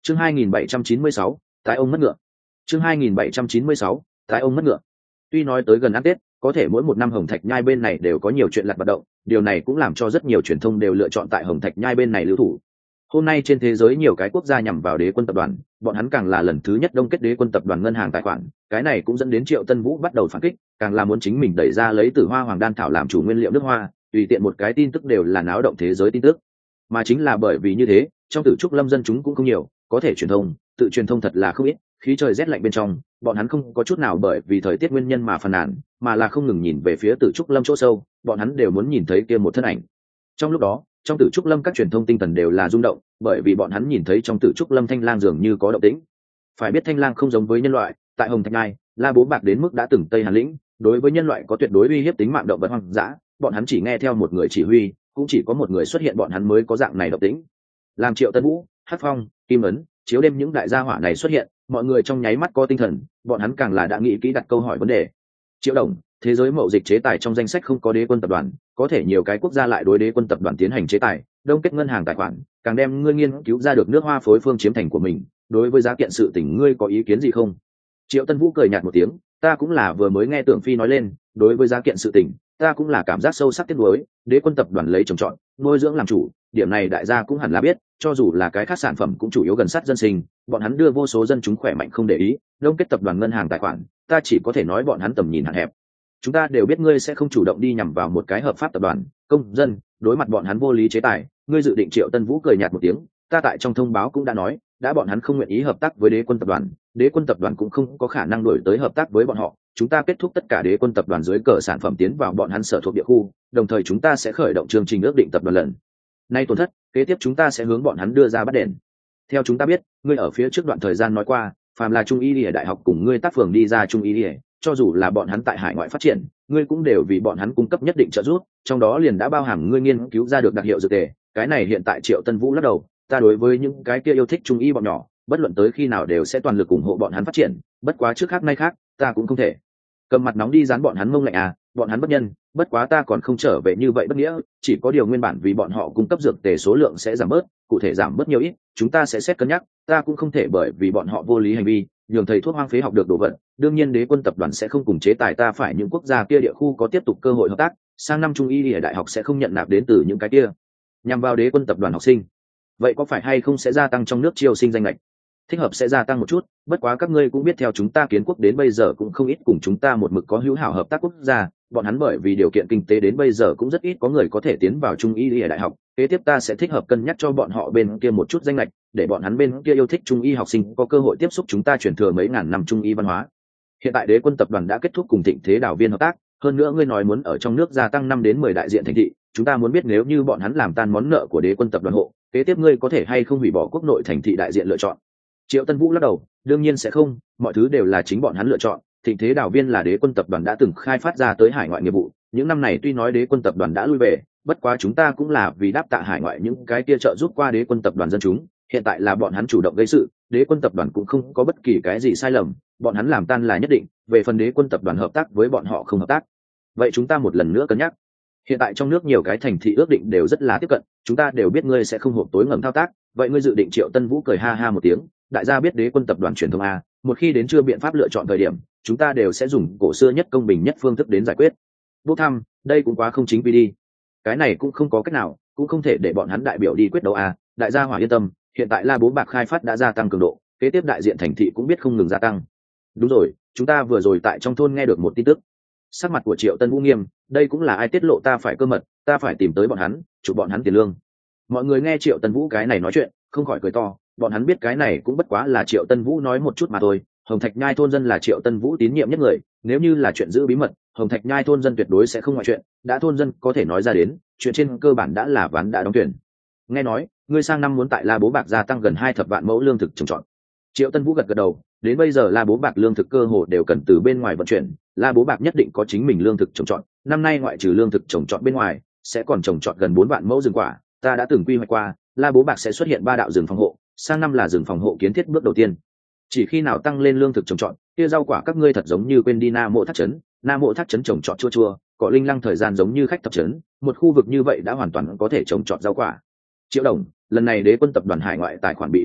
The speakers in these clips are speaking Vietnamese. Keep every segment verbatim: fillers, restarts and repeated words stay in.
chương hai nghìn bảy trăm chín mươi sáu, tái ông mất ngựa. chương hai nghìn bảy trăm chín mươi sáu, tái ông mất ngựa. Tuy nói tới gần ăn Tết, có thể mỗi một năm Hồng Thạch Nhai bên này đều có nhiều chuyện lặt vặt động, điều này cũng làm cho rất nhiều truyền thông đều lựa chọn tại Hồng Thạch Nhai bên này lưu thủ. Hôm nay trên thế giới nhiều cái quốc gia nhằm vào Đế Quân tập đoàn, bọn hắn càng là lần thứ nhất đông kết Đế Quân tập đoàn ngân hàng tài khoản, cái này cũng dẫn đến Triệu Tân Vũ bắt đầu phản kích, càng là muốn chính mình đẩy ra lấy Tử Hoa Hoàng Đan thảo làm chủ nguyên liệu nước hoa, tùy tiện một cái tin tức đều là náo động thế giới tin tức. Mà chính là bởi vì như thế, trong Tử Trúc Lâm dân chúng cũng không nhiều, có thể truyền thông, tự truyền thông thật là không ít, khí trời rét lạnh bên trong, bọn hắn không có chút nào bởi vì thời tiết nguyên nhân mà phàn nàn, mà là không ngừng nhìn về phía Tử Trúc Lâm chỗ sâu, bọn hắn đều muốn nhìn thấy kia một thân ảnh. Trong lúc đó, trong Tử Trúc Lâm các truyền thông tinh thần đều là rung động, bởi vì bọn hắn nhìn thấy trong Tử Trúc Lâm Thanh Lang dường như có động tĩnh. Phải biết Thanh Lang không giống với nhân loại, tại Hồng Thạch Nhai, La Bố Bạc đến mức đã từng Tây Hàn Lĩnh, đối với nhân loại có tuyệt đối uy hiếp tính mạng động vật hoang dã, bọn hắn chỉ nghe theo một người chỉ huy, cũng chỉ có một người xuất hiện bọn hắn mới có dạng này động tĩnh. Làm Triệu Tân Vũ, Hắc Phong, Kim Ấn, chiếu đêm những đại gia hỏa này xuất hiện, mọi người trong nháy mắt có tinh thần, bọn hắn càng là đã nghĩ kỹ đặt câu hỏi vấn đề. Triệu Đồng, thế giới mậu dịch chế tài trong danh sách không có Đế Quân tập đoàn, có thể nhiều cái quốc gia lại đối Đế Quân tập đoàn tiến hành chế tài, đông kết ngân hàng tài khoản, càng đem ngươi nghiên cứu ra được nước hoa phối phương chiếm thành của mình, đối với giá kiện sự tình ngươi có ý kiến gì không? Triệu Tân Vũ cười nhạt một tiếng, ta cũng là vừa mới nghe Tưởng Phi nói lên, đối với giá kiện sự tình, ta cũng là cảm giác sâu sắc tiếc nuối, Đế Quân tập đoàn lấy trồng trọt, nuôi dưỡng làm chủ, điểm này đại gia cũng hẳn là biết, cho dù là cái khác sản phẩm cũng chủ yếu gần sát dân sinh, bọn hắn đưa vô số dân chúng khỏe mạnh không để ý, đông kết tập đoàn ngân hàng tài khoản, ta chỉ có thể nói bọn hắn tầm nhìn hạn hẹp. Chúng ta đều biết ngươi sẽ không chủ động đi nhằm vào một cái hợp pháp tập đoàn, công dân, đối mặt bọn hắn vô lý chế tài, ngươi dự định. Triệu Tân Vũ cười nhạt một tiếng, ta tại trong thông báo cũng đã nói, đã bọn hắn không nguyện ý hợp tác với Đế Quân tập đoàn, Đế Quân tập đoàn cũng không có khả năng đổi tới hợp tác với bọn họ, chúng ta kết thúc tất cả Đế Quân tập đoàn dưới cờ sản phẩm tiến vào bọn hắn sở thuộc địa khu, đồng thời chúng ta sẽ khởi động chương trình ước định tập đoàn lần nay tổn thất, kế tiếp chúng ta sẽ hướng bọn hắn đưa ra bắt đền. Theo chúng ta biết, ngươi ở phía trước đoạn thời gian nói qua, phàm là Trung Y Lìa đại học cùng ngươi tác phường đi ra Trung Y Lìa, cho dù là bọn hắn tại hải ngoại phát triển, ngươi cũng đều vì bọn hắn cung cấp nhất định trợ giúp, trong đó liền đã bao hàm ngươi nghiên cứu ra được đặc hiệu dược tề. Cái này hiện tại Triệu Tân Vũ lắc đầu, ta đối với những cái kia yêu thích Trung Y bọn nhỏ, bất luận tới khi nào đều sẽ toàn lực ủng hộ bọn hắn phát triển, bất quá trước khác nay khác, ta cũng không thể cầm mặt nóng đi dán bọn hắn mông lạnh à, bọn hắn bất nhân, bất quá ta còn không trở về như vậy bất nghĩa, chỉ có điều nguyên bản vì bọn họ cung cấp dược tề số lượng sẽ giảm bớt, cụ thể giảm bớt nhiều ít, chúng ta sẽ xét cân nhắc, ta cũng không thể bởi vì bọn họ vô lý hành vi, nhường thầy thuốc hoang phế học được đồ vật, đương nhiên Đế Quân tập đoàn sẽ không cùng chế tài ta phải những quốc gia kia địa khu có tiếp tục cơ hội hợp tác, sang năm Trung Y ở đại học sẽ không nhận nạp đến từ những cái kia nhằm vào Đế Quân tập đoàn học sinh. Vậy có phải hay không sẽ gia tăng trong nước chiêu sinh danh lệch? Thích hợp sẽ gia tăng một chút, bất quá các ngươi cũng biết theo chúng ta kiến quốc đến bây giờ cũng không ít cùng chúng ta một mực có hữu hảo hợp tác quốc gia, bọn hắn bởi vì điều kiện kinh tế đến bây giờ cũng rất ít có người có thể tiến vào Trung Y ở đại học, kế tiếp ta sẽ thích hợp cân nhắc cho bọn họ bên kia một chút danh lệch, để bọn hắn bên kia yêu thích Trung Y học sinh có cơ hội tiếp xúc chúng ta truyền thừa mấy ngàn năm Trung Y văn hóa. Hiện tại Đế Quân tập đoàn đã kết thúc cùng Thịnh Thế Đảo Viên hợp tác, hơn nữa ngươi nói muốn ở trong nước gia tăng năm đến mười đại diện thành thị, chúng ta muốn biết nếu như bọn hắn làm tan món nợ của Đế Quân tập đoàn hộ, kế tiếp ngươi có thể hay không hủy bỏ quốc nội thành thị đại diện lựa chọn? Triệu Tân Vũ lắc đầu, đương nhiên sẽ không, mọi thứ đều là chính bọn hắn lựa chọn. Thịnh Thế Đảo Viên là Đế Quân tập đoàn đã từng khai phát ra tới hải ngoại nghiệp vụ, những năm này tuy nói Đế Quân tập đoàn đã lui về, bất quá chúng ta cũng là vì đáp tạ hải ngoại những cái kia trợ giúp qua Đế Quân tập đoàn dân chúng, hiện tại là bọn hắn chủ động gây sự, Đế Quân tập đoàn cũng không có bất kỳ cái gì sai lầm, bọn hắn làm tan là nhất định, về phần Đế Quân tập đoàn hợp tác với bọn họ không hợp tác, vậy chúng ta một lần nữa cân nhắc. Hiện tại trong nước nhiều cái thành thị ước định đều rất là tiếp cận, chúng ta đều biết ngươi sẽ không hộp tối ngầm thao tác, vậy ngươi dự định? Triệu Tân Vũ cười ha ha một tiếng, đại gia biết Đế Quân tập đoàn truyền thông a, một khi đến chưa biện pháp lựa chọn thời điểm, chúng ta đều sẽ dùng cổ xưa nhất công bình nhất phương thức đến giải quyết. Bốc thăm, đây cũng quá không chính quy đi. Cái này cũng không có cách nào, cũng không thể để bọn hắn đại biểu đi quyết đấu a, đại gia hỏa yên tâm, hiện tại La Bố Bạc khai phát đã gia tăng cường độ, kế tiếp đại diện thành thị cũng biết không ngừng gia tăng. Đúng rồi, chúng ta vừa rồi tại trong thôn nghe được một tin tức. Sắc mặt của Triệu Tân Vũ nghiêm, đây cũng là ai tiết lộ ta phải cơ mật, ta phải tìm tới bọn hắn, chụp bọn hắn tiền lương. Mọi người nghe Triệu Tân Vũ cái này nói chuyện, không khỏi cười to, bọn hắn biết cái này cũng bất quá là Triệu Tân Vũ nói một chút mà thôi. Hồng Thạch Nhai thôn dân là Triệu Tân Vũ tín nhiệm nhất người, nếu như là chuyện giữ bí mật, Hồng Thạch Nhai thôn dân tuyệt đối sẽ không ngoại chuyện, đã thôn dân có thể nói ra đến, chuyện trên cơ bản đã là ván đã đóng tuyển. Nghe nói, ngươi sang năm muốn tại La Bố Bạc gia tăng gần hai thập vạn mẫu lương thực trồng trọt. Triệu Tân Vũ gật gật đầu, đến bây giờ La Bố Bạc lương thực cơ hồ đều cần từ bên ngoài vận chuyển, La Bố Bạc nhất định có chính mình lương thực trồng trọt, năm nay ngoại trừ lương thực trồng trọt bên ngoài, sẽ còn trồng trọt gần bốn vạn mẫu rừng quả, ta đã từng quy hoạch qua, La Bố Bạc sẽ xuất hiện ba đạo rừng phòng hộ, sang năm là rừng phòng hộ kiến thiết bước đầu tiên. Chỉ khi nào tăng lên lương thực trồng trọt, kia rau quả các ngươi thật giống như quên đi Nam Mộ Thác trấn, Nam Mộ Thác trấn trồng trọt chua chua, cỏ linh lăng thời gian giống như khách tập trấn, một khu vực như vậy đã hoàn toàn có thể trồng trọt rau quả. Triệu Đồng, lần này Đế Quân tập đoàn hải ngoại tài khoản bị đông cứng,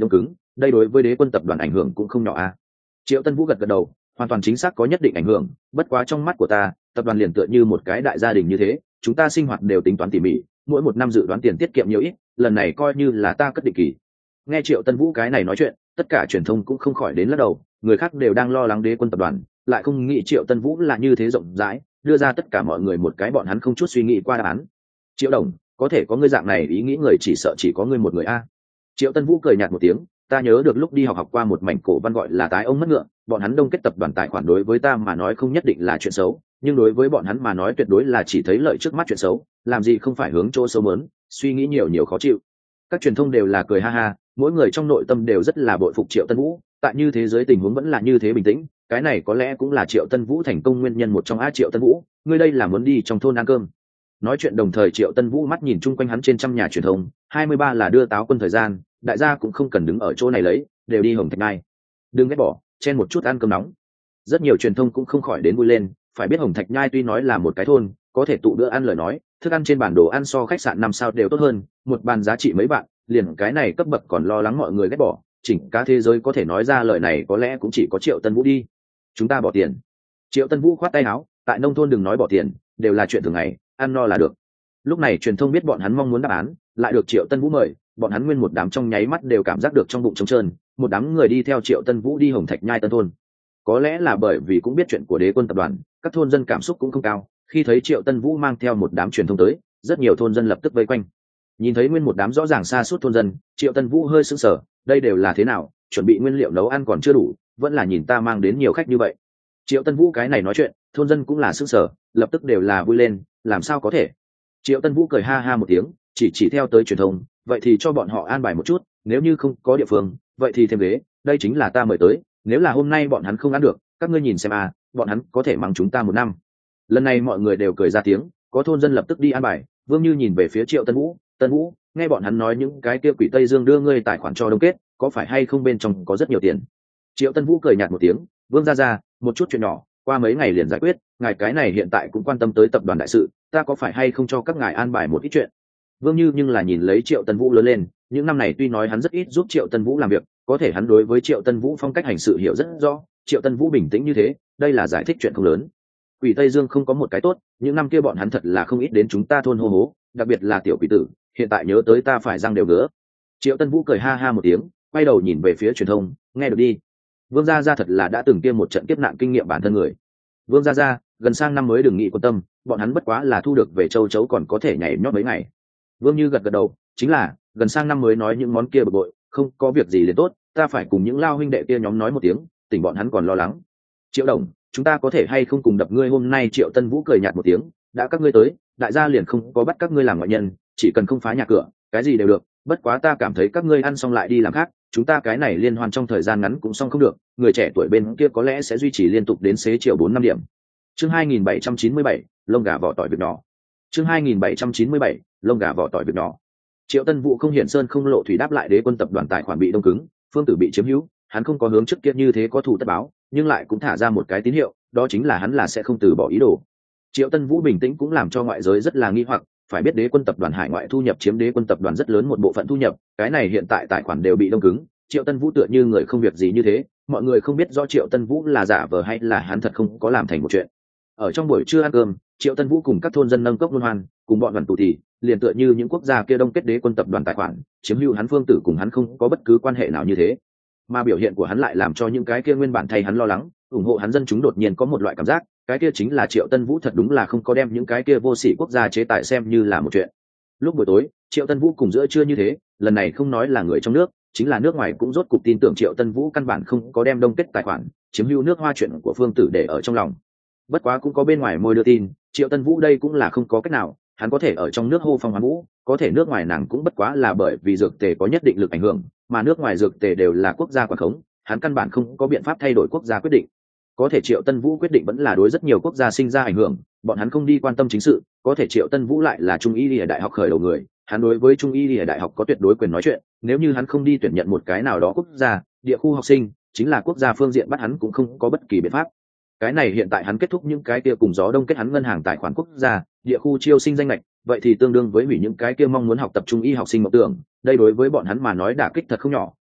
đây đối với đế quân tập đoàn ảnh hưởng cũng không nhỏ a. Triệu Tân Vũ gật gật đầu, hoàn toàn chính xác có nhất định ảnh hưởng, bất quá trong mắt của ta, tập đoàn liền tựa như một cái đại gia đình như thế, chúng ta sinh hoạt đều tính toán tỉ mỉ, mỗi một năm dự đoán tiền tiết kiệm nhiều ít, lần này coi như là ta cất định kỳ. Nghe Triệu Tân Vũ cái này nói chuyện, tất cả truyền thông cũng không khỏi đến lắc đầu, người khác đều đang lo lắng đế quân tập đoàn, lại không nghĩ Triệu Tân Vũ là như thế rộng rãi, đưa ra tất cả mọi người một cái bọn hắn không chút suy nghĩ qua đáp án. Triệu đồng, có thể có ngươi dạng này ý nghĩ người chỉ sợ chỉ có ngươi một người a. Triệu Tân Vũ cười nhạt một tiếng, ta nhớ được lúc đi học học qua một mảnh cổ văn gọi là tái ông mất ngựa, bọn hắn đông kết tập đoàn tài khoản đối với ta mà nói không nhất định là chuyện xấu, nhưng đối với bọn hắn mà nói tuyệt đối là chỉ thấy lợi trước mắt chuyện xấu, làm gì không phải hướng chỗ xấu mớn, suy nghĩ nhiều nhiều khó chịu. Các truyền thông đều là cười ha ha, mỗi người trong nội tâm đều rất là bội phục Triệu Tân Vũ, tại như thế giới tình huống vẫn là như thế bình tĩnh, cái này có lẽ cũng là Triệu Tân Vũ thành công nguyên nhân một trong. A Triệu Tân Vũ, ngươi đây là muốn đi trong thôn ăn cơm? Nói chuyện đồng thời Triệu Tân Vũ mắt nhìn chung quanh hắn trên trăm nhà truyền thông, hai mươi ba là đưa táo quân thời gian, đại gia cũng không cần đứng ở chỗ này lấy, đều đi Hồng Thạch Nhai. Đừng ghét bỏ, chen một chút ăn cơm nóng. Rất nhiều truyền thông cũng không khỏi đến vui lên, phải biết Hồng Thạch Nhai tuy nói là một cái thôn, có thể tụ bữa ăn lời nói, thức ăn trên bản đồ ăn so khách sạn năm sao đều tốt hơn, một bàn giá trị mấy bạn, liền cái này cấp bậc còn lo lắng mọi người ghét bỏ, chỉnh cả thế giới có thể nói ra lời này có lẽ cũng chỉ có Triệu Tân Vũ đi. Chúng ta bỏ tiền. Triệu Tân Vũ khoát tay áo, tại nông thôn đừng nói bỏ tiền, đều là chuyện thường ngày, ăn no là được. Lúc này truyền thông biết bọn hắn mong muốn đáp án, lại được Triệu Tân Vũ mời, bọn hắn nguyên một đám trong nháy mắt đều cảm giác được trong bụng trống trơn, một đám người đi theo Triệu Tân Vũ đi Hồng Thạch Nhai Tân thôn. Có lẽ là bởi vì cũng biết chuyện của đế quân tập đoàn, các thôn dân cảm xúc cũng không cao, khi thấy Triệu Tân Vũ mang theo một đám truyền thông tới, rất nhiều thôn dân lập tức vây quanh. Nhìn thấy nguyên một đám rõ ràng xa suốt thôn dân, Triệu Tân Vũ hơi sững sờ, đây đều là thế nào, chuẩn bị nguyên liệu nấu ăn còn chưa đủ, vẫn là nhìn ta mang đến nhiều khách như vậy. Triệu Tân Vũ cái này nói chuyện, thôn dân cũng là sững sờ, lập tức đều là vui lên, làm sao có thể. Triệu Tân Vũ cười ha ha một tiếng, chỉ chỉ theo tới truyền thông, vậy thì cho bọn họ an bài một chút, nếu như không có địa phương, vậy thì thêm ghế, đây chính là ta mời tới, nếu là hôm nay bọn hắn không ăn được, các ngươi nhìn xem à, bọn hắn có thể mắng chúng ta một năm. Lần này mọi người đều cười ra tiếng, có thôn dân lập tức đi an bài. Vương Như nhìn về phía Triệu Tân Vũ, Tân Vũ, nghe bọn hắn nói những cái kia quỷ Tây Dương đưa ngươi tài khoản cho đông kết, có phải hay không bên trong có rất nhiều tiền? Triệu Tân Vũ cười nhạt một tiếng, Vương gia gia, một chút chuyện nhỏ, qua mấy ngày liền giải quyết, ngài cái này hiện tại cũng quan tâm tới tập đoàn đại sự, ta có phải hay không cho các ngài an bài một ít chuyện? Vương Như nhưng là nhìn lấy Triệu Tân Vũ lớn lên, những năm này tuy nói hắn rất ít giúp Triệu Tân Vũ làm việc, có thể hắn đối với Triệu Tân Vũ phong cách hành sự hiểu rất rõ, Triệu Tân Vũ bình tĩnh như thế, đây là giải thích chuyện không lớn. Quỷ Tây Dương không có một cái tốt, những năm kia bọn hắn thật là không ít đến chúng ta thôn hô hố, đặc biệt là tiểu quỷ tử, hiện tại nhớ tới ta phải răng đều ngứa. Triệu Tân Vũ cười ha ha một tiếng, quay đầu nhìn về phía truyền thông, nghe được đi. Vương gia gia thật là đã từng kiêm một trận kiếp nạn kinh nghiệm bản thân người. Vương gia gia, gần sang năm mới đừng nghĩ quan tâm, bọn hắn bất quá là thu được về châu chấu còn có thể nhảy nhót mấy ngày. Vương Như gật gật đầu, chính là gần sang năm mới nói những món kia bực bội, không có việc gì liền tốt, ta phải cùng những lao huynh đệ kia nhóm nói một tiếng, tỉnh bọn hắn còn lo lắng. Triệu đồng, chúng ta có thể hay không cùng đập ngươi hôm nay? Triệu Tân Vũ cười nhạt một tiếng, đã các ngươi tới, đại gia liền không có bắt các ngươi làm ngoại nhân, chỉ cần không phá nhà cửa, cái gì đều được, bất quá ta cảm thấy các ngươi ăn xong lại đi làm khác, chúng ta cái này liên hoan trong thời gian ngắn cũng xong không được, người trẻ tuổi bên kia có lẽ sẽ duy trì liên tục đến xế chiều bốn năm điểm. Chương hai nghìn bảy trăm chín mươi bảy, lông gà vỏ tỏi việc nhỏ. Chương hai nghìn bảy trăm chín mươi bảy, lông gà vỏ tỏi việc nhỏ. Triệu Tân Vũ không hiển sơn không lộ thủy đáp lại đế quân tập đoàn tài khoản bị đông cứng, phương tử bị chiếm hữu, hắn không có hướng trước kia như thế có thù tất báo, nhưng lại cũng thả ra một cái tín hiệu, đó chính là hắn là sẽ không từ bỏ ý đồ. Triệu Tân Vũ bình tĩnh cũng làm cho ngoại giới rất là nghi hoặc, phải biết đế quân tập đoàn hải ngoại thu nhập chiếm đế quân tập đoàn rất lớn một bộ phận thu nhập, cái này hiện tại tài khoản đều bị đông cứng, Triệu Tân Vũ tựa như người không việc gì như thế, mọi người không biết do Triệu Tân Vũ là giả vờ hay là hắn thật không có làm thành một chuyện. Ở trong buổi trưa ăn cơm, Triệu Tân Vũ cùng các thôn dân nâng cốc luân hoan, cùng bọn đoàn tụ thì liền tựa như những quốc gia kia đông kết đế quân tập đoàn tài khoản, chiếm hữu hắn phương tử cùng hắn không có bất cứ quan hệ nào như thế. Mà biểu hiện của hắn lại làm cho những cái kia nguyên bản thay hắn lo lắng, ủng hộ hắn dân chúng đột nhiên có một loại cảm giác, cái kia chính là Triệu Tân Vũ thật đúng là không có đem những cái kia vô sỉ quốc gia chế tài xem như là một chuyện. Lúc buổi tối, Triệu Tân Vũ cùng giữa trưa như thế, lần này không nói là người trong nước, chính là nước ngoài cũng rốt cục tin tưởng Triệu Tân Vũ căn bản không có đem đông kết tài khoản, chiếm hữu nước Hoa chuyện của phương tử để ở trong lòng. Bất quá cũng có bên ngoài môi đưa tin, Triệu Tân Vũ đây cũng là không có cách nào, hắn có thể ở trong nước hô phong hoán vũ, có thể nước ngoài nàng cũng bất quá là bởi vì dược tề có nhất định lực ảnh hưởng, mà nước ngoài dược tề đều là quốc gia quản khống, hắn căn bản không có biện pháp thay đổi quốc gia quyết định. Có thể Triệu Tân Vũ quyết định vẫn là đối rất nhiều quốc gia sinh ra ảnh hưởng, bọn hắn không đi quan tâm chính sự, có thể Triệu Tân Vũ lại là Trung y Lìa đại học khởi đầu người, hắn đối với Trung y Lìa đại học có tuyệt đối quyền nói chuyện, nếu như hắn không đi tuyển nhận một cái nào đó quốc gia, địa khu học sinh, chính là quốc gia phương diện bắt hắn cũng không có bất kỳ biện pháp. Cái này hiện tại hắn kết thúc những cái kia cùng gió đông kết hắn ngân hàng tài khoản quốc gia, địa khu chiêu sinh danh lệch, vậy thì tương đương với hủy những cái kia mong muốn học tập trung y học sinh mộng tưởng, đây đối với bọn hắn mà nói đả kích thật không nhỏ,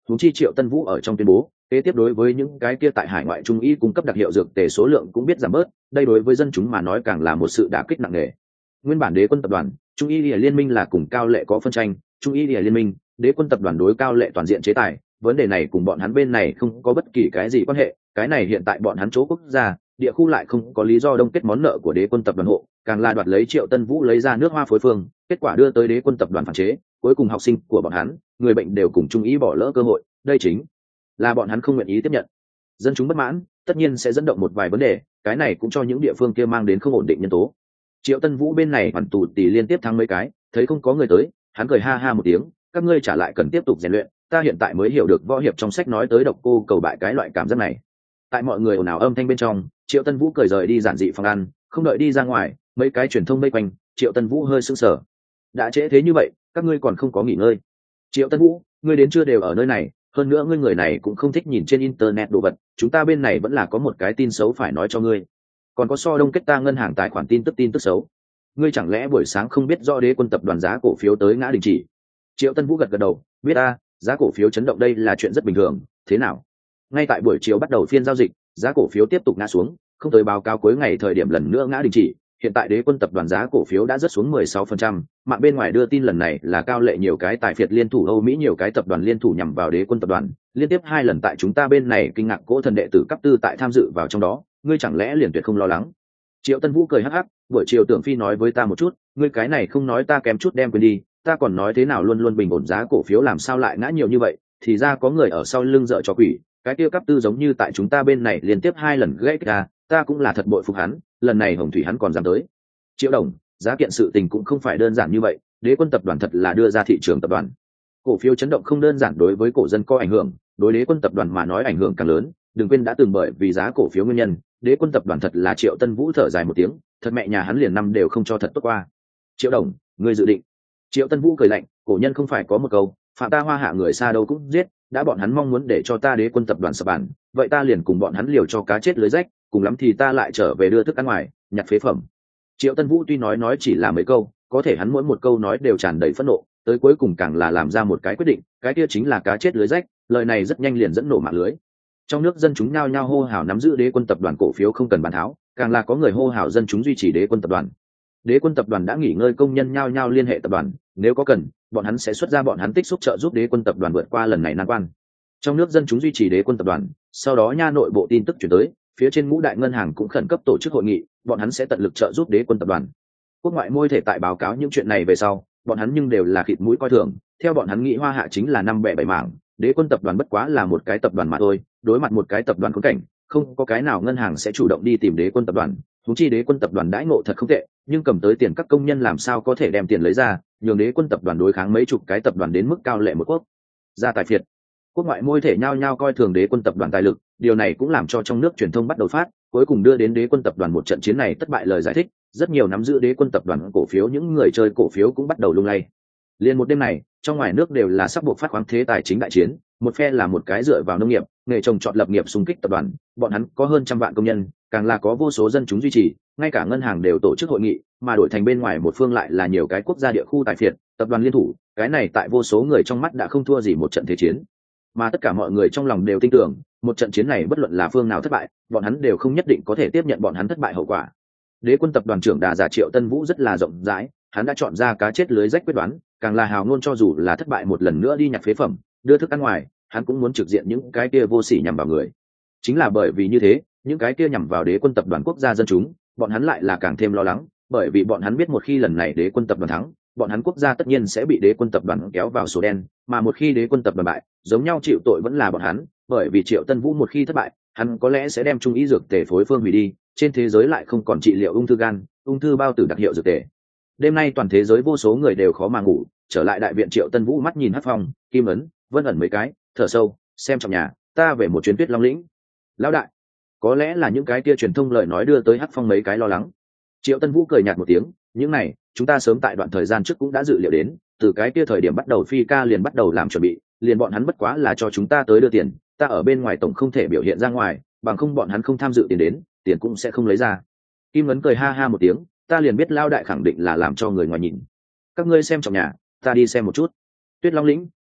huống chi Triệu Tân Vũ ở trong tuyên bố kế tiếp đối với những cái kia tại hải ngoại trung y cung cấp đặc hiệu dược tề số lượng cũng biết giảm bớt, đây đối với dân chúng mà nói càng là một sự đả kích nặng nề. Nguyên bản Đế quân tập đoàn, Trung y liên minh là cùng Cao Lệ có phân tranh, Trung y liên minh, Đế quân tập đoàn đối Cao Lệ toàn diện chế tài, vấn đề này cùng bọn hắn bên này không có bất kỳ cái gì quan hệ, cái này hiện tại bọn hắn chỗ quốc gia, địa khu lại không có lý do đông kết món nợ của Đế quân tập đoàn hộ, càng là đoạt lấy Triệu Tân Vũ lấy ra nước hoa phối phương, kết quả đưa tới Đế quân tập đoàn phản chế, cuối cùng học sinh của bọn hắn, người bệnh đều cùng Trung y bỏ lỡ cơ hội, đây chính là bọn hắn không nguyện ý tiếp nhận. Dân chúng bất mãn, tất nhiên sẽ dẫn động một vài vấn đề, cái này cũng cho những địa phương kia mang đến không ổn định nhân tố. Triệu Tân Vũ bên này hoàn tù tỷ liên tiếp thắng mấy cái, thấy không có người tới, hắn cười ha ha một tiếng, các ngươi trả lại cần tiếp tục rèn luyện, ta hiện tại mới hiểu được võ hiệp trong sách nói tới độc cô cầu bại cái loại cảm giác này. Tại mọi người ồn ào âm thanh bên trong, Triệu Tân Vũ cười rời đi giản dị phòng ăn, không đợi đi ra ngoài, mấy cái truyền thông vây quanh, Triệu Tân Vũ hơi sững sờ. Đã trễ thế như vậy, các ngươi còn không có nghỉ ngơi. Triệu Tân Vũ, ngươi đến chưa đều ở nơi này, hơn nữa ngươi người này cũng không thích nhìn trên internet đồ vật, chúng ta bên này vẫn là có một cái tin xấu phải nói cho ngươi. Còn có so đông kết ta ngân hàng tài khoản tin tức tin tức xấu. Ngươi chẳng lẽ buổi sáng không biết rõ Đế quân tập đoàn giá cổ phiếu tới ngã đình chỉ? Triệu Tân Vũ gật gật đầu, biết a, giá cổ phiếu chấn động đây là chuyện rất bình thường, thế nào? Ngay tại buổi chiều bắt đầu phiên giao dịch, giá cổ phiếu tiếp tục ngã xuống, không tới báo cáo cuối ngày thời điểm lần nữa ngã đình chỉ, hiện tại Đế quân tập đoàn giá cổ phiếu đã rớt xuống mười sáu phần trăm, mạng bên ngoài đưa tin lần này là Cao Lệ nhiều cái tài phiệt liên thủ Âu Mỹ nhiều cái tập đoàn liên thủ nhằm vào Đế quân tập đoàn, liên tiếp hai lần tại chúng ta bên này kinh ngạc cỗ thần đệ tử cấp tư tại tham dự vào trong đó, ngươi chẳng lẽ liền tuyệt không lo lắng? Triệu Tân Vũ cười hắc hắc, buổi chiều Tưởng Phi nói với ta một chút, ngươi cái này không nói ta kém chút đem quên đi, ta còn nói thế nào luôn luôn bình ổn giá cổ phiếu làm sao lại ngã nhiều như vậy, thì ra có người ở sau lưng dợ cho quỷ, cái kia cấp tư giống như tại chúng ta bên này liên tiếp hai lần gãy ra, ta cũng là thật bội phục hắn, lần này Hồng Thủy hắn còn dám tới. Triệu Đồng, giá kiện sự tình cũng không phải đơn giản như vậy, Đế quân tập đoàn thật là đưa ra thị trường tập đoàn. Cổ phiếu chấn động không đơn giản đối với cổ dân có ảnh hưởng, đối Đế quân tập đoàn mà nói ảnh hưởng càng lớn, đừng quên đã từng bởi vì giá cổ phiếu nguyên nhân, Đế quân tập đoàn thật là Triệu Tân Vũ thở dài một tiếng, thật mẹ nhà hắn liền năm đều không cho thật tốt qua. Triệu Đồng, ngươi dự định? Triệu Tân Vũ cười lạnh, cổ nhân không phải có một câu, phạm ta hoa hạ người xa đâu cũng giết, đã bọn hắn mong muốn để cho ta Đế quân tập đoàn sập bàn, vậy ta liền cùng bọn hắn liều cho cá chết lưới rách, cùng lắm thì ta lại trở về đưa thức ăn ngoài, nhặt phế phẩm. Triệu Tân Vũ tuy nói nói chỉ là mấy câu, có thể hắn mỗi một câu nói đều tràn đầy phẫn nộ, tới cuối cùng càng là làm ra một cái quyết định, cái kia chính là cá chết lưới rách, lời này rất nhanh liền dẫn nổ mạng lưới. Trong nước dân chúng nhao nhao hô hào nắm giữ Đế quân tập đoàn cổ phiếu không cần bán tháo, càng là có người hô hào dân chúng duy trì Đế quân tập đoàn. Đế quân tập đoàn đã nghỉ ngơi, công nhân nhao nhao liên hệ tập đoàn, nếu có cần, bọn hắn sẽ xuất ra bọn hắn tích xúc trợ giúp Đế quân tập đoàn vượt qua lần này nan quan. Trong nước dân chúng duy trì Đế quân tập đoàn, sau đó nha nội bộ tin tức chuyển tới, phía trên ngũ đại ngân hàng cũng khẩn cấp tổ chức hội nghị, bọn hắn sẽ tận lực trợ giúp Đế quân tập đoàn. Quốc ngoại môi thể tại báo cáo những chuyện này về sau, bọn hắn nhưng đều là khịt mũi coi thường, theo bọn hắn nghĩ Hoa Hạ chính là năm bẻ bảy mảng, Đế quân tập đoàn bất quá là một cái tập đoàn mà thôi, đối mặt một cái tập đoàn khốn cảnh, không có cái nào ngân hàng sẽ chủ động đi tìm Đế quân tập đoàn, huống chi Đế quân tập đoàn đãi ngộ thật không tệ, nhưng cầm tới tiền các công nhân làm sao có thể đem tiền lấy ra, nhường Đế quân tập đoàn đối kháng mấy chục cái tập đoàn đến mức cao lệ một quốc gia tài phiệt. Quốc ngoại môi thể nhao nhao coi thường Đế quân tập đoàn tài lực, điều này cũng làm cho trong nước truyền thông bắt đầu phát, cuối cùng đưa đến Đế quân tập đoàn một trận chiến này thất bại lời giải thích, rất nhiều nắm giữ Đế quân tập đoàn cổ phiếu những người chơi cổ phiếu cũng bắt đầu lung lay. Liên một đêm này, trong ngoài nước đều là sắp buộc phát khoáng thế tài chính đại chiến, một phe là một cái dựa vào nông nghiệp, nghề trồng trọt lập nghiệp xung kích tập đoàn, bọn hắn có hơn trăm vạn công nhân, càng là có vô số dân chúng duy trì, ngay cả ngân hàng đều tổ chức hội nghị, mà đổi thành bên ngoài một phương lại là nhiều cái quốc gia địa khu tài phiệt, tập đoàn liên thủ, cái này tại vô số người trong mắt đã không thua gì một trận thế chiến. Mà tất cả mọi người trong lòng đều tin tưởng, một trận chiến này bất luận là phương nào thất bại, bọn hắn đều không nhất định có thể tiếp nhận bọn hắn thất bại hậu quả. Đế quân tập đoàn trưởng Đà Giả Triệu Tân Vũ rất là rộng rãi, hắn đã chọn ra cá chết lưới rách quyết đoán, càng là hào ngôn cho dù là thất bại một lần nữa đi nhặt phế phẩm, đưa thức ăn ngoài, hắn cũng muốn trực diện những cái kia vô sỉ nhằm vào người. Chính là bởi vì như thế, những cái kia nhằm vào Đế quân tập đoàn quốc gia dân chúng, bọn hắn lại là càng thêm lo lắng, bởi vì bọn hắn biết một khi lần này Đế quân tập đoàn thắng, bọn hắn quốc gia tất nhiên sẽ bị Đế quân tập đoàn kéo vào sổ đen, mà một khi Đế quân tập đoàn bại, giống nhau chịu tội vẫn là bọn hắn, bởi vì Triệu Tân Vũ một khi thất bại, hắn có lẽ sẽ đem trung ý dược tề phối phương hủy đi, trên thế giới lại không còn trị liệu ung thư gan, ung thư bao tử đặc hiệu dược tề. Đêm nay toàn thế giới vô số người đều khó mà ngủ, trở lại đại viện Triệu Tân Vũ mắt nhìn Hắc Phong, Kim Ấn, Vân ẩn mấy cái, thở sâu, xem trong nhà, ta về một chuyến Tuyết Long lĩnh. Lão đại, có lẽ là những cái kia truyền thông lời nói đưa tới Hắc Phong mấy cái lo lắng. Triệu Tân Vũ cười nhạt một tiếng, những này, chúng ta sớm tại đoạn thời gian trước cũng đã dự liệu đến, từ cái kia thời điểm bắt đầu Phi ca liền bắt đầu làm chuẩn bị, liền bọn hắn bất quá là cho chúng ta tới đưa tiền, ta ở bên ngoài tổng không thể biểu hiện ra ngoài, bằng không bọn hắn không tham dự tiền đến, tiền cũng sẽ không lấy ra. Kim Ấn cười ha ha một tiếng, ta liền biết Lao đại khẳng định là làm cho người ngoài nhìn. Các ngươi xem trong nhà, ta đi xem một chút. Tuyết Long lĩnh,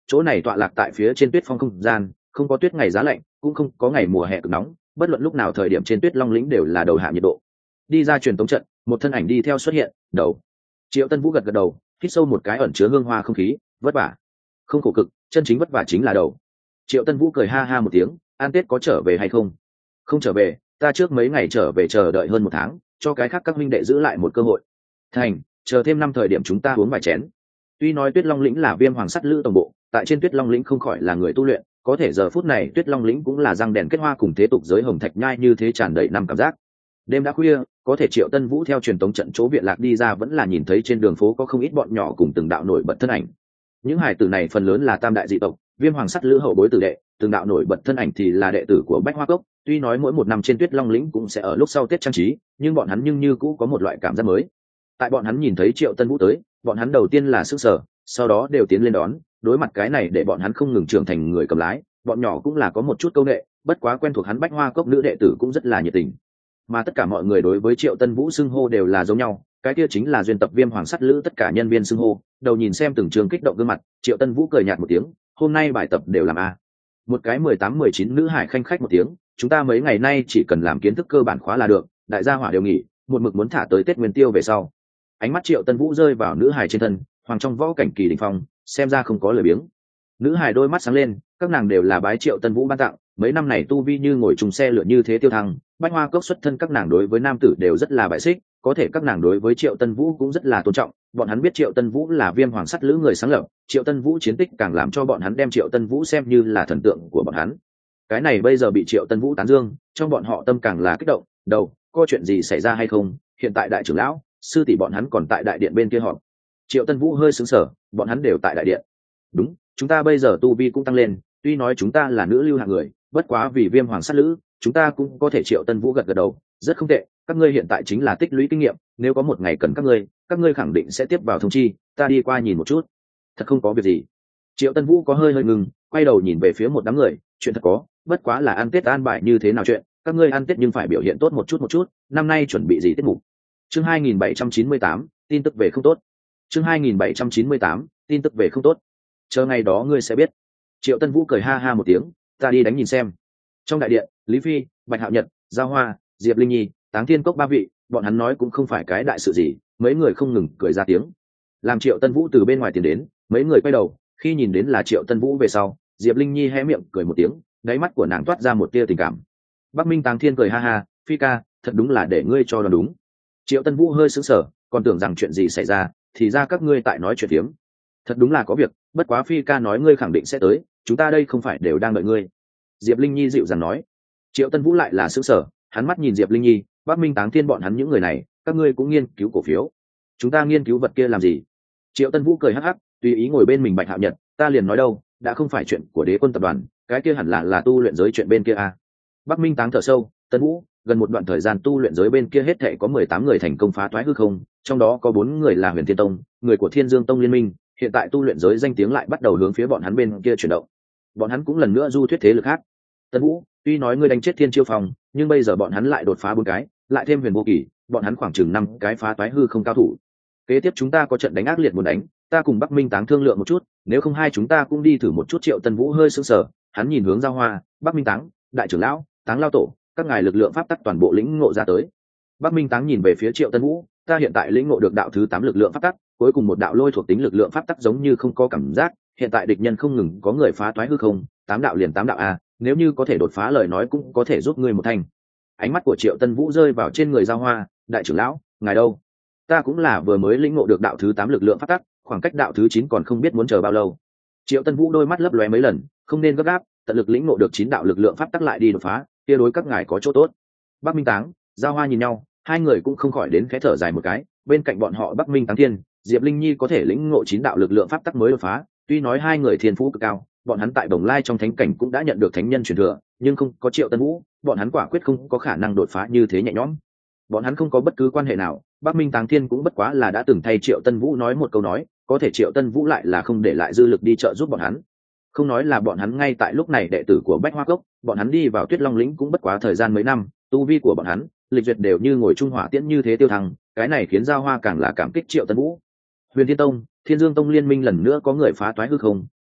chỗ này tọa lạc tại phía trên tuyết phong không gian, không có tuyết ngày giá lạnh, cũng không có ngày mùa hè cực nóng, bất luận lúc nào thời điểm trên tuyết long lĩnh đều là đầu hạ nhiệt độ. Đi ra truyền tống trận, một thân ảnh đi theo xuất hiện. Đầu. Triệu Tân Vũ gật gật đầu, hít sâu một cái ẩn chứa hương hoa không khí. Vất vả. Không khổ cực, chân chính vất vả chính là đầu. Triệu Tân Vũ cười ha ha một tiếng, an tết có trở về hay không? Không trở về, ta trước mấy ngày trở về chờ đợi hơn một tháng, cho cái khác các minh đệ giữ lại một cơ hội. Thành, chờ thêm năm thời điểm chúng ta uống vài chén. Tuy nói tuyết long lĩnh là viêm hoàng sắt lữ tổng bộ, tại trên tuyết long lĩnh không khỏi là người tu luyện, có thể giờ phút này tuyết long lĩnh cũng là răng đèn kết hoa cùng thế tục giới hồng thạch nhai như thế tràn đầy năm cảm giác. Đêm đã khuya, có thể Triệu Tân Vũ theo truyền tống trận chỗ viện lạc đi ra vẫn là nhìn thấy trên đường phố có không ít bọn nhỏ cùng từng đạo nổi bật thân ảnh. Những hải tử này phần lớn là tam đại dị tộc, viêm hoàng sắt lữ hậu bối tử đệ, từng đạo nổi bật thân ảnh thì là đệ tử của Bách Hoa Cốc. Tuy nói mỗi một năm trên tuyết long lĩnh cũng sẽ ở lúc sau Tết trang trí, nhưng bọn hắn nhưng như cũ có một loại cảm giác mới. Tại bọn hắn nhìn thấy Triệu Tân Vũ tới, bọn hắn đầu tiên là sững sờ, sau đó đều tiến lên đón. Đối mặt cái này để bọn hắn không ngừng trưởng thành người cầm lái, bọn nhỏ cũng là có một chút câu nệ, bất quá quen thuộc hắn Bách Hoa Cốc nữ đệ tử cũng rất là nhiệt tình. Mà tất cả mọi người đối với Triệu Tân Vũ xưng hô đều là giống nhau, cái kia chính là duyên tập viêm hoàng sắt lữ tất cả nhân viên xưng hô. Đầu nhìn xem từng trường kích động gương mặt, Triệu Tân Vũ cười nhạt một tiếng, hôm nay bài tập đều làm a. Một cái mười tám mười chín nữ hải khanh khách một tiếng, chúng ta mấy ngày nay chỉ cần làm kiến thức cơ bản khóa là được, đại gia hỏa đều nghỉ, một mực muốn thả tới Tết Nguyên Tiêu về sau. Ánh mắt Triệu Tân Vũ rơi vào nữ hải trên thân, hoàng trong võ cảnh kỳ đỉnh phong, xem ra không có lời biếng. Nữ hải đôi mắt sáng lên, các nàng đều là bái Triệu Tân Vũ ban tặng, mấy năm này tu vi như ngồi trùng xe lửa như thế tiêu thăng. Bách Hoa Cốc xuất thân các nàng đối với nam tử đều rất là bại xích, có thể các nàng đối với Triệu Tân Vũ cũng rất là tôn trọng. Bọn hắn biết Triệu Tân Vũ là viêm hoàng sắt lữ người sáng lập, Triệu Tân Vũ chiến tích càng làm cho bọn hắn đem Triệu Tân Vũ xem như là thần tượng của bọn hắn. Cái này bây giờ bị Triệu Tân Vũ tán dương, trong bọn họ tâm càng là kích động. Đầu, có chuyện gì xảy ra hay không? Hiện tại đại trưởng lão, sư tỷ bọn hắn còn tại đại điện bên kia họp. Triệu Tân Vũ hơi sững sờ, bọn hắn đều tại đại điện. Đúng, chúng ta bây giờ tu vi cũng tăng lên, tuy nói chúng ta là nữ lưu hạng người, bất quá vì viêm hoàng sắt lữ, chúng ta cũng có thể. Triệu Tân Vũ gật gật đầu, rất không tệ, các ngươi hiện tại chính là tích lũy kinh nghiệm, nếu có một ngày cần các ngươi, các ngươi khẳng định sẽ tiếp vào thông chi, ta đi qua nhìn một chút. Thật không có việc gì. Triệu Tân Vũ có hơi hơi ngừng, quay đầu nhìn về phía một đám người, chuyện thật có, bất quá là ăn Tết an bài như thế nào chuyện, các ngươi ăn Tết nhưng phải biểu hiện tốt một chút một chút, năm nay chuẩn bị gì tiết mục. Chương hai nghìn bảy trăm chín mươi tám, tin tức về không tốt. Chương hai nghìn bảy trăm chín mươi tám, tin tức về không tốt. Chờ ngày đó ngươi sẽ biết. Triệu Tân Vũ cười ha ha một tiếng, ta đi đánh nhìn xem. Trong đại điện, Lý Phi, Bạch Hạo Nhật, Giao Hoa, Diệp Linh Nhi, Táng Thiên Cốc ba vị, bọn hắn nói cũng không phải cái đại sự gì, mấy người không ngừng cười ra tiếng. Làm Triệu Tân Vũ từ bên ngoài tiến đến, mấy người quay đầu, khi nhìn đến là Triệu Tân Vũ về sau, Diệp Linh Nhi hé miệng cười một tiếng, đáy mắt của nàng toát ra một tia tình cảm. Bắc Minh Táng Thiên cười ha ha, Phi ca, thật đúng là để ngươi cho đoán đúng. Triệu Tân Vũ hơi sững sờ, còn tưởng rằng chuyện gì xảy ra, thì ra các ngươi tại nói chuyện tiếm. Thật đúng là có việc, bất quá Phi ca nói ngươi khẳng định sẽ tới, chúng ta đây không phải đều đang đợi ngươi. Diệp Linh Nhi dịu dàng nói. Triệu Tân Vũ lại là sững sờ, hắn mắt nhìn Diệp Linh Nhi, Bắc Minh Táng Thiên bọn hắn những người này, các ngươi cũng nghiên cứu cổ phiếu. Chúng ta nghiên cứu vật kia làm gì? Triệu Tân Vũ cười hắc hắc, tùy ý ngồi bên mình Bạch Hạo Nhật, ta liền nói đâu, đã không phải chuyện của Đế Quân tập đoàn, cái kia hẳn là là tu luyện giới chuyện bên kia à. Bắc Minh Táng thở sâu, Tân Vũ, gần một đoạn thời gian tu luyện giới bên kia hết thảy có mười tám người thành công phá toái hư không, trong đó có bốn người là Huyền Thiên Tông, người của Thiên Dương Tông liên minh, hiện tại tu luyện giới danh tiếng lại bắt đầu hướng phía bọn hắn bên kia chuyển động. Bọn hắn cũng lần nữa du thuyết thế lực khác. Tân Vũ, tuy nói ngươi đánh chết Thiên Chiêu Phòng, nhưng bây giờ bọn hắn lại đột phá bốn cái, lại thêm Huyền Vô Kỳ, bọn hắn khoảng chừng năm cái phá toái hư không cao thủ. Kế tiếp chúng ta có trận đánh ác liệt muốn đánh, ta cùng Bắc Minh Táng thương lượng một chút, nếu không hai chúng ta cũng đi thử một chút. Triệu Tân Vũ hơi sững sờ, hắn nhìn hướng Giao Hoa, Bắc Minh Táng, đại trưởng lão, Táng lão tổ, các ngài lực lượng pháp tắc toàn bộ lĩnh ngộ ra tới. Bắc Minh Táng nhìn về phía Triệu Tân Vũ, ta hiện tại lĩnh ngộ được đạo thứ tám lực lượng pháp tắc, cuối cùng một đạo lôi thuộc tính lực lượng pháp tắc giống như không có cảm giác, hiện tại địch nhân không ngừng có người phá toái hư không, tám đạo liền tám đạo a, nếu như có thể đột phá lời nói cũng có thể giúp ngươi một thành. Ánh mắt của Triệu Tân Vũ rơi vào trên người Giao Hoa, đại trưởng lão, ngài đâu? Ta cũng là vừa mới lĩnh ngộ được đạo thứ tám lực lượng pháp tắc, khoảng cách đạo thứ chín còn không biết muốn chờ bao lâu. Triệu Tân Vũ đôi mắt lấp lóe mấy lần, không nên gấp gáp, tận lực lĩnh ngộ được chín đạo lực lượng pháp tắc lại đi đột phá, kia đối các ngài có chỗ tốt. Bắc Minh Táng, Giao Hoa nhìn nhau, hai người cũng không khỏi đến khẽ thở dài một cái, bên cạnh bọn họ Bắc Minh Táng Thiên, Diệp Linh Nhi có thể lĩnh ngộ chín đạo lực lượng pháp tắc mới đột phá, tuy nói hai người thiên phú cực cao, bọn hắn tại Bồng Lai trong thánh cảnh cũng đã nhận được thánh nhân truyền thừa, nhưng không có Triệu Tân Vũ, bọn hắn quả quyết không có khả năng đột phá như thế nhẹ nhõm. Bọn hắn không có bất cứ quan hệ nào, Bắc Minh Táng Thiên cũng bất quá là đã từng thay Triệu Tân Vũ nói một câu nói, có thể Triệu Tân Vũ lại là không để lại dư lực đi trợ giúp bọn hắn. Không nói là bọn hắn ngay tại lúc này đệ tử của Bách Hoa Cốc, bọn hắn đi vào Tuyết Long lĩnh cũng bất quá thời gian mấy năm, tu vi của bọn hắn, lịch duyệt đều như ngồi trung hỏa tiễn như thế tiêu thăng, cái này khiến Giao Hoa càng là cảm kích Triệu Tân Vũ. Huyền Thiên Tông, Thiên Dương Tông liên minh lần nữa có người phá toái hư không,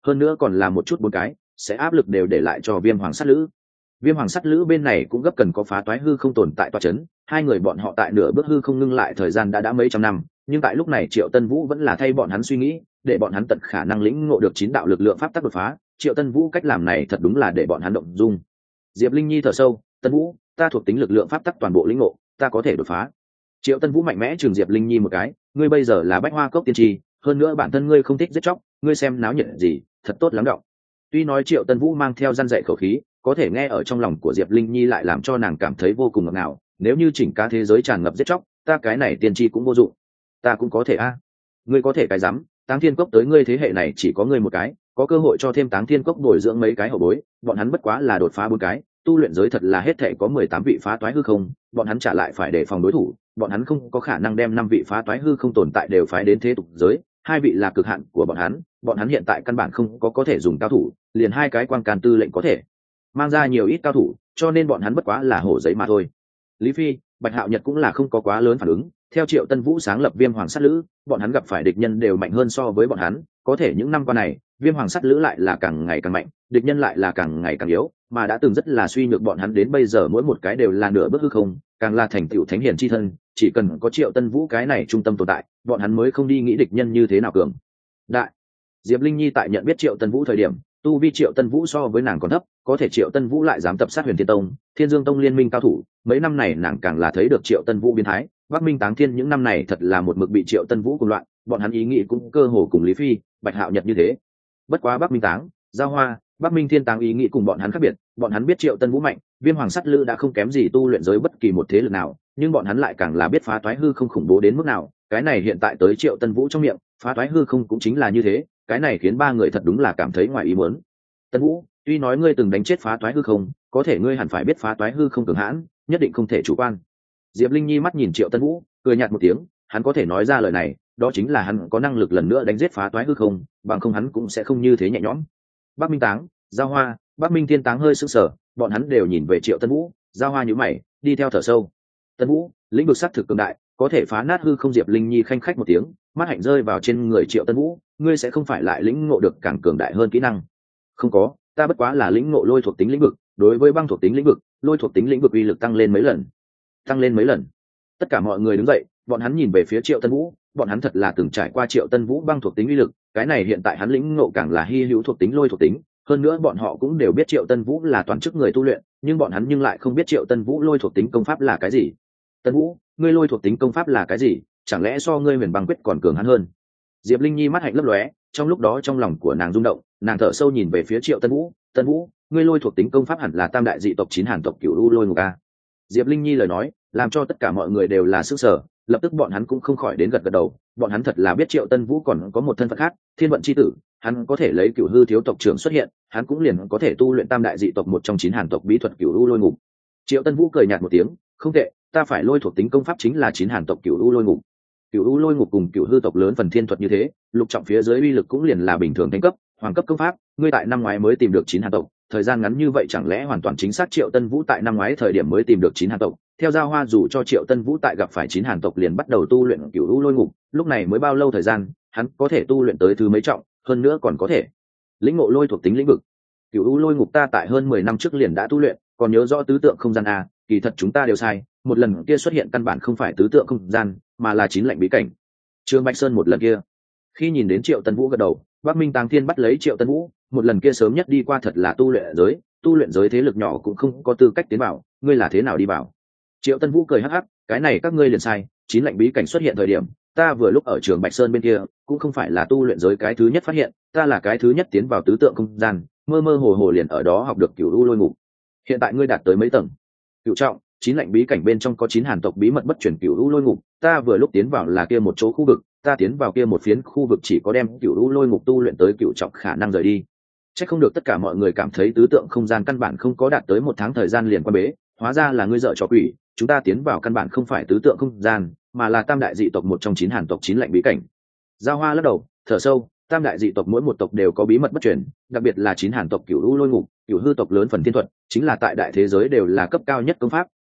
hơn nữa còn là một chút bốn cái, sẽ áp lực đều để lại cho viêm hoàng sát lữ. Viêm hoàng sắt lữ bên này cũng gấp cần có phá toái hư không tồn tại tòa chấn, hai người bọn họ tại nửa bước hư không ngưng lại thời gian đã đã mấy trăm năm, nhưng tại lúc này Triệu Tân Vũ vẫn là thay bọn hắn suy nghĩ, để bọn hắn tận khả năng lĩnh ngộ được chín đạo lực lượng pháp tắc đột phá. Triệu Tân Vũ cách làm này thật đúng là để bọn hắn động dung. Diệp Linh Nhi thở sâu, Tân Vũ, ta thuộc tính lực lượng pháp tắc toàn bộ lĩnh ngộ, ta có thể đột phá. Triệu Tân Vũ mạnh mẽ trừng Diệp Linh Nhi một cái, ngươi bây giờ là bách hoa cốc tiên tri, hơn nữa bản thân ngươi không thích giết chóc, ngươi xem náo nhiệt gì, thật tốt lắm đọng. Tuy nói Triệu Tân Vũ mang theo răn dạy khẩu khí, có thể nghe ở trong lòng của Diệp Linh Nhi lại làm cho nàng cảm thấy vô cùng ngọt ngào. Nếu như chỉnh cá thế giới tràn ngập giết chóc, ta cái này tiên tri cũng vô dụng. Ta cũng có thể a. Ngươi có thể cái rắm, Táng Thiên Cốc tới ngươi thế hệ này chỉ có ngươi một cái, có cơ hội cho thêm Táng Thiên Cốc bồi dưỡng mấy cái hậu bối, bọn hắn bất quá là đột phá bốn cái, tu luyện giới thật là hết thể có mười tám vị phá toái hư không, bọn hắn trả lại phải đề phòng đối thủ, bọn hắn không có khả năng đem năm vị phá toái hư không tồn tại đều phái đến thế tục giới, hai vị là cực hạn của bọn hắn, bọn hắn hiện tại căn bản không có có thể dùng cao thủ, liền hai cái quan can tư lệnh có thể mang ra nhiều ít cao thủ, cho nên bọn hắn bất quá là hổ giấy mà thôi. Lý Phi, Bạch Hạo Nhật cũng là không có quá lớn phản ứng, theo Triệu Tân Vũ sáng lập Viêm Hoàng Sắt Lữ, bọn hắn gặp phải địch nhân đều mạnh hơn so với bọn hắn, có thể những năm qua này, Viêm Hoàng Sắt Lữ lại là càng ngày càng mạnh, địch nhân lại là càng ngày càng yếu, mà đã từng rất là suy nhược bọn hắn đến bây giờ mỗi một cái đều là nửa bước hư không, càng là thành tựu thánh hiển chi thân, chỉ cần có Triệu Tân Vũ cái này trung tâm tồn tại, bọn hắn mới không đi nghĩ địch nhân như thế nào cường đại. Diệp Linh Nhi tại nhận biết Triệu Tân Vũ thời điểm, tu vi Triệu Tân Vũ so với nàng còn thấp, có thể Triệu Tân Vũ lại dám tập sát Huyền Thiên Tông, Thiên Dương Tông liên minh cao thủ, mấy năm này nàng càng là thấy được Triệu Tân Vũ biến thái. Bắc Minh Táng Thiên những năm này thật là một mực bị Triệu Tân Vũ cùng loạn, bọn hắn ý nghĩ cũng cơ hồ cùng Lý Phi, Bạch Hạo Nhật như thế. Bất quá Bắc Minh Táng, Giao Hoa, Bắc Minh Thiên Táng ý nghĩ cùng bọn hắn khác biệt, bọn hắn biết Triệu Tân Vũ mạnh, Viêm Hoàng Sắt Lữ đã không kém gì tu luyện giới bất kỳ một thế lực nào, nhưng bọn hắn lại càng là biết phá toái hư không khủng bố đến mức nào, cái này hiện tại tới Triệu Tân Vũ trong miệng, phá toái hư không cũng chính là như thế, cái này khiến ba người thật đúng là cảm thấy ngoài ý muốn. Tân Vũ, tuy nói ngươi từng đánh chết phá toái hư không, có thể ngươi hẳn phải biết phá toái hư không cường hãn, nhất định không thể chủ quan. Diệp Linh Nhi mắt nhìn Triệu Tân Vũ, cười nhạt một tiếng, hắn có thể nói ra lời này, đó chính là hắn có năng lực lần nữa đánh giết phá toái hư không, bằng không hắn cũng sẽ không như thế nhẹ nhõm. Bắc Minh Táng, Giao Hoa, Bắc Minh Thiên Táng hơi sững sờ, bọn hắn đều nhìn về Triệu Tân Vũ, Giao Hoa nhíu mày, đi theo thở sâu. Tân Vũ, lĩnh vực sát thực cường đại, có thể phá nát hư không. Diệp Linh Nhi khanh khách một tiếng, mắt hạnh rơi vào trên người Triệu Tân Vũ, ngươi sẽ không phải lại lĩnh ngộ được càng cường đại hơn kỹ năng? Không có, ta bất quá là lĩnh ngộ lôi thuộc tính lĩnh vực, đối với băng thuộc tính lĩnh vực, lôi thuộc tính lĩnh vực uy lực tăng lên mấy lần. Tăng lên mấy lần? Tất cả mọi người đứng dậy, bọn hắn nhìn về phía Triệu Tân Vũ, bọn hắn thật là từng trải qua Triệu Tân Vũ băng thuộc tính uy lực, cái này hiện tại hắn lĩnh ngộ càng là hy hữu thuộc tính lôi thuộc tính, hơn nữa bọn họ cũng đều biết Triệu Tân Vũ là toàn chức người tu luyện, nhưng bọn hắn nhưng lại không biết Triệu Tân Vũ lôi thuộc tính công pháp là cái gì. Tân Vũ, ngươi lôi thuộc tính công pháp là cái gì? Chẳng lẽ so ngươi Huyền Băng Quyết còn cường hắn hơn? Diệp Linh Nhi mắt hạnh lấp lóe, trong lúc đó trong lòng của nàng rung động, nàng thở sâu nhìn về phía Triệu Tân Vũ, Tân Vũ, ngươi lôi thuộc tính công pháp hẳn là tam đại dị tộc chín hàn tộc Cửu U Lôi Ngục a. Diệp Linh Nhi lời nói làm cho tất cả mọi người đều là sức sở, lập tức bọn hắn cũng không khỏi đến gật gật đầu, bọn hắn thật là biết Triệu Tân Vũ còn có một thân phận khác, Thiên Vận chi tử, hắn có thể lấy Cửu Hư thiếu tộc trưởng xuất hiện, hắn cũng liền có thể tu luyện tam đại dị tộc một trong chín hàn tộc bí thuật Cửu U Lôi Ngục. Triệu Tân Vũ cười nhạt một tiếng, không tệ, ta phải lôi thuộc tính công pháp chính là chín hàn tộc Cửu U Lôi Ngục. Cửu U Lôi Ngục cùng Cửu Hư tộc lớn phần thiên thuật như thế, lục trọng phía dưới uy lực cũng liền là bình thường thánh cấp, hoàng cấp công pháp, ngươi tại năm ngoái mới tìm được chín hàn tộc, thời gian ngắn như vậy chẳng lẽ hoàn toàn chính xác Triệu Tân Vũ tại năm ngoái thời điểm mới tìm được chín hàn tộc. Theo Giao Hoa dù cho Triệu Tân Vũ tại gặp phải chín hàn tộc liền bắt đầu tu luyện Cửu U Lôi Ngục, lúc này mới bao lâu thời gian, hắn có thể tu luyện tới thứ mấy trọng, hơn nữa còn có thể lĩnh ngộ lôi thuộc tính lĩnh vực. Cửu U Lôi Ngục ta tại hơn mười năm trước liền đã tu luyện, còn nhớ rõ tứ tượng không gian a, kỳ thật chúng ta đều sai, một lần kia xuất hiện căn bản không phải tứ tượng không gian, mà là chín lạnh bí cảnh. Trương Bạch Sơn một lần kia, khi nhìn đến Triệu Tân Vũ gật đầu, Bắc Minh Táng Thiên bắt lấy Triệu Tân Vũ, một lần kia sớm nhất đi qua thật là tu luyện giới, tu luyện giới thế lực nhỏ cũng không có tư cách tiến vào, ngươi là thế nào đi vào? Triệu Tân Vũ cười hắc hắc, cái này các ngươi liền sai, chín lạnh bí cảnh xuất hiện thời điểm, ta vừa lúc ở trường Bạch Sơn bên kia, cũng không phải là tu luyện giới cái thứ nhất phát hiện, ta là cái thứ nhất tiến vào tứ tượng không gian, mơ mơ hồ hồ liền ở đó học được Cửu U Lôi Ngục. Hiện tại ngươi đạt tới mấy tầng? Cửu trọng, chín lạnh bí cảnh bên trong có chín hàn tộc bí mật bất truyền Cửu U Lôi Ngục, ta vừa lúc tiến vào là kia một chỗ khu vực, ta tiến vào kia một phiến khu vực chỉ có đem Cửu U Lôi Ngục tu luyện tới cửu trọng khả năng rời đi. Chắc không được tất cả mọi người cảm thấy tứ tượng không gian căn bản không có đạt tới một tháng thời gian liền quan bế, hóa ra là ngươi dợ trò quỷ, chúng ta tiến vào căn bản không phải tứ tượng không gian, mà là tam đại dị tộc một trong chín hàn tộc chín lạnh bí cảnh. Giao Hoa lắc đầu, thở sâu, tam đại dị tộc mỗi một tộc đều có bí mật bất truyền, đặc biệt là chín hàn tộc Cửu U Lôi Ngục, Cửu Hư tộc lớn phần thiên thuật, chính là tại đại thế giới đều là cấp cao nhất công pháp,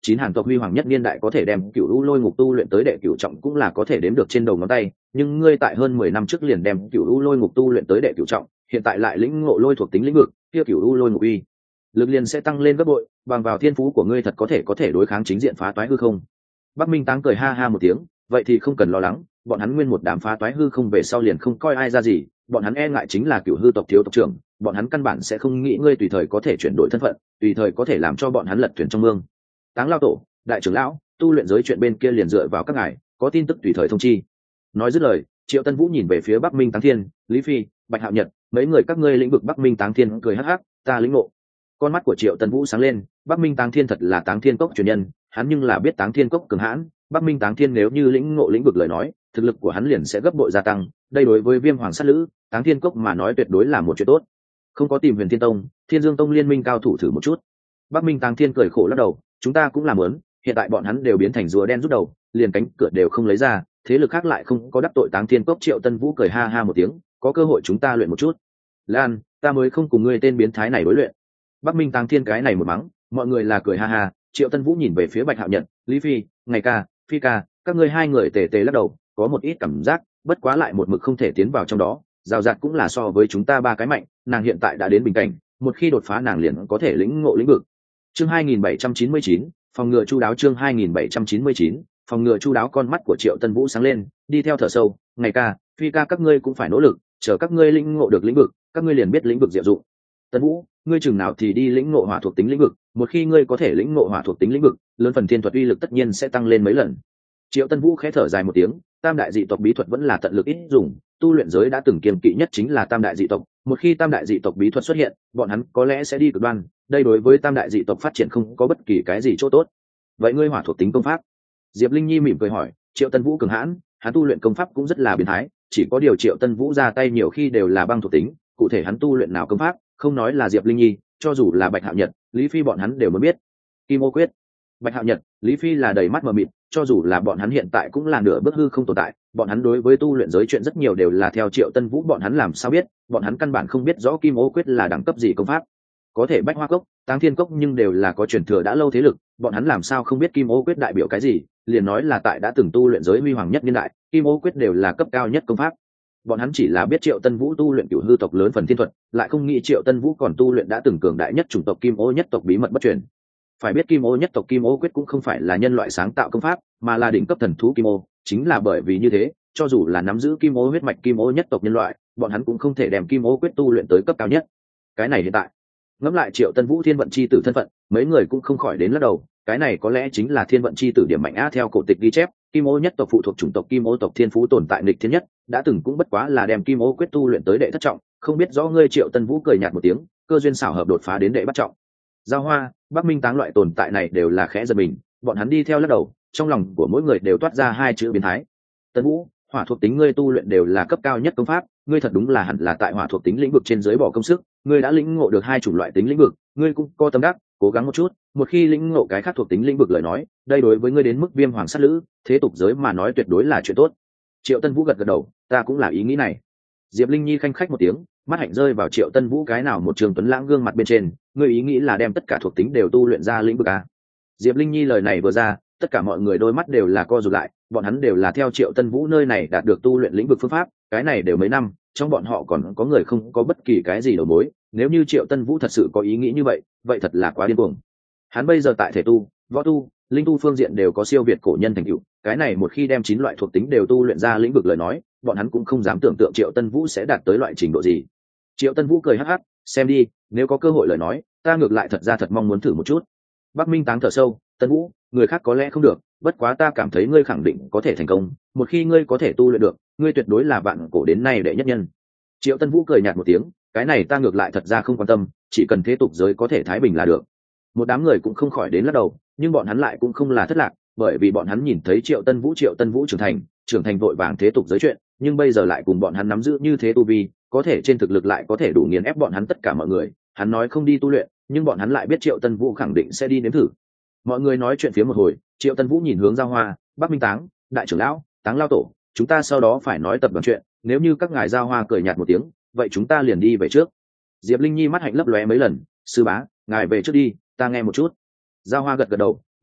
chín hàn tộc huy hoàng nhất niên đại có thể đem cựu u lôi ngục tu luyện tới đệ cựu trọng cũng là có thể đếm được trên đầu ngón tay, nhưng ngươi tại hơn mười năm trước liền đem cựu u lôi ngục tu luyện tới đệ cựu trọng, hiện tại lại lĩnh ngộ lôi thuộc tính lĩnh vực, kia cựu u lôi ngục uy lực liền sẽ tăng lên gấp bội, bằng vào thiên phú của ngươi thật có thể có thể đối kháng chính diện phá toái hư không. Bắc Minh Táng cười ha ha một tiếng, vậy thì không cần lo lắng, bọn hắn nguyên một đám phá toái hư không về sau liền không coi ai ra gì, bọn hắn e ngại chính là cựu hư tộc thiếu tộc trưởng, bọn hắn căn bản sẽ không nghĩ ngươi tùy thời có thể chuyển đổi thân phận, tùy thời có thể làm cho bọn hắn lật thuyền trong mương. Táng lao tổ, đại trưởng lão, tu luyện giới chuyện bên kia liền dựa vào các ngài, có tin tức tùy thời thông chi. Nói dứt lời, Triệu Tân Vũ nhìn về phía Bắc Minh Táng Thiên, Lý Phi, Bạch Hạo Nhật, mấy người các ngươi lĩnh vực Bắc Minh Táng Thiên cười hắc hắc, ta lĩnh ngộ. Con mắt của Triệu Tân Vũ sáng lên, Bắc Minh Táng Thiên thật là Táng Thiên cốc truyền nhân, hắn nhưng là biết Táng Thiên cốc cường hãn, Bắc Minh Táng Thiên nếu như lĩnh ngộ lĩnh vực lời nói, thực lực của hắn liền sẽ gấp bội gia tăng, đây đối với Viêm Hoàng sát lữ, Táng Thiên cốc mà nói tuyệt đối là một chuyện tốt. Không có tìm Huyền Thiên Tông, Thiên Dương Tông liên minh cao thủ thử một chút. Bắc Minh Táng Thiên cười khổ lắc đầu, chúng ta cũng làm muốn, hiện tại bọn hắn đều biến thành rùa đen rút đầu, liền cánh cửa đều không lấy ra, thế lực khác lại không có đắc tội Táng Thiên cốc. Triệu Tân Vũ cười ha ha một tiếng, có cơ hội chúng ta luyện một chút. Lan, ta mới không cùng ngươi tên biến thái này đối luyện. Bắc Minh Táng Thiên cái này một mắng, mọi người là cười ha ha. Triệu Tân Vũ nhìn về phía Bạch Hạo Nhật, Lý Phi, Ngày ca, Phi ca, các ngươi hai người tề tề lắc đầu, có một ít cảm giác, bất quá lại một mực không thể tiến vào trong đó. Giao Giạt cũng là so với chúng ta ba cái mạnh, nàng hiện tại đã đến bình cảnh, một khi đột phá nàng liền có thể lĩnh ngộ lĩnh vực. Chương hai nghìn bảy trăm chín mươi chín, phòng ngừa chu đáo. Chương hai nghìn bảy trăm chín mươi chín, phòng ngừa chu đáo. Con mắt của Triệu Tân Vũ sáng lên, đi theo thở sâu, Ngày ca, Phi ca, các ngươi cũng phải nỗ lực, chờ các ngươi lĩnh ngộ được lĩnh vực, các ngươi liền biết lĩnh vực diệu dụng. Tân Vũ, ngươi chừng nào thì đi lĩnh ngộ hỏa thuộc tính lĩnh vực, một khi ngươi có thể lĩnh ngộ hỏa thuộc tính lĩnh vực, lớn phần thiên thuật uy lực tất nhiên sẽ tăng lên mấy lần. Triệu Tân Vũ khẽ thở dài một tiếng, tam đại dị tộc bí thuật vẫn là tận lực ít dùng, tu luyện giới đã từng kiềm kỵ nhất chính là tam đại dị tộc, một khi tam đại dị tộc bí thuật xuất hiện, bọn hắn có lẽ sẽ đi cực đoan, đây đối với tam đại dị tộc phát triển không có bất kỳ cái gì chỗ tốt. Vậy ngươi hỏa thuộc tính công pháp? Diệp Linh Nhi mỉm cười hỏi. Triệu Tân Vũ cường hãn, hắn tu luyện công pháp cũng rất là biến thái, chỉ có điều Triệu Tân Vũ ra tay nhiều khi đều là băng thuộc tính, cụ thể hắn tu luyện nào công pháp, không nói là Diệp Linh Nhi, cho dù là Bạch Hạo Nhật, Lý Phi bọn hắn đều muốn biết. Kim Ô Quyết. Bạch Hạo Nhật, Lý Phi là đầy mắt mờ mịt, cho dù là bọn hắn hiện tại cũng là nửa bước hư không tồn tại, bọn hắn đối với tu luyện giới chuyện rất nhiều đều là theo Triệu Tân Vũ bọn hắn làm sao biết, bọn hắn căn bản không biết rõ Kim Ô Quyết là đẳng cấp gì công pháp. Có thể Bách Hoa Cốc, Táng Thiên Cốc nhưng đều là có truyền thừa đã lâu thế lực, bọn hắn làm sao không biết Kim Ô Quyết đại biểu cái gì, liền nói là tại đã từng tu luyện giới huy hoàng nhất niên đại, Kim Ô Quyết đều là cấp cao nhất công pháp. Bọn hắn chỉ là biết Triệu Tân Vũ tu luyện cửu hư tộc lớn phần thiên thuật, lại không nghĩ Triệu Tân Vũ còn tu luyện đã từng cường đại nhất chủng tộc Kim Ô nhất tộc bí mật bất truyền. Phải biết Kim Ô nhất tộc Kim Ô Quyết cũng không phải là nhân loại sáng tạo công pháp, mà là đỉnh cấp thần thú Kim Ô, chính là bởi vì như thế, cho dù là nắm giữ Kim Ô huyết mạch Kim Ô nhất tộc nhân loại, bọn hắn cũng không thể đem Kim Ô Quyết tu luyện tới cấp cao nhất. Cái này hiện tại, ngẫm lại Triệu Tân Vũ thiên vận chi tử thân phận, mấy người cũng không khỏi đến lắc đầu, cái này có lẽ chính là thiên vận chi tử điểm mạnh á. Theo cổ tịch ghi chép, Kim Ô nhất tộc phụ thuộc chủng tộc Kim Ô tộc thiên phú tồn tại nghịch thiên nhất, đã từng cũng bất quá là đem Kim Ô Quyết tu luyện tới đệ thất trọng, không biết rõ ngươi. Triệu Tân Vũ cười nhạt một tiếng, cơ duyên xảo hợp đột phá đến đệ bắt trọng. Giao Hoa, Bắc Minh Táng loại tồn tại này đều là khẽ giật mình, bọn hắn đi theo lắc đầu, trong lòng của mỗi người đều toát ra hai chữ biến thái. Tân Vũ, hỏa thuộc tính ngươi tu luyện đều là cấp cao nhất công pháp, ngươi thật đúng là hẳn là tại hỏa thuộc tính lĩnh vực trên dưới bỏ công sức, ngươi đã lĩnh ngộ được hai chủng loại tính lĩnh vực, ngươi cũng có tâm đắc, cố gắng một chút, một khi lĩnh ngộ cái khác thuộc tính lĩnh vực lời nói, đây đối với ngươi đến mức Viêm Hoàng sát lữ, thế tục giới mà nói tuyệt đối là chuyện tốt. Triệu Tân Vũ gật gật đầu, ta cũng là ý nghĩ này. Diệp Linh Nhi khanh khách một tiếng, mắt hạnh rơi vào Triệu Tân Vũ cái nào một trường tuấn lãng gương mặt bên trên, ngươi ý nghĩ là đem tất cả thuộc tính đều tu luyện ra lĩnh vực à? Diệp Linh Nhi lời này vừa ra, tất cả mọi người đôi mắt đều là co rụt lại, bọn hắn đều là theo Triệu Tân Vũ nơi này đạt được tu luyện lĩnh vực phương pháp, cái này đều mấy năm, trong bọn họ còn có người không có bất kỳ cái gì đầu mối, nếu như Triệu Tân Vũ thật sự có ý nghĩ như vậy, vậy thật là quá điên cuồng. Hắn bây giờ tại thể tu, võ tu, linh tu phương diện đều có siêu việt cổ nhân thành tựu, cái này một khi đem chín loại thuộc tính đều tu luyện ra lĩnh vực lời nói, bọn hắn cũng không dám tưởng tượng Triệu Tân Vũ sẽ đạt tới loại trình độ gì. Triệu Tân Vũ cười hắc hắc, xem đi, nếu có cơ hội lời nói, ta ngược lại thật ra thật mong muốn thử một chút. Bắc Minh Táng thở sâu, Tân Vũ, người khác có lẽ không được, bất quá ta cảm thấy ngươi khẳng định có thể thành công, một khi ngươi có thể tu luyện được, ngươi tuyệt đối là vạn cổ đến nay đệ nhất nhân. Triệu Tân Vũ cười nhạt một tiếng, cái này ta ngược lại thật ra không quan tâm, chỉ cần thế tục giới có thể thái bình là được. Một đám người cũng không khỏi đến lắc đầu, nhưng bọn hắn lại cũng không là thất lạc, bởi vì bọn hắn nhìn thấy Triệu Tân Vũ Triệu Tân Vũ trưởng thành, trưởng thành vội vàng thế tục giới chuyện, nhưng bây giờ lại cùng bọn hắn nắm giữ như thế tu vi, có thể trên thực lực lại có thể đủ nghiền ép bọn hắn tất cả mọi người. Hắn nói không đi tu luyện, nhưng bọn hắn lại biết Triệu Tân Vũ khẳng định sẽ đi nếm thử. Mọi người nói chuyện phía một hồi, Triệu Tân Vũ nhìn hướng Giao Hoa, Bắc Minh Táng, đại trưởng lão, Táng lao tổ, chúng ta sau đó phải nói tập đoàn chuyện, nếu như các ngài Giao Hoa cười nhạt một tiếng, vậy chúng ta liền đi về trước. Diệp Linh Nhi mắt hạnh lấp lóe mấy lần, sư bá, ngài về trước đi, ta nghe một chút. Giao Hoa gật gật đầu, đi,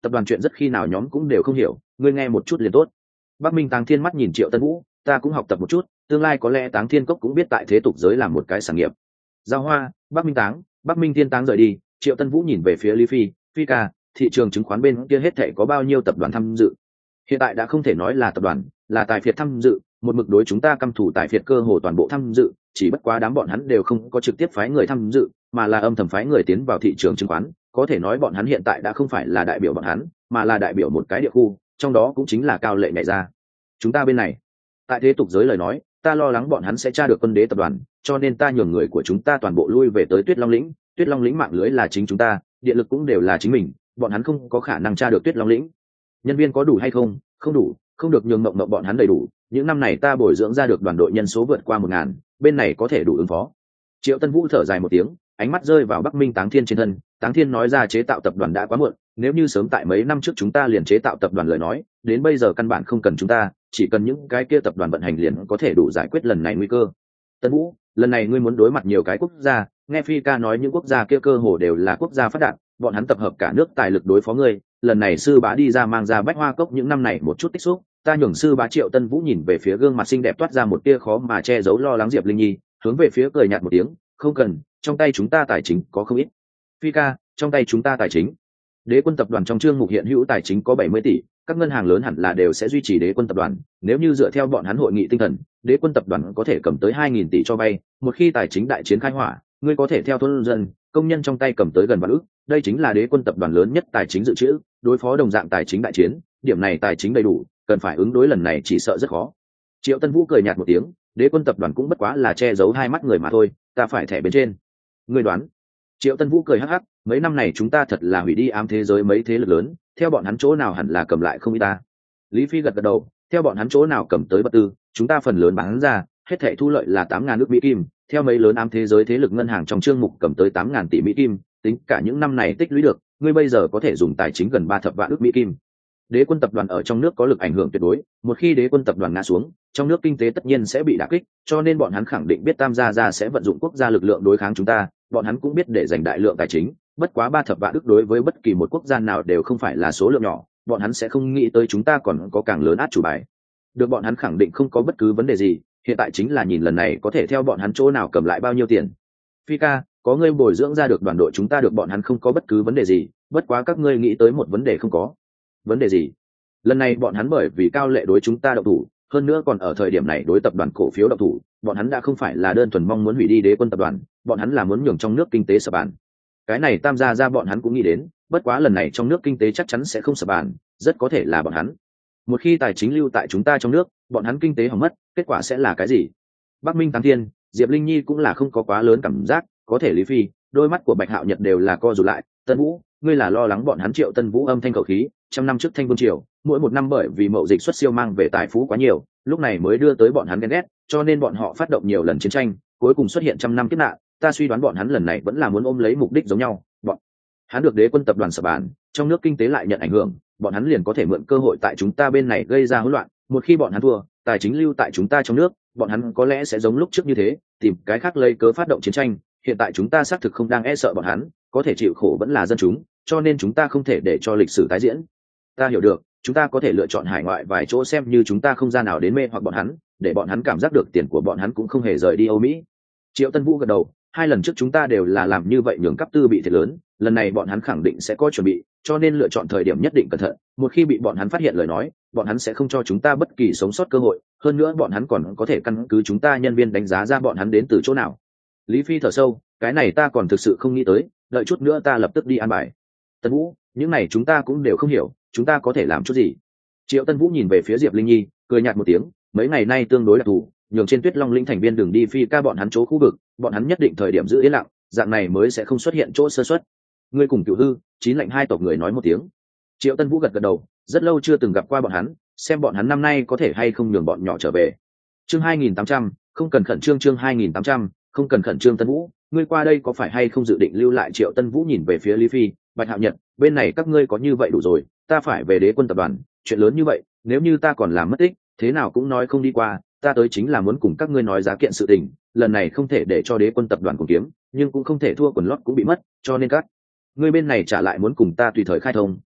tập đoàn chuyện rất khi nào nhóm cũng đều không hiểu, ngươi nghe một chút liền tốt. Bắc Minh Táng Thiên mắt nhìn Triệu Tân Vũ, ta cũng học tập một chút, tương lai có lẽ Táng Thiên Cốc cũng biết tại thế tục giới làm một cái sản nghiệp. Giao Hoa, Bắc Minh Táng, Bắc Minh Thiên Táng rời đi, Triệu Tân Vũ nhìn về phía Lý Phi, Phi ca, thị trường chứng khoán bên kia hết thảy có bao nhiêu tập đoàn tham dự? Hiện tại đã không thể nói là tập đoàn, là tài phiệt tham dự, một mực đối chúng ta căm thủ tài phiệt cơ hồ toàn bộ tham dự, chỉ bất quá đám bọn hắn đều không có trực tiếp phái người tham dự, mà là âm thầm phái người tiến vào thị trường chứng khoán, có thể nói bọn hắn hiện tại đã không phải là đại biểu bọn hắn, mà là đại biểu một cái địa khu, trong đó cũng chính là Cao Lệ nhảy ra. Chúng ta bên này, tại thế tục giới lời nói, ta lo lắng bọn hắn sẽ tra được Quân Đế tập đoàn, cho nên ta nhường người của chúng ta toàn bộ lui về tới Tuyết Long lĩnh, Tuyết Long lĩnh mạng lưới là chính chúng ta, điện lực cũng đều là chính mình, bọn hắn không có khả năng tra được Tuyết Long lĩnh. Nhân viên có đủ hay không? Không đủ, không được nhường mộng mộng bọn hắn đầy đủ, những năm này ta bồi dưỡng ra được đoàn đội nhân số vượt qua một ngàn, bên này có thể đủ ứng phó. Triệu Tân Vũ thở dài một tiếng, ánh mắt rơi vào Bắc Minh Táng Thiên trên thân. Táng Thiên nói ra chế tạo tập đoàn đã quá muộn, nếu như sớm tại mấy năm trước chúng ta liền chế tạo tập đoàn lời nói, đến bây giờ căn bản không cần chúng ta, chỉ cần những cái kia tập đoàn vận hành liền có thể đủ giải quyết lần này nguy cơ. Tân Vũ, lần này ngươi muốn đối mặt nhiều cái quốc gia, nghe Phi ca nói những quốc gia kia cơ hồ đều là quốc gia phát đạt, bọn hắn tập hợp cả nước tài lực đối phó ngươi, lần này sư bá đi ra mang ra Bách Hoa Cốc những năm này một chút tích xúc, ta nhường sư bá Triệu Tân Vũ nhìn về phía gương mặt xinh đẹp toát ra một tia khó mà che giấu lo lắng Diệp Linh Nhi, hướng về phía cười nhạt một tiếng, không cần, trong tay chúng ta tài chính có không ít. Phi ca, trong tay chúng ta tài chính. Đế Quân tập đoàn trong chương mục hiện hữu tài chính có bảy mươi tỷ, các ngân hàng lớn hẳn là đều sẽ duy trì Đế Quân tập đoàn, nếu như dựa theo bọn hắn hội nghị tinh thần, Đế Quân tập đoàn có thể cầm tới hai nghìn tỷ cho vay, một khi tài chính đại chiến khai hỏa, ngươi có thể theo thôn dân, công nhân trong tay cầm tới gần vạn ức, đây chính là Đế Quân tập đoàn lớn nhất tài chính dự trữ, đối phó đồng dạng tài chính đại chiến, điểm này tài chính đầy đủ, cần phải ứng đối lần này chỉ sợ rất khó. Triệu Tân Vũ cười nhạt một tiếng, Đế Quân tập đoàn cũng bất quá là che giấu hai mắt người mà thôi, ta phải thẻ bên trên. Ngươi đoán? Triệu Tân Vũ cười hắc hắc, mấy năm này chúng ta thật là hủy đi ám thế giới mấy thế lực lớn, theo bọn hắn chỗ nào hẳn là cầm lại không ít ta. Lý Phi gật gật đầu, theo bọn hắn chỗ nào cầm tới vật tư, chúng ta phần lớn bán ra, hết thảy thu lợi là tám ngàn nước Mỹ kim, theo mấy lớn ám thế giới thế lực ngân hàng trong chương mục cầm tới tám ngàn tỷ Mỹ kim, tính cả những năm này tích lũy được, ngươi bây giờ có thể dùng tài chính gần ba thập vạn ức Mỹ kim. Đế Quân tập đoàn ở trong nước có lực ảnh hưởng tuyệt đối, một khi Đế Quân tập đoàn ngã xuống, trong nước kinh tế tất nhiên sẽ bị đả kích, cho nên bọn hắn khẳng định biết Tam gia gia sẽ vận dụng quốc gia lực lượng đối kháng chúng ta, bọn hắn cũng biết để dành đại lượng tài chính, bất quá ba thập vạn ức đối với bất kỳ một quốc gia nào đều không phải là số lượng nhỏ, bọn hắn sẽ không nghĩ tới chúng ta còn có càng lớn át chủ bài. Được bọn hắn khẳng định không có bất cứ vấn đề gì, hiện tại chính là nhìn lần này có thể theo bọn hắn chỗ nào cầm lại bao nhiêu tiền. Phi ca, có ngươi bồi dưỡng ra được đoàn đội chúng ta được bọn hắn không có bất cứ vấn đề gì, bất quá các ngươi nghĩ tới một vấn đề không có. Vấn đề gì? Lần này bọn hắn bởi vì Cao Lệ đối chúng ta động thủ, hơn nữa còn ở thời điểm này đối tập đoàn cổ phiếu động thủ, bọn hắn đã không phải là đơn thuần mong muốn hủy đi Đế Quân tập đoàn, bọn hắn là muốn nhường trong nước kinh tế sập bàn. Cái này Tam gia gia bọn hắn cũng nghĩ đến, bất quá lần này trong nước kinh tế chắc chắn sẽ không sập bàn, rất có thể là bọn hắn. Một khi tài chính lưu tại chúng ta trong nước, bọn hắn kinh tế hỏng mất, kết quả sẽ là cái gì? Bắc Minh Táng Thiên, Diệp Linh Nhi cũng là không có quá lớn cảm giác, có thể Lý Phi, đôi mắt của Bạch Hạo Nhật đều là co rụt lại. Tân Vũ, ngươi là lo lắng bọn hắn Triệu Tân Vũ âm thanh khẩu khí, trăm năm trước Thanh Vương Triều, mỗi một năm bởi vì mậu dịch xuất siêu mang về tài phú quá nhiều, lúc này mới đưa tới bọn hắn ghen ghét, cho nên bọn họ phát động nhiều lần chiến tranh, cuối cùng xuất hiện trăm năm kiếp nạn. Ta suy đoán bọn hắn lần này vẫn là muốn ôm lấy mục đích giống nhau, bọn hắn được Đế Quân tập đoàn sập bàn, trong nước kinh tế lại nhận ảnh hưởng, bọn hắn liền có thể mượn cơ hội tại chúng ta bên này gây ra hỗn loạn, một khi bọn hắn thua, tài chính lưu tại chúng ta trong nước, bọn hắn có lẽ sẽ giống lúc trước như thế, tìm cái khác lấy cớ phát động chiến tranh. Hiện tại chúng ta xác thực không đang e sợ bọn hắn, có thể chịu khổ vẫn là dân chúng, cho nên chúng ta không thể để cho lịch sử tái diễn. Ta hiểu được, chúng ta có thể lựa chọn hải ngoại vài chỗ xem như chúng ta không ra nào đến mê hoặc bọn hắn, để bọn hắn cảm giác được tiền của bọn hắn cũng không hề rời đi Âu Mỹ. Triệu Tân Vũ gật đầu, hai lần trước chúng ta đều là làm như vậy nhường cấp tư bị thiệt lớn, lần này bọn hắn khẳng định sẽ có chuẩn bị, cho nên lựa chọn thời điểm nhất định cẩn thận, một khi bị bọn hắn phát hiện lời nói, bọn hắn sẽ không cho chúng ta bất kỳ sống sót cơ hội, hơn nữa bọn hắn còn có thể căn cứ chúng ta nhân viên đánh giá ra bọn hắn đến từ chỗ nào. Lý Phi thở sâu, cái này ta còn thực sự không nghĩ tới, đợi chút nữa ta lập tức đi an bài. Tân Vũ, những này chúng ta cũng đều không hiểu, chúng ta có thể làm chút gì? Triệu Tân Vũ nhìn về phía Diệp Linh Nhi, cười nhạt một tiếng, mấy ngày nay tương đối đặc thù, nhường trên Tuyết Long Linh thành viên đường đi Phi ca bọn hắn chỗ khu vực, bọn hắn nhất định thời điểm giữ yên lặng, dạng này mới sẽ không xuất hiện chỗ sơ suất. Ngươi cùng Cửu Hư, Chín Lệnh hai tộc người nói một tiếng. Triệu Tân Vũ gật gật đầu, rất lâu chưa từng gặp qua bọn hắn, xem bọn hắn năm nay có thể hay không nhường bọn nhỏ trở về. Chương hai nghìn tám trăm, không cần khẩn trương. Chương hai nghìn tám trăm, không cần khẩn trương. Tân Vũ, ngươi qua đây có phải hay không dự định lưu lại? Triệu Tân Vũ nhìn về phía Lý Phi, Bạch Hạo Nhật, bên này các ngươi có như vậy đủ rồi, ta phải về Đế Quân tập đoàn, chuyện lớn như vậy, nếu như ta còn làm mất tích, thế nào cũng nói không đi qua, ta tới chính là muốn cùng các ngươi nói giá kiện sự tình, lần này không thể để cho Đế Quân tập đoàn cùng kiếm, nhưng cũng không thể thua quần lót cũng bị mất, cho nên các ngươi bên này trả lại muốn cùng ta tùy thời khai thông,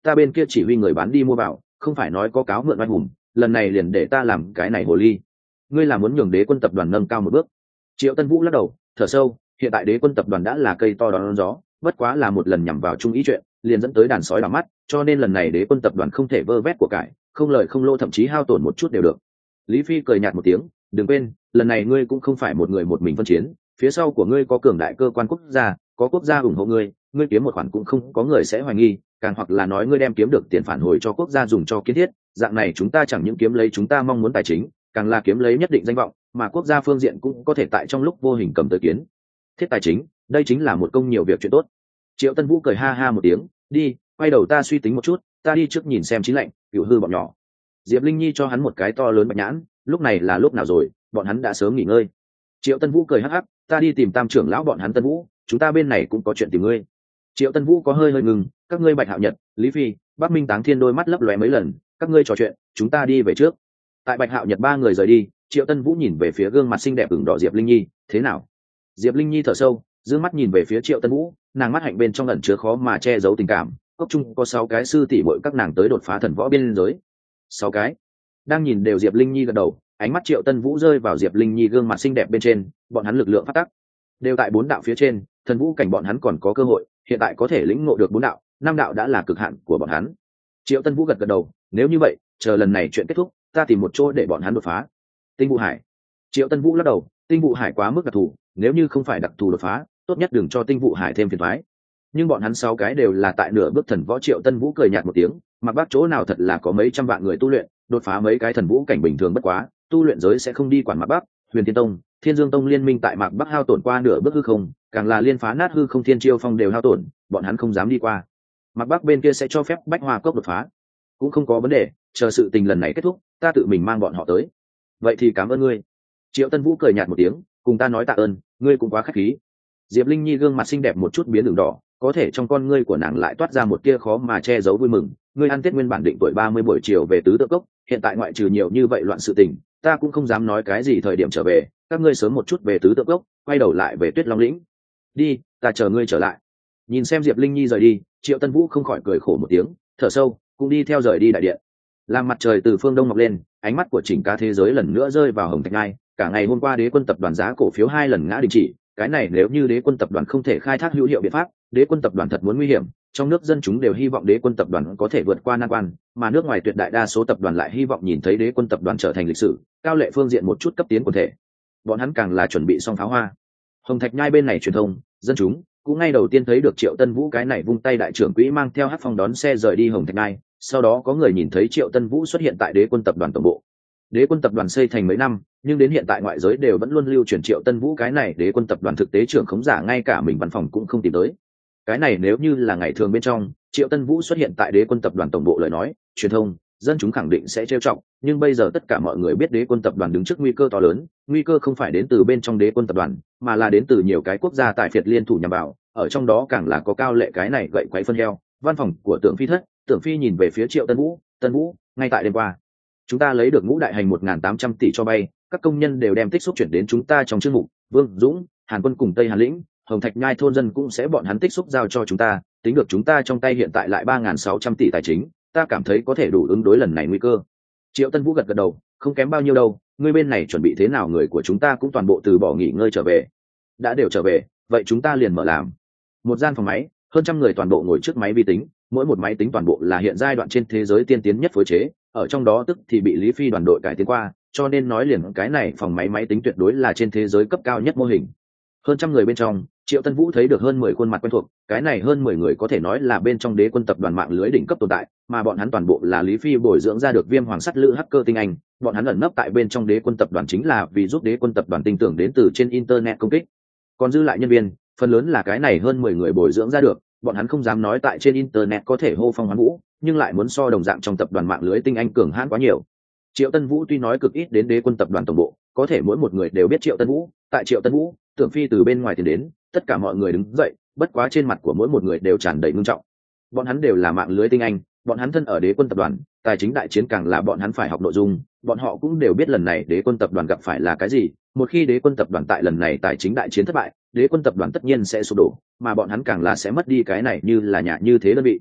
ta bên kia chỉ huy người bán đi mua vào, không phải nói có cáo mượn oai hùng, lần này liền để ta làm cái này hồ ly. Ngươi là muốn nhường Đế quân tập đoàn nâng cao một bước? Triệu Tân Vũ lắc đầu, thở sâu, hiện tại Đế quân tập đoàn đã là cây to đón gió, bất quá là một lần nhằm vào trung ý chuyện, liền dẫn tới đàn sói đỏ mắt, cho nên lần này Đế quân tập đoàn không thể vơ vét của cải, không lợi không lỗ, thậm chí hao tổn một chút đều được. Lý Phi cười nhạt một tiếng, đừng quên, lần này ngươi cũng không phải một người một mình phân chiến, phía sau của ngươi có cường đại cơ quan quốc gia, có quốc gia ủng hộ ngươi, ngươi kiếm một khoản cũng không có người sẽ hoài nghi, càng hoặc là nói ngươi đem kiếm được tiền phản hồi cho quốc gia dùng cho kiến thiết, dạng này chúng ta chẳng những kiếm lấy chúng ta mong muốn tài chính, càng là kiếm lấy nhất định danh vọng, mà quốc gia phương diện cũng có thể tại trong lúc vô hình cầm tới kiến thiết tài chính, đây chính là một công nhiều việc chuyện tốt. Triệu Tân Vũ cười ha ha một tiếng, đi, quay đầu ta suy tính một chút, ta đi trước nhìn xem Chín Lạnh, Cửu Hư bọn nhỏ. Diệp Linh Nhi cho hắn một cái to lớn bạch nhãn, lúc này là lúc nào rồi, bọn hắn đã sớm nghỉ ngơi. Triệu Tân Vũ cười hắc hắc, ta đi tìm Tam trưởng lão bọn hắn. Tân Vũ, chúng ta bên này cũng có chuyện tìm ngươi. Triệu Tân Vũ có hơi hơi ngừng, các ngươi Bạch Hạo Nhật, Lý Phi, Bắc Minh Táng Thiên đôi mắt lấp lóe mấy lần, các ngươi trò chuyện, chúng ta đi về trước. Tại Bạch Hạo Nhật ba người rời đi, Triệu Tân Vũ nhìn về phía gương mặt xinh đẹp ửng đỏ Diệp Linh Nhi, thế nào? Diệp Linh Nhi thở sâu, dương mắt nhìn về phía Triệu Tân Vũ, nàng mắt hạnh bên trong ẩn chứa khó mà che giấu tình cảm. Cốc trung có sáu cái sư tỷ muội các nàng tới đột phá thần võ biên giới. Sáu cái. Đang nhìn đều Diệp Linh Nhi gật đầu, ánh mắt Triệu Tân Vũ rơi vào Diệp Linh Nhi gương mặt xinh đẹp bên trên, bọn hắn lực lượng phát tắc đều tại bốn đạo phía trên, thần vũ cảnh bọn hắn còn có cơ hội, hiện tại có thể lĩnh ngộ được bốn đạo, năm đạo đã là cực hạn của bọn hắn. Triệu Tân Vũ gật gật đầu, nếu như vậy, chờ lần này chuyện kết thúc, ta tìm một chỗ để bọn hắn đột phá. Tinh Vũ Hải. Triệu Tân Vũ lắc đầu, Tinh Vũ Hải quá mức đặc thù, nếu như không phải đặc thù đột phá, tốt nhất đừng cho Tinh Vũ Hải thêm phiền toái. Nhưng bọn hắn sáu cái đều là tại nửa bước thần võ. Triệu Tân Vũ cười nhạt một tiếng, mặc bác chỗ nào thật là có mấy trăm vạn người tu luyện, đột phá mấy cái thần vũ cảnh bình thường bất quá, tu luyện giới sẽ không đi quản Mạc Bắc. Huyền Thiên Tông, Thiên Dương Tông liên minh tại Mạc Bắc hao tổn qua nửa bước hư không, càng là liên phá nát hư không Thiên Chiêu Phong đều hao tổn, bọn hắn không dám đi qua. Mạc Bắc bên kia sẽ cho phép Bách Hoa Cốc đột phá, cũng không có vấn đề, chờ sự tình lần này kết thúc, ta tự mình mang bọn họ tới. Vậy thì cảm ơn ngươi. Triệu Tân Vũ cười nhạt một tiếng, cùng ta nói tạ ơn, ngươi cũng quá khách khí. Diệp Linh Nhi gương mặt xinh đẹp một chút biến đường đỏ, có thể trong con ngươi của nàng lại toát ra một tia khó mà che giấu vui mừng. Ngươi ăn Tết nguyên bản định tuổi ba mươi buổi chiều về Tứ Tượng Cốc, hiện tại ngoại trừ nhiều như vậy loạn sự tình, ta cũng không dám nói cái gì thời điểm trở về, các ngươi sớm một chút về Tứ Tượng Cốc, quay đầu lại về Tuyết Long lĩnh. Đi, ta chờ ngươi trở lại. Nhìn xem Diệp Linh Nhi rời đi, Triệu Tân Vũ không khỏi cười khổ một tiếng, thở sâu, cũng đi theo rời đi đại điện. Làm mặt trời từ phương đông mọc lên, ánh mắt của chỉnh cả thế giới lần nữa rơi vào Hồng Thạch Ngai. Cả ngày hôm qua Đế quân tập đoàn giá cổ phiếu hai lần ngã đình chỉ, cái này nếu như Đế quân tập đoàn không thể khai thác hữu hiệu biện pháp, Đế quân tập đoàn thật muốn nguy hiểm. Trong nước dân chúng đều hy vọng Đế quân tập đoàn có thể vượt qua nan quan, mà nước ngoài tuyệt đại đa số tập đoàn lại hy vọng nhìn thấy Đế quân tập đoàn trở thành lịch sử cao lệ phương diện một chút cấp tiến quần thể. Bọn hắn càng là chuẩn bị xong pháo hoa. Hồng Thạch Nhai bên này truyền thông, dân chúng cũng ngay đầu tiên thấy được Triệu Tân Vũ cái này vung tay đại trưởng quỹ mang theo Hắc Phong đón xe rời đi Hồng Thạch Nhai. Sau đó có người nhìn thấy Triệu Tân Vũ xuất hiện tại Đế quân tập đoàn tổng bộ. Đế quân tập đoàn xây thành mấy năm, nhưng đến hiện tại ngoại giới đều vẫn luôn lưu truyền Triệu Tân Vũ cái này Đế quân tập đoàn thực tế trưởng khống giả, ngay cả mình văn phòng cũng không tìm tới. Cái này nếu như là ngày thường bên trong, Triệu Tân Vũ xuất hiện tại Đế quân tập đoàn tổng bộ lời nói, truyền thông, dân chúng khẳng định sẽ trêu chọc, nhưng bây giờ tất cả mọi người biết Đế quân tập đoàn đứng trước nguy cơ to lớn, nguy cơ không phải đến từ bên trong Đế quân tập đoàn, mà là đến từ nhiều cái quốc gia tại phiệt liên thủ nhằm vào, ở trong đó càng là có Cao Lệ cái này gậy quấy phân heo. Văn phòng của Tưởng Phi thất, Tưởng Phi nhìn về phía Triệu Tân Vũ, Tân Vũ, ngay tại đêm qua, chúng ta lấy được ngũ đại hành một nghìn tám trăm tỷ cho bay, các công nhân đều đem tích xúc chuyển đến chúng ta trong chương mục, Vương Dũng, Hàn Quân cùng Tây Hàn lĩnh, Hồng Thạch Nhai thôn dân cũng sẽ bọn hắn tích xúc giao cho chúng ta, tính được chúng ta trong tay hiện tại lại ba nghìn sáu trăm tỷ tài chính, ta cảm thấy có thể đủ ứng đối lần này nguy cơ. Triệu Tân Vũ gật gật đầu, không kém bao nhiêu đâu, ngươi bên này chuẩn bị thế nào? Người của chúng ta cũng toàn bộ từ bỏ nghỉ ngơi trở về. Đã đều trở về, vậy chúng ta liền mở làm. Một gian phòng máy, hơn trăm người toàn bộ ngồi trước máy vi tính, mỗi một máy tính toàn bộ là hiện giai đoạn trên thế giới tiên tiến nhất phối chế, ở trong đó tức thì bị Lý Phi đoàn đội cải tiến qua, cho nên nói liền cái này phòng máy máy tính tuyệt đối là trên thế giới cấp cao nhất mô hình. Hơn trăm người bên trong, Triệu Tân Vũ thấy được hơn mười khuôn mặt quen thuộc, cái này hơn mười người có thể nói là bên trong Đế quân tập đoàn mạng lưới đỉnh cấp tồn tại, mà bọn hắn toàn bộ là Lý Phi bồi dưỡng ra được Viêm Hoàng Sắt Lữ hacker tinh anh, bọn hắn ẩn nấp tại bên trong Đế quân tập đoàn chính là vì giúp Đế quân tập đoàn tin tưởng đến từ trên internet công kích. Còn dư lại nhân viên, phần lớn là cái này hơn mười người bồi dưỡng ra được, bọn hắn không dám nói tại trên internet có thể hô phong hoán vũ, nhưng lại muốn so đồng dạng trong tập đoàn mạng lưới tinh anh cường hãn quá nhiều. Triệu Tân Vũ tuy nói cực ít đến Đế quân tập đoàn tổng bộ, có thể mỗi một người đều biết Triệu Tân Vũ, tại Triệu Tân Vũ, Tưởng Phi từ bên ngoài tiến đến, tất cả mọi người đứng dậy, bất quá trên mặt của mỗi một người đều tràn đầy ngưng trọng. Bọn hắn đều là mạng lưới tinh anh, bọn hắn thân ở Đế quân tập đoàn, tài chính đại chiến càng là bọn hắn phải học nội dung, bọn họ cũng đều biết lần này Đế quân tập đoàn gặp phải là cái gì, một khi Đế quân tập đoàn tại lần này tài chính đại chiến thất bại, Đế quân tập đoàn tất nhiên sẽ sụp đổ, mà bọn hắn càng là sẽ mất đi cái này như là nhà như thế đơn vị.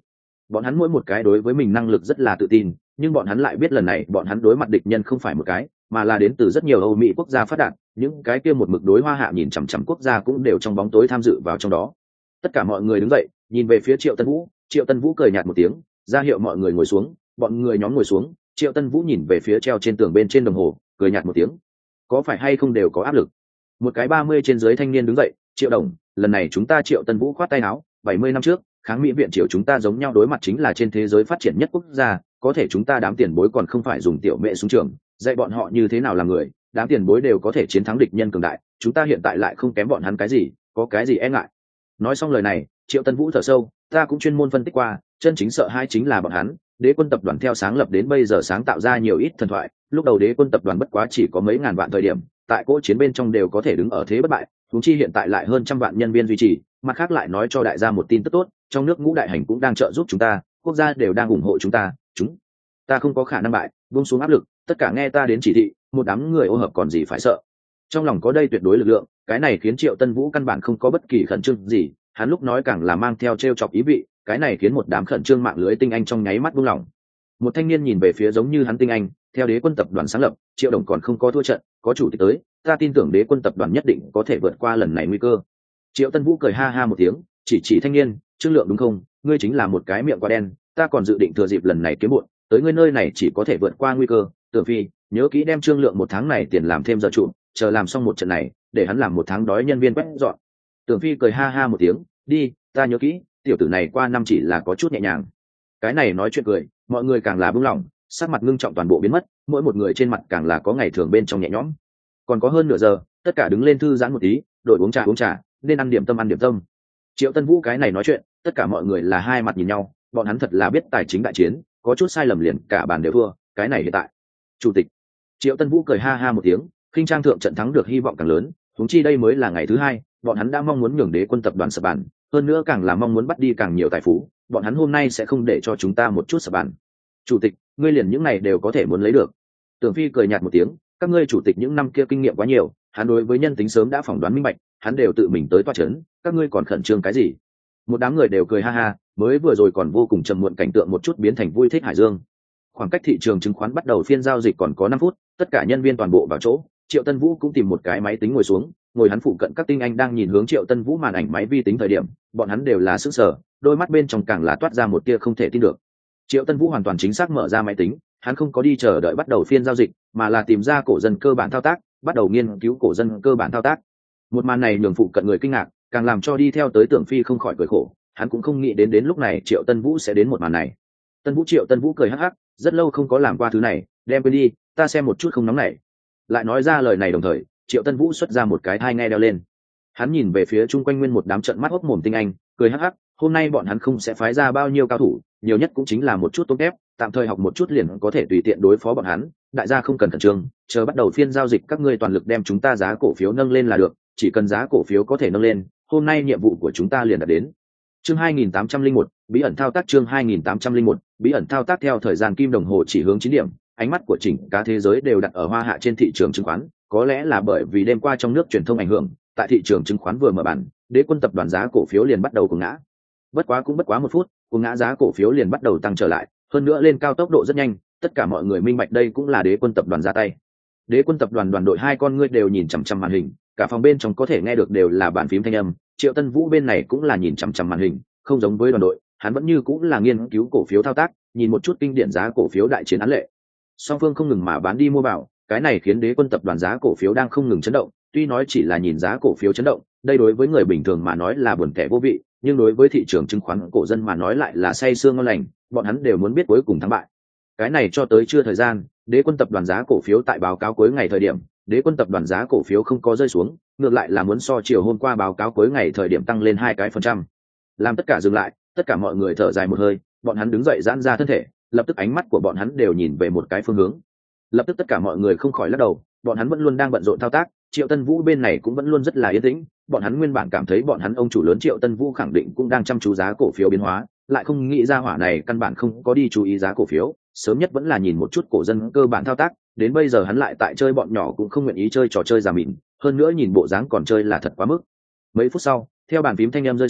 bọn hắn mỗi một cái đối với mình năng lực rất là tự tin, nhưng bọn hắn lại biết lần này bọn hắn đối mặt địch nhân không phải một cái, mà là đến từ rất nhiều Âu Mỹ quốc gia phát đạt, những cái kia một mực đối Hoa Hạ nhìn chằm chằm quốc gia cũng đều trong bóng tối tham dự vào trong đó. Tất cả mọi người đứng dậy, nhìn về phía Triệu Tân Vũ. Triệu Tân Vũ cười nhạt một tiếng, ra hiệu mọi người ngồi xuống. Bọn người nhóm ngồi xuống. Triệu Tân Vũ nhìn về phía treo trên tường bên trên đồng hồ, cười nhạt một tiếng. Có phải hay không đều có áp lực? Một cái ba mươi trên dưới thanh niên đứng dậy. Triệu đồng, lần này chúng ta Triệu Tân Vũ khoát tay áo. bảy mươi năm trước, kháng Mỹ viện triều chúng ta giống nhau đối mặt chính là trên thế giới phát triển nhất quốc gia, có thể chúng ta đám tiền bối còn không phải dùng tiểu mẹ súng trường, dạy bọn họ như thế nào làm người, đám tiền bối đều có thể chiến thắng địch nhân cường đại, chúng ta hiện tại lại không kém bọn hắn cái gì, có cái gì e ngại. Nói xong lời này, Triệu Tân Vũ thở sâu, ta cũng chuyên môn phân tích qua, chân chính sợ hai chính là bọn hắn. Đế quân tập đoàn theo sáng lập đến bây giờ sáng tạo ra nhiều ít thần thoại, lúc đầu đế quân tập đoàn bất quá chỉ có mấy ngàn vạn thời điểm, tại cỗ chiến bên trong đều có thể đứng ở thế bất bại, huống chi hiện tại lại hơn trăm vạn nhân viên duy trì. Mặt khác lại nói cho đại gia một tin tức tốt, trong nước ngũ đại hành cũng đang trợ giúp chúng ta, quốc gia đều đang ủng hộ chúng ta, chúng ta không có khả năng bại, buông xuống áp lực, tất cả nghe ta đến chỉ thị, một đám người ô hợp còn gì phải sợ. Trong lòng có đây tuyệt đối lực lượng, cái này khiến Triệu Tân Vũ căn bản không có bất kỳ khẩn trương gì, hắn lúc nói càng là mang theo trêu chọc ý vị, cái này khiến một đám khẩn trương mạng lưới tinh anh trong nháy mắt buông lỏng. Một thanh niên nhìn về phía giống như hắn tinh anh, theo đế quân tập đoàn sáng lập, Triệu đồng còn không có thua trận, có chủ tịch tới, ta tin tưởng đế quân tập đoàn nhất định có thể vượt qua lần này nguy cơ. Triệu Tân Vũ cười ha ha một tiếng, chỉ chỉ thanh niên, Trương Lượng đúng không, ngươi chính là một cái miệng quá đen, ta còn dự định thừa dịp lần này kiếm bộn, tới ngươi nơi này chỉ có thể vượt qua nguy cơ. Tưởng Phi, nhớ kỹ đem Trương Lượng một tháng này tiền làm thêm giờ trụ, chờ làm xong một trận này, để hắn làm một tháng đói nhân viên quét dọn. Tưởng Phi cười ha ha một tiếng, đi, ta nhớ kỹ, tiểu tử này qua năm chỉ là có chút nhẹ nhàng. Cái này nói chuyện cười, mọi người càng là bưng lỏng, sắc mặt ngưng trọng toàn bộ biến mất, mỗi một người trên mặt càng là có ngày thường bên trong nhẹ nhõm. Còn có hơn nửa giờ, tất cả đứng lên thư giãn một tí, đội uống trà uống trà, nên ăn điểm tâm ăn điểm tâm. Triệu Tân Vũ cái này nói chuyện, tất cả mọi người là hai mặt nhìn nhau, bọn hắn thật là biết tài chính đại chiến, có chút sai lầm liền cả bàn đều thua, cái này hiện tại. Chủ tịch. Triệu Tân Vũ cười ha ha một tiếng, khinh trang thượng trận thắng được hy vọng càng lớn, huống chi đây mới là ngày thứ hai, bọn hắn đã mong muốn nhường đế quân tập đoàn sập bàn, hơn nữa càng là mong muốn bắt đi càng nhiều tài phú, bọn hắn hôm nay sẽ không để cho chúng ta một chút sập bàn. Chủ tịch, ngươi liền những này đều có thể muốn lấy được. Tưởng Phi cười nhạt một tiếng, các ngươi chủ tịch những năm kia kinh nghiệm quá nhiều, hắn đối với nhân tính sớm đã phỏng đoán minh bạch, hắn đều tự mình tới toa chấn, các ngươi còn khẩn trương cái gì? Một đám người đều cười ha ha, mới vừa rồi còn vô cùng trầm muộn cảnh tượng một chút biến thành vui thích hải dương. Khoảng cách thị trường chứng khoán bắt đầu phiên giao dịch còn có năm phút, tất cả nhân viên toàn bộ vào chỗ. Triệu Tân Vũ cũng tìm một cái máy tính ngồi xuống, ngồi hắn phụ cận các tinh anh đang nhìn hướng Triệu Tân Vũ màn ảnh máy vi tính thời điểm, bọn hắn đều là sững sờ, đôi mắt bên trong càng là toát ra một tia không thể tin được. Triệu Tân Vũ hoàn toàn chính xác mở ra máy tính, hắn không có đi chờ đợi bắt đầu phiên giao dịch, mà là tìm ra cổ dân cơ bản thao tác, bắt đầu nghiên cứu cổ dân cơ bản thao tác. Một màn này nhường phụ cận người kinh ngạc, càng làm cho đi theo tới Tưởng Phi không khỏi cười khổ, hắn cũng không nghĩ đến đến lúc này Triệu Tân Vũ sẽ đến một màn này. Tân Vũ Triệu Tân Vũ cười hắc hắc, rất lâu không có làm qua thứ này, đem quên đi, ta xem một chút không nóng nảy. Lại nói ra lời này đồng thời, Triệu Tân Vũ xuất ra một cái thai nghe đeo lên. Hắn nhìn về phía chung quanh nguyên một đám trận mắt hốc mồm tinh anh, cười hắc hắc, hôm nay bọn hắn không sẽ phái ra bao nhiêu cao thủ, nhiều nhất cũng chính là một chút tốt ép, tạm thời học một chút liền có thể tùy tiện đối phó bọn hắn, đại gia không cần khẩn trương, chờ bắt đầu phiên giao dịch các ngươi toàn lực đem chúng ta giá cổ phiếu nâng lên là được, chỉ cần giá cổ phiếu có thể nâng lên, hôm nay nhiệm vụ của chúng ta liền đạt đến. Chương hai nghìn tám trăm lẻ một, bí ẩn thao tác chương hai nghìn tám trăm lẻ một, bí ẩn thao tác theo thời gian kim đồng hồ chỉ hướng chín điểm, ánh mắt của chỉnh cả thế giới đều đặt ở Hoa Hạ trên thị trường chứng khoán, có lẽ là bởi vì đêm qua trong nước truyền thông ảnh hưởng, tại thị trường chứng khoán vừa mở bản, đế quân tập đoàn giá cổ phiếu liền bắt đầu cuồng ngã. Bất quá cũng bất quá một phút, cuồng ngã giá cổ phiếu liền bắt đầu tăng trở lại, hơn nữa lên cao tốc độ rất nhanh, tất cả mọi người minh bạch đây cũng là đế quân tập đoàn ra tay. Đế quân tập đoàn đoàn đội hai con ngươi đều nhìn chằm chằm màn hình, cả phòng bên trong có thể nghe được đều là bàn phím thanh âm. Triệu Tân Vũ bên này cũng là nhìn chằm chằm màn hình, không giống với đoàn đội, hắn vẫn như cũng là nghiên cứu cổ phiếu thao tác, nhìn một chút kinh điển giá cổ phiếu đại chiến án lệ. Song phương không ngừng mà bán đi mua vào, cái này khiến đế quân tập đoàn giá cổ phiếu đang không ngừng chấn động. Tuy nói chỉ là nhìn giá cổ phiếu chấn động, đây đối với người bình thường mà nói là buồn tẻ vô vị, nhưng đối với thị trường chứng khoán cổ dân mà nói lại là say sương ngon lành, bọn hắn đều muốn biết cuối cùng thắng bại. Cái này cho tới chưa thời gian, đế quân tập đoàn giá cổ phiếu tại báo cáo cuối ngày thời điểm, đế quân tập đoàn giá cổ phiếu không có rơi xuống, ngược lại là muốn so chiều hôm qua báo cáo cuối ngày thời điểm tăng lên hai cái phần trăm. Làm tất cả dừng lại, tất cả mọi người thở dài một hơi, bọn hắn đứng dậy giãn ra thân thể, lập tức ánh mắt của bọn hắn đều nhìn về một cái phương hướng. Lập tức tất cả mọi người không khỏi lắc đầu, bọn hắn vẫn luôn đang bận rộn thao tác, Triệu Tân Vũ bên này cũng vẫn luôn rất là yên tĩnh, bọn hắn nguyên bản cảm thấy bọn hắn ông chủ lớn Triệu Tân Vũ khẳng định cũng đang chăm chú giá cổ phiếu biến hóa, lại không nghĩ ra hỏa này căn bản không có đi chú ý giá cổ phiếu, sớm nhất vẫn là nhìn một chút cổ dân cơ bản thao tác, đến bây giờ hắn lại tại chơi bọn nhỏ cũng không nguyện ý chơi trò chơi già mịn, hơn nữa nhìn bộ dáng còn chơi là thật quá mức. Mấy phút sau, theo bàn phím thanh em rơi xuống,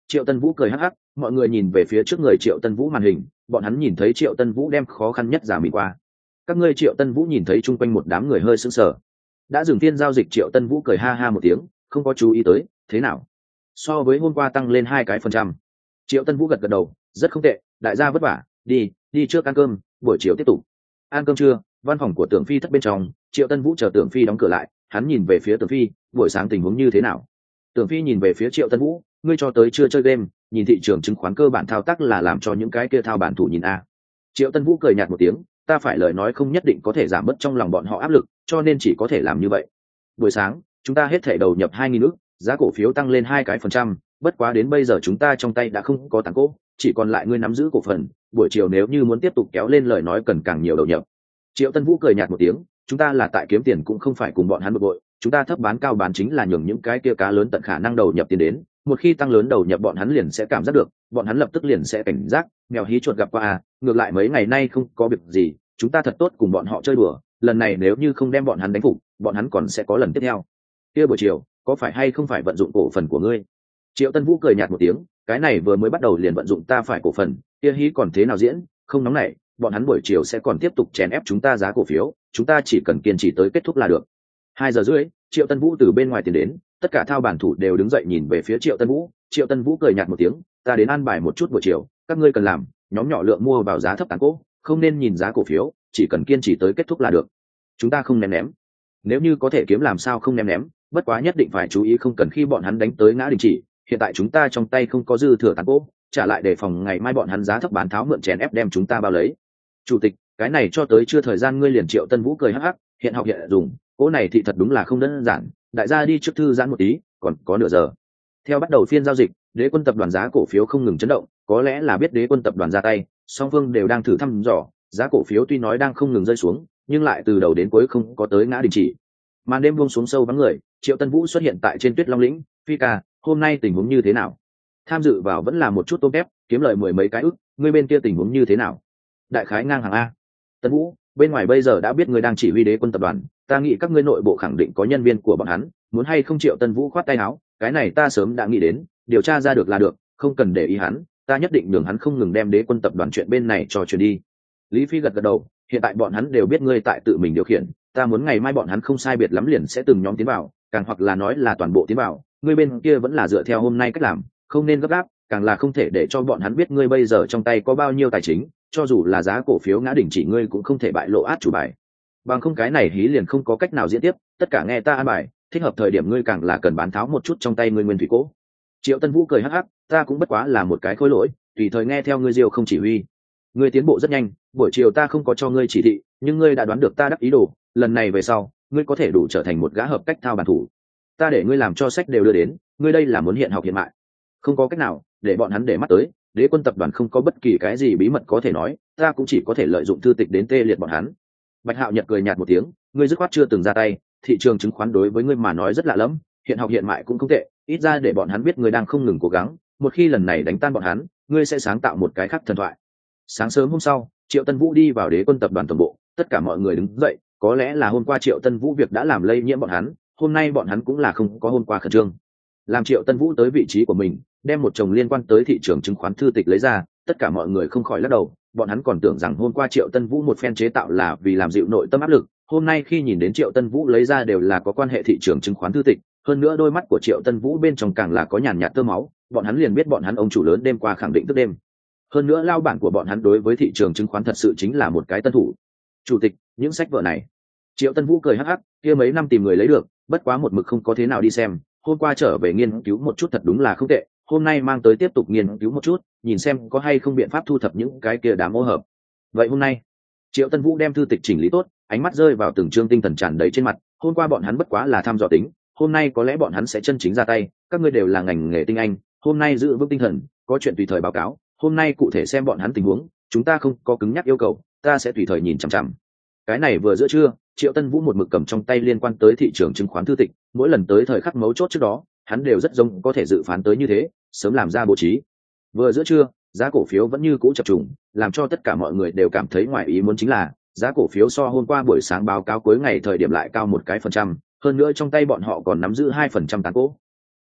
Triệu Tân Vũ cười hắc hắc, mọi người nhìn về phía trước người Triệu Tân Vũ màn hình, bọn hắn nhìn thấy Triệu Tân Vũ đem khó khăn nhất giả mỉ qua. Các ngươi Triệu Tân Vũ nhìn thấy chung quanh một đám người hơi sững sờ. Đã dừng phiên giao dịch Triệu Tân Vũ cười ha ha một tiếng, không có chú ý tới, thế nào? So với hôm qua tăng lên hai cái phần trăm. Triệu Tân Vũ gật gật đầu, rất không tệ, đại gia vất vả, đi, đi trước ăn cơm, buổi chiều tiếp tục. Ăn cơm trưa, văn phòng của Tưởng Phi thất bên trong, Triệu Tân Vũ chờ Tưởng Phi đóng cửa lại, hắn nhìn về phía Tưởng Phi, buổi sáng tình huống như thế nào? Tưởng Phi nhìn về phía Triệu Tân Vũ, ngươi cho tới chưa chơi game, nhìn thị trường chứng khoán cơ bản thao tác là làm cho những cái kia thao bản thủ nhìn a. Triệu Tân Vũ cười nhạt một tiếng, ta phải lời nói không nhất định có thể giảm bớt trong lòng bọn họ áp lực, cho nên chỉ có thể làm như vậy. Buổi sáng, chúng ta hết thể đầu nhập hai nghìn ức, giá cổ phiếu tăng lên hai cái phần trăm, bất quá đến bây giờ chúng ta trong tay đã không có tảng cố, chỉ còn lại ngươi nắm giữ cổ phần, buổi chiều nếu như muốn tiếp tục kéo lên lời nói cần càng nhiều đầu nhập. Triệu Tân Vũ cười nhạt một tiếng, chúng ta là tại kiếm tiền cũng không phải cùng bọn hắn bực bội, chúng ta thấp bán cao bán chính là nhường những cái kia cá lớn tận khả năng đầu nhập tiền đến, một khi tăng lớn đầu nhập bọn hắn liền sẽ cảm giác được, bọn hắn lập tức liền sẽ cảnh giác, mèo hí chuột gặp qua à, ngược lại mấy ngày nay không có việc gì, chúng ta thật tốt cùng bọn họ chơi đùa, lần này nếu như không đem bọn hắn đánh phục, bọn hắn còn sẽ có lần tiếp theo. Kia buổi chiều, có phải hay không phải vận dụng cổ phần của ngươi? Triệu Tân Vũ cười nhạt một tiếng, cái này vừa mới bắt đầu liền vận dụng ta phải cổ phần, kia hí còn thế nào diễn, không nóng nảy, bọn hắn buổi chiều sẽ còn tiếp tục chèn ép chúng ta giá cổ phiếu, chúng ta chỉ cần kiên trì tới kết thúc là được. Hai giờ rưỡi, Triệu Tân Vũ từ bên ngoài tiến đến, tất cả thao bản thủ đều đứng dậy nhìn về phía Triệu Tân Vũ. Triệu Tân Vũ cười nhạt một tiếng, ta đến an bài một chút buổi chiều, các ngươi cần làm, nhóm nhỏ lượng mua vào giá thấp tán cố, không nên nhìn giá cổ phiếu, chỉ cần kiên trì tới kết thúc là được. Chúng ta không ném ném, nếu như có thể kiếm làm sao không ném ném, bất quá nhất định phải chú ý không cần khi bọn hắn đánh tới ngã đình chỉ. Hiện tại chúng ta trong tay không có dư thừa tán cố, trả lại đề phòng ngày mai bọn hắn giá thấp bán tháo mượn chèn ép đem chúng ta bao lấy. Chủ tịch, cái này cho tới chưa thời gian ngươi liền. Triệu Tân Vũ cười hắc hắc, hiện học hiện dùng, cỗ này thì thật đúng là không đơn giản, đại gia đi trước thư giãn một tí, còn có nửa giờ. Theo bắt đầu phiên giao dịch, Đế Quân tập đoàn giá cổ phiếu không ngừng chấn động, có lẽ là biết Đế Quân tập đoàn ra tay, song phương đều đang thử thăm dò, giá cổ phiếu tuy nói đang không ngừng rơi xuống, nhưng lại từ đầu đến cuối không có tới ngã đình chỉ. Màn đêm buông xuống sâu vắng người, Triệu Tân Vũ xuất hiện tại trên Tuyết Long lĩnh. Phi ca, hôm nay tình huống như thế nào? Tham dự vào vẫn là một chút tôm tép, kiếm lời mười mấy cái ức, ngươi bên kia tình huống như thế nào? Đại khái ngang hàng a. Tân Vũ, bên ngoài bây giờ đã biết ngươi đang chỉ huy Đế Quân tập đoàn, ta nghĩ các ngươi nội bộ khẳng định có nhân viên của bọn hắn, muốn hay không? Triệu Tân Vũ khoát tay áo, cái này ta sớm đã nghĩ đến, điều tra ra được là được, không cần để ý hắn, ta nhất định nhường hắn không ngừng đem Đế Quân tập đoàn chuyện bên này cho chuyển đi. Lý Phi gật gật đầu, hiện tại bọn hắn đều biết ngươi tại tự mình điều khiển, ta muốn ngày mai bọn hắn không sai biệt lắm liền sẽ từng nhóm tiến vào, càng hoặc là nói là toàn bộ tiến vào, ngươi bên kia vẫn là dựa theo hôm nay cách làm, không nên gấp gáp, càng là không thể để cho bọn hắn biết ngươi bây giờ trong tay có bao nhiêu tài chính, cho dù là giá cổ phiếu ngã đỉnh chỉ ngươi cũng không thể bại lộ át chủ bài. Bằng không cái này hí liền không có cách nào diễn tiếp, tất cả nghe ta an bài, thích hợp thời điểm ngươi càng là cần bán tháo một chút trong tay ngươi nguyên thủy cố. Triệu Tân Vũ cười hắc hắc, ta cũng bất quá là một cái khối lỗi, tùy thời nghe theo ngươi diêu không chỉ huy. Ngươi tiến bộ rất nhanh, buổi chiều ta không có cho ngươi chỉ thị, nhưng ngươi đã đoán được ta đắc ý đồ, lần này về sau, ngươi có thể đủ trở thành một gã hợp cách thao bản thủ. Ta để ngươi làm cho sách đều đưa đến, ngươi đây là muốn hiện học hiện mại. Không có cách nào, để bọn hắn để mắt tới, Đế Quân tập đoàn không có bất kỳ cái gì bí mật có thể nói, ta cũng chỉ có thể lợi dụng thư tịch đến tê liệt bọn hắn. Bạch Hạo Nhật cười nhạt một tiếng, ngươi dứt khoát chưa từng ra tay, thị trường chứng khoán đối với ngươi mà nói rất lạ lẫm, hiện học hiện mại cũng không tệ, ít ra để bọn hắn biết ngươi đang không ngừng cố gắng, một khi lần này đánh tan bọn hắn, ngươi sẽ sáng tạo một cái khác thần thoại. Sáng sớm hôm sau, Triệu Tân Vũ đi vào Đế Quân tập đoàn tổng bộ, tất cả mọi người đứng dậy, có lẽ là hôm qua Triệu Tân Vũ việc đã làm lây nhiễm bọn hắn, hôm nay bọn hắn cũng là không có hôm qua khẩn trương. Làm Triệu Tân Vũ tới vị trí của mình, đem một chồng liên quan tới thị trường chứng khoán thư tịch lấy ra, tất cả mọi người không khỏi lắc đầu, bọn hắn còn tưởng rằng hôm qua Triệu Tân Vũ một phen chế tạo là vì làm dịu nội tâm áp lực, hôm nay khi nhìn đến Triệu Tân Vũ lấy ra đều là có quan hệ thị trường chứng khoán thư tịch, hơn nữa đôi mắt của Triệu Tân Vũ bên trong càng là có nhàn nhạt tơ máu, bọn hắn liền biết bọn hắn ông chủ lớn đêm qua khẳng định thức đêm. Hơn nữa lao bản của bọn hắn đối với thị trường chứng khoán thật sự chính là một cái tân thủ. Chủ tịch, những sách vở này. Triệu Tân Vũ cười hắc hắc, kia mấy năm tìm người lấy được, bất quá một mực không có thế nào đi xem, hôm qua trở về nghiên cứu một chút thật đúng là không tệ, hôm nay mang tới tiếp tục nghiên cứu một chút, nhìn xem có hay không biện pháp thu thập những cái kia đám ô hợp. Vậy hôm nay, Triệu Tân Vũ đem thư tịch chỉnh lý tốt, ánh mắt rơi vào từng chương tinh thần tràn đầy trên mặt, hôm qua bọn hắn bất quá là thăm dò tính, hôm nay có lẽ bọn hắn sẽ chân chính ra tay, các ngươi đều là ngành nghề tinh anh, hôm nay giữ vững tinh thần, có chuyện tùy thời báo cáo, hôm nay cụ thể xem bọn hắn tình huống, chúng ta không có cứng nhắc yêu cầu, ta sẽ tùy thời nhìn chằm chằm. Cái này vừa giữa trưa, Triệu Tân Vũ một mực cầm trong tay liên quan tới thị trường chứng khoán thư tịch, mỗi lần tới thời khắc mấu chốt trước đó, hắn đều rất giống có thể dự phán tới như thế, sớm làm ra bố trí. Vừa giữa trưa, giá cổ phiếu vẫn như cũ chập trùng, làm cho tất cả mọi người đều cảm thấy ngoài ý muốn chính là, giá cổ phiếu so hôm qua buổi sáng báo cáo cuối ngày thời điểm lại cao một cái phần trăm, hơn nữa trong tay bọn họ còn nắm giữ hai phần trăm tán cố.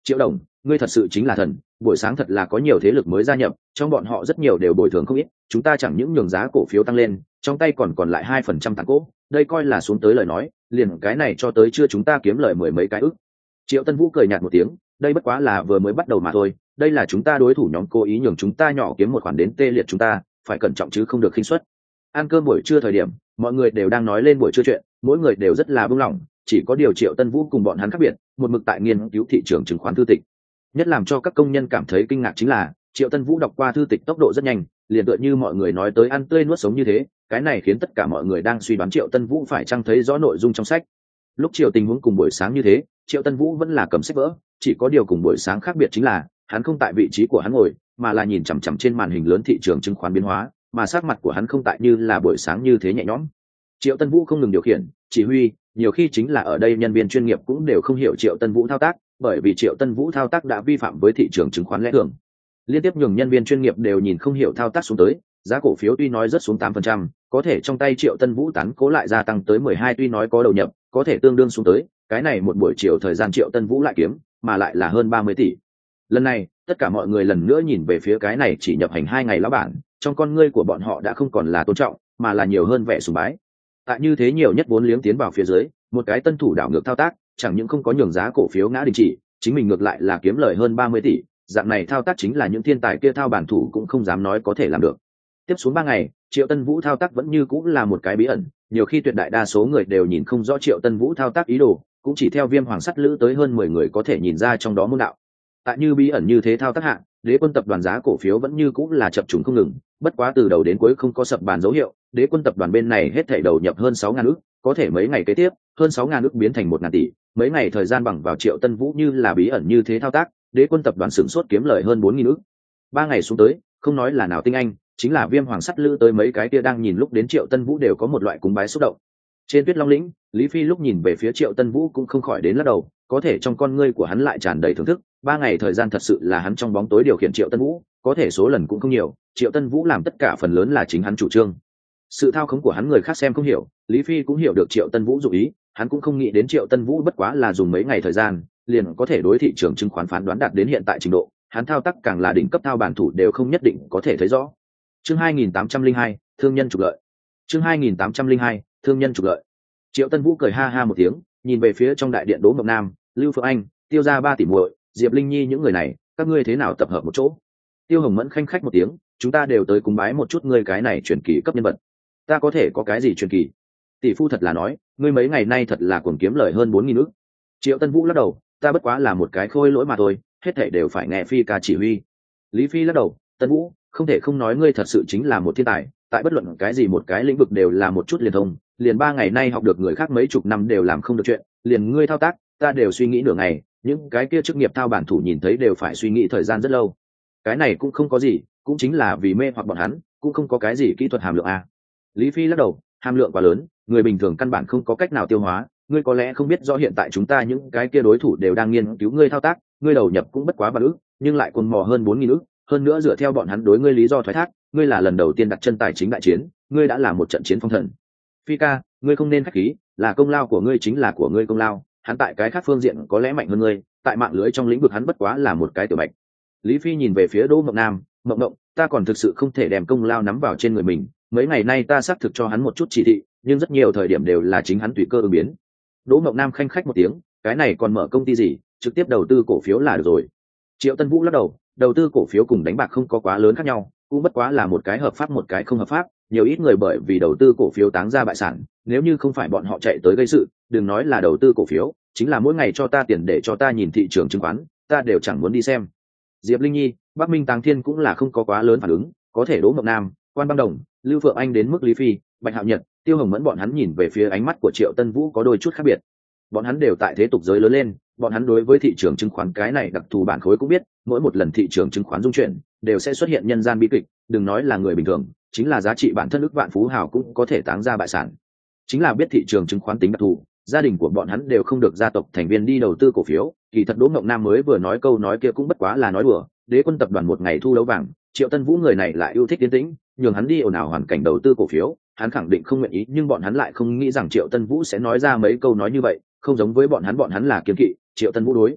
Triệu Đồng, ngươi thật sự chính là thần, buổi sáng thật là có nhiều thế lực mới gia nhập, trong bọn họ rất nhiều đều bồi thường không ít, chúng ta chẳng những nhường giá cổ phiếu tăng lên, trong tay còn còn lại hai phần trăm tặng cổ, đây coi là xuống tới lời nói, liền cái này cho tới chưa chúng ta kiếm lời mười mấy cái ức. Triệu Tân Vũ cười nhạt một tiếng, đây bất quá là vừa mới bắt đầu mà thôi, đây là chúng ta đối thủ nhóm cố ý nhường chúng ta nhỏ kiếm một khoản đến tê liệt chúng ta, phải cẩn trọng chứ không được khinh suất. Ăn cơm buổi trưa thời điểm, mọi người đều đang nói lên buổi trưa chuyện, mỗi người đều rất là buông lỏng, chỉ có điều Triệu Tân Vũ cùng bọn hắn khác biệt, một mực tại nghiên cứu thị trường chứng khoán thư tịch. Nhất làm cho các công nhân cảm thấy kinh ngạc chính là Triệu Tân Vũ đọc qua thư tịch tốc độ rất nhanh, liền tựa như mọi người nói tới ăn tươi nuốt sống như thế, cái này khiến tất cả mọi người đang suy đoán Triệu Tân Vũ phải chăng thấy rõ nội dung trong sách. Lúc chiều tình huống cùng buổi sáng như thế, Triệu Tân Vũ vẫn là cầm sách vỡ, chỉ có điều cùng buổi sáng khác biệt chính là hắn không tại vị trí của hắn ngồi, mà là nhìn chằm chằm trên màn hình lớn thị trường chứng khoán biến hóa, mà sắc mặt của hắn không tại như là buổi sáng như thế nhẹ nhõm. Triệu Tân Vũ không ngừng điều khiển, chỉ huy, nhiều khi chính là ở đây nhân viên chuyên nghiệp cũng đều không hiểu Triệu Tân Vũ thao tác, bởi vì Triệu Tân Vũ thao tác đã vi phạm với thị trường chứng khoán lẽ thường. Liên tiếp nhường nhân viên chuyên nghiệp đều nhìn không hiểu thao tác xuống tới, giá cổ phiếu tuy nói rất xuống tám phần trăm, có thể trong tay Triệu Tân Vũ tán cố lại gia tăng tới mười hai, tuy nói có đầu nhập, có thể tương đương xuống tới, cái này một buổi chiều thời gian Triệu Tân Vũ lại kiếm, mà lại là hơn ba mươi tỷ. Lần này, tất cả mọi người lần nữa nhìn về phía cái này chỉ nhập hành hai ngày lão bản, trong con ngươi của bọn họ đã không còn là tôn trọng, mà là nhiều hơn vẻ sùng bái. Tại như thế nhiều nhất vốn liếng tiến vào phía dưới, một cái tân thủ đảo ngược thao tác, chẳng những không có nhường giá cổ phiếu ngã đình chỉ, chính mình ngược lại là kiếm lời hơn ba mươi tỷ, dạng này thao tác chính là những thiên tài kia thao bản thủ cũng không dám nói có thể làm được. Tiếp xuống ba ngày, Triệu Tân Vũ thao tác vẫn như cũng là một cái bí ẩn, nhiều khi tuyệt đại đa số người đều nhìn không rõ Triệu Tân Vũ thao tác ý đồ, cũng chỉ theo Viêm Hoàng Sắt Lữ tới hơn mười người có thể nhìn ra trong đó môn đạo. Tại như bí ẩn như thế thao tác hạng, Đế Quân tập đoàn giá cổ phiếu vẫn như cũng là chập trùng không ngừng, bất quá từ đầu đến cuối không có sập bàn dấu hiệu, Đế Quân tập đoàn bên này hết thảy đầu nhập hơn sáu ngàn ức, có thể mấy ngày kế tiếp, hơn sáu ngàn ức biến thành một ngàn tỷ, mấy ngày thời gian bằng vào Triệu Tân Vũ như là bí ẩn như thế thao tác, Đế Quân tập đoàn sửng sốt kiếm lời hơn bốn nghìn ức. Ba ngày xuống tới, không nói là nào tinh anh, chính là Viêm Hoàng Sắt Lữ tới mấy cái kia đang nhìn lúc đến Triệu Tân Vũ đều có một loại cúng bái xúc động. Trên Tuyết Long lĩnh, Lý Phi lúc nhìn về phía Triệu Tân Vũ cũng không khỏi đến lắc đầu, có thể trong con ngươi của hắn lại tràn đầy thưởng thức, ba ngày thời gian thật sự là hắn trong bóng tối điều khiển Triệu Tân Vũ, có thể số lần cũng không nhiều, Triệu Tân Vũ làm tất cả phần lớn là chính hắn chủ trương. Sự thao khống của hắn người khác xem không hiểu, Lý Phi cũng hiểu được Triệu Tân Vũ dụng ý, hắn cũng không nghĩ đến Triệu Tân Vũ bất quá là dùng mấy ngày thời gian, liền có thể đối thị trường chứng khoán phán đoán đạt đến hiện tại trình độ, hắn thao tác càng là đỉnh cấp thao bản thủ đều không nhất định có thể thấy rõ. Chương hai nghìn tám trăm lẻ hai, thương nhân trục lợi. Chương hai nghìn tám trăm lẻ hai, thương nhân trục lợi. Triệu Tân Vũ cười ha ha một tiếng, nhìn về phía trong đại điện Đỗ Mộng Nam, Lưu Phượng Anh, Tiêu gia ba tỷ muội, Diệp Linh Nhi những người này, các ngươi thế nào tập hợp một chỗ? Tiêu Hồng Mẫn khanh khách một tiếng, chúng ta đều tới cúng bái một chút ngươi cái này truyền kỳ cấp nhân vật. Ta có thể có cái gì truyền kỳ? Tỷ phu thật là nói, ngươi mấy ngày nay thật là cuồng kiếm lời hơn bốn nghìn ức. Triệu Tân Vũ lắc đầu, ta bất quá là một cái khôi lỗi mà thôi, hết thảy đều phải nghe Phi ca chỉ huy. Lý Phi lắc đầu, Tân Vũ, không thể không nói ngươi thật sự chính là một thiên tài, tại bất luận cái gì một cái lĩnh vực đều là một chút liền thông, liền ba ngày nay học được người khác mấy chục năm đều làm không được chuyện, liền ngươi thao tác, ta đều suy nghĩ nửa ngày, những cái kia chức nghiệp thao bản thủ nhìn thấy đều phải suy nghĩ thời gian rất lâu. Cái này cũng không có gì, cũng chính là vì mê hoặc bọn hắn, cũng không có cái gì kỹ thuật hàm lượng a. Lý Phi lắc đầu, hàm lượng quá lớn, người bình thường căn bản không có cách nào tiêu hóa, ngươi có lẽ không biết rõ hiện tại chúng ta những cái kia đối thủ đều đang nghiên cứu ngươi thao tác, ngươi đầu nhập cũng bất quá ba ức, nhưng lại cuồng mò hơn bốn nghìn ức, hơn nữa dựa theo bọn hắn đối ngươi lý do thoái thác, ngươi là lần đầu tiên đặt chân tài chính đại chiến, ngươi đã là một trận chiến phong thần. Phi ca, ngươi không nên khách khí, là công lao của ngươi chính là của ngươi công lao, hắn tại cái khác phương diện có lẽ mạnh hơn ngươi, tại mạng lưới trong lĩnh vực hắn bất quá là một cái tiểu bạch. Lý Phi nhìn về phía Đỗ Mộng Nam, Mộng Mộng, ta còn thực sự không thể đem công lao nắm vào trên người mình, mấy ngày nay ta xác thực cho hắn một chút chỉ thị, nhưng rất nhiều thời điểm đều là chính hắn tùy cơ ứng biến. Đỗ Mộng Nam khanh khách một tiếng, cái này còn mở công ty gì, trực tiếp đầu tư cổ phiếu là được rồi. Triệu Tân Vũ lắc đầu, đầu tư cổ phiếu cùng đánh bạc không có quá lớn khác nhau, cũng bất quá là một cái hợp pháp một cái không hợp pháp, nhiều ít người bởi vì đầu tư cổ phiếu táng ra bại sản, nếu như không phải bọn họ chạy tới gây sự, đừng nói là đầu tư cổ phiếu, chính là mỗi ngày cho ta tiền để cho ta nhìn thị trường chứng khoán, ta đều chẳng muốn đi xem. Diệp Linh Nhi, Bắc Minh Táng Thiên cũng là không có quá lớn phản ứng, có thể Đỗ Mộng Nam, Quan Băng Đồng, Lưu Phượng Anh đến mức Lý Phi, Bạch Hạo Nhật, Tiêu Hồng Mẫn bọn hắn nhìn về phía ánh mắt của Triệu Tân Vũ có đôi chút khác biệt. Bọn hắn đều tại thế tục giới lớn lên, bọn hắn đối với thị trường chứng khoán cái này đặc thù bản khối cũng biết, mỗi một lần thị trường chứng khoán dung chuyển, đều sẽ xuất hiện nhân gian bi kịch, đừng nói là người bình thường, chính là giá trị bản thân ức vạn phú hào cũng có thể táng ra bại sản. Chính là biết thị trường chứng khoán tính đặc thù, gia đình của bọn hắn đều không được gia tộc thành viên đi đầu tư cổ phiếu, kỳ thật Đỗ Mộng Nam mới vừa nói câu nói kia cũng bất quá là nói đùa, Đế Quân tập đoàn một ngày thu đấu vàng, Triệu Tân Vũ người này lại yêu thích tiến tĩnh, nhường hắn đi ồn ào hoàn cảnh đầu tư cổ phiếu, hắn khẳng định không nguyện ý, nhưng bọn hắn lại không nghĩ rằng Triệu Tân Vũ sẽ nói ra mấy câu nói như vậy, không giống với bọn hắn, bọn hắn là kiêng kỵ, Triệu Tân Vũ đối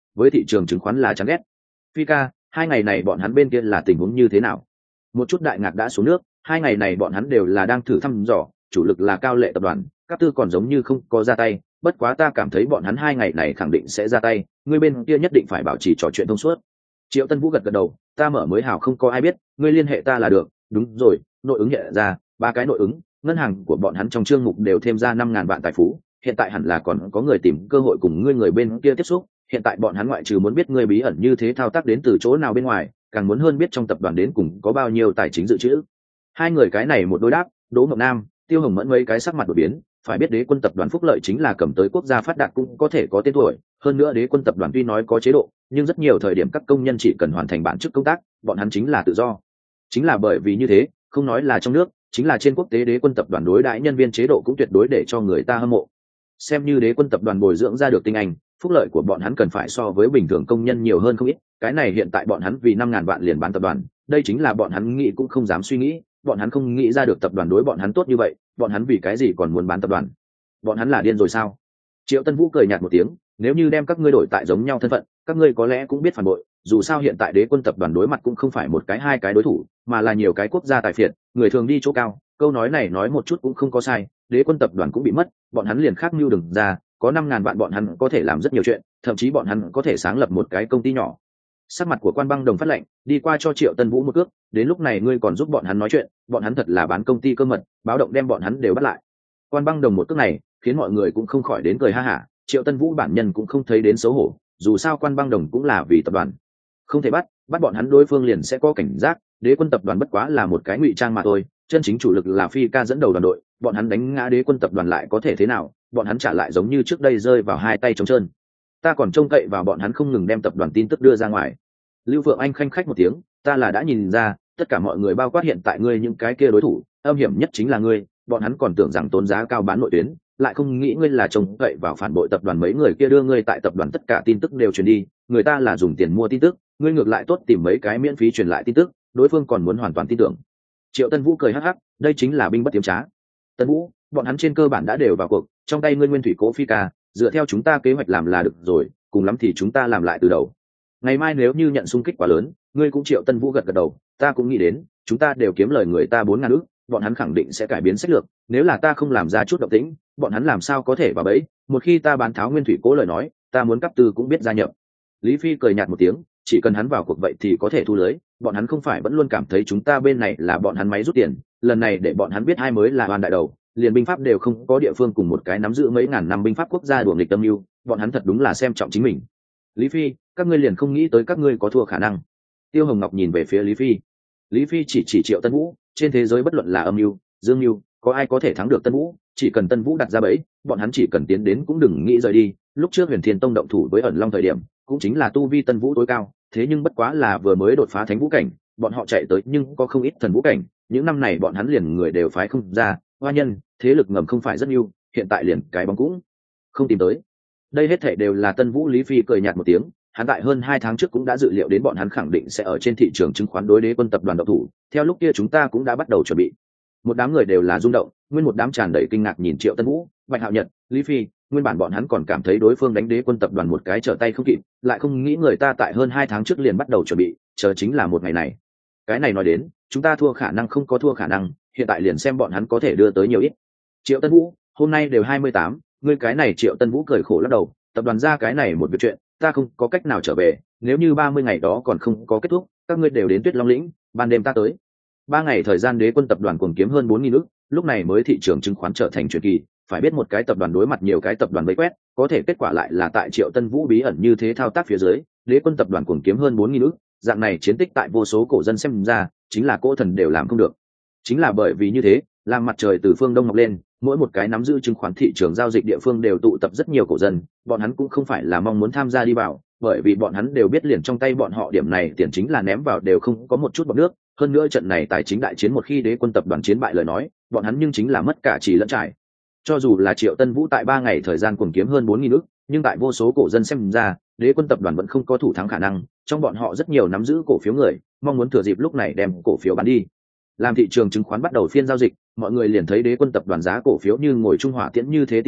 với thị trường chứng khoán là chán ghét. Phi ca, hai ngày này bọn hắn bên kia là tình huống như thế nào? Một chút đại ngạc đã xuống nước, hai ngày này bọn hắn đều là đang thử thăm dò, chủ lực là Cao Lệ tập đoàn, các tư còn giống như không có ra tay, bất quá ta cảm thấy bọn hắn hai ngày này khẳng định sẽ ra tay, ngươi bên kia nhất định phải bảo trì trò chuyện thông suốt. Triệu Tân Vũ gật gật đầu, ta mở mới hào không có ai biết, ngươi liên hệ ta là được. Đúng rồi, nội ứng hiện ra ba cái nội ứng, ngân hàng của bọn hắn trong chương mục đều thêm ra năm ngàn vạn tài phú, hiện tại hẳn là còn có người tìm cơ hội cùng ngươi người bên kia tiếp xúc. Hiện tại bọn hắn ngoại trừ muốn biết ngươi bí ẩn như thế thao tác đến từ chỗ nào bên ngoài, càng muốn hơn biết trong tập đoàn đến cùng có bao nhiêu tài chính dự trữ. Hai người cái này một đối đáp, Đỗ Ngọc Nam, Tiêu Hồng Mẫn mấy cái sắc mặt đột biến, phải biết Đế Quân tập đoàn phúc lợi chính là cầm tới quốc gia phát đạt cũng có thể có tên tuổi, hơn nữa Đế Quân tập đoàn tuy nói có chế độ, nhưng rất nhiều thời điểm các công nhân chỉ cần hoàn thành bản chức công tác, bọn hắn chính là tự do. Chính là bởi vì như thế, không nói là trong nước, chính là trên quốc tế Đế Quân tập đoàn đối đãi nhân viên chế độ cũng tuyệt đối để cho người ta hâm mộ. Xem như Đế Quân tập đoàn bồi dưỡng ra được tinh anh, phúc lợi của bọn hắn cần phải so với bình thường công nhân nhiều hơn không ít, cái này hiện tại bọn hắn vì năm ngàn vạn liền bán tập đoàn, đây chính là bọn hắn nghĩ cũng không dám suy nghĩ, bọn hắn không nghĩ ra được tập đoàn đối bọn hắn tốt như vậy, bọn hắn vì cái gì còn muốn bán tập đoàn? Bọn hắn là điên rồi sao? Triệu Tân Vũ cười nhạt một tiếng, nếu như đem các ngươi đổi tại giống nhau thân phận, các ngươi có lẽ cũng biết phản bội, dù sao hiện tại Đế Quân tập đoàn đối mặt cũng không phải một cái hai cái đối thủ, mà là nhiều cái quốc gia tài phiệt, người thường đi chỗ cao, câu nói này nói một chút cũng không có sai, Đế Quân tập đoàn cũng bị mất, bọn hắn liền khác mưu đừng ra, có năm ngàn vạn bọn hắn có thể làm rất nhiều chuyện, thậm chí bọn hắn có thể sáng lập một cái công ty nhỏ. Sắc mặt của Quan Băng Đồng phát lệnh, đi qua cho Triệu Tân Vũ một cước, đến lúc này ngươi còn giúp bọn hắn nói chuyện, bọn hắn thật là bán công ty cơ mật, báo động đem bọn hắn đều bắt lại. Quan Băng Đồng một cước này, khiến mọi người cũng không khỏi đến cười ha hả, Triệu Tân Vũ bản nhân cũng không thấy đến xấu hổ, dù sao Quan Băng Đồng cũng là vì tập đoàn, không thể bắt, bắt bọn hắn đối phương liền sẽ có cảnh giác, Đế Quân tập đoàn bất quá là một cái ngụy trang mà thôi, chân chính chủ lực là Phi ca dẫn đầu đoàn đội, bọn hắn đánh ngã Đế Quân tập đoàn lại có thể thế nào, bọn hắn trả lại giống như trước đây rơi vào hai tay trống trơn. Ta còn trông cậy vào bọn hắn không ngừng đem tập đoàn tin tức đưa ra ngoài. Lưu Phượng Anh khanh khách một tiếng, ta là đã nhìn ra, tất cả mọi người bao quát hiện tại ngươi những cái kia đối thủ, âm hiểm nhất chính là ngươi, bọn hắn còn tưởng rằng tốn giá cao bán nội tuyến, lại không nghĩ ngươi là trông cậy vào phản bội tập đoàn mấy người kia đưa ngươi tại tập đoàn tất cả tin tức đều truyền đi, người ta là dùng tiền mua tin tức, ngươi ngược lại tốt tìm mấy cái miễn phí truyền lại tin tức, đối phương còn muốn hoàn toàn tin tưởng. Triệu Tân Vũ cười hắc hắc, đây chính là binh bất tiếm trá. Tân Vũ, bọn hắn trên cơ bản đã đều vào cuộc, trong tay ngươi nguyên thủy cố Phi ca, dựa theo chúng ta kế hoạch làm là được rồi, cùng lắm thì chúng ta làm lại từ đầu. Ngày mai nếu như nhận xung kích quá lớn, ngươi cũng Triệu Tân Vũ gật gật đầu, ta cũng nghĩ đến, chúng ta đều kiếm lời người ta bốn ngàn ức, bọn hắn khẳng định sẽ cải biến sách lược, nếu là ta không làm ra chút động tĩnh, bọn hắn làm sao có thể vào bẫy, một khi ta bán tháo nguyên thủy cố lời nói, ta muốn cấp tư cũng biết gia nhập. Lý Phi cười nhạt một tiếng, chỉ cần hắn vào cuộc vậy thì có thể thu lưới, bọn hắn không phải vẫn luôn cảm thấy chúng ta bên này là bọn hắn máy rút tiền, lần này để bọn hắn biết hai mới là oan đại đầu, liền binh pháp đều không có địa phương cùng một cái nắm giữ mấy ngàn năm binh pháp quốc gia đuổi nghịch tâm lưu, bọn hắn thật đúng là xem trọng chính mình. Lý Phi, các ngươi liền không nghĩ tới các ngươi có thua khả năng. Tiêu Hồng Ngọc nhìn về phía Lý Phi. Lý Phi chỉ chỉ Triệu Tân Vũ, trên thế giới bất luận là âm mưu, dương mưu, có ai có thể thắng được Tân Vũ, chỉ cần Tân Vũ đặt ra bẫy, bọn hắn chỉ cần tiến đến cũng đừng nghĩ rời đi. Lúc trước Huyền Thiên Tông động thủ với ẩn long thời điểm, cũng chính là tu vi Tân Vũ tối cao, thế nhưng bất quá là vừa mới đột phá thánh vũ cảnh, bọn họ chạy tới nhưng có không ít thần vũ cảnh, những năm này bọn hắn liền người đều phái không ra, hoa nhân, thế lực ngầm không phải rất nhiều, hiện tại liền cái bóng cũng không tìm tới. Đây hết thảy đều là Tân Vũ. Lý Phi cười nhạt một tiếng, hắn tại hơn hai tháng trước cũng đã dự liệu đến bọn hắn khẳng định sẽ ở trên thị trường chứng khoán đối Đế Quân tập đoàn động thủ, theo lúc kia chúng ta cũng đã bắt đầu chuẩn bị. Một đám người đều là rung động, nguyên một đám tràn đầy kinh ngạc nhìn Triệu Tân Vũ, Bạch Hạo Nhật, Lý Phi, nguyên bản bọn hắn còn cảm thấy đối phương đánh Đế Quân tập đoàn một cái trở tay không kịp, lại không nghĩ người ta tại hơn hai tháng trước liền bắt đầu chuẩn bị, chờ chính là một ngày này. Cái này nói đến, chúng ta thua khả năng không có thua khả năng, hiện tại liền xem bọn hắn có thể đưa tới nhiều ít. Triệu Tân Vũ, hôm nay đều hai mươi tám, ngươi cái này Triệu Tân Vũ cười khổ lắc đầu, tập đoàn ra cái này một việc chuyện, ta không có cách nào trở về, nếu như ba mươi ngày đó còn không có kết thúc, các ngươi đều đến Tuyết Long lĩnh, ban đêm ta tới. Ba ngày thời gian Đế Quân tập đoàn cuồng kiếm hơn bốn nghìn ức, lúc này mới thị trường chứng khoán trở thành truyền kỳ, phải biết một cái tập đoàn đối mặt nhiều cái tập đoàn vây quét, có thể kết quả lại là tại Triệu Tân Vũ bí ẩn như thế thao tác phía dưới, Đế Quân tập đoàn cuồng kiếm hơn bốn nghìn ức, dạng này chiến tích tại vô số cổ dân xem ra, chính là cỗ thần đều làm không được. Chính là bởi vì như thế, làm mặt trời từ phương đông mọc lên, mỗi một cái nắm giữ chứng khoán thị trường giao dịch địa phương đều tụ tập rất nhiều cổ dân, bọn hắn cũng không phải là mong muốn tham gia đi vào, bởi vì bọn hắn đều biết liền trong tay bọn họ điểm này tiền chính là ném vào đều không có một chút bọt nước, hơn nữa trận này tài chính đại chiến một khi Đế Quân tập đoàn chiến bại lời nói, bọn hắn nhưng chính là mất cả trì lẫn trải. Cho dù là Triệu Tân Vũ tại ba ngày thời gian cuồng kiếm hơn bốn nghìn ức, nhưng tại vô số cổ dân xem ra, Đế Quân tập đoàn vẫn không có thủ thắng khả năng, trong bọn họ rất nhiều nắm giữ cổ phiếu người, mong muốn thừa dịp lúc này đem cổ phiếu bán đi. Làm thị trường chứng khoán bắt đầu phiên giao dịch, mọi người liền thấy Đế Quân tập đoàn giá cổ phiếu như ngồi trung hỏa tiễn như thế tiêu thăng,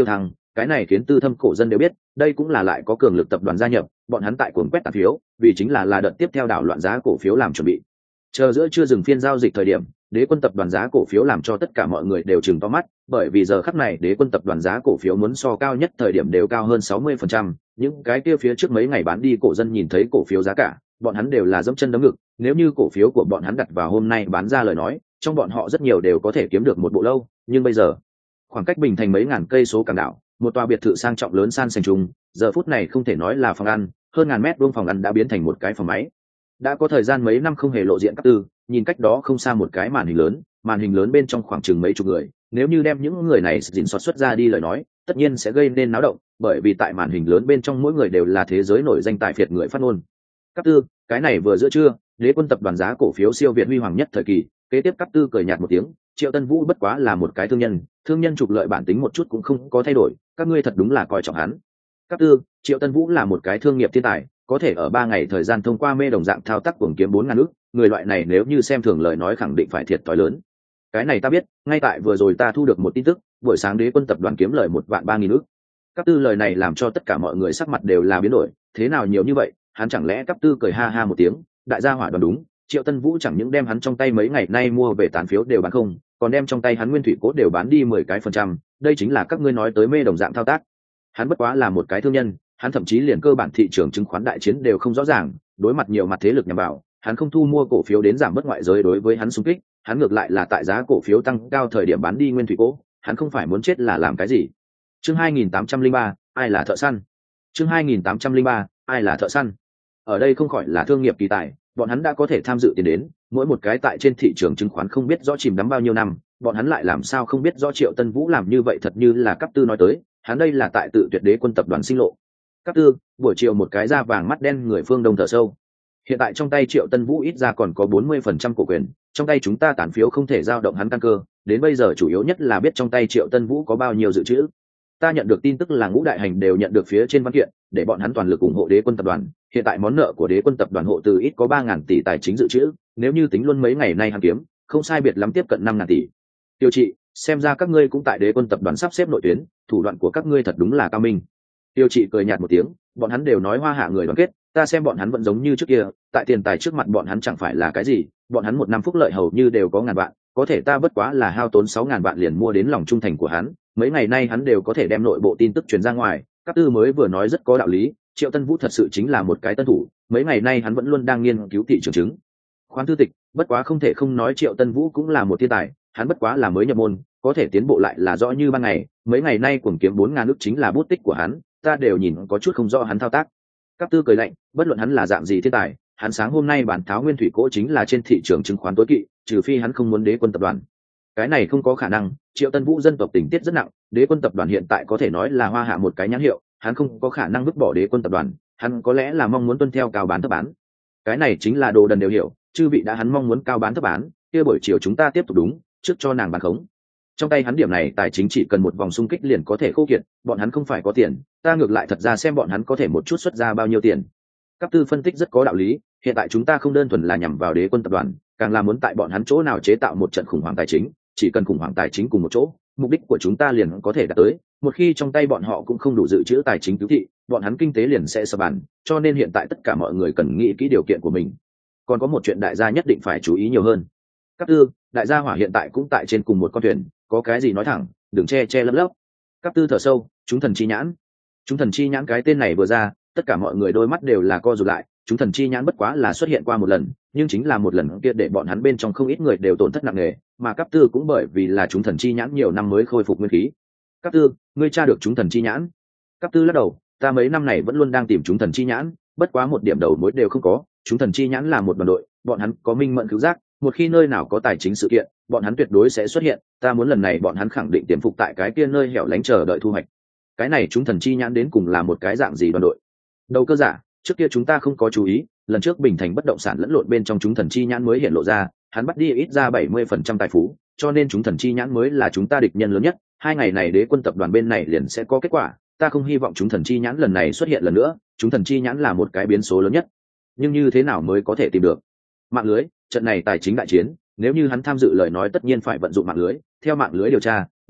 cái này khiến tư thâm cổ dân đều biết đây cũng là lại có cường lực tập đoàn gia nhập, bọn hắn tại cuồng quét tàn phiếu vì chính là là đợt tiếp theo đảo loạn giá cổ phiếu làm chuẩn bị. Chờ giữa chưa dừng phiên giao dịch thời điểm, Đế Quân tập đoàn giá cổ phiếu làm cho tất cả mọi người đều trừng to mắt, bởi vì giờ khắc này Đế Quân tập đoàn giá cổ phiếu muốn so cao nhất thời điểm đều cao hơn sáu mươi phần trăm, những cái kia phía trước mấy ngày bán đi cổ dân nhìn thấy cổ phiếu giá cả, bọn hắn đều là dẫm chân đấm ngực, nếu như cổ phiếu của bọn hắn đặt vào hôm nay bán ra lời nói, trong bọn họ rất nhiều đều có thể kiếm được một bộ lâu, nhưng bây giờ, khoảng cách Bình Thành mấy ngàn cây số cảng đảo, một tòa biệt thự sang trọng lớn san sành trùng, giờ phút này không thể nói là phòng ăn, hơn ngàn mét vuông phòng ăn đã biến thành một cái phòng máy. Đã có thời gian mấy năm không hề lộ diện các tư, nhìn cách đó không xa một cái màn hình lớn, màn hình lớn bên trong khoảng chừng mấy chục người, nếu như đem những người này dình soát xuất ra đi lời nói, tất nhiên sẽ gây nên náo động, bởi vì tại màn hình lớn bên trong mỗi người đều là thế giới nổi danh tài phiệt người phát ngôn. Các tư, cái này vừa giữa trưa, Đế Quân tập đoàn giá cổ phiếu siêu việt huy hoàng nhất thời kỳ, kế tiếp các tư cười nhạt một tiếng, Triệu Tân Vũ bất quá là một cái thương nhân, thương nhân trục lợi bản tính một chút cũng không có thay đổi, các ngươi thật đúng là coi trọng hắn. Các tư, Triệu Tân Vũ là một cái thương nghiệp thiên tài, có thể ở ba ngày thời gian thông qua mê đồng dạng thao tác cuồng kiếm bốn ngàn ức, người loại này nếu như xem thường lời nói khẳng định phải thiệt thòi lớn. Cái này ta biết, ngay tại vừa rồi ta thu được một tin tức, buổi sáng Đế Quân tập đoàn kiếm lời một vạn ba nghìn ức. Các tư lời này làm cho tất cả mọi người sắc mặt đều là biến đổi, thế nào nhiều như vậy, hắn chẳng lẽ Cấp tư cười ha ha một tiếng, đại gia hỏa đoán đúng, Triệu Tân Vũ chẳng những đem hắn trong tay mấy ngày nay mua về tán phiếu đều bán không, còn đem trong tay hắn nguyên thủy cốt đều bán đi mười cái phần trăm, đây chính là các ngươi nói tới mê đồng dạng thao tác. Hắn bất quá là một cái thương nhân, hắn thậm chí liền cơ bản thị trường chứng khoán đại chiến đều không rõ ràng, đối mặt nhiều mặt thế lực nhằm vào, hắn không thu mua cổ phiếu đến giảm bớt ngoại giới đối với hắn xung kích, hắn ngược lại là tại giá cổ phiếu tăng cao thời điểm bán đi nguyên thủy cố, hắn không phải muốn chết là làm cái gì. Chương hai nghìn tám trăm lẻ ba, ai là thợ săn? Chương hai nghìn tám trăm lẻ ba, ai là thợ săn? Ở đây không khỏi là thương nghiệp kỳ tài, bọn hắn đã có thể tham dự tiền đến, mỗi một cái tại trên thị trường chứng khoán không biết rõ chìm đắm bao nhiêu năm, bọn hắn lại làm sao không biết rõ Triệu Tân Vũ làm như vậy thật như là Cấp tư nói tới, hắn đây là tại tự tuyệt Đế Quân tập đoàn sinh lộ. Cấp tư, buổi chiều một cái da vàng mắt đen người phương Đông thở sâu. Hiện tại trong tay Triệu Tân Vũ ít ra còn có bốn mươi phần trăm cổ quyền, trong tay chúng ta tản phiếu không thể dao động hắn căn cơ, đến bây giờ chủ yếu nhất là biết trong tay Triệu Tân Vũ có bao nhiêu dự trữ. Ta nhận được tin tức là Ngũ Đại Hành đều nhận được phía trên văn kiện, để bọn hắn toàn lực ủng hộ Đế Quân tập đoàn, hiện tại món nợ của Đế Quân tập đoàn hộ từ ít có ba ngàn tỷ tài chính dự trữ, nếu như tính luôn mấy ngày nay hắn kiếm, không sai biệt lắm tiếp cận năm ngàn tỷ. Tiêu trị, xem ra các ngươi cũng tại Đế Quân tập đoàn sắp xếp nội tuyến, thủ đoạn của các ngươi thật đúng là cao minh. Tiêu trị cười nhạt một tiếng, bọn hắn đều nói Hoa Hạ người đoàn kết, ta xem bọn hắn vẫn giống như trước kia, tại tiền tài trước mặt bọn hắn chẳng phải là cái gì, bọn hắn một năm phúc lợi hầu như đều có ngàn vạn, có thể ta bất quá là hao tốn sáu ngàn vạn liền mua đến lòng trung thành của hắn, mấy ngày nay hắn đều có thể đem nội bộ tin tức truyền ra ngoài, các tư mới vừa nói rất có đạo lý, Triệu Tân Vũ thật sự chính là một cái tân thủ, mấy ngày nay hắn vẫn luôn đang nghiên cứu thị trường chứng khoán thư tịch, bất quá không thể không nói Triệu Tân Vũ cũng là một thiên tài, hắn bất quá là mới nhập môn, có thể tiến bộ lại là rõ như ban ngày, mấy ngày nay cuồng kiếm bốn ngàn ức chính là bút tích của hắn, ta đều nhìn có chút không rõ hắn thao tác. Cấp tư cười lạnh, bất luận hắn là dạng gì thiên tài, hắn sáng hôm nay bán tháo nguyên thủy cỗ chính là trên thị trường chứng khoán tối kỵ, trừ phi hắn không muốn Đế Quân tập đoàn. Cái này không có khả năng, Triệu Tân Vũ dân tộc tình tiết rất nặng, Đế Quân tập đoàn hiện tại có thể nói là Hoa Hạ một cái nhãn hiệu, hắn không có khả năng vứt bỏ Đế Quân tập đoàn, hắn có lẽ là mong muốn tuân theo cao bán thấp bán. Cái này chính là đồ đần đều hiểu, chư vị đã hắn mong muốn cao bán thấp bán, kia buổi chiều chúng ta tiếp tục đúng, trước cho nàng bán khống. Trong tay hắn điểm này tài chính chỉ cần một vòng xung kích liền có thể khô kiệt, bọn hắn không phải có tiền, ta ngược lại thật ra xem bọn hắn có thể một chút xuất ra bao nhiêu tiền. Cấp tư phân tích rất có đạo lý, hiện tại chúng ta không đơn thuần là nhằm vào Đế Quân tập đoàn, càng là muốn tại bọn hắn chỗ nào chế tạo một trận khủng hoảng tài chính, chỉ cần khủng hoảng tài chính cùng một chỗ, mục đích của chúng ta liền có thể đạt tới, một khi trong tay bọn họ cũng không đủ dự trữ tài chính cứu thị, bọn hắn kinh tế liền sẽ sập bàn, cho nên hiện tại tất cả mọi người cần nghĩ kỹ điều kiện của mình. Còn có một chuyện đại gia nhất định phải chú ý nhiều hơn. Cấp tư, đại gia hỏa hiện tại cũng tại trên cùng một con thuyền, có cái gì nói thẳng, đừng che che lấp lấp. Cấp tư thở sâu, chúng thần chi nhãn. Chúng thần chi nhãn cái tên này vừa ra, tất cả mọi người đôi mắt đều là co rụt lại, chúng thần chi nhãn bất quá là xuất hiện qua một lần, nhưng chính là một lần kia để bọn hắn bên trong không ít người đều tổn thất nặng nề, mà Cấp tư cũng bởi vì là chúng thần chi nhãn nhiều năm mới khôi phục nguyên khí. Cấp tư, ngươi tra được chúng thần chi nhãn? Cấp tư lắc đầu, ta mấy năm này vẫn luôn đang tìm chúng thần chi nhãn, bất quá một điểm đầu mối đều không có, chúng thần chi nhãn là một đoàn đội, bọn hắn có minh mẫn cứu giác, một khi nơi nào có tài chính sự kiện, bọn hắn tuyệt đối sẽ xuất hiện, ta muốn lần này bọn hắn khẳng định tiềm phục tại cái kia nơi hẻo lánh chờ đợi thu hoạch. Cái này chúng thần chi nhãn đến cùng là một cái dạng gì đoàn đội? Đầu cơ giả, trước kia chúng ta không có chú ý, lần trước Bình Thành bất động sản lẫn lộn bên trong chúng thần chi nhãn mới hiện lộ ra, hắn bắt đi ít ra bảy mươi phần trăm tài phú, cho nên chúng thần chi nhãn mới là chúng ta địch nhân lớn nhất, hai ngày này Đế Quân tập đoàn bên này liền sẽ có kết quả, ta không hy vọng chúng thần chi nhãn lần này xuất hiện lần nữa, chúng thần chi nhãn là một cái biến số lớn nhất. Nhưng như thế nào mới có thể tìm được? Mạng lưới, trận này tài chính đại chiến, nếu như hắn tham dự lời nói tất nhiên phải vận dụng mạng lưới, theo mạng lưới điều tra,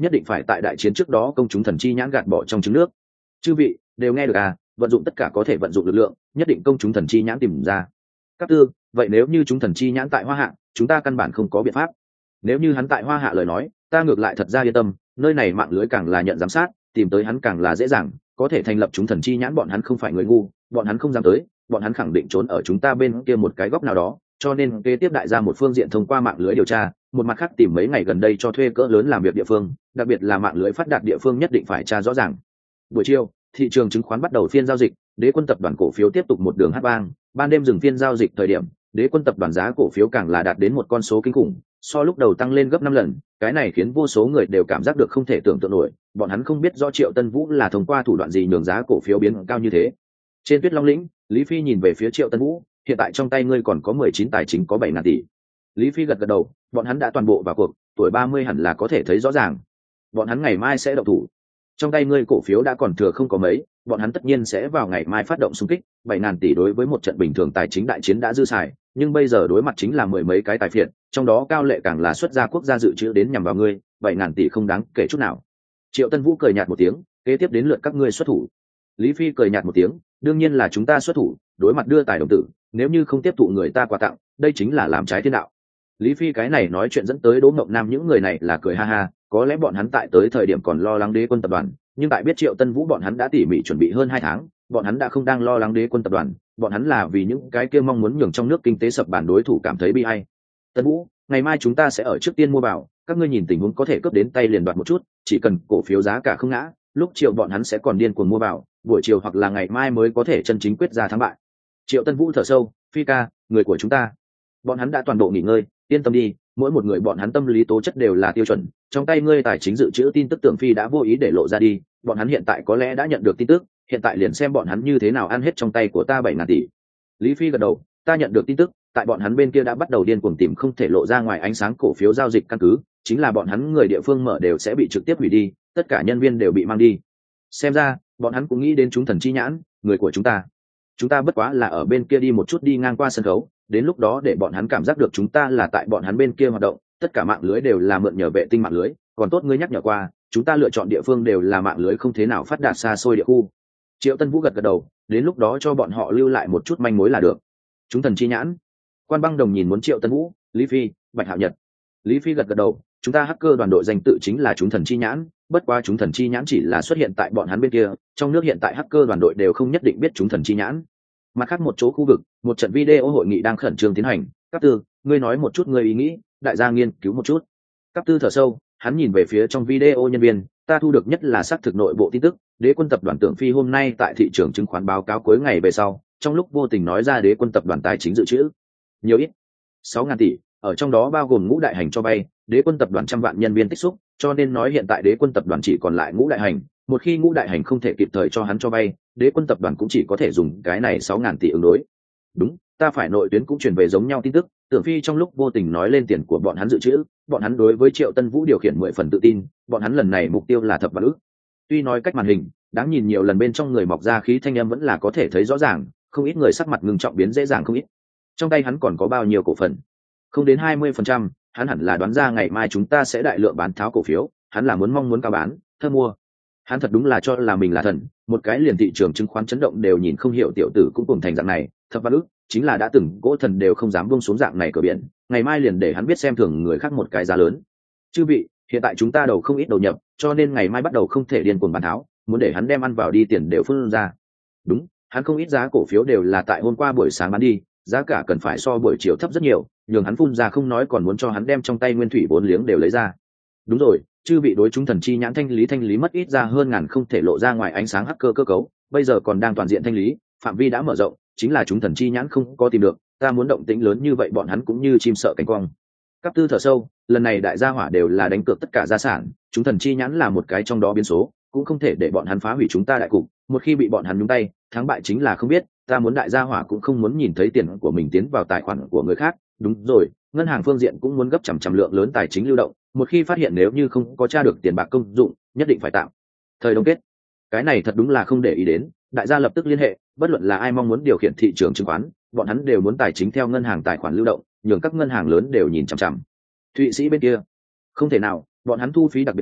nhất định phải tại đại chiến trước đó công chúng thần chi nhãn gạt bỏ trong trứng nước. Chư vị đều nghe được à, vận dụng tất cả có thể vận dụng lực lượng, nhất định công chúng thần chi nhãn tìm ra. Các tư, vậy nếu như chúng thần chi nhãn tại Hoa Hạ, chúng ta căn bản không có biện pháp. Nếu như hắn tại Hoa Hạ lời nói, ta ngược lại thật ra yên tâm, nơi này mạng lưới càng là nhận giám sát, tìm tới hắn càng là dễ dàng, có thể thành lập chúng thần chi nhãn bọn hắn không phải người ngu, bọn hắn không dám tới, bọn hắn khẳng định trốn ở chúng ta bên kia một cái góc nào đó, cho nên kế tiếp đại gia một phương diện thông qua mạng lưới điều tra, một mặt khác tìm mấy ngày gần đây cho thuê cỡ lớn làm việc địa phương, đặc biệt là mạng lưới phát đạt địa phương nhất định phải tra rõ ràng. Buổi chiều, thị trường chứng khoán bắt đầu phiên giao dịch, Đế Quân tập đoàn cổ phiếu tiếp tục một đường hát vang, ban đêm dừng phiên giao dịch thời điểm, Đế Quân tập đoàn giá cổ phiếu càng là đạt đến một con số kinh khủng, so lúc đầu tăng lên gấp năm lần, cái này khiến vô số người đều cảm giác được không thể tưởng tượng nổi, bọn hắn không biết rõ Triệu Tân Vũ là thông qua thủ đoạn gì nhường giá cổ phiếu biến cao như thế. Trên Tuyết Long lĩnh, Lý Phi nhìn về phía Triệu Tân Vũ, hiện tại trong tay ngươi còn có mười chín tài chính có bảy ngàn tỷ. Lý Phi gật gật đầu, bọn hắn đã toàn bộ vào cuộc, tuổi ba mươi hẳn là có thể thấy rõ ràng. Bọn hắn ngày mai sẽ động thủ. Trong tay ngươi cổ phiếu đã còn thừa không có mấy, bọn hắn tất nhiên sẽ vào ngày mai phát động xung kích, bảy ngàn tỷ đối với một trận bình thường tài chính đại chiến đã dư xài, nhưng bây giờ đối mặt chính là mười mấy cái tài phiệt, trong đó cao lệ càng là xuất gia quốc gia dự trữ đến nhằm vào ngươi, bảy ngàn tỷ không đáng kể chút nào. Triệu Tân Vũ cười nhạt một tiếng, kế tiếp đến lượt các ngươi xuất thủ. Lý Phi cười nhạt một tiếng, đương nhiên là chúng ta xuất thủ, đối mặt đưa tài đồng tử, nếu như không tiếp thụ người ta quà tặng, đây chính là làm trái thiên đạo. Lý Phi cái này nói chuyện dẫn tới Đỗ Mộng Nam những người này là cười ha ha, có lẽ bọn hắn tại tới thời điểm còn lo lắng Đế Quân tập đoàn, nhưng tại biết Triệu Tân Vũ bọn hắn đã tỉ mỉ chuẩn bị hơn hai tháng, bọn hắn đã không đang lo lắng Đế Quân tập đoàn, bọn hắn là vì những cái kia mong muốn nhường trong nước kinh tế sập bàn đối thủ cảm thấy bi ai. Tân Vũ, ngày mai chúng ta sẽ ở trước tiên mua vào, các ngươi nhìn tình huống có thể cướp đến tay liền đoạt một chút, chỉ cần cổ phiếu giá cả không ngã, lúc chiều bọn hắn sẽ còn điên cuồng mua vào, buổi chiều hoặc là ngày mai mới có thể chân chính quyết ra thắng bại. Triệu Tân Vũ thở sâu, Phi ca, người của chúng ta, bọn hắn đã toàn bộ nghỉ ngơi, yên tâm đi, mỗi một người bọn hắn tâm lý tố chất đều là tiêu chuẩn, trong tay ngươi tài chính dự trữ tin tức Tưởng Phi đã vô ý để lộ ra đi, bọn hắn hiện tại có lẽ đã nhận được tin tức, hiện tại liền xem bọn hắn như thế nào ăn hết trong tay của ta bảy ngàn tỷ. Lý Phi gật đầu, ta nhận được tin tức, tại bọn hắn bên kia đã bắt đầu điên cuồng tìm không thể lộ ra ngoài ánh sáng cổ phiếu giao dịch căn cứ, chính là bọn hắn người địa phương mở đều sẽ bị trực tiếp hủy đi, tất cả nhân viên đều bị mang đi. Xem ra, bọn hắn cũng nghĩ đến chúng thần chi nhãn, người của chúng ta. Chúng ta bất quá là ở bên kia đi một chút đi ngang qua sân khấu, đến lúc đó để bọn hắn cảm giác được chúng ta là tại bọn hắn bên kia hoạt động, tất cả mạng lưới đều là mượn nhờ vệ tinh mạng lưới, còn tốt ngươi nhắc nhở qua, chúng ta lựa chọn địa phương đều là mạng lưới không thế nào phát đạt xa xôi địa khu. Triệu Tân Vũ gật gật đầu, đến lúc đó cho bọn họ lưu lại một chút manh mối là được. Chúng thần chi nhãn. Quan Băng Đồng nhìn muốn Triệu Tân Vũ, Lý Phi, Bạch Hạo Nhật. Lý Phi gật gật đầu, chúng ta hacker đoàn đội danh tự chính là chúng thần chi nhãn, bất quá chúng thần chi nhãn chỉ là xuất hiện tại bọn hắn bên kia, trong nước hiện tại hacker đoàn đội đều không nhất định biết chúng thần chi nhãn. Mặt khác một chỗ khu vực, một trận video hội nghị đang khẩn trương tiến hành, Cáp Tư, ngươi nói một chút ngươi ý nghĩ, đại gia nghiên cứu một chút. Cáp Tư thở sâu, hắn nhìn về phía trong video nhân viên, ta thu được nhất là xác thực nội bộ tin tức, Đế Quân tập đoàn Tưởng Phi hôm nay tại thị trường chứng khoán báo cáo cuối ngày về sau, trong lúc vô tình nói ra Đế Quân tập đoàn tài chính dự trữ nhiều ít sáu ngàn tỷ, ở trong đó bao gồm ngũ đại hành cho vay, Đế Quân tập đoàn trăm vạn nhân viên tích xúc, cho nên nói hiện tại Đế Quân tập đoàn chỉ còn lại ngũ đại hành, một khi ngũ đại hành không thể kịp thời cho hắn cho vay, Đế Quân tập đoàn cũng chỉ có thể dùng cái này sáu ngàn tỷ ứng đối. Đúng, ta phải nội tuyến cũng truyền về giống nhau tin tức, Tưởng Phi trong lúc vô tình nói lên tiền của bọn hắn dự trữ, bọn hắn đối với Triệu Tân Vũ điều khiển mười phần tự tin, bọn hắn lần này mục tiêu là thập vạn ức. Tuy nói cách màn hình, đáng nhìn nhiều lần bên trong người mọc ra khí thanh âm vẫn là có thể thấy rõ ràng, không ít người sắc mặt ngưng trọng biến dễ dàng không ít. Trong tay hắn còn có bao nhiêu cổ phần? Không đến hai mươi phần trăm, hắn hẳn là đoán ra ngày mai chúng ta sẽ đại lượng bán tháo cổ phiếu, hắn là muốn mong muốn cao bán, thơ mua. Hắn thật đúng là cho là mình là thần, một cái liền thị trường chứng khoán chấn động đều nhìn không hiểu tiểu tử cũng cùng thành dạng này, thập vạn ức, chính là đã từng gỗ thần đều không dám buông xuống dạng này cửa biển, ngày mai liền để hắn biết xem thường người khác một cái giá lớn. Chư vị, hiện tại chúng ta đầu không ít đầu nhập, cho nên ngày mai bắt đầu không thể điên cuồng bán tháo, muốn để hắn đem ăn vào đi tiền đều phun ra. Đúng, hắn không ít giá cổ phiếu đều là tại hôm qua buổi sáng bán đi, giá cả cần phải so buổi chiều thấp rất nhiều, nhường hắn phun ra không nói còn muốn cho hắn đem trong tay nguyên thủy bốn liếng đều lấy ra. Đúng rồi, chư vị đối chúng thần chi nhãn thanh lý thanh lý mất ít ra hơn ngàn không thể lộ ra ngoài ánh sáng hacker cơ cấu, bây giờ còn đang toàn diện thanh lý, phạm vi đã mở rộng, chính là chúng thần chi nhãn không có tìm được, ta muốn động tĩnh lớn như vậy bọn hắn cũng như chim sợ cánh quang. Cáp Tư thở sâu, lần này đại gia hỏa đều là đánh cược tất cả gia sản, chúng thần chi nhãn là một cái trong đó biến số, cũng không thể để bọn hắn phá hủy chúng ta đại cục, một khi bị bọn hắn nhúng tay, thắng bại chính là không biết, ta muốn đại gia hỏa cũng không muốn nhìn thấy tiền của mình tiến vào tài khoản của người khác, đúng rồi, ngân hàng phương diện cũng muốn gấp trăm trăm lượng lớn tài chính lưu động, một khi phát hiện nếu như không có tra được tiền bạc công dụng, nhất định phải tạm thời đông kết. Cái này thật đúng là không để ý đến, đại gia lập tức liên hệ, bất luận là ai mong muốn điều khiển thị trường chứng khoán, bọn hắn đều muốn tài chính theo ngân hàng tài khoản lưu động, nhường các ngân hàng lớn đều nhìn chằm chằm. Thụy Sĩ bên kia, không thể nào, bọn hắn thu phí đặc biệt cao,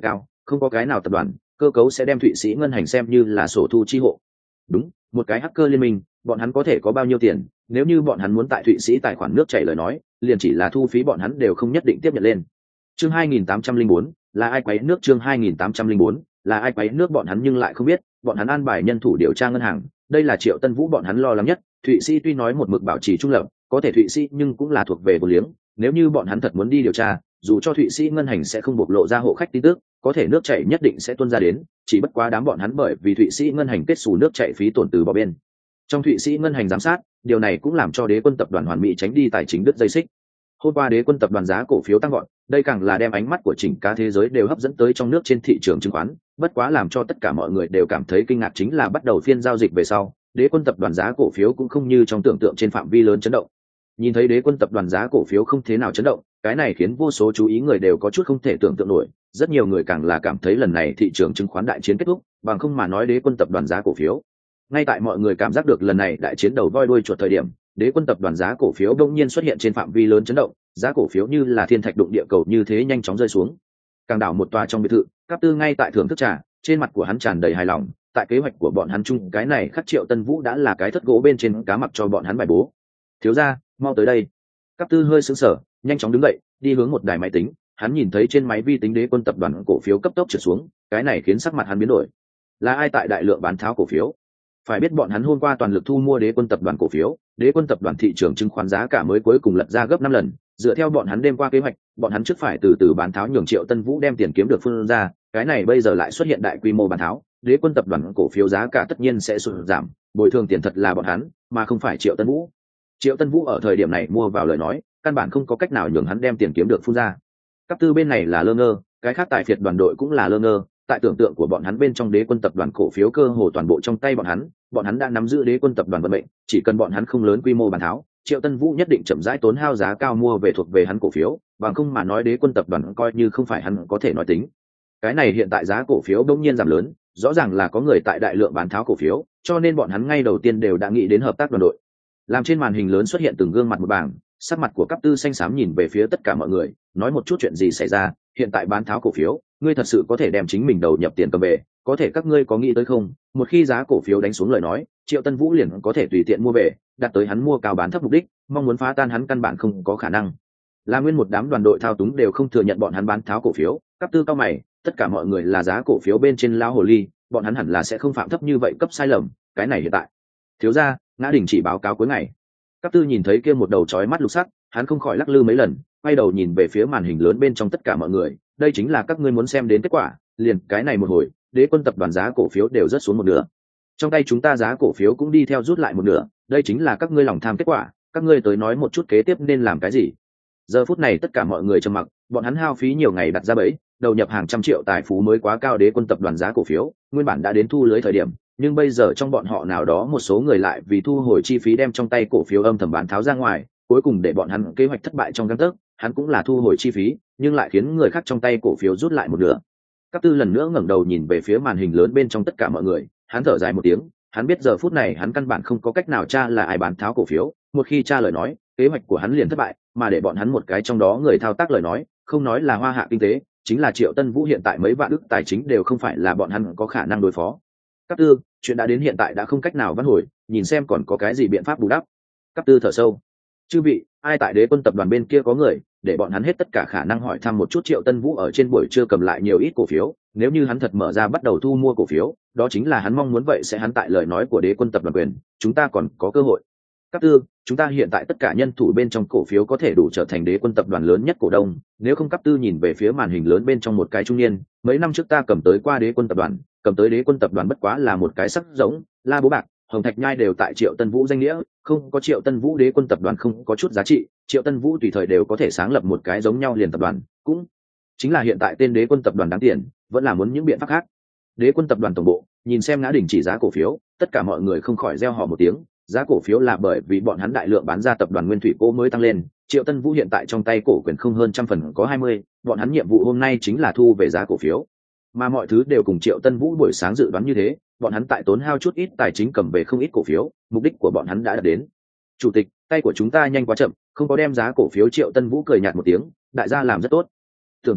không có cái nào tập đoàn cơ cấu sẽ đem Thụy Sĩ ngân hành xem như là sổ thu chi hộ. Đúng, một cái hacker liên minh, bọn hắn có thể có bao nhiêu tiền, nếu như bọn hắn muốn tại Thụy Sĩ tài khoản nước chảy lời nói, liền chỉ là thu phí bọn hắn đều không nhất định tiếp nhận lên. Chương hai nghìn tám trăm lẻ bốn, là ai quấy nước chương hai nghìn tám trăm lẻ bốn, là ai quấy nước bọn hắn nhưng lại không biết, bọn hắn an bài nhân thủ điều tra ngân hàng, đây là Triệu Tân Vũ bọn hắn lo lắng nhất. Thụy Sĩ tuy nói một mực bảo trì trung lập, có thể Thụy Sĩ nhưng cũng là thuộc về vô liếng, nếu như bọn hắn thật muốn đi điều tra, dù cho Thụy Sĩ ngân hành sẽ không bộc lộ ra hộ khách tin tức, có thể nước chảy nhất định sẽ tuôn ra đến, chỉ bất quá đám bọn hắn bởi vì Thụy Sĩ ngân hành kết xù nước chảy phí tổn từ bỏ bên. Trong Thụy Sĩ ngân hành giám sát, điều này cũng làm cho Đế quân tập đoàn Hoàn Mỹ tránh đi tài chính đứt dây xích. Hôm qua Đế quân tập đoàn giá cổ phiếu tăng gọn, đây càng là đem ánh mắt của chỉnh cá thế giới đều hấp dẫn tới trong nước trên thị trường chứng khoán, bất quá làm cho tất cả mọi người đều cảm thấy kinh ngạc chính là bắt đầu phiên giao dịch về sau, Đế quân tập đoàn giá cổ phiếu cũng không như trong tưởng tượng trên phạm vi lớn chấn động. Nhìn thấy Đế quân tập đoàn giá cổ phiếu không thế nào chấn động, cái này khiến vô số chú ý người đều có chút không thể tưởng tượng nổi, rất nhiều người càng là cảm thấy lần này thị trường chứng khoán đại chiến kết thúc, bằng không mà nói Đế quân tập đoàn giá cổ phiếu. Ngay tại mọi người cảm giác được lần này đại chiến đầu voi đuôi chuột thời điểm, Đế quân tập đoàn giá cổ phiếu đột nhiên xuất hiện trên phạm vi lớn chấn động, giá cổ phiếu như là thiên thạch đụng địa cầu như thế nhanh chóng rơi xuống. Càng đảo một tòa trong biệt thự, Cáp Tư ngay tại thưởng thức trà, trên mặt của hắn tràn đầy hài lòng, tại kế hoạch của bọn hắn chung, cái này khắc Triệu Tân Vũ đã là cái thất gỗ bên trên cá mặc cho bọn hắn bài bố. Thiếu gia, mau tới đây. Cáp Tư hơi sững sờ, nhanh chóng đứng dậy, đi hướng một đài máy tính, hắn nhìn thấy trên máy vi tính Đế quân tập đoàn cổ phiếu cấp tốc trượt xuống, cái này khiến sắc mặt hắn biến đổi. Là ai tại đại lượng bán tháo cổ phiếu? Phải biết bọn hắn hôm qua toàn lực thu mua Đế quân tập đoàn cổ phiếu, Đế quân tập đoàn thị trường chứng khoán giá cả mới cuối cùng lật ra gấp năm lần, dựa theo bọn hắn đêm qua kế hoạch, bọn hắn trước phải từ từ bán tháo nhường Triệu Tân Vũ đem tiền kiếm được phương ra, cái này bây giờ lại xuất hiện đại quy mô bán tháo, Đế quân tập đoàn cổ phiếu giá cả tất nhiên sẽ sụt giảm, bồi thường tiền thật là bọn hắn, mà không phải Triệu Tân Vũ. Triệu Tân Vũ ở thời điểm này mua vào lời nói, căn bản không có cách nào nhường hắn đem tiền kiếm được phun ra. Cấp tư bên này là lơ ngơ, cái khác tài phiệt đoàn đội cũng là lơ ngơ, tại tưởng tượng của bọn hắn bên trong Đế quân tập đoàn cổ phiếu cơ hồ toàn bộ trong tay bọn hắn, bọn hắn đã nắm giữ Đế quân tập đoàn vận mệnh, chỉ cần bọn hắn không lớn quy mô bán tháo, Triệu Tân Vũ nhất định chậm rãi tốn hao giá cao mua về thuộc về hắn cổ phiếu, bằng không mà nói Đế quân tập đoàn coi như không phải hắn có thể nói tính. Cái này hiện tại giá cổ phiếu đột nhiên giảm lớn, rõ ràng là có người tại đại lượng bán tháo cổ phiếu, cho nên bọn hắn ngay đầu tiên đều đã nghĩ đến hợp tác đoàn đội. Làm trên màn hình lớn xuất hiện từng gương mặt một bảng, sắc mặt của Cáp Tư xanh xám nhìn về phía tất cả mọi người, nói một chút chuyện gì xảy ra, hiện tại bán tháo cổ phiếu, ngươi thật sự có thể đem chính mình đầu nhập tiền cầm về, có thể các ngươi có nghĩ tới không, một khi giá cổ phiếu đánh xuống lời nói, Triệu Tân Vũ liền có thể tùy tiện mua về, đặt tới hắn mua cao bán thấp mục đích, mong muốn phá tan hắn căn bản không có khả năng. Là nguyên một đám đoàn đội thao túng đều không thừa nhận bọn hắn bán tháo cổ phiếu, Cáp Tư cao mày, tất cả mọi người là giá cổ phiếu bên trên lao hồ ly, bọn hắn hẳn là sẽ không phạm thấp như vậy cấp sai lầm, cái này hiện tại. Thiếu gia, ngã đình chỉ báo cáo cuối ngày. Cáp Tư nhìn thấy kia một đầu chói mắt lục sắc, hắn không khỏi lắc lư mấy lần, quay đầu nhìn về phía màn hình lớn bên trong tất cả mọi người, đây chính là các ngươi muốn xem đến kết quả, liền cái này một hồi, Đế quân tập đoàn giá cổ phiếu đều rớt xuống một nửa. Trong tay chúng ta giá cổ phiếu cũng đi theo rút lại một nửa, đây chính là các ngươi lòng tham kết quả, các ngươi tới nói một chút kế tiếp nên làm cái gì. Giờ phút này tất cả mọi người trầm mặc, bọn hắn hao phí nhiều ngày đặt ra bẫy, đầu nhập hàng trăm triệu tài phú mới quá cao Đế quân tập đoàn giá cổ phiếu, nguyên bản đã đến thu lưới thời điểm, nhưng bây giờ trong bọn họ nào đó một số người lại vì thu hồi chi phí đem trong tay cổ phiếu âm thầm bán tháo ra ngoài, cuối cùng để bọn hắn kế hoạch thất bại trong gang tấc, hắn cũng là thu hồi chi phí, nhưng lại khiến người khác trong tay cổ phiếu rút lại một nửa. Cáp Tư lần nữa ngẩng đầu nhìn về phía màn hình lớn bên trong tất cả mọi người, hắn thở dài một tiếng, hắn biết giờ phút này hắn căn bản không có cách nào tra là ai bán tháo cổ phiếu, một khi tra lời nói, kế hoạch của hắn liền thất bại, mà để bọn hắn một cái trong đó người thao tác lời nói, không nói là hoa hạ kinh tế, chính là Triệu Tân Vũ hiện tại mấy vạn ức tài chính đều không phải là bọn hắn có khả năng đối phó. Cáp Tư, chuyện đã đến hiện tại đã không cách nào vãn hồi, nhìn xem còn có cái gì biện pháp bù đắp. Cáp Tư thở sâu. Chư vị, ai tại Đế quân tập đoàn bên kia có người, để bọn hắn hết tất cả khả năng hỏi thăm một chút Triệu Tân Vũ ở trên buổi trưa cầm lại nhiều ít cổ phiếu, nếu như hắn thật mở ra bắt đầu thu mua cổ phiếu, đó chính là hắn mong muốn, vậy sẽ hắn tại lời nói của Đế quân tập đoàn quyền, chúng ta còn có cơ hội. Cáp Tư, chúng ta hiện tại tất cả nhân thủ bên trong cổ phiếu có thể đủ trở thành Đế quân tập đoàn lớn nhất cổ đông, nếu không. Cáp Tư nhìn về phía màn hình lớn bên trong một cái trung niên, mấy năm trước ta cầm tới qua Đế quân tập đoàn, cầm tới Đế quân tập đoàn bất quá là một cái sắc giống, La Bố Bạc, Hồng Thạch Nhai đều tại Triệu Tân Vũ danh nghĩa, không có Triệu Tân Vũ Đế quân tập đoàn không có chút giá trị, Triệu Tân Vũ tùy thời đều có thể sáng lập một cái giống nhau liền tập đoàn, cũng chính là hiện tại tên Đế quân tập đoàn đáng tiền, vẫn là muốn những biện pháp khác. Đế quân tập đoàn tổng bộ, nhìn xem ngã đỉnh chỉ giá cổ phiếu, tất cả mọi người không khỏi reo hò một tiếng, giá cổ phiếu là bởi vì bọn hắn đại lượng bán ra tập đoàn Nguyên Thủy Cố mới tăng lên, Triệu Tân Vũ hiện tại trong tay cổ quyền không hơn trăm phần có hai mươi, bọn hắn nhiệm vụ hôm nay chính là thu về giá cổ phiếu. Mà mọi thứ đều cùng Triệu Tân Vũ buổi sáng dự đoán như thế, bọn hắn tại tốn hao chút ít tài chính cầm về không ít cổ phiếu, mục đích của bọn hắn đã đạt đến. Chủ tịch, tay của chúng ta nhanh quá chậm, không có đem giá cổ phiếu. Triệu Tân Vũ cười nhạt một tiếng, đại gia làm rất tốt. Tưởng ca,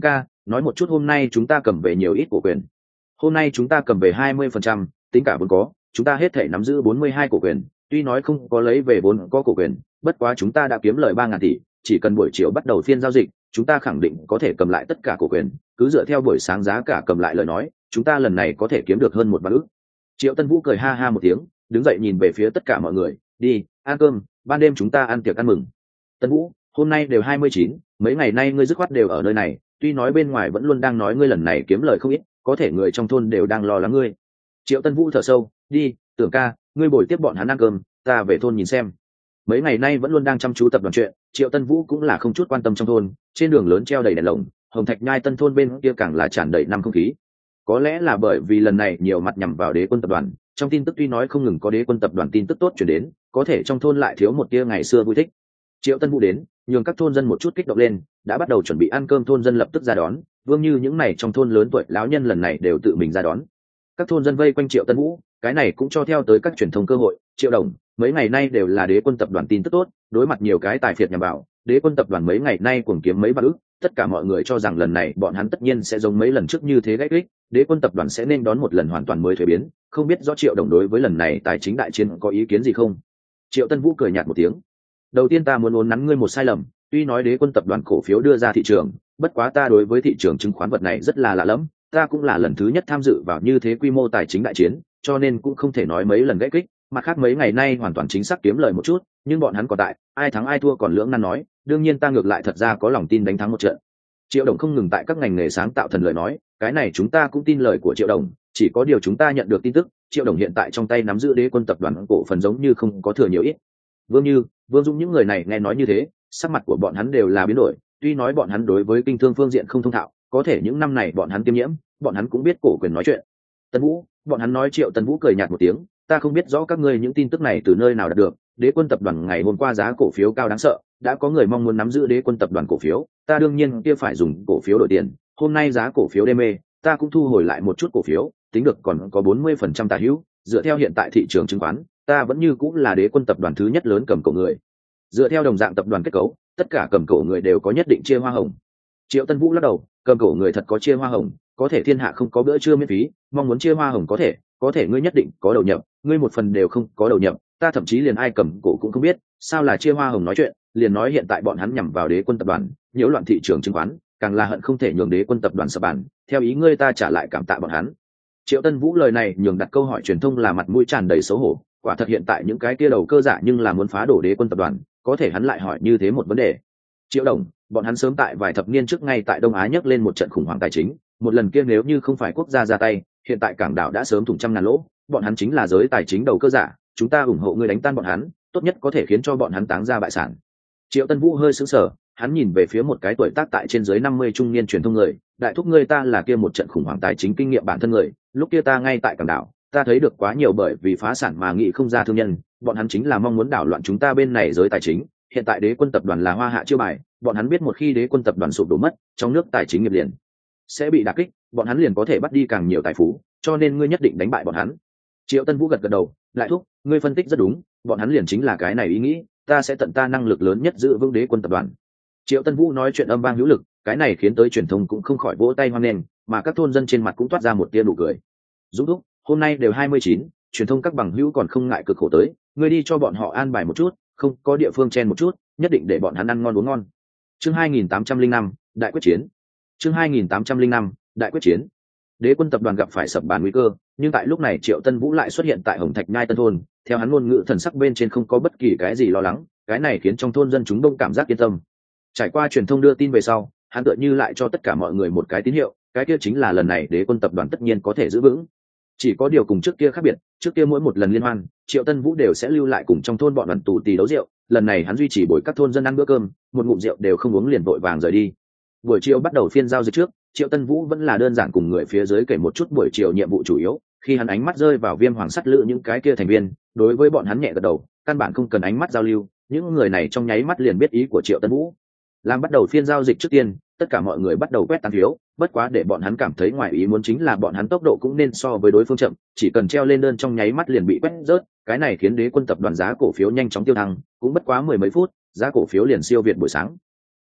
nói một chút hôm nay chúng ta cầm về nhiều ít cổ quyền. Hôm nay chúng ta cầm về hai mươi phần trăm, tính cả vốn có, chúng ta hết thể nắm giữ bốn mươi hai cổ quyền, tuy nói không có lấy về vốn có cổ quyền, bất quá chúng ta đã kiếm lời ba ngàn tỷ, chỉ cần buổi chiều bắt đầu phiên giao dịch, chúng ta khẳng định có thể cầm lại tất cả cổ quyền, cứ dựa theo buổi sáng giá cả cầm lại lời nói, chúng ta lần này có thể kiếm được hơn một vạn ức. Triệu Tân Vũ cười ha ha một tiếng, đứng dậy nhìn về phía tất cả mọi người, đi, ăn cơm, ban đêm chúng ta ăn tiệc ăn mừng. Tân Vũ, hôm nay đều hai mươi chín, mấy ngày nay ngươi dứt khoát đều ở nơi này, tuy nói bên ngoài vẫn luôn đang nói ngươi lần này kiếm lời không ít, có thể người trong thôn đều đang lo lắng ngươi. Triệu Tân Vũ thở sâu, đi, Tưởng ca, ngươi bồi tiếp bọn hắn ăn cơm, ta về thôn nhìn xem. Mấy ngày nay vẫn luôn đang chăm chú tập đoàn chuyện, Triệu Tân Vũ cũng là không chút quan tâm trong thôn, trên đường lớn treo đầy đèn lồng, Hồng Thạch Nhai Tân thôn bên kia càng là tràn đầy năm không khí. Có lẽ là bởi vì lần này nhiều mặt nhằm vào Đế Quân tập đoàn, trong tin tức tuy nói không ngừng có Đế Quân tập đoàn tin tức tốt truyền đến, có thể trong thôn lại thiếu một tia ngày xưa vui thích. Triệu Tân Vũ đến, nhường các thôn dân một chút kích động lên, đã bắt đầu chuẩn bị ăn cơm, thôn dân lập tức ra đón, vương như những này trong thôn lớn tuổi lão nhân lần này đều tự mình ra đón. Các thôn dân vây quanh Triệu Tân Vũ, cái này cũng cho theo tới các truyền thông cơ hội. Triệu đồng, mấy ngày nay đều là Đế Quân tập đoàn tin tức tốt, đối mặt nhiều cái tài phiệt nhằm vào, Đế Quân tập đoàn mấy ngày nay cuồng kiếm mấy vạn ức, tất cả mọi người cho rằng lần này bọn hắn tất nhiên sẽ giống mấy lần trước như thế gãy kích, Đế Quân tập đoàn sẽ nên đón một lần hoàn toàn mới thuế biến, không biết rõ Triệu đồng đối với lần này tài chính đại chiến có ý kiến gì không? Triệu Tân Vũ cười nhạt một tiếng, đầu tiên ta muốn uốn nắn ngươi một sai lầm, tuy nói Đế Quân tập đoàn cổ phiếu đưa ra thị trường, bất quá ta đối với thị trường chứng khoán vật này rất là lạ lẫm, ta cũng là lần thứ nhất tham dự vào như thế quy mô tài chính đại chiến, cho nên cũng không thể nói mấy lần gãy kích, mặt khác mấy ngày nay hoàn toàn chính xác kiếm lời một chút, nhưng bọn hắn còn tại, ai thắng ai thua còn lưỡng nan nói, đương nhiên ta ngược lại thật ra có lòng tin đánh thắng một trận. Triệu đồng không ngừng tại các ngành nghề sáng tạo thần lời nói, cái này chúng ta cũng tin lời của Triệu đồng, chỉ có điều chúng ta nhận được tin tức, Triệu đồng hiện tại trong tay nắm giữ Đế Quân tập đoàn cổ phần giống như không có thừa nhiều ít. Vương Như, Vương Dũng những người này nghe nói như thế, sắc mặt của bọn hắn đều là biến đổi, tuy nói bọn hắn đối với kinh thương phương diện không thông thạo, có thể những năm này bọn hắn kiêm nhiễm, bọn hắn cũng biết cổ quyền nói chuyện. Tân Vũ, bọn hắn nói. Triệu Tân Vũ cười nhạt một tiếng, ta không biết rõ các ngươi những tin tức này từ nơi nào đạt được, Đế Quân tập đoàn ngày hôm qua giá cổ phiếu cao đáng sợ, đã có người mong muốn nắm giữ Đế Quân tập đoàn cổ phiếu, ta đương nhiên kia phải dùng cổ phiếu đổi tiền, hôm nay giá cổ phiếu đê mê, ta cũng thu hồi lại một chút cổ phiếu, tính được còn có bốn mươi phần trăm tài hữu, dựa theo hiện tại thị trường chứng khoán, ta vẫn như cũng là Đế Quân tập đoàn thứ nhất lớn cầm cổ người. Dựa theo đồng dạng tập đoàn kết cấu, tất cả cầm cổ người đều có nhất định chia hoa hồng. Triệu Tân Vũ lắc đầu, cầm cổ người thật có chia hoa hồng, có thể thiên hạ không có bữa trưa miễn phí, mong muốn chia hoa hồng có thể, có thể ngươi nhất định có đầu nhập, ngươi một phần đều không có đầu nhập, ta thậm chí liền ai cầm cổ cũng không biết, sao là chia hoa hồng nói chuyện, liền nói hiện tại bọn hắn nhằm vào Đế Quân tập đoàn, nhiễu loạn thị trường chứng khoán, càng là hận không thể nhường Đế Quân tập đoàn sập bàn, theo ý ngươi ta trả lại cảm tạ bọn hắn. Triệu Tân Vũ lời này nhường đặt câu hỏi truyền thông là mặt mũi tràn đầy xấu hổ, quả thật hiện tại những cái kia đầu cơ giả nhưng là muốn phá đổ Đế Quân tập đoàn, có thể hắn lại hỏi như thế một vấn đề. Triệu đồng, bọn hắn sớm tại vài thập niên trước ngay tại Đông Á nhấc lên một trận khủng hoảng tài chính, một lần kia nếu như không phải quốc gia ra tay, hiện tại cảng đảo đã sớm thủng trăm ngàn lỗ, bọn hắn chính là giới tài chính đầu cơ giả, chúng ta ủng hộ ngươi đánh tan bọn hắn, tốt nhất có thể khiến cho bọn hắn táng ra bại sản. Triệu Tân Vũ hơi sững sờ, hắn nhìn về phía một cái tuổi tác tại trên dưới năm mươi trung niên truyền thông người, đại thúc ngươi ta là kia một trận khủng hoảng tài chính kinh nghiệm bản thân người, lúc kia ta ngay tại cảng đảo, ta thấy được quá nhiều bởi vì phá sản mà nghĩ không ra thương nhân, bọn hắn chính là mong muốn đảo loạn chúng ta bên này giới tài chính, hiện tại Đế Quân tập đoàn là hoa hạ chiêu bài, bọn hắn biết một khi Đế Quân tập đoàn sụp đổ mất, trong nước tài chính nghiệp liền sẽ bị đả kích, bọn hắn liền có thể bắt đi càng nhiều tài phú, cho nên ngươi nhất định đánh bại bọn hắn. Triệu Tân Vũ gật gật đầu, lại thúc, ngươi phân tích rất đúng, bọn hắn liền chính là cái này ý nghĩ, ta sẽ tận ta năng lực lớn nhất giữ vững Đế Quân tập đoàn. Triệu Tân Vũ nói chuyện âm vang hữu lực, cái này khiến tới truyền thông cũng không khỏi vỗ tay hoan nghênh, mà các thôn dân trên mặt cũng toát ra một tia nụ cười. Dũng thúc, hôm nay đều hai mươi chín, truyền thông các bằng hữu còn không ngại cực khổ tới, ngươi đi cho bọn họ an bài một chút, không có địa phương chen một chút, nhất định để bọn hắn ăn ngon uống ngon. Chương hai nghìn tám trăm lẻ năm, đại quyết chiến. Chương hai nghìn tám trăm lẻ năm, đại quyết chiến. Đế Quân tập đoàn gặp phải sập bàn nguy cơ, nhưng tại lúc này Triệu Tân Vũ lại xuất hiện tại Hồng Thạch Nhai Tân thôn, theo hắn ngôn ngữ thần sắc bên trên không có bất kỳ cái gì lo lắng, cái này khiến trong thôn dân chúng đông cảm giác yên tâm. Trải qua truyền thông đưa tin về sau, hắn tựa như lại cho tất cả mọi người một cái tín hiệu, cái kia chính là lần này Đế Quân tập đoàn tất nhiên có thể giữ vững. Chỉ có điều cùng trước kia khác biệt, trước kia mỗi một lần liên hoan, Triệu Tân Vũ đều sẽ lưu lại cùng trong thôn bọn đoàn tù tì đấu rượu, lần này hắn duy trì bồi các thôn dân ăn bữa cơm, một ngụm rượu đều không uống liền vội vàng rời đi. Buổi chiều bắt đầu phiên giao dịch trước, Triệu Tân Vũ vẫn là đơn giản cùng người phía dưới kể một chút buổi chiều nhiệm vụ chủ yếu, khi hắn ánh mắt rơi vào Viêm Hoàng Sắt Lữ những cái kia thành viên, đối với bọn hắn nhẹ gật đầu, căn bản không cần ánh mắt giao lưu, những người này trong nháy mắt liền biết ý của Triệu Tân Vũ. Làm bắt đầu phiên giao dịch trước tiên, tất cả mọi người bắt đầu quét tán phiếu, bất quá để bọn hắn cảm thấy ngoài ý muốn chính là bọn hắn tốc độ cũng nên so với đối phương chậm, chỉ cần treo lên đơn trong nháy mắt liền bị quét rớt, cái này khiến Đế Quân tập đoàn giá cổ phiếu nhanh chóng tiêu thăng, cũng bất quá mười mấy phút, giá cổ phiếu liền siêu việt buổi sáng.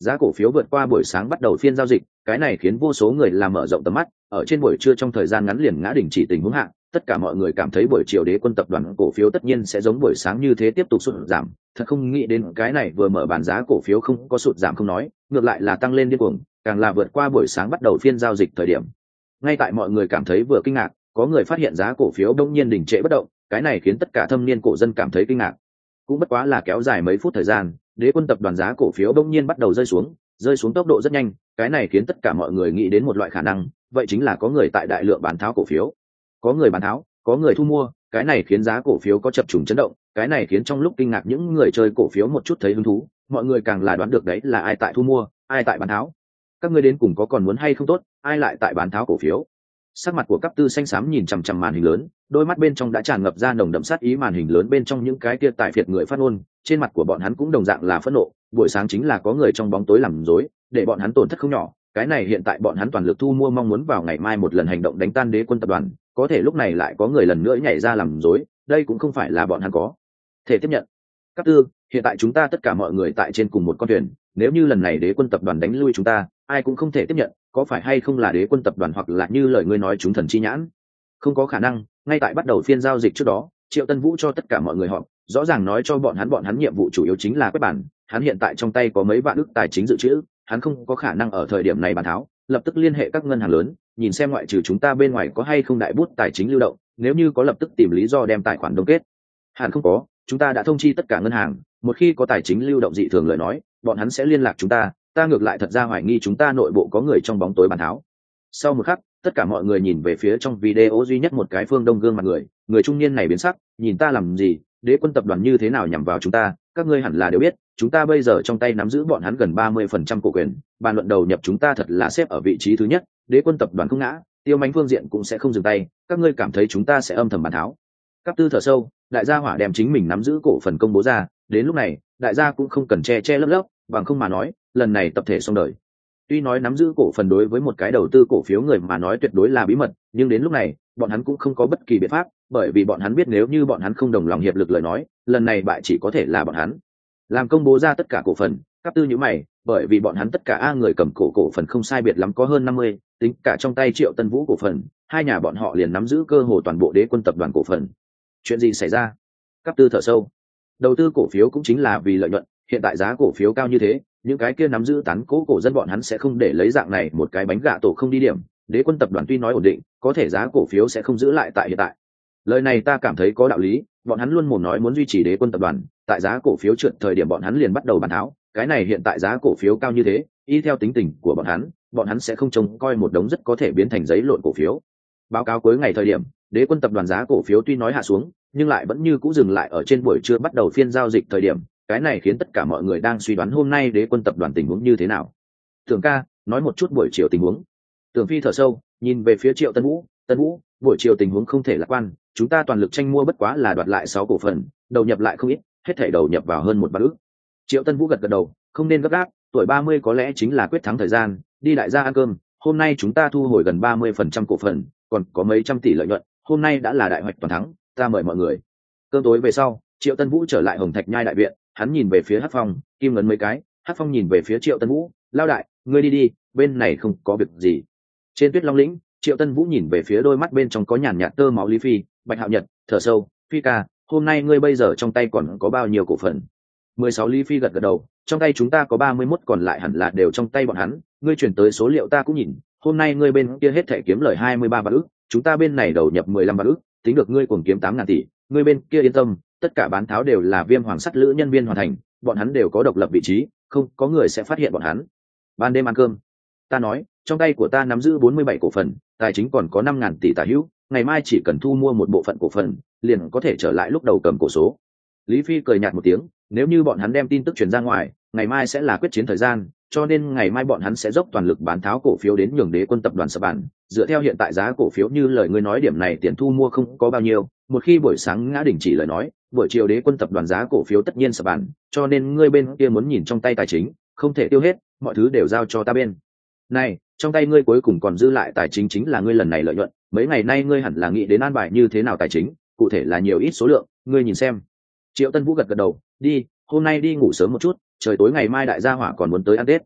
Giá cổ phiếu vượt qua buổi sáng bắt đầu phiên giao dịch, cái này khiến vô số người làm mở rộng tầm mắt, ở trên buổi trưa trong thời gian ngắn liền ngã đỉnh chỉ tình huống hạ, tất cả mọi người cảm thấy buổi chiều Đế Quân tập đoàn cổ phiếu tất nhiên sẽ giống buổi sáng như thế tiếp tục sụt giảm, thật không nghĩ đến cái này vừa mở bán giá cổ phiếu không có sụt giảm không nói, ngược lại là tăng lên điên cuồng, càng là vượt qua buổi sáng bắt đầu phiên giao dịch thời điểm. Ngay tại mọi người cảm thấy vừa kinh ngạc, có người phát hiện giá cổ phiếu đông nhiên đình trệ bất động, cái này khiến tất cả thâm niên cổ dân cảm thấy kinh ngạc. Cũng bất quá là kéo dài mấy phút thời gian, Đế Quân tập đoàn giá cổ phiếu đông nhiên bắt đầu rơi xuống, rơi xuống tốc độ rất nhanh, cái này khiến tất cả mọi người nghĩ đến một loại khả năng, vậy chính là có người tại đại lượng bán tháo cổ phiếu. Có người bán tháo, có người thu mua, cái này khiến giá cổ phiếu có chập trùng chấn động, cái này khiến trong lúc kinh ngạc những người chơi cổ phiếu một chút thấy hứng thú, mọi người càng là đoán được đấy là ai tại thu mua, ai tại bán tháo. Các ngươi đến cùng có còn muốn hay không tốt, ai lại tại bán tháo cổ phiếu? Sắc mặt của Cáp Tư xanh xám nhìn chằm chằm màn hình lớn, đôi mắt bên trong đã tràn ngập ra nồng đậm sát ý. Màn hình lớn bên trong những cái kia tài phiệt người phát ngôn, trên mặt của bọn hắn cũng đồng dạng là phẫn nộ, buổi sáng chính là có người trong bóng tối làm rối, để bọn hắn tổn thất không nhỏ, cái này hiện tại bọn hắn toàn lực thu mua mong muốn vào ngày mai một lần hành động đánh tan Đế Quân tập đoàn, có thể lúc này lại có người lần nữa nhảy ra làm rối, đây cũng không phải là bọn hắn có thể tiếp nhận. Cáp Tư, hiện tại chúng ta tất cả mọi người tại trên cùng một con thuyền, nếu như lần này Đế Quân tập đoàn đánh lui chúng ta, ai cũng không thể tiếp nhận, có phải hay không là Đế Quân tập đoàn hoặc là như lời ngươi nói chúng thần chi nhãn? Không có khả năng, ngay tại bắt đầu phiên giao dịch trước đó, Triệu Tân Vũ cho tất cả mọi người họp, rõ ràng nói cho bọn hắn bọn hắn nhiệm vụ chủ yếu chính là quét bản, hắn hiện tại trong tay có mấy vạn ức tài chính dự trữ, hắn không có khả năng ở thời điểm này bán tháo, lập tức liên hệ các ngân hàng lớn, nhìn xem ngoại trừ chúng ta bên ngoài có hay không đại bút tài chính lưu động, nếu như có lập tức tìm lý do đem tài khoản đông kết. Hẳn không có, chúng ta đã thông chi tất cả ngân hàng, một khi có tài chính lưu động dị thường lời nói, bọn hắn sẽ liên lạc chúng ta, ta ngược lại thật ra hoài nghi chúng ta nội bộ có người trong bóng tối bán tháo. Sau một khắc, tất cả mọi người nhìn về phía trong video duy nhất một cái phương đông gương mặt người, người trung niên này biến sắc, nhìn ta làm gì, Đế Quân tập đoàn như thế nào nhằm vào chúng ta, các ngươi hẳn là đều biết, chúng ta bây giờ trong tay nắm giữ bọn hắn gần ba mươi phần trăm cổ quyền, bàn luận đầu nhập chúng ta thật là xếp ở vị trí thứ nhất, Đế Quân tập đoàn không ngã, Tiêu Mánh phương diện cũng sẽ không dừng tay, các ngươi cảm thấy chúng ta sẽ âm thầm bán tháo? Cáp Tư thở sâu, đại gia hỏa đem chính mình nắm giữ cổ phần công bố ra, đến lúc này, đại gia cũng không cần che che lấp lấp, bằng không mà nói, lần này tập thể xong đời. Tuy nói nắm giữ cổ phần đối với một cái đầu tư cổ phiếu người mà nói tuyệt đối là bí mật, nhưng đến lúc này, bọn hắn cũng không có bất kỳ biện pháp, bởi vì bọn hắn biết nếu như bọn hắn không đồng lòng hiệp lực lời nói, lần này bại chỉ có thể là bọn hắn. Làm công bố ra tất cả cổ phần, Cáp Tư nhíu mày, bởi vì bọn hắn tất cả a người cầm cổ cổ phần không sai biệt lắm có hơn năm mươi, tính cả trong tay Triệu Tân Vũ cổ phần, hai nhà bọn họ liền nắm giữ cơ hồ toàn bộ Đế Quân tập đoàn cổ phần. Chuyện gì xảy ra? Cáp Tư thở sâu. Đầu tư cổ phiếu cũng chính là vì lợi nhuận, hiện tại giá cổ phiếu cao như thế, những cái kia nắm giữ tán cố cổ dân bọn hắn sẽ không để lấy dạng này một cái bánh gạ tổ không đi điểm. Đế Quân tập đoàn tuy nói ổn định, có thể giá cổ phiếu sẽ không giữ lại tại hiện tại. Lời này ta cảm thấy có đạo lý, bọn hắn luôn mồm nói muốn duy trì Đế Quân tập đoàn, tại giá cổ phiếu trượt thời điểm bọn hắn liền bắt đầu bán tháo, cái này hiện tại giá cổ phiếu cao như thế, y theo tính tình của bọn hắn, bọn hắn sẽ không trông coi một đống rất có thể biến thành giấy lộn cổ phiếu. Báo cáo cuối ngày thời điểm, Đế Quân tập đoàn giá cổ phiếu tuy nói hạ xuống, nhưng lại vẫn như cũ dừng lại ở trên buổi trưa bắt đầu phiên giao dịch thời điểm, cái này khiến tất cả mọi người đang suy đoán hôm nay Đế Quân tập đoàn tình huống như thế nào. Tưởng ca, nói một chút buổi chiều tình huống. Tưởng Phi thở sâu, nhìn về phía Triệu Tân Vũ, Tân Vũ, buổi chiều tình huống không thể lạc quan, chúng ta toàn lực tranh mua bất quá là đoạt lại sáu cổ phần, đầu nhập lại không ít, hết thảy đầu nhập vào hơn một vạn ức. Triệu Tân Vũ gật gật đầu, không nên gấp gáp, tuổi ba mươi có lẽ chính là quyết thắng thời gian, đi đại gia ăn cơm, hôm nay chúng ta thu hồi gần ba mươi phần trăm cổ phần, còn có mấy trăm tỷ lợi nhuận, hôm nay đã là đại hoạch toàn thắng, ta mời mọi người. Cơm tối về sau, Triệu Tân Vũ trở lại Hồng Thạch Nhai đại viện, hắn nhìn về phía Hắc Phong, kim ngấn mấy cái, Hắc Phong nhìn về phía Triệu Tân Vũ, lao đại, ngươi đi đi, bên này không có việc gì. Trên Tuyết Long lĩnh, Triệu Tân Vũ nhìn về phía đôi mắt bên trong có nhàn nhạt tơ máu Lý Phi, Bạch Hạo Nhật, thở sâu, Phi ca, hôm nay ngươi bây giờ trong tay còn có bao nhiêu cổ phần? Mười sáu Lý Phi gật gật đầu, trong tay chúng ta có ba mươi mốt, còn lại hẳn là đều trong tay bọn hắn, ngươi chuyển tới số liệu ta cũng nhìn, hôm nay ngươi bên kia hết thảy kiếm lời hai mươi ba vạn ức, chúng ta bên này đầu nhập mười lăm vạn ức, tính được ngươi cùng kiếm tám ngàn tỷ, ngươi bên kia yên tâm, tất cả bán tháo đều là Viêm Hoàng Sắt Lữ nhân viên hoàn thành, bọn hắn đều có độc lập vị trí, không có người sẽ phát hiện bọn hắn. Ban đêm ăn cơm, ta nói, trong tay của ta nắm giữ bốn mươi bảy cổ phần, tài chính còn có năm ngàn tỷ tả hữu, ngày mai chỉ cần thu mua một bộ phận cổ phần, liền có thể trở lại lúc đầu cầm cổ số. Lý Phi cười nhạt một tiếng, nếu như bọn hắn đem tin tức truyền ra ngoài, ngày mai sẽ là quyết chiến thời gian, cho nên ngày mai bọn hắn sẽ dốc toàn lực bán tháo cổ phiếu đến nhường Đế Quân tập đoàn sập bàn. Dựa theo hiện tại giá cổ phiếu như lời ngươi nói điểm này tiền thu mua không có bao nhiêu, một khi buổi sáng ngã đỉnh chỉ lời nói, buổi chiều Đế Quân tập đoàn giá cổ phiếu tất nhiên sập bàn, cho nên ngươi bên kia muốn nhìn trong tay tài chính, không thể tiêu hết, mọi thứ đều giao cho ta bên này, trong tay ngươi cuối cùng còn dư lại tài chính chính là ngươi lần này lợi nhuận, mấy ngày nay ngươi hẳn là nghĩ đến an bài như thế nào tài chính, cụ thể là nhiều ít số lượng, ngươi nhìn xem. Triệu Tân Vũ gật gật đầu, đi, hôm nay đi ngủ sớm một chút, trời tối ngày mai đại gia hỏa còn muốn tới ăn Tết,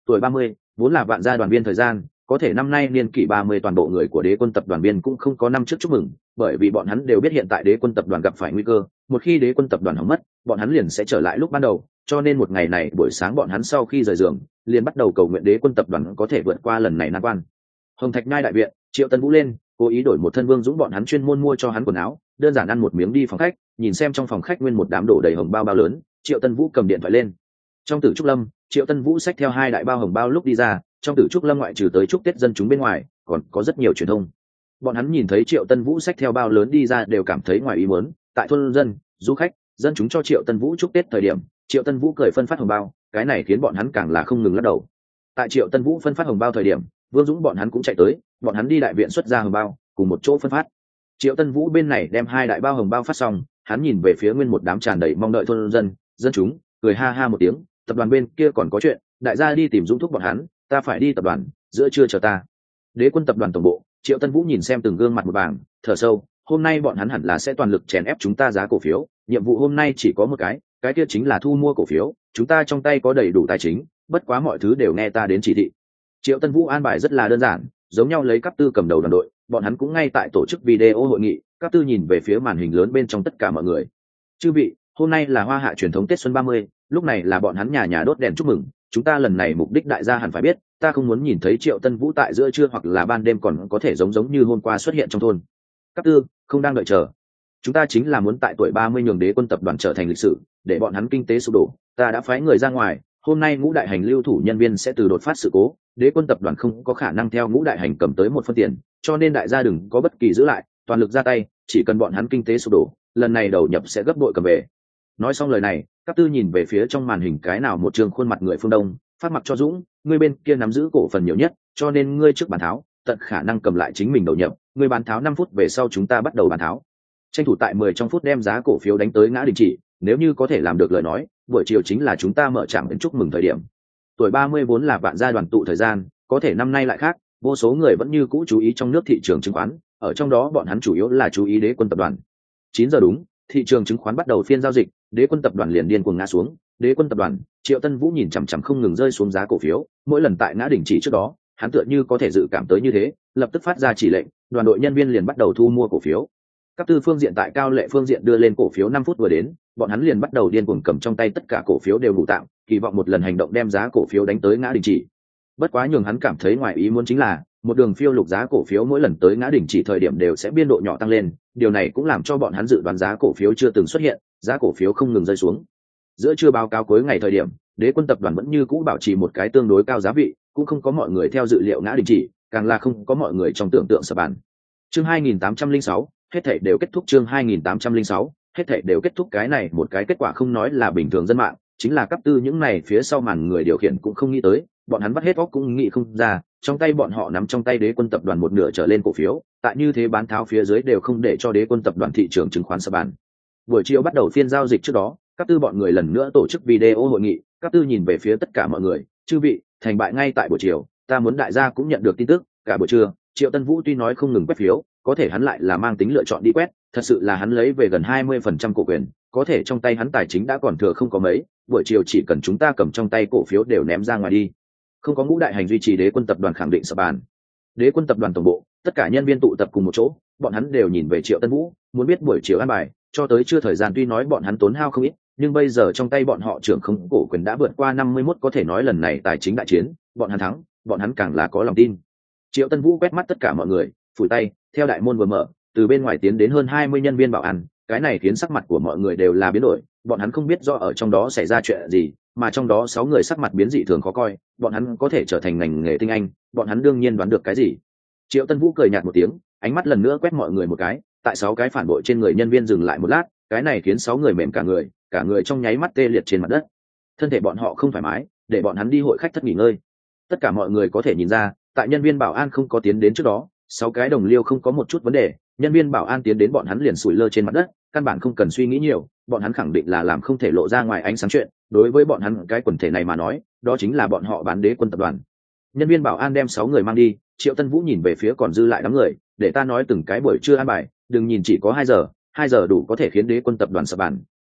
Tuổi ba mươi vốn là vạn gia đoàn viên thời gian, có thể năm nay niên kỷ ba mươi toàn bộ người của đế quân tập đoàn viên cũng không có năm trước chúc mừng, bởi vì bọn hắn đều biết hiện tại đế quân tập đoàn gặp phải nguy cơ, một khi đế quân tập đoàn hỏng mất, bọn hắn liền sẽ trở lại lúc ban đầu, cho nên một ngày này buổi sáng bọn hắn sau khi rời giường, liền bắt đầu cầu nguyện đế quân tập đoàn có thể vượt qua lần này nan quan. Hồng Thạch Nhai đại viện, Triệu Tân Vũ lên, cố ý đổi một thân Vương Dũng bọn hắn chuyên môn mua cho hắn quần áo, đơn giản ăn một miếng đi phòng khách, nhìn xem trong phòng khách nguyên một đám đổ đầy hồng bao bao lớn, Triệu Tân Vũ cầm điện thoại lên. Trong Tử Trúc Lâm, Triệu Tân Vũ xách theo hai đại bao hồng bao lúc đi ra, trong Tử Trúc Lâm ngoại trừ tới chúc Tết dân chúng bên ngoài, còn có rất nhiều truyền thông. Bọn hắn nhìn thấy Triệu Tân Vũ xách theo bao lớn đi ra đều cảm thấy ngoài ý muốn, tại thôn dân, du khách, dân chúng cho Triệu Tân Vũ chúc Tết thời điểm, Triệu Tân Vũ cười phân phát hồng bao, cái này khiến bọn hắn càng là không ngừng lắc đầu. Tại Triệu Tân Vũ phân phát hồng bao thời điểm, Vương Dũng bọn hắn cũng chạy tới, bọn hắn đi đại viện xuất ra hồng bao, cùng một chỗ phân phát. Triệu Tân Vũ bên này đem hai đại bao hồng bao phát xong, hắn nhìn về phía nguyên một đám tràn đầy mong đợi thôn dân, dân chúng, cười ha ha một tiếng, tập đoàn bên kia còn có chuyện, đại gia đi tìm Dũng thúc bọn hắn, ta phải đi tập đoàn, giữa trưa chờ ta. Đế quân tập đoàn tổng bộ, Triệu Tân Vũ nhìn xem từng gương mặt một bảng, thở sâu, hôm nay bọn hắn hẳn là sẽ toàn lực chèn ép chúng ta giá cổ phiếu, nhiệm vụ hôm nay chỉ có một cái, cái kia chính là thu mua cổ phiếu, chúng ta trong tay có đầy đủ tài chính, bất quá mọi thứ đều nghe ta đến chỉ thị. Triệu Tân Vũ an bài rất là đơn giản, giống nhau lấy cấp tư cầm đầu đoàn đội, bọn hắn cũng ngay tại tổ chức video hội nghị, cấp tư nhìn về phía màn hình lớn bên trong tất cả mọi người. Chư vị, hôm nay là Hoa Hạ truyền thống Tết xuân ba mươi, lúc này là bọn hắn nhà nhà đốt đèn chúc mừng, chúng ta lần này mục đích đại gia hẳn phải biết, ta không muốn nhìn thấy Triệu Tân Vũ tại giữa trưa hoặc là ban đêm còn có thể giống giống như hôm qua xuất hiện trong thôn. Cấp tư, không đang đợi chờ. Chúng ta chính là muốn tại tuổi ba mươi nhường đế quân tập đoàn trở thành lịch sử, để bọn hắn kinh tế sụp đổ, ta đã phái người ra ngoài, hôm nay ngũ đại hành lưu thủ nhân viên sẽ từ đột phát sự cố, đế quân tập đoàn không có khả năng theo ngũ đại hành cầm tới một phân tiền, cho nên đại gia đừng có bất kỳ giữ lại, toàn lực ra tay, chỉ cần bọn hắn kinh tế sụp đổ, lần này đầu nhập sẽ gấp bội cầm về. Nói xong lời này, các tư nhìn về phía trong màn hình cái nào một trường khuôn mặt người phương Đông, phát mặc cho Dũng, ngươi bên kia nắm giữ cổ phần nhiều nhất, cho nên ngươi trước bán tháo, tận khả năng cầm lại chính mình đầu nhập, ngươi bán tháo năm phút về sau chúng ta bắt đầu bán tháo. Tranh thủ tại mười trong phút đem giá cổ phiếu đánh tới ngã đình chỉ, nếu như có thể làm được lời nói, buổi chiều chính là chúng ta mở trạm đến chúc mừng thời điểm. Tuổi ba mươi vốn là vạn gia đoàn tụ thời gian, có thể năm nay lại khác, vô số người vẫn như cũ chú ý trong nước thị trường chứng khoán, ở trong đó bọn hắn chủ yếu là chú ý đế quân tập đoàn. Chín giờ đúng, thị trường chứng khoán bắt đầu phiên giao dịch, đế quân tập đoàn liền điên cuồng ngã xuống, đế quân tập đoàn, Triệu Tân Vũ nhìn chằm chằm không ngừng rơi xuống giá cổ phiếu, mỗi lần tại ngã đỉnh chỉ trước đó, hắn tựa như có thể dự cảm tới như thế, lập tức phát ra chỉ lệnh, đoàn đội nhân viên liền bắt đầu thu mua cổ phiếu. Các tư phương diện tại cao lệ phương diện đưa lên cổ phiếu năm phút vừa đến, bọn hắn liền bắt đầu điên cuồng cầm trong tay tất cả cổ phiếu đều đủ tạm, kỳ vọng một lần hành động đem giá cổ phiếu đánh tới ngã đỉnh chỉ. Bất quá nhường hắn cảm thấy ngoài ý muốn chính là, một đường phiêu lục giá cổ phiếu mỗi lần tới ngã đỉnh chỉ thời điểm đều sẽ biên độ nhỏ tăng lên, điều này cũng làm cho bọn hắn dự đoán giá cổ phiếu chưa từng xuất hiện, giá cổ phiếu không ngừng rơi xuống. Giữa trưa báo cáo cuối ngày thời điểm, đế quân tập đoàn vẫn như cũ bảo trì một cái tương đối cao giá vị, cũng không có mọi người theo dự liệu ngã đình chỉ, càng là không có mọi người trong tưởng tượng sập bàn. Chương hai nghìn tám trăm lẻ sáu, hết thảy đều kết thúc. Chương hai nghìn tám trăm lẻ sáu, hết thảy đều kết thúc. Cái này một cái kết quả không nói là bình thường dân mạng, chính là cấp tư những này phía sau màn người điều khiển cũng không nghĩ tới, bọn hắn bắt hết óc cũng nghĩ không ra, trong tay bọn họ nắm trong tay đế quân tập đoàn một nửa trở lên cổ phiếu, tại như thế bán tháo phía dưới đều không để cho đế quân tập đoàn thị trường chứng khoán sập bàn. Buổi chiều bắt đầu phiên giao dịch trước đó, các tư bọn người lần nữa tổ chức video hội nghị, các tư nhìn về phía tất cả mọi người, chư vị, thành bại ngay tại buổi chiều, ta muốn đại gia cũng nhận được tin tức, cả buổi trưa, Triệu Tân Vũ tuy nói không ngừng quét phiếu, có thể hắn lại là mang tính lựa chọn đi quét, thật sự là hắn lấy về gần hai mươi phần trăm cổ quyền, có thể trong tay hắn tài chính đã còn thừa không có mấy, buổi chiều chỉ cần chúng ta cầm trong tay cổ phiếu đều ném ra ngoài đi. Không có ngũ đại hành duy trì đế quân tập đoàn khẳng định sập bàn. Đế quân tập đoàn tổng bộ, tất cả nhân viên tụ tập cùng một chỗ, bọn hắn đều nhìn về Triệu Tân Vũ, muốn biết buổi chiều an bài, cho tới chưa thời gian tuy nói bọn hắn tốn hao không ít, nhưng bây giờ trong tay bọn họ trưởng không cổ quyền đã vượt qua năm mươi mốt, có thể nói lần này tài chính đại chiến, bọn hắn thắng, bọn hắn càng là có lòng tin. Triệu Tân Vũ quét mắt tất cả mọi người, phủi tay, theo đại môn vừa mở, từ bên ngoài tiến đến hơn hai mươi nhân viên bảo an, cái này khiến sắc mặt của mọi người đều là biến đổi, bọn hắn không biết rõ ở trong đó xảy ra chuyện gì, mà trong đó sáu người sắc mặt biến dị thường khó coi, bọn hắn có thể trở thành ngành nghề tinh anh, bọn hắn đương nhiên đoán được cái gì. Triệu Tân Vũ cười nhạt một tiếng, ánh mắt lần nữa quét mọi người một cái, tại sáu cái phản bội trên người nhân viên dừng lại một lát, cái này khiến sáu người mềm cả người, cả người trong nháy mắt tê liệt trên mặt đất. Thân thể bọn họ không thoải mái, để bọn hắn đi hội khách thất nghỉ ngơi. Tất cả mọi người có thể nhìn ra, tại nhân viên bảo an không có tiến đến trước đó, sáu cái đồng liêu không có một chút vấn đề, nhân viên bảo an tiến đến bọn hắn liền sủi lơ trên mặt đất, căn bản không cần suy nghĩ nhiều, bọn hắn khẳng định là làm không thể lộ ra ngoài ánh sáng chuyện, đối với bọn hắn cái quần thể này mà nói, đó chính là bọn họ bán đế quân tập đoàn. Nhân viên bảo an đem sáu người mang đi, Triệu Tân Vũ nhìn về phía còn dư lại đám người, để ta nói từng cái buổi trưa an bài, đừng nhìn chỉ có hai giờ, hai giờ đủ có thể khiến đế quân tập đoàn sập bàn,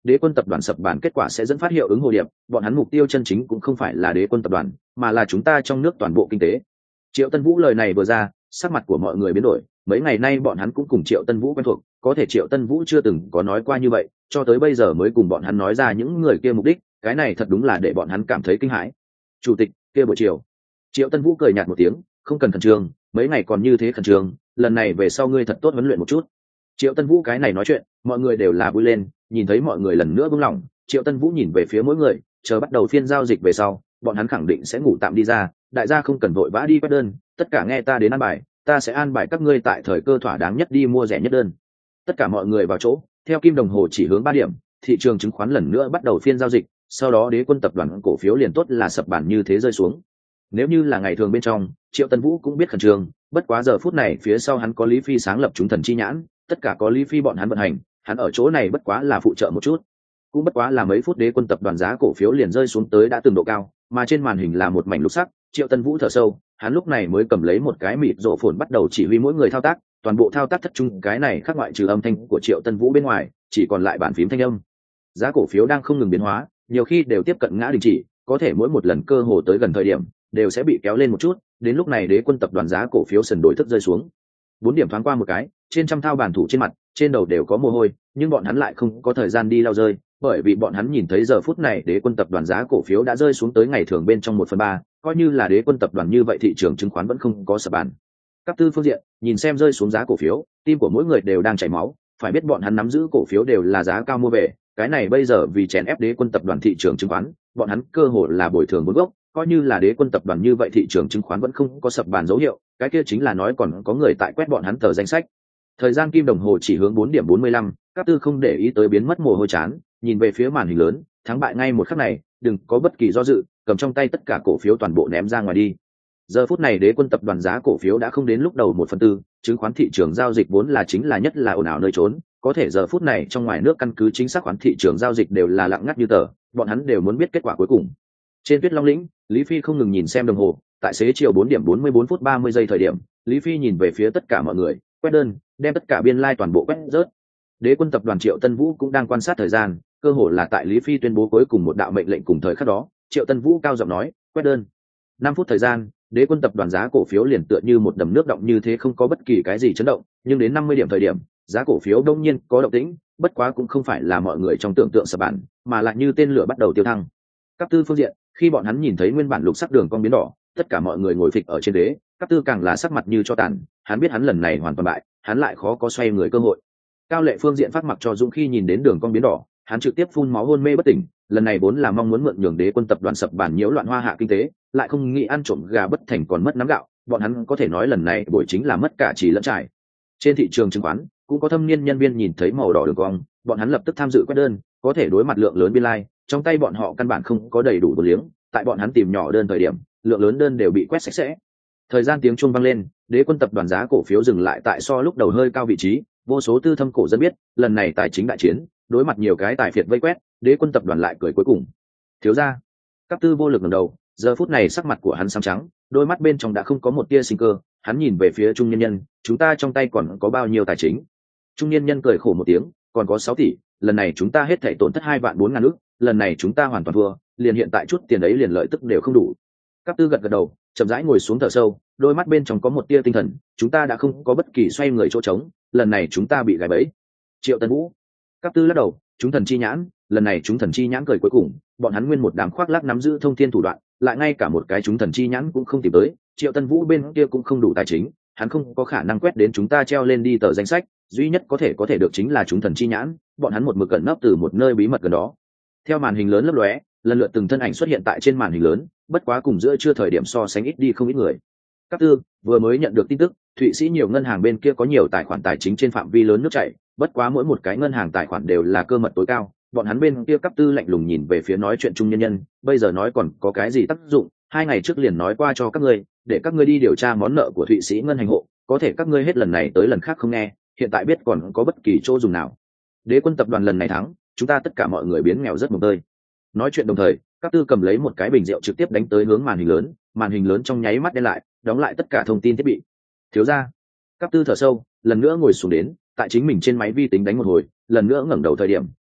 đế quân tập đoàn sập bàn kết quả sẽ dẫn phát hiệu ứng hồ điệp, bọn hắn mục tiêu chân chính cũng không phải là đế quân tập đoàn, mà là chúng ta trong nước toàn bộ kinh tế. Triệu Tân Vũ lời này vừa ra, sắc mặt của mọi người biến đổi, mấy ngày nay bọn hắn cũng cùng Triệu Tân Vũ quen thuộc, có thể Triệu Tân Vũ chưa từng có nói qua như vậy, cho tới bây giờ mới cùng bọn hắn nói ra những người kia mục đích, cái này thật đúng là để bọn hắn cảm thấy kinh hãi. Chủ tịch, kia buổi chiều. Triệu Tân Vũ cười nhạt một tiếng, không cần khẩn trương, mấy ngày còn như thế khẩn trương, lần này về sau ngươi thật tốt huấn luyện một chút. Triệu Tân Vũ cái này nói chuyện, mọi người đều là vui lên, nhìn thấy mọi người lần nữa buông lỏng, Triệu Tân Vũ nhìn về phía mỗi người, chờ bắt đầu phiên giao dịch về sau, bọn hắn khẳng định sẽ ngủ tạm đi ra, đại gia không cần vội vã đi quét đơn, tất cả nghe ta đến an bài, ta sẽ an bài các ngươi tại thời cơ thỏa đáng nhất đi mua rẻ nhất đơn. Tất cả mọi người vào chỗ, theo kim đồng hồ chỉ hướng ba điểm, thị trường chứng khoán lần nữa bắt đầu phiên giao dịch, sau đó đế quân tập đoàn cổ phiếu liền tốt là sập bàn như thế rơi xuống. Nếu như là ngày thường bên trong, Triệu Tân Vũ cũng biết khẩn trương, bất quá giờ phút này phía sau hắn có Lý Phi sáng lập chúng thần chi nhãn, tất cả có Lý Phi bọn hắn vận hành, hắn ở chỗ này bất quá là phụ trợ một chút. Cũng bất quá là mấy phút đế quân tập đoàn giá cổ phiếu liền rơi xuống tới đã từng độ cao, mà trên màn hình là một mảnh lục sắc. Triệu Tân Vũ thở sâu, hắn lúc này mới cầm lấy một cái mịt rộ phồn bắt đầu chỉ huy mỗi người thao tác, toàn bộ thao tác thất trung, cái này khác ngoại trừ âm thanh của Triệu Tân Vũ bên ngoài, chỉ còn lại bàn phím thanh âm. Giá cổ phiếu đang không ngừng biến hóa, nhiều khi đều tiếp cận ngã đình chỉ, có thể mỗi một lần cơ hồ tới gần thời điểm, đều sẽ bị kéo lên một chút, đến lúc này đế quân tập đoàn giá cổ phiếu sần đối thức rơi xuống. Bốn điểm thoáng qua một cái, trên trăm thao bàn thủ trên mặt, trên đầu đều có mồ hôi, nhưng bọn hắn lại không có thời gian đi lau rơi, bởi vì bọn hắn nhìn thấy giờ phút này đế quân tập đoàn giá cổ phiếu đã rơi xuống tới ngày thường bên trong một phần ba, coi như là đế quân tập đoàn như vậy thị trường chứng khoán vẫn không có sập bàn. Các tư phương diện, nhìn xem rơi xuống giá cổ phiếu, tim của mỗi người đều đang chảy máu, phải biết bọn hắn nắm giữ cổ phiếu đều là giá cao mua về, cái này bây giờ vì chèn ép đế quân tập đoàn thị trường chứng khoán, bọn hắn cơ hội là bồi thường vốn gốc, coi như là đế quân tập đoàn như vậy thị trường chứng khoán vẫn không có sập bàn dấu hiệu, cái kia chính là nói còn có người tại quét bọn hắn tờ danh sách. Thời gian kim đồng hồ chỉ hướng bốn điểm bốn mươi lăm, các tư không để ý tới biến mất mồ hôi chán, nhìn về phía màn hình lớn, thắng bại ngay một khắc này, đừng có bất kỳ do dự, cầm trong tay tất cả cổ phiếu toàn bộ ném ra ngoài đi. Giờ phút này đế quân tập đoàn giá cổ phiếu đã không đến lúc đầu một phần tư, chứng khoán thị trường giao dịch vốn là chính là nhất là ồn ào nơi trốn, có thể giờ phút này trong ngoài nước căn cứ chính xác khoán thị trường giao dịch đều là lặng ngắt như tờ, bọn hắn đều muốn biết kết quả cuối cùng. Trên Tuyết Long lĩnh, Lý Phi không ngừng nhìn xem đồng hồ, tại xế chiều bốn điểm bốn mươi bốn phút ba mươi giây thời điểm, Lý Phi nhìn về phía tất cả mọi người, quét đơn, đem tất cả biên lai like toàn bộ quét rớt. Đế quân tập đoàn Triệu Tân Vũ cũng đang quan sát thời gian, cơ hội là tại Lý Phi tuyên bố cuối cùng một đạo mệnh lệnh cùng thời khắc đó, Triệu Tân Vũ cao giọng nói, quét đơn. Năm phút thời gian, đế quân tập đoàn giá cổ phiếu liền tựa như một đầm nước động như thế, không có bất kỳ cái gì chấn động, nhưng đến năm mươi điểm thời điểm, giá cổ phiếu đông nhiên có động tĩnh, bất quá cũng không phải là mọi người trong tưởng tượng sập bàn, mà lại như tên lửa bắt đầu tiêu thăng. Các tư phương diện, khi bọn hắn nhìn thấy nguyên bản lục sắc đường cong biến đỏ, tất cả mọi người ngồi phịch ở trên đế, các tư càng là sắc mặt như cho tàn, hắn biết hắn lần này hoàn toàn bại, hắn lại khó có xoay người cơ hội. Cao Lệ phương diện phát mặc cho Dũng khi nhìn đến đường cong biến đỏ, hắn trực tiếp phun máu hôn mê bất tỉnh, lần này vốn là mong muốn mượn nhường đế quân tập đoàn sập bàn nhiễu loạn hoa hạ kinh tế, lại không nghĩ ăn trộm gà bất thành còn mất nắm gạo, bọn hắn có thể nói lần này buổi chính là mất cả chỉ lẫn trải. Trên thị trường chứng khoán cũng có thâm niên nhân viên nhìn thấy màu đỏ đường cong, bọn hắn lập tức tham dự quét đơn, có thể đối mặt lượng lớn biên lai, like, trong tay bọn họ căn bản không có đầy đủ đồ liếng, tại bọn hắn tìm nhỏ đơn thời điểm, lượng lớn đơn đều bị quét sạch sẽ. Thời gian tiếng chuông vang lên, đế quân tập đoàn giá cổ phiếu dừng lại tại so lúc đầu hơi cao vị trí, vô số tư thâm cổ dân biết, lần này tài chính đại chiến, đối mặt nhiều cái tài phiệt vây quét, đế quân tập đoàn lại cười cuối cùng. Thiếu gia, các tư vô lực ngẩng đầu, giờ phút này sắc mặt của hắn xám trắng, đôi mắt bên trong đã không có một tia sinh cơ, hắn nhìn về phía trung nhân nhân, chúng ta trong tay còn có bao nhiêu tài chính? Trung nhân nhân cười khổ một tiếng, còn có sáu tỷ, lần này chúng ta hết thảy tổn thất hai vạn bốn ngàn ức, lần này chúng ta hoàn toàn thua, liền hiện tại chút tiền ấy liền lợi tức đều không đủ. Các tư gật gật đầu, chậm rãi ngồi xuống thở sâu, đôi mắt bên trong có một tia tinh thần, chúng ta đã không có bất kỳ xoay người chỗ trống, lần này chúng ta bị gài bẫy. Triệu Tân Vũ, các tư lắc đầu, chúng thần chi nhãn, lần này chúng thần chi nhãn cười cuối cùng, bọn hắn nguyên một đám khoác lác nắm giữ thông thiên thủ đoạn, lại ngay cả một cái chúng thần chi nhãn cũng không tìm tới, Triệu Tân Vũ bên kia cũng không đủ tài chính, hắn không có khả năng quét đến chúng ta treo lên đi tờ danh sách, duy nhất có thể có thể được chính là chúng thần chi nhãn, bọn hắn một mực cẩn nấp từ một nơi bí mật gần đó. Theo màn hình lớn lấp lóe, lần lượt từng thân ảnh xuất hiện tại trên màn hình lớn, bất quá cùng giữa trưa thời điểm so sánh ít đi không ít người. Các tư vừa mới nhận được tin tức, Thụy Sĩ nhiều ngân hàng bên kia có nhiều tài khoản tài chính trên phạm vi lớn nước chảy, bất quá mỗi một cái ngân hàng tài khoản đều là cơ mật tối cao, bọn hắn bên kia cấp tư lạnh lùng nhìn về phía nói chuyện trung nhân nhân, bây giờ nói còn có cái gì tác dụng, hai ngày trước liền nói qua cho các ngươi, để các ngươi đi điều tra món nợ của Thụy Sĩ ngân hành hộ, có thể các ngươi hết lần này tới lần khác không nghe, hiện tại biết còn có bất kỳ chỗ dùng nào. Đế quân tập đoàn lần này thắng, chúng ta tất cả mọi người biến nghèo rất mồng tơi. Nói chuyện đồng thời, các tư cầm lấy một cái bình rượu trực tiếp đánh tới hướng màn hình lớn, màn hình lớn trong nháy mắt đen lại, đóng lại tất cả thông tin thiết bị. Thiếu gia, các tư thở sâu, lần nữa ngồi xuống đến, tại chính mình trên máy vi tính đánh một hồi, lần nữa ngẩng đầu thời điểm,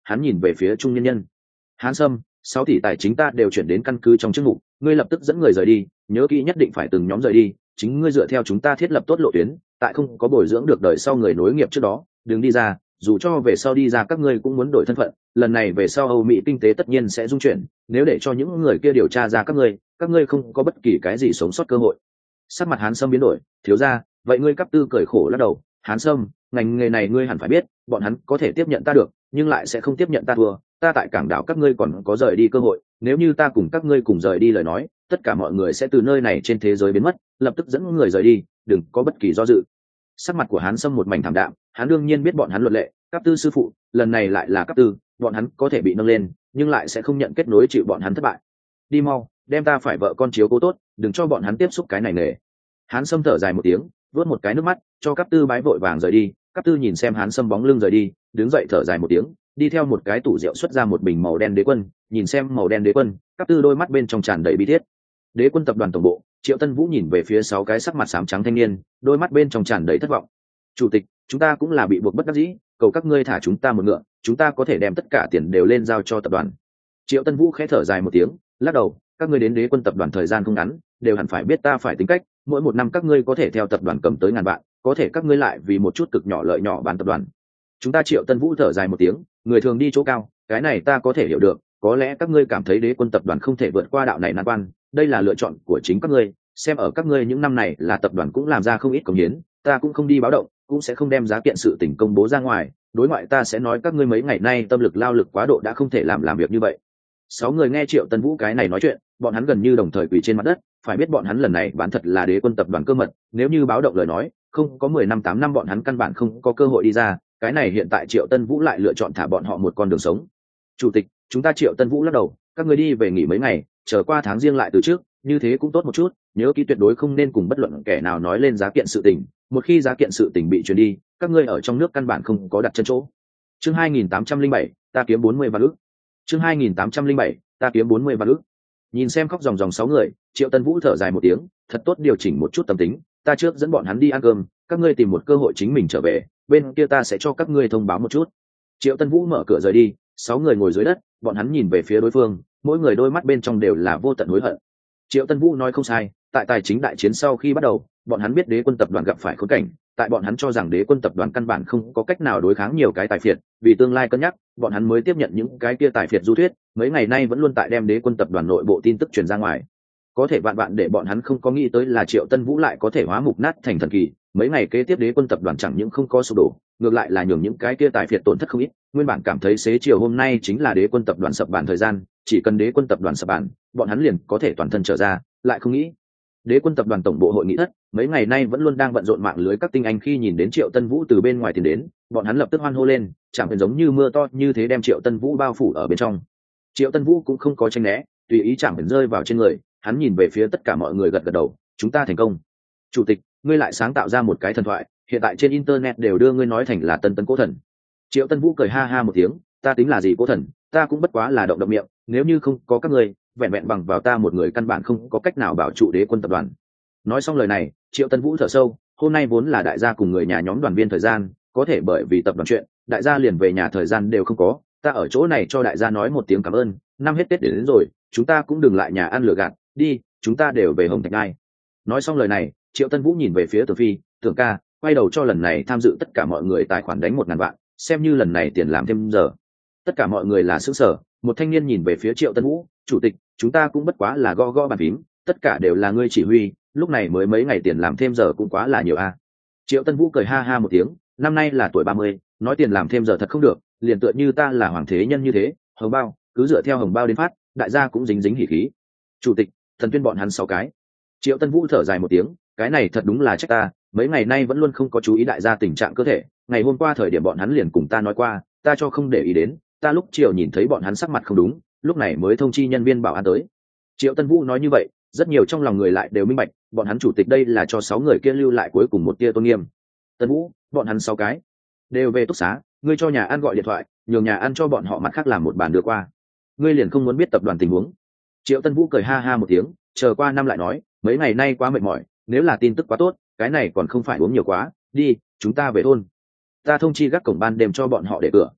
hắn nhìn về phía trung nhân nhân. Hán Sâm, sáu tỷ tài chính ta đều chuyển đến căn cứ trong chức mục, ngươi lập tức dẫn người rời đi, nhớ kỹ nhất định phải từng nhóm rời đi, chính ngươi dựa theo chúng ta thiết lập tốt lộ tuyến, tại không có bồi dưỡng được đời sau người nối nghiệp trước đó, đừng đi ra, dù cho về sau đi ra các ngươi cũng muốn đổi thân phận, lần này về sau Âu Mỹ kinh tế tất nhiên sẽ dung chuyển, nếu để cho những người kia điều tra ra các ngươi, các ngươi không có bất kỳ cái gì sống sót cơ hội. Sắc mặt Hán Sâm biến đổi, thiếu gia, vậy ngươi cấp tư cười khổ lắc đầu, Hán Sâm, ngành nghề này ngươi hẳn phải biết, bọn hắn có thể tiếp nhận ta được, nhưng lại sẽ không tiếp nhận ta thua, ta tại cảng đảo các ngươi còn có rời đi cơ hội, nếu như ta cùng các ngươi cùng rời đi lời nói, tất cả mọi người sẽ từ nơi này trên thế giới biến mất, lập tức dẫn người rời đi, đừng có bất kỳ do dự. Sắc mặt của Hán Sâm một mảnh thảm đạm, hắn đương nhiên biết bọn hắn luật lệ, cấp tư sư phụ, lần này lại là cấp tư, bọn hắn có thể bị nâng lên, nhưng lại sẽ không nhận kết nối chịu bọn hắn thất bại. Đi mau, đem ta phải vợ con chiếu cố tốt, đừng cho bọn hắn tiếp xúc cái này nghề. Hán Sâm thở dài một tiếng, vớt một cái nước mắt, cho cấp tư bái vội vàng rời đi. Cấp tư nhìn xem Hán Sâm bóng lưng rời đi, đứng dậy thở dài một tiếng, đi theo một cái tủ rượu xuất ra một bình màu đen đế quân, nhìn xem màu đen đế quân, cấp tư đôi mắt bên trong tràn đầy bi thiết. Đế quân tập đoàn tổng bộ, Triệu Tân Vũ nhìn về phía sáu cái sắc mặt xám trắng thanh niên, đôi mắt bên trong tràn đầy thất vọng. Chủ tịch, chúng ta cũng là bị buộc bất đắc dĩ, cầu các ngươi thả chúng ta một ngựa, chúng ta có thể đem tất cả tiền đều lên giao cho tập đoàn. Triệu Tân Vũ khẽ thở dài một tiếng, lắc đầu, các ngươi đến Đế quân tập đoàn thời gian không ngắn, đều hẳn phải biết ta phải tính cách, mỗi một năm các ngươi có thể theo tập đoàn cầm tới ngàn vạn, có thể các ngươi lại vì một chút cực nhỏ lợi nhỏ bán tập đoàn. Chúng ta Triệu Tân Vũ thở dài một tiếng, người thường đi chỗ cao, cái này ta có thể hiểu được, có lẽ các ngươi cảm thấy Đế quân tập đoàn không thể vượt qua đạo này nan quan, đây là lựa chọn của chính các ngươi, xem ở các ngươi những năm này là tập đoàn cũng làm ra không ít công hiến, ta cũng không đi báo động, cũng sẽ không đem giá kiện sự tình công bố ra ngoài, đối ngoại ta sẽ nói các ngươi mấy ngày nay tâm lực lao lực quá độ đã không thể làm làm việc như vậy. Sáu người nghe Triệu Tân Vũ cái này nói chuyện, bọn hắn gần như đồng thời quỳ trên mặt đất, phải biết bọn hắn lần này bán thật là Đế quân tập đoàn cơ mật, nếu như báo động lời nói, không có mười năm tám năm bọn hắn căn bản không có cơ hội đi ra, cái này hiện tại Triệu Tân Vũ lại lựa chọn thả bọn họ một con đường sống. Chủ tịch, chúng ta Triệu Tân Vũ lắc đầu, các ngươi đi về nghỉ mấy ngày, chờ qua tháng riêng lại từ trước, như thế cũng tốt một chút, nhớ kỹ tuyệt đối không nên cùng bất luận kẻ nào nói lên giá kiện sự tình, một khi giá kiện sự tình bị truyền đi, các ngươi ở trong nước căn bản không có đặt chân chỗ. Chương hai nghìn tám trăm lẻ bảy, ta kiếm bốn mươi vạn ức. Chương hai nghìn tám trăm lẻ bảy, ta kiếm bốn mươi vạn ức. Nhìn xem khóc ròng ròng sáu người, Triệu Tân Vũ thở dài một tiếng, thật tốt điều chỉnh một chút tâm tính, ta trước dẫn bọn hắn đi ăn cơm, các ngươi tìm một cơ hội chính mình trở về, bên kia ta sẽ cho các ngươi thông báo một chút. Triệu Tân Vũ mở cửa rời đi, sáu người ngồi dưới đất, bọn hắn nhìn về phía đối phương, mỗi người đôi mắt bên trong đều là vô tận hối hận. Triệu Tân Vũ nói không sai, tại tài chính đại chiến sau khi bắt đầu, bọn hắn biết Đế quân tập đoàn gặp phải khốn cảnh, tại bọn hắn cho rằng Đế quân tập đoàn căn bản không có cách nào đối kháng nhiều cái tài phiệt, vì tương lai cân nhắc, bọn hắn mới tiếp nhận những cái kia tài phiệt du thuyết, mấy ngày nay vẫn luôn tại đem Đế quân tập đoàn nội bộ tin tức truyền ra ngoài. Có thể vạn vạn để bọn hắn không có nghĩ tới là Triệu Tân Vũ lại có thể hóa mục nát thành thần kỳ, mấy ngày kế tiếp Đế quân tập đoàn chẳng những không có sụp đổ, ngược lại là nhường những cái kia tài phiệt tổn thất không ít, nguyên bản cảm thấy xế chiều hôm nay chính là Đế quân tập đoàn sập bàn thời gian, chỉ cần Đế quân tập đoàn sập bàn, bọn hắn liền có thể toàn thân trở ra, lại không nghĩ Đế quân tập đoàn tổng bộ hội nghị thất mấy ngày nay vẫn luôn đang bận rộn mạng lưới các tinh anh, khi nhìn đến Triệu Tân Vũ từ bên ngoài tiến đến, bọn hắn lập tức hoan hô lên, chẳng phải giống như mưa to như thế đem Triệu Tân Vũ bao phủ ở bên trong. Triệu Tân Vũ cũng không có tranh né, tùy ý chẳng phải rơi vào trên người, hắn nhìn về phía tất cả mọi người gật gật đầu, chúng ta thành công. Chủ tịch, ngươi lại sáng tạo ra một cái thần thoại, hiện tại trên internet đều đưa ngươi nói thành là Tân Tân Cố Thần. Triệu Tân Vũ cười ha ha một tiếng, ta tính là gì Cố Thần, ta cũng bất quá là động động miệng, nếu như không có các ngươi, vẹn vẹn bằng vào ta một người căn bản không có cách nào bảo trụ Đế quân tập đoàn. Nói xong lời này, Triệu Tân Vũ thở sâu, hôm nay vốn là đại gia cùng người nhà nhóm đoàn viên thời gian, có thể bởi vì tập đoàn chuyện, đại gia liền về nhà thời gian đều không có, ta ở chỗ này cho đại gia nói một tiếng cảm ơn, năm hết Tết đến, đến rồi, chúng ta cũng đừng lại nhà ăn lửa gạt, đi, chúng ta đều về Hồng Thạch Ngai. Nói xong lời này, Triệu Tân Vũ nhìn về phía Tưởng Phi, Tưởng ca, quay đầu cho lần này tham dự tất cả mọi người tài khoản đánh một ngàn vạn, xem như lần này tiền làm thêm giờ. Tất cả mọi người là sững sờ, một thanh niên nhìn về phía Triệu Tân Vũ, chủ tịch, chúng ta cũng bất quá là go go bàn phím, tất cả đều là ngươi chỉ huy, lúc này mới mấy ngày tiền làm thêm giờ cũng quá là nhiều a. Triệu Tân Vũ cười ha ha một tiếng, năm nay là tuổi ba mươi, nói tiền làm thêm giờ thật không được, liền tựa như ta là hoàng thế nhân như thế, hồng bao, cứ dựa theo hồng bao đến phát, đại gia cũng dính dính hỉ khí. Chủ tịch, thần tuyên bọn hắn sáu cái. Triệu Tân Vũ thở dài một tiếng, cái này thật đúng là trách ta, mấy ngày nay vẫn luôn không có chú ý đại gia tình trạng cơ thể, ngày hôm qua thời điểm bọn hắn liền cùng ta nói qua, ta cho không để ý đến, ta lúc chiều nhìn thấy bọn hắn sắc mặt không đúng, lúc này mới thông chi nhân viên bảo an tới. Triệu Tân Vũ nói như vậy, rất nhiều trong lòng người lại đều minh bạch, bọn hắn chủ tịch đây là cho sáu người kia lưu lại cuối cùng một tia tôn nghiêm. Tân Vũ, bọn hắn sáu cái đều về túc xá, ngươi cho nhà ăn gọi điện thoại, nhường nhà ăn cho bọn họ mặt khác làm một bàn đưa qua. Ngươi liền không muốn biết tập đoàn tình huống? Triệu Tân Vũ cười ha ha một tiếng, chờ qua năm lại nói, mấy ngày nay quá mệt mỏi, nếu là tin tức quá tốt, cái này còn không phải uống nhiều quá, đi, chúng ta về thôn. Ta thông chi gác cổng ban đêm cho bọn họ để cửa.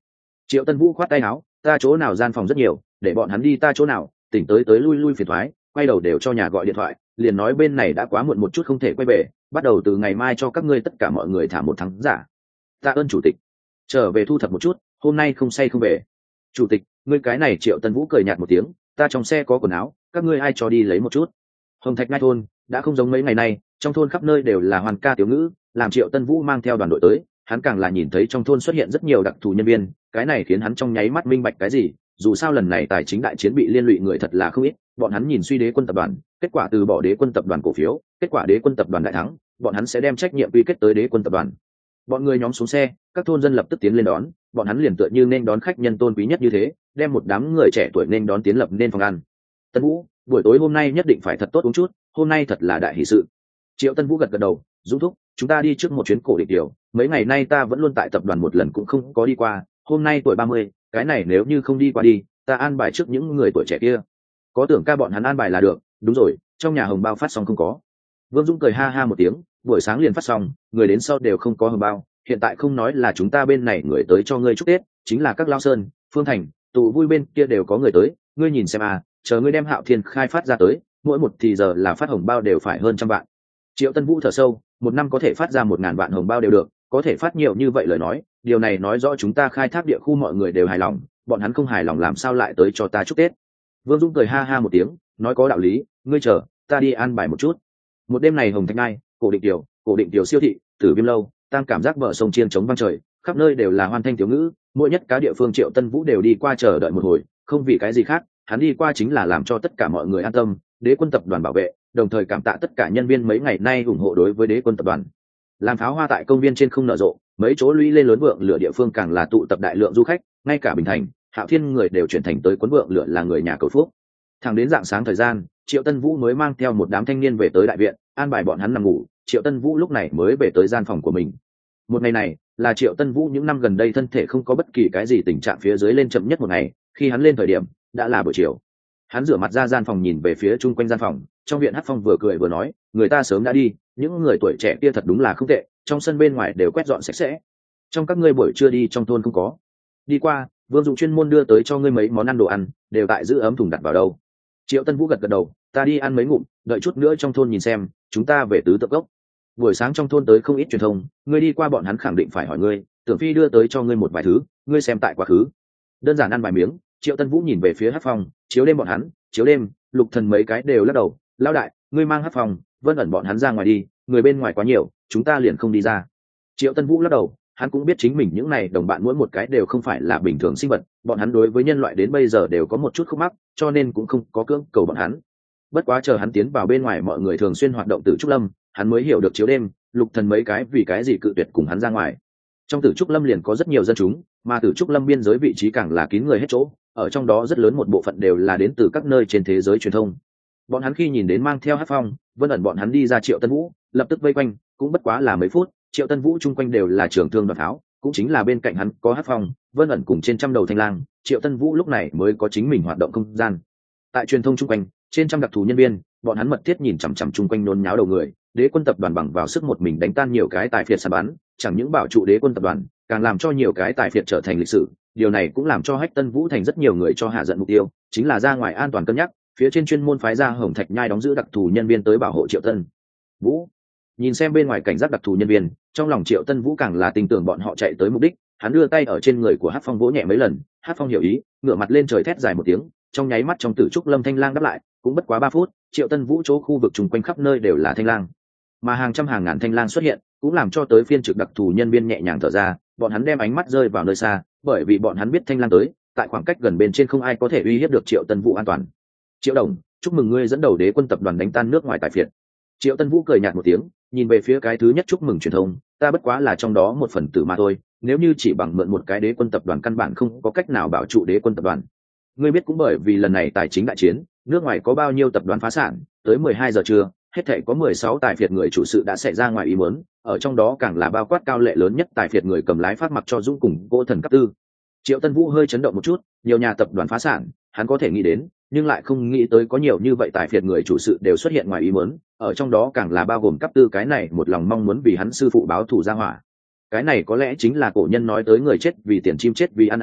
Triệu Tân Vũ khoát tay áo, ta chỗ nào gian phòng rất nhiều, để bọn hắn đi ta chỗ nào, tỉnh tới tới lui lui phiền thoái, quay đầu đều cho nhà gọi điện thoại, liền nói bên này đã quá muộn một chút không thể quay về, bắt đầu từ ngày mai cho các ngươi tất cả mọi người thả một tháng giả. Tạ ơn chủ tịch. Trở về thu thập một chút, hôm nay không say không về. Chủ tịch, ngươi cái này. Triệu Tân Vũ cười nhạt một tiếng, ta trong xe có quần áo, các ngươi ai cho đi lấy một chút. Hồng Thạch Ngai thôn đã không giống mấy ngày nay, trong thôn khắp nơi đều là hoàn ca tiểu ngữ, làm Triệu Tân Vũ mang theo đoàn đội tới, hắn càng là nhìn thấy trong thôn xuất hiện rất nhiều đặc thù nhân viên, cái này khiến hắn trong nháy mắt minh bạch cái gì, dù sao lần này tài chính đại chiến bị liên lụy người thật là không ít, bọn hắn nhìn suy Đế Quân tập đoàn, kết quả từ bỏ Đế Quân tập đoàn cổ phiếu, kết quả Đế Quân tập đoàn đại thắng, bọn hắn sẽ đem trách nhiệm quy kết tới Đế Quân tập đoàn. Bọn người nhóm xuống xe, các thôn dân lập tức tiến lên đón, bọn hắn liền tựa như nên đón khách nhân tôn quý nhất như thế, đem một đám người trẻ tuổi nên đón tiến lập nên phòng ăn. Tân Vũ, buổi tối hôm nay nhất định phải thật tốt uống chút, hôm nay thật là đại hỷ sự. Triệu Tân Vũ gật gật đầu, Dũng thúc, chúng ta đi trước một chuyến cổ địch điều, mấy ngày nay ta vẫn luôn tại tập đoàn một lần cũng không có đi qua, hôm nay tuổi ba mươi, cái này nếu như không đi qua đi, ta an bài trước những người tuổi trẻ kia. Có tưởng ca bọn hắn an bài là được, đúng rồi, trong nhà hồng bao phát xong không có. Vương Dũng cười ha ha một tiếng, buổi sáng liền phát xong, người đến sau đều không có hồng bao, hiện tại không nói là chúng ta bên này người tới cho ngươi chúc Tết, chính là các Lao Sơn, Phương Thành, tụ vui bên kia đều có người tới, ngươi nhìn xem à, chờ ngươi đem Hạo Thiên khai phát ra tới, mỗi một thì giờ là phát hồng bao đều phải hơn trăm vạn. Triệu Tân Vũ thở sâu, một năm có thể phát ra một ngàn vạn hồng bao đều được, có thể phát nhiều như vậy lời nói, điều này nói rõ chúng ta khai thác địa khu mọi người đều hài lòng, bọn hắn không hài lòng làm sao lại tới cho ta chúc Tết. Vương Dũng cười ha ha một tiếng, nói có đạo lý, ngươi chờ, ta đi an bài một chút. Một đêm này Hồng Thạch Ngai, cổ định tiểu, cổ định tiểu siêu thị, Tử Viêm lâu, tăng cảm giác bờ sông chiên chống vang trời, khắp nơi đều là hoan thanh tiểu ngữ, mỗi nhất cá địa phương Triệu Tân Vũ đều đi qua chờ đợi một hồi, không vì cái gì khác, hắn đi qua chính là làm cho tất cả mọi người an tâm, Đế Quân tập đoàn bảo vệ, đồng thời cảm tạ tất cả nhân viên mấy ngày nay ủng hộ đối với Đế Quân tập đoàn. Làm pháo hoa tại công viên trên không nở rộ, mấy chỗ lũy lên lớn vượng lửa địa phương càng là tụ tập đại lượng du khách, ngay cả Bình Thành, Hạo Thiên người đều chuyển thành tới quấn vượng lửa là người nhà cầu phúc. Thẳng đến rạng sáng thời gian, Triệu Tân Vũ mới mang theo một đám thanh niên về tới đại viện, an bài bọn hắn nằm ngủ, Triệu Tân Vũ lúc này mới về tới gian phòng của mình. Một ngày này là Triệu Tân Vũ những năm gần đây thân thể không có bất kỳ cái gì tình trạng phía dưới lên chậm nhất một ngày, khi hắn lên thời điểm đã là buổi chiều. Hắn rửa mặt ra gian phòng nhìn về phía chung quanh gian phòng, trong viện Hắc Phong vừa cười vừa nói, người ta sớm đã đi, những người tuổi trẻ kia thật đúng là không tệ, trong sân bên ngoài đều quét dọn sạch sẽ. Trong các ngươi buổi trưa đi trong thôn không có? Đi qua, Vương Dụng chuyên môn đưa tới cho ngươi mấy món ăn đồ ăn, đều tại giữ ấm thùng đặt vào đâu. Triệu Tân Vũ gật gật đầu, ta đi ăn mấy ngụm, đợi chút nữa trong thôn nhìn xem, chúng ta về tứ tự gốc. Buổi sáng trong thôn tới không ít truyền thông, ngươi đi qua bọn hắn khẳng định phải hỏi ngươi, Tưởng Phi đưa tới cho ngươi một vài thứ, ngươi xem tại quá khứ. Đơn giản ăn vài miếng, Triệu Tân Vũ nhìn về phía Hắc Phong, chiếu đêm bọn hắn, chiếu đêm, Lục Thần mấy cái đều lắc đầu, lão đại, ngươi mang Hắc Phong, Vân ẩn bọn hắn ra ngoài đi, người bên ngoài quá nhiều, chúng ta liền không đi ra. Triệu Tân Vũ lắc đầu, hắn cũng biết chính mình những này đồng bạn mỗi một cái đều không phải là bình thường sinh vật, bọn hắn đối với nhân loại đến bây giờ đều có một chút khúc mắc, cho nên cũng không có cưỡng cầu bọn hắn. Bất quá chờ hắn tiến vào bên ngoài mọi người thường xuyên hoạt động Tử Trúc Lâm, hắn mới hiểu được chiếu đêm, Lục Thần mấy cái vì cái gì cự tuyệt cùng hắn ra ngoài. Trong Tử Trúc Lâm liền có rất nhiều dân chúng, mà Tử Trúc Lâm biên giới vị trí càng là kín người hết chỗ, ở trong đó rất lớn một bộ phận đều là đến từ các nơi trên thế giới truyền thông. Bọn hắn khi nhìn đến mang theo Hắc Phong, Vân ẩn bọn hắn đi ra Triệu Tân Vũ, lập tức vây quanh, cũng bất quá là mấy phút, Triệu Tân Vũ chung quanh đều là trường thương đoạt tháo, cũng chính là bên cạnh hắn có Hắc Phong, Vân ẩn cùng trên trăm đầu thanh lang, Triệu Tân Vũ lúc này mới có chính mình hoạt động không gian. Tại truyền thông chung quanh, trên trăm đặc thù nhân viên, bọn hắn mật thiết nhìn chằm chằm chung quanh nôn nháo đầu người, Đế Quân tập đoàn bằng vào sức một mình đánh tan nhiều cái tài phiệt săn bắn, chẳng những bảo trụ Đế Quân tập đoàn, càng làm cho nhiều cái tài phiệt trở thành lịch sử. Điều này cũng làm cho Hách Tân Vũ thành rất nhiều người cho hạ giận mục tiêu, chính là ra ngoài an toàn cân nhắc, phía trên chuyên môn phái ra Hồng Thạch Nhai đóng giữ đặc thù nhân viên tới bảo hộ Triệu Tân Vũ. Nhìn xem bên ngoài cảnh giác đặc thù nhân viên, trong lòng Triệu Tân Vũ càng là tin tưởng bọn họ chạy tới mục đích, hắn đưa tay ở trên người của Hắc Phong vỗ nhẹ mấy lần, Hắc Phong hiểu ý, ngửa mặt lên trời thét dài một tiếng, trong nháy mắt trong Tử Trúc Lâm thanh lang đáp lại, cũng bất quá ba phút, Triệu Tân Vũ chỗ khu vực chung quanh khắp nơi đều là thanh lang, mà hàng trăm hàng ngàn thanh lang xuất hiện, cũng làm cho tới phiên trực đặc thù nhân viên nhẹ nhàng thở ra, bọn hắn đem ánh mắt rơi vào nơi xa, bởi vì bọn hắn biết thanh lang tới, tại khoảng cách gần bên trên không ai có thể uy hiếp được Triệu Tân Vũ an toàn. Triệu Đồng, chúc mừng ngươi dẫn đầu Đế Quân tập đoàn đánh tan nước ngoài tài phiệt. Triệu Tân Vũ cười nhạt một tiếng, nhìn về phía cái thứ nhất chúc mừng truyền thông, ta bất quá là trong đó một phần tử mà thôi, nếu như chỉ bằng mượn một cái Đế Quân tập đoàn căn bản không có cách nào bảo trụ Đế Quân tập đoàn. Ngươi biết cũng bởi vì lần này tài chính đại chiến, nước ngoài có bao nhiêu tập đoàn phá sản, tới mười hai giờ trưa, hết thảy có mười sáu tài phiệt người chủ sự đã xảy ra ngoài ý muốn, ở trong đó càng là bao quát cao lệ lớn nhất tài phiệt người cầm lái phát mặc cho Dũng cùng Cô Thần Cấp Tư. Triệu Tân Vũ hơi chấn động một chút, nhiều nhà tập đoàn phá sản, hắn có thể nghĩ đến, nhưng lại không nghĩ tới có nhiều như vậy tài phiệt người chủ sự đều xuất hiện ngoài ý muốn, ở trong đó càng là bao gồm Cấp Tư cái này một lòng mong muốn vì hắn sư phụ báo thù ra hỏa. Cái này có lẽ chính là cổ nhân nói tới người chết vì tiền chim chết vì ăn à,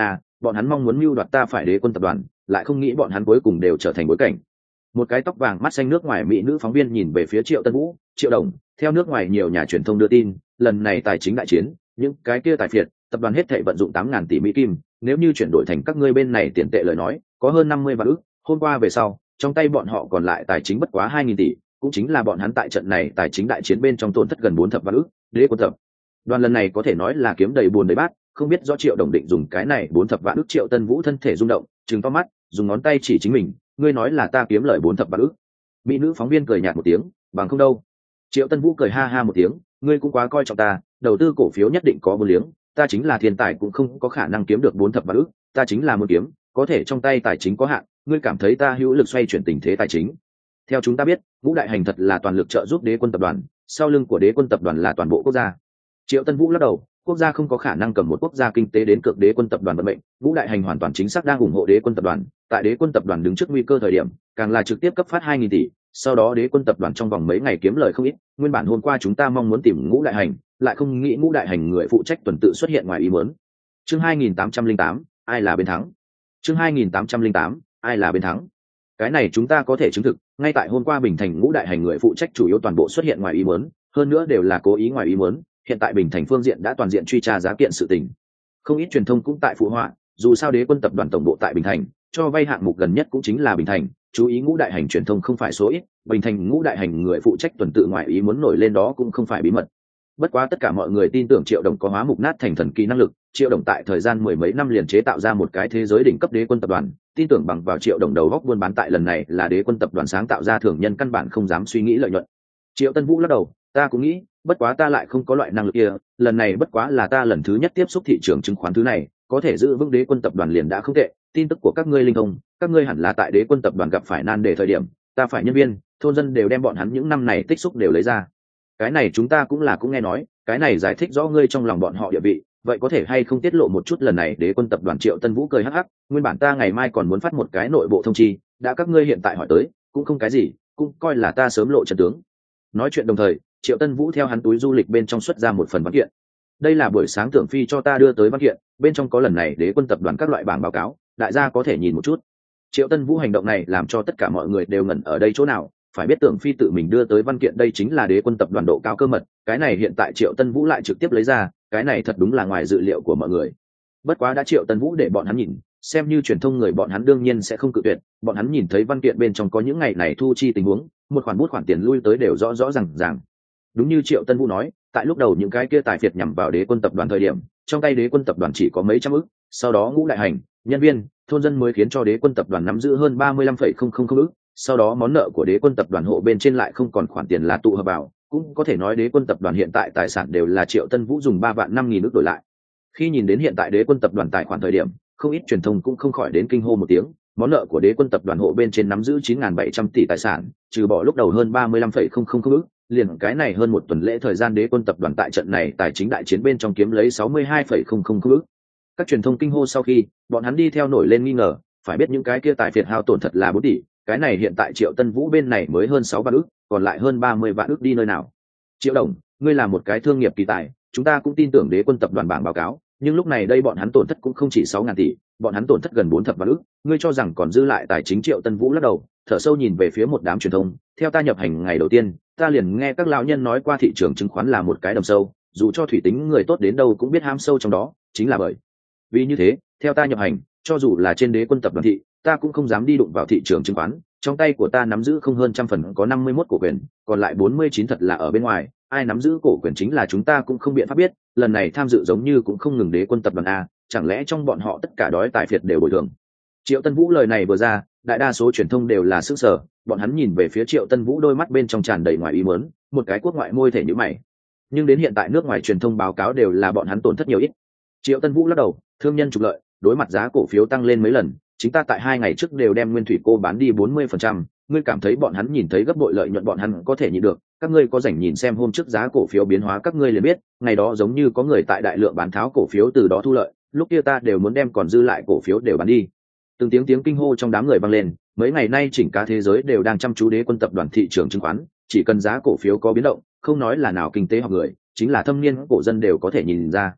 bọn hắn mong muốn mưu đoạt ta phải đế quân tập đoàn, lại không nghĩ bọn hắn cuối cùng đều trở thành bối cảnh. Một cái tóc vàng mắt xanh nước ngoài mỹ nữ phóng viên nhìn về phía Triệu Tân Vũ. Triệu đồng, theo nước ngoài nhiều nhà truyền thông đưa tin, lần này tài chính đại chiến, những cái kia tài phiệt tập đoàn hết thảy vận dụng tám ngàn tỷ mỹ kim, nếu như chuyển đổi thành các ngươi bên này tiền tệ lời nói, có hơn năm mươi vạn ức. Hôm qua về sau, trong tay bọn họ còn lại tài chính bất quá hai nghìn tỷ, cũng chính là bọn hắn tại trận này tài chính đại chiến bên trong tổn thất gần bốn thập vạn ức. Đế quân tập đoàn lần này có thể nói là kiếm đầy buồn đầy bát, không biết do Triệu đồng định dùng cái này bốn thập vạn ức. Triệu Tân Vũ thân thể rung động, trừng to mắt, dùng ngón tay chỉ chính mình, ngươi nói là ta kiếm lời bốn thập vạn ức. Mỹ nữ phóng viên cười nhạt một tiếng, bằng không đâu. Triệu Tân Vũ cười ha ha một tiếng, ngươi cũng quá coi trọng ta, đầu tư cổ phiếu nhất định có vô liếng, ta chính là thiên tài cũng không có khả năng kiếm được bốn thập vạn ức, ta chính là một kiếm, có thể trong tay tài chính có hạn, ngươi cảm thấy ta hữu lực xoay chuyển tình thế tài chính. Theo chúng ta biết, Ngũ Đại Hành thật là toàn lực trợ giúp đế quân tập đoàn, sau lưng của đế quân tập đoàn là toàn bộ quốc gia. Triệu Tân Vũ lắc đầu, quốc gia không có khả năng cầm một quốc gia kinh tế đến cược đế quân tập đoàn vận mệnh. Ngũ Đại Hành hoàn toàn chính xác đang ủng hộ đế quân tập đoàn, tại đế quân tập đoàn đứng trước nguy cơ thời điểm, càng là trực tiếp cấp phát hai nghìn tỷ, sau đó đế quân tập đoàn trong vòng mấy ngày kiếm lời không ít. Nguyên bản hôm qua chúng ta mong muốn tìm Ngũ Đại Hành, lại không nghĩ Ngũ Đại Hành người phụ trách tuần tự xuất hiện ngoài ý muốn. Chương hai nghìn tám trăm lẻ tám, ai là bên thắng? Chương hai nghìn tám trăm lẻ tám, ai là bên thắng? Cái này chúng ta có thể chứng thực, ngay tại hôm qua Bình Thành Ngũ Đại Hành người phụ trách chủ yếu toàn bộ xuất hiện ngoài ý muốn, hơn nữa đều là cố ý ngoài ý muốn. Hiện tại Bình Thành phương diện đã toàn diện truy tra giá kiện sự tình, không ít truyền thông cũng tại phụ họa, dù sao đế quân tập đoàn tổng bộ tại Bình Thành, cho vay hạng mục gần nhất cũng chính là Bình Thành, chú ý Ngũ Đại Hành truyền thông không phải số ít, Bình Thành Ngũ Đại Hành người phụ trách tuần tự ngoại ý muốn nổi lên đó cũng không phải bí mật. Bất quá tất cả mọi người tin tưởng Triệu Đồng có hóa mục nát thành thần kỳ năng lực, Triệu Đồng tại thời gian mười mấy năm liền chế tạo ra một cái thế giới đỉnh cấp đế quân tập đoàn, tin tưởng bằng vào Triệu Đồng đầu góc buôn bán tại lần này là đế quân tập đoàn sáng tạo ra thường nhân căn bản không dám suy nghĩ lợi nhuận. Triệu Tân Vũ lắc đầu, ta cũng nghĩ, bất quá ta lại không có loại năng lực kia, lần này bất quá là ta lần thứ nhất tiếp xúc thị trường chứng khoán thứ này, có thể giữ vững đế quân tập đoàn liền đã không tệ. Tin tức của các ngươi linh thông, các ngươi hẳn là tại đế quân tập đoàn gặp phải nan đề thời điểm, ta phải nhân viên, thôn dân đều đem bọn hắn những năm này tích xúc đều lấy ra. Cái này chúng ta cũng là cũng nghe nói, cái này giải thích rõ ngươi trong lòng bọn họ địa vị, vậy có thể hay không tiết lộ một chút lần này đế quân tập đoàn? Triệu Tân Vũ cười hắc hắc, nguyên bản ta ngày mai còn muốn phát một cái nội bộ thông chi, đã các ngươi hiện tại hỏi tới, cũng không cái gì, cũng coi là ta sớm lộ chân tướng. Nói chuyện đồng thời, Triệu Tân Vũ theo hắn túi du lịch bên trong xuất ra một phần văn kiện. Đây là buổi sáng Tưởng Phi cho ta đưa tới văn kiện, bên trong có lần này đế quân tập đoàn các loại bảng báo cáo, đại gia có thể nhìn một chút. Triệu Tân Vũ hành động này làm cho tất cả mọi người đều ngẩn ở đây chỗ nào, phải biết Tưởng Phi tự mình đưa tới văn kiện đây chính là đế quân tập đoàn độ cao cơ mật, cái này hiện tại Triệu Tân Vũ lại trực tiếp lấy ra, cái này thật đúng là ngoài dự liệu của mọi người. Bất quá đã Triệu Tân Vũ để bọn hắn nhìn, xem như truyền thông người bọn hắn đương nhiên sẽ không cự tuyệt, bọn hắn nhìn thấy văn kiện bên trong có những ngày này thu chi tình huống, một khoản bút khoản tiền lui tới đều rõ rõ ràng ràng. Đúng như Triệu Tân Vũ nói, tại lúc đầu những cái kia tài phiệt nhằm vào đế quân tập đoàn thời điểm, trong tay đế quân tập đoàn chỉ có mấy trăm ức, sau đó Ngũ Đại Hành, nhân viên, thôn dân mới khiến cho đế quân tập đoàn nắm giữ hơn ba mươi lăm phẩy không không không ức, sau đó món nợ của đế quân tập đoàn hộ bên trên lại không còn khoản tiền là tụ hợp vào, cũng có thể nói đế quân tập đoàn hiện tại tài sản đều là Triệu Tân Vũ dùng ba vạn năm nghìn ức đổi lại. Khi nhìn đến hiện tại đế quân tập đoàn tài khoản thời điểm, không ít truyền thông cũng không khỏi đến kinh hô một tiếng, món nợ của đế quân tập đoàn hộ bên trên nắm giữ chín nghìn bảy trăm tỷ tài sản, trừ bỏ lúc đầu hơn ba mươi lăm phẩy không không không ức, liền cái này hơn một tuần lễ thời gian đế quân tập đoàn tại trận này tài chính đại chiến bên trong kiếm lấy sáu mươi hai phẩy không không không ức. Các truyền thông kinh hô sau khi, bọn hắn đi theo nổi lên nghi ngờ, phải biết những cái kia tài phiệt hao tổn thật là bốn tỷ, cái này hiện tại Triệu Tân Vũ bên này mới hơn sáu vạn ức, còn lại hơn ba mươi vạn ức đi nơi nào? Triệu Đồng, ngươi là một cái thương nghiệp kỳ tài, chúng ta cũng tin tưởng đế quân tập đoàn bảng báo cáo, nhưng lúc này đây bọn hắn tổn thất cũng không chỉ sáu ngàn tỷ, bọn hắn tổn thất gần bốn thập vạn ức, ngươi cho rằng còn dư lại tài chính? Triệu Tân Vũ lắc đầu, thở sâu nhìn về phía một đám truyền thông, theo ta nhập hành ngày đầu tiên, ta liền nghe các lão nhân nói qua thị trường chứng khoán là một cái đầm sâu, dù cho thủy tính người tốt đến đâu cũng biết ham sâu trong đó, chính là bởi vì như thế, theo ta nhập hành, cho dù là trên đế quân tập đoàn thị, ta cũng không dám đi đụng vào thị trường chứng khoán, trong tay của ta nắm giữ không hơn trăm phần có năm mươi mốt cổ quyền, còn lại bốn mươi chín thật là ở bên ngoài, ai nắm giữ cổ quyền chính là chúng ta cũng không biện pháp biết, lần này tham dự giống như cũng không ngừng đế quân tập đoàn a, chẳng lẽ trong bọn họ tất cả đói tài phiệt đều bồi thường? Triệu Tân Vũ lời này vừa ra, đại đa số truyền thông đều là sững sờ, bọn hắn nhìn về phía Triệu Tân Vũ đôi mắt bên trong tràn đầy ngoài ý muốn, một cái quốc ngoại môi thể nhíu mày. Nhưng đến hiện tại nước ngoài truyền thông báo cáo đều là bọn hắn tổn thất nhiều ít. Triệu Tân Vũ lắc đầu, thương nhân trục lợi, đối mặt giá cổ phiếu tăng lên mấy lần, chính ta tại hai ngày trước đều đem nguyên thủy cô bán đi bốn mươi phần trăm, ngươi cảm thấy bọn hắn nhìn thấy gấp bội lợi nhuận bọn hắn có thể nhịn được, các ngươi có rảnh nhìn xem hôm trước giá cổ phiếu biến hóa các ngươi liền biết, ngày đó giống như có người tại đại lượng bán tháo cổ phiếu từ đó thu lợi, lúc kia ta đều muốn đem còn dư lại cổ phiếu đều bán đi. Từng tiếng tiếng kinh hô trong đám người vang lên, mấy ngày nay chỉnh cả thế giới đều đang chăm chú đế quân tập đoàn thị trường chứng khoán, chỉ cần giá cổ phiếu có biến động, không nói là nào kinh tế học người, chính là thâm niên cổ dân đều có thể nhìn ra.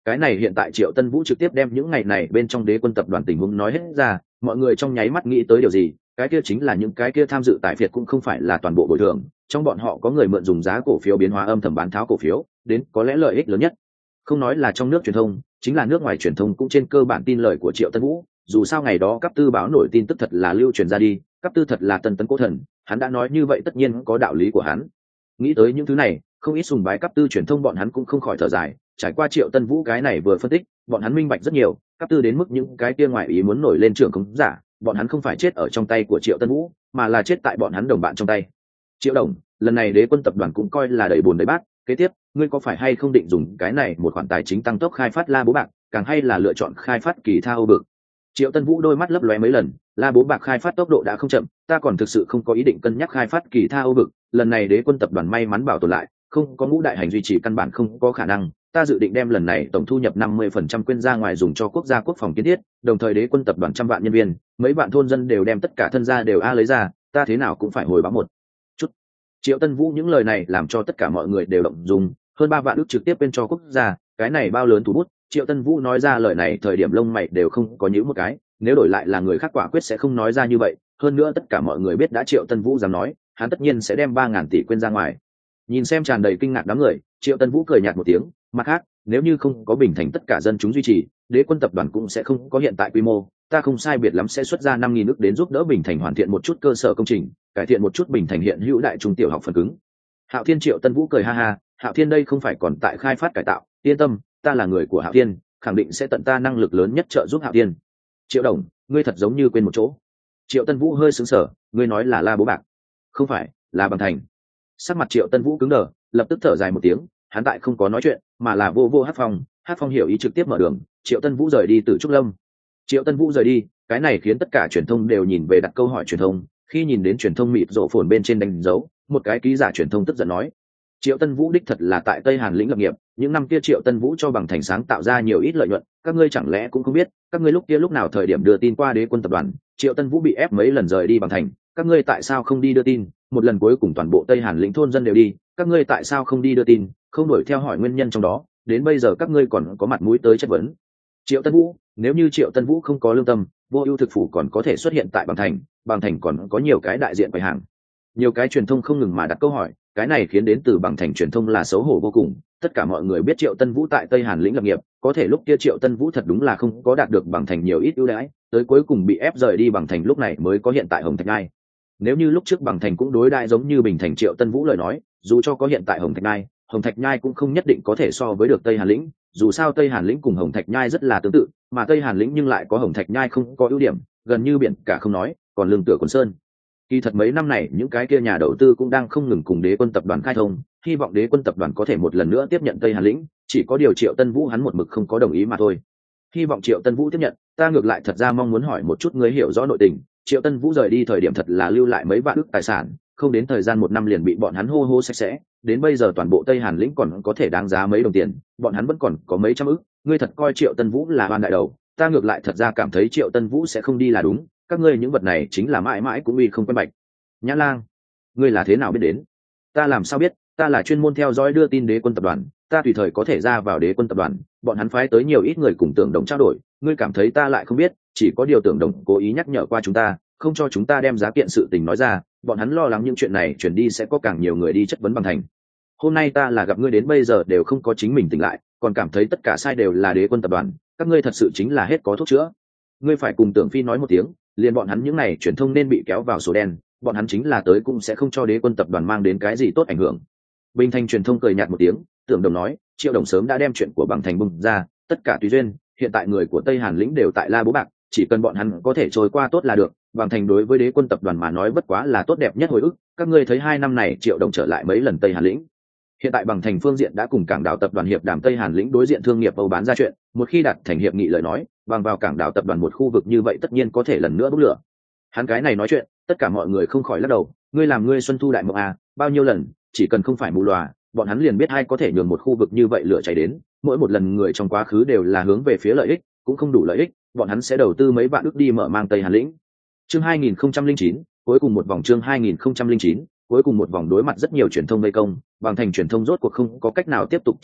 Cái này hiện tại Triệu Tân Vũ trực tiếp đem những ngày này bên trong Đế Quân tập đoàn tình huống nói hết ra, mọi người trong nháy mắt nghĩ tới điều gì, cái kia chính là những cái kia tham dự tại phiệt cũng không phải là toàn bộ bồi thường, trong bọn họ có người mượn dùng giá cổ phiếu biến hóa âm thầm bán tháo cổ phiếu, đến có lẽ lợi ích lớn nhất. Không nói là trong nước truyền thông, chính là nước ngoài truyền thông cũng trên cơ bản tin lời của Triệu Tân Vũ, dù sao ngày đó Cấp Tư báo nổi tin tức thật là lưu truyền ra đi, Cấp Tư thật là Tân Tấn Cố Thần, hắn đã nói như vậy tất nhiên có đạo lý của hắn. Nghĩ tới những thứ này, không ít sùng bái Cấp Tư truyền thông bọn hắn cũng không khỏi thở dài, trải qua Triệu Tân Vũ cái này vừa phân tích, bọn hắn minh bạch rất nhiều, Cấp Tư đến mức những cái kia ngoại ý muốn nổi lên trưởng không giả, bọn hắn không phải chết ở trong tay của Triệu Tân Vũ, mà là chết tại bọn hắn đồng bạn trong tay. Triệu Đồng, lần này Đế Quân tập đoàn cũng coi là đầy bùn đầy bát, kế tiếp, ngươi có phải hay không định dùng cái này một khoản tài chính tăng tốc khai phát La Bố Bạc, càng hay là lựa chọn khai phát Kỳ Tha Âu Bực? Triệu Tân Vũ đôi mắt lấp lóe mấy lần, La Bố Bạc khai phát tốc độ đã không chậm, ta còn thực sự không có ý định cân nhắc khai phát Kỳ Tha Âu Bực, lần này Đế Quân tập đoàn may mắn bảo tồn lại, không có ngũ đại hành duy trì căn bản không có khả năng, ta dự định đem lần này tổng thu nhập năm mươi phần trăm quyên ra ngoài dùng cho quốc gia quốc phòng kiến thiết, đồng thời Đế Quân tập đoàn trăm vạn nhân viên, mấy vạn thôn dân đều đem tất cả thân gia đều a lấy ra, ta thế nào cũng phải hồi báo một chút. Triệu Tân Vũ những lời này làm cho tất cả mọi người đều động dung, hơn ba vạn ức trực tiếp bên cho quốc gia, cái này bao lớn thủ bút. Triệu Tân Vũ nói ra lời này thời điểm lông mày đều không có nhíu một cái, nếu đổi lại là người khác quả quyết sẽ không nói ra như vậy, hơn nữa tất cả mọi người biết đã Triệu Tân Vũ dám nói, hắn tất nhiên sẽ đem ba ngàn tỷ quyên ra ngoài. Nhìn xem tràn đầy kinh ngạc đám người, Triệu Tân Vũ cười nhạt một tiếng, mặt khác, nếu như không có Bình Thành tất cả dân chúng duy trì, Đế Quân tập đoàn cũng sẽ không có hiện tại quy mô, ta không sai biệt lắm sẽ xuất ra năm nghìn ức đến giúp đỡ Bình Thành hoàn thiện một chút cơ sở công trình, cải thiện một chút Bình Thành hiện hữu đại trung tiểu học phần cứng. Hạo Thiên Triệu Tân Vũ cười ha ha, Hạo Thiên đây không phải còn tại khai phát cải tạo, yên tâm, ta là người của Hạo Thiên, khẳng định sẽ tận ta năng lực lớn nhất trợ giúp Hạo Thiên. Triệu Đồng, ngươi thật giống như quên một chỗ. Triệu Tân Vũ hơi sững sờ, ngươi nói là La Bố Bạc? Không phải, là Bằng Thành. Sắc mặt Triệu Tân Vũ cứng đờ, lập tức thở dài một tiếng, hắn tại không có nói chuyện, mà là vô vô Hát Phong, Hát Phong hiểu ý trực tiếp mở đường, Triệu Tân Vũ rời đi từ Trúc Lâm. Triệu Tân Vũ rời đi, cái này khiến tất cả truyền thông đều nhìn về đặt câu hỏi truyền thông, khi nhìn đến truyền thông mịt rộ phồn bên trên đánh dấu, một cái ký giả truyền thông tức giận nói: Triệu Tân Vũ đích thật là tại Tây Hàn lĩnh lập nghiệp, những năm kia Triệu Tân Vũ cho Bằng Thành sáng tạo ra nhiều ít lợi nhuận, các ngươi chẳng lẽ cũng không biết, các ngươi lúc kia lúc nào thời điểm đưa tin qua Đế Quân tập đoàn, Triệu Tân Vũ bị ép mấy lần rời đi Bằng Thành, các ngươi tại sao không đi đưa tin, một lần cuối cùng toàn bộ Tây Hàn lĩnh thôn dân đều đi, các ngươi tại sao không đi đưa tin, không đuổi theo hỏi nguyên nhân trong đó, đến bây giờ các ngươi còn có mặt mũi tới chất vấn. Triệu Tân Vũ, nếu như Triệu Tân Vũ không có lương tâm, Vô Ưu thực phủ còn có thể xuất hiện tại Bằng Thành, Bằng Thành còn có nhiều cái đại diện quầy hàng. Nhiều cái truyền thông không ngừng mà đặt câu hỏi, cái này khiến đến từ Bằng Thành truyền thông là xấu hổ vô cùng, tất cả mọi người biết Triệu Tân Vũ tại Tây Hàn lĩnh lập nghiệp, có thể lúc kia Triệu Tân Vũ thật đúng là không có đạt được Bằng Thành nhiều ít ưu đãi, tới cuối cùng bị ép rời đi Bằng Thành, lúc này mới có hiện tại Hồng Thạch Ngai. Nếu như lúc trước Bằng Thành cũng đối đãi giống như Bình Thành Triệu Tân Vũ lời nói, dù cho có hiện tại Hồng Thạch Ngai, Hồng Thạch Nhai cũng không nhất định có thể so với được Tây Hàn lĩnh, dù sao Tây Hàn lĩnh cùng Hồng Thạch Nhai rất là tương tự, mà Tây Hàn lĩnh nhưng lại có Hồng Thạch Nhai không có ưu điểm, gần như biển cả không nói, còn lương tựa quần sơn. Kỳ thật mấy năm này những cái kia nhà đầu tư cũng đang không ngừng cùng Đế Quân tập đoàn khai thông, hy vọng Đế Quân tập đoàn có thể một lần nữa tiếp nhận Tây Hàn lĩnh, chỉ có điều Triệu Tân Vũ hắn một mực không có đồng ý mà thôi. Hy vọng Triệu Tân Vũ tiếp nhận, ta ngược lại thật ra mong muốn hỏi một chút ngươi hiểu rõ nội tình, Triệu Tân Vũ rời đi thời điểm thật là lưu lại mấy vạn ức tài sản, không đến thời gian một năm liền bị bọn hắn hô hô sạch sẽ, đến bây giờ toàn bộ Tây Hàn lĩnh còn có thể đáng giá mấy đồng tiền, bọn hắn vẫn còn có mấy trăm ức, ngươi thật coi Triệu Tân Vũ là oan đại đầu, ta ngược lại thật ra cảm thấy Triệu Tân Vũ sẽ không đi là đúng, các ngươi những vật này chính là mãi mãi cũng uy không quen bạch. Nhã Lang, ngươi là thế nào biết đến? Ta làm sao biết, ta là chuyên môn theo dõi đưa tin Đế Quân tập đoàn, ta tùy thời có thể ra vào Đế Quân tập đoàn, bọn hắn phái tới nhiều ít người cùng Tưởng Đồng trao đổi, ngươi cảm thấy ta lại không biết, chỉ có điều Tưởng Đồng cố ý nhắc nhở qua chúng ta, không cho chúng ta đem giá kiện sự tình nói ra, bọn hắn lo lắng những chuyện này chuyển đi sẽ có càng nhiều người đi chất vấn Bằng Thành. Hôm nay ta là gặp ngươi đến bây giờ đều không có chính mình tỉnh lại, còn cảm thấy tất cả sai đều là Đế Quân tập đoàn, các ngươi thật sự chính là hết có thuốc chữa. Ngươi phải cùng Tưởng Phi nói một tiếng, liền bọn hắn những này truyền thông nên bị kéo vào sổ đen, bọn hắn chính là tới cũng sẽ không cho Đế Quân tập đoàn mang đến cái gì tốt ảnh hưởng. Bình Thành truyền thông cười nhạt một tiếng, Tưởng Đồng nói, Triệu Đồng sớm đã đem chuyện của Bằng Thành bung ra, tất cả tùy duyên, hiện tại người của Tây Hàn lĩnh đều tại La Bố Bạc, chỉ cần bọn hắn có thể trôi qua tốt là được, Bằng Thành đối với Đế Quân tập đoàn mà nói bất quá là tốt đẹp nhất hồi ức, các ngươi thấy hai năm này Triệu Đồng trở lại mấy lần Tây Hàn lĩnh. Hiện tại Bằng Thành phương diện đã cùng Cảng Đảo tập đoàn hiệp đàm Tây Hàn lĩnh đối diện thương nghiệp Âu bán ra chuyện, một khi đạt thành hiệp nghị lời nói, bằng vào Cảng Đảo tập đoàn một khu vực như vậy tất nhiên có thể lần nữa bốc lửa. Hắn cái này nói chuyện, tất cả mọi người không khỏi lắc đầu, ngươi làm ngươi Xuân Thu đại mộng à, bao nhiêu lần, chỉ cần không phải mù lòa, bọn hắn liền biết ai có thể nhường một khu vực như vậy lửa cháy đến, mỗi một lần người trong quá khứ đều là hướng về phía lợi ích, cũng không đủ lợi ích, bọn hắn sẽ đầu tư mấy vạn ức đi mở mang Tây Hàn lĩnh. Chương hai nghìn không trăm lẻ chín, cuối cùng một vòng chương hai nghìn không trăm lẻ chín, cuối cùng một vòng đối mặt rất nhiều truyền thông vây công, Bằng Thành truyền thông rốt cuộc không có cách nào tiếp tục chờ đợi,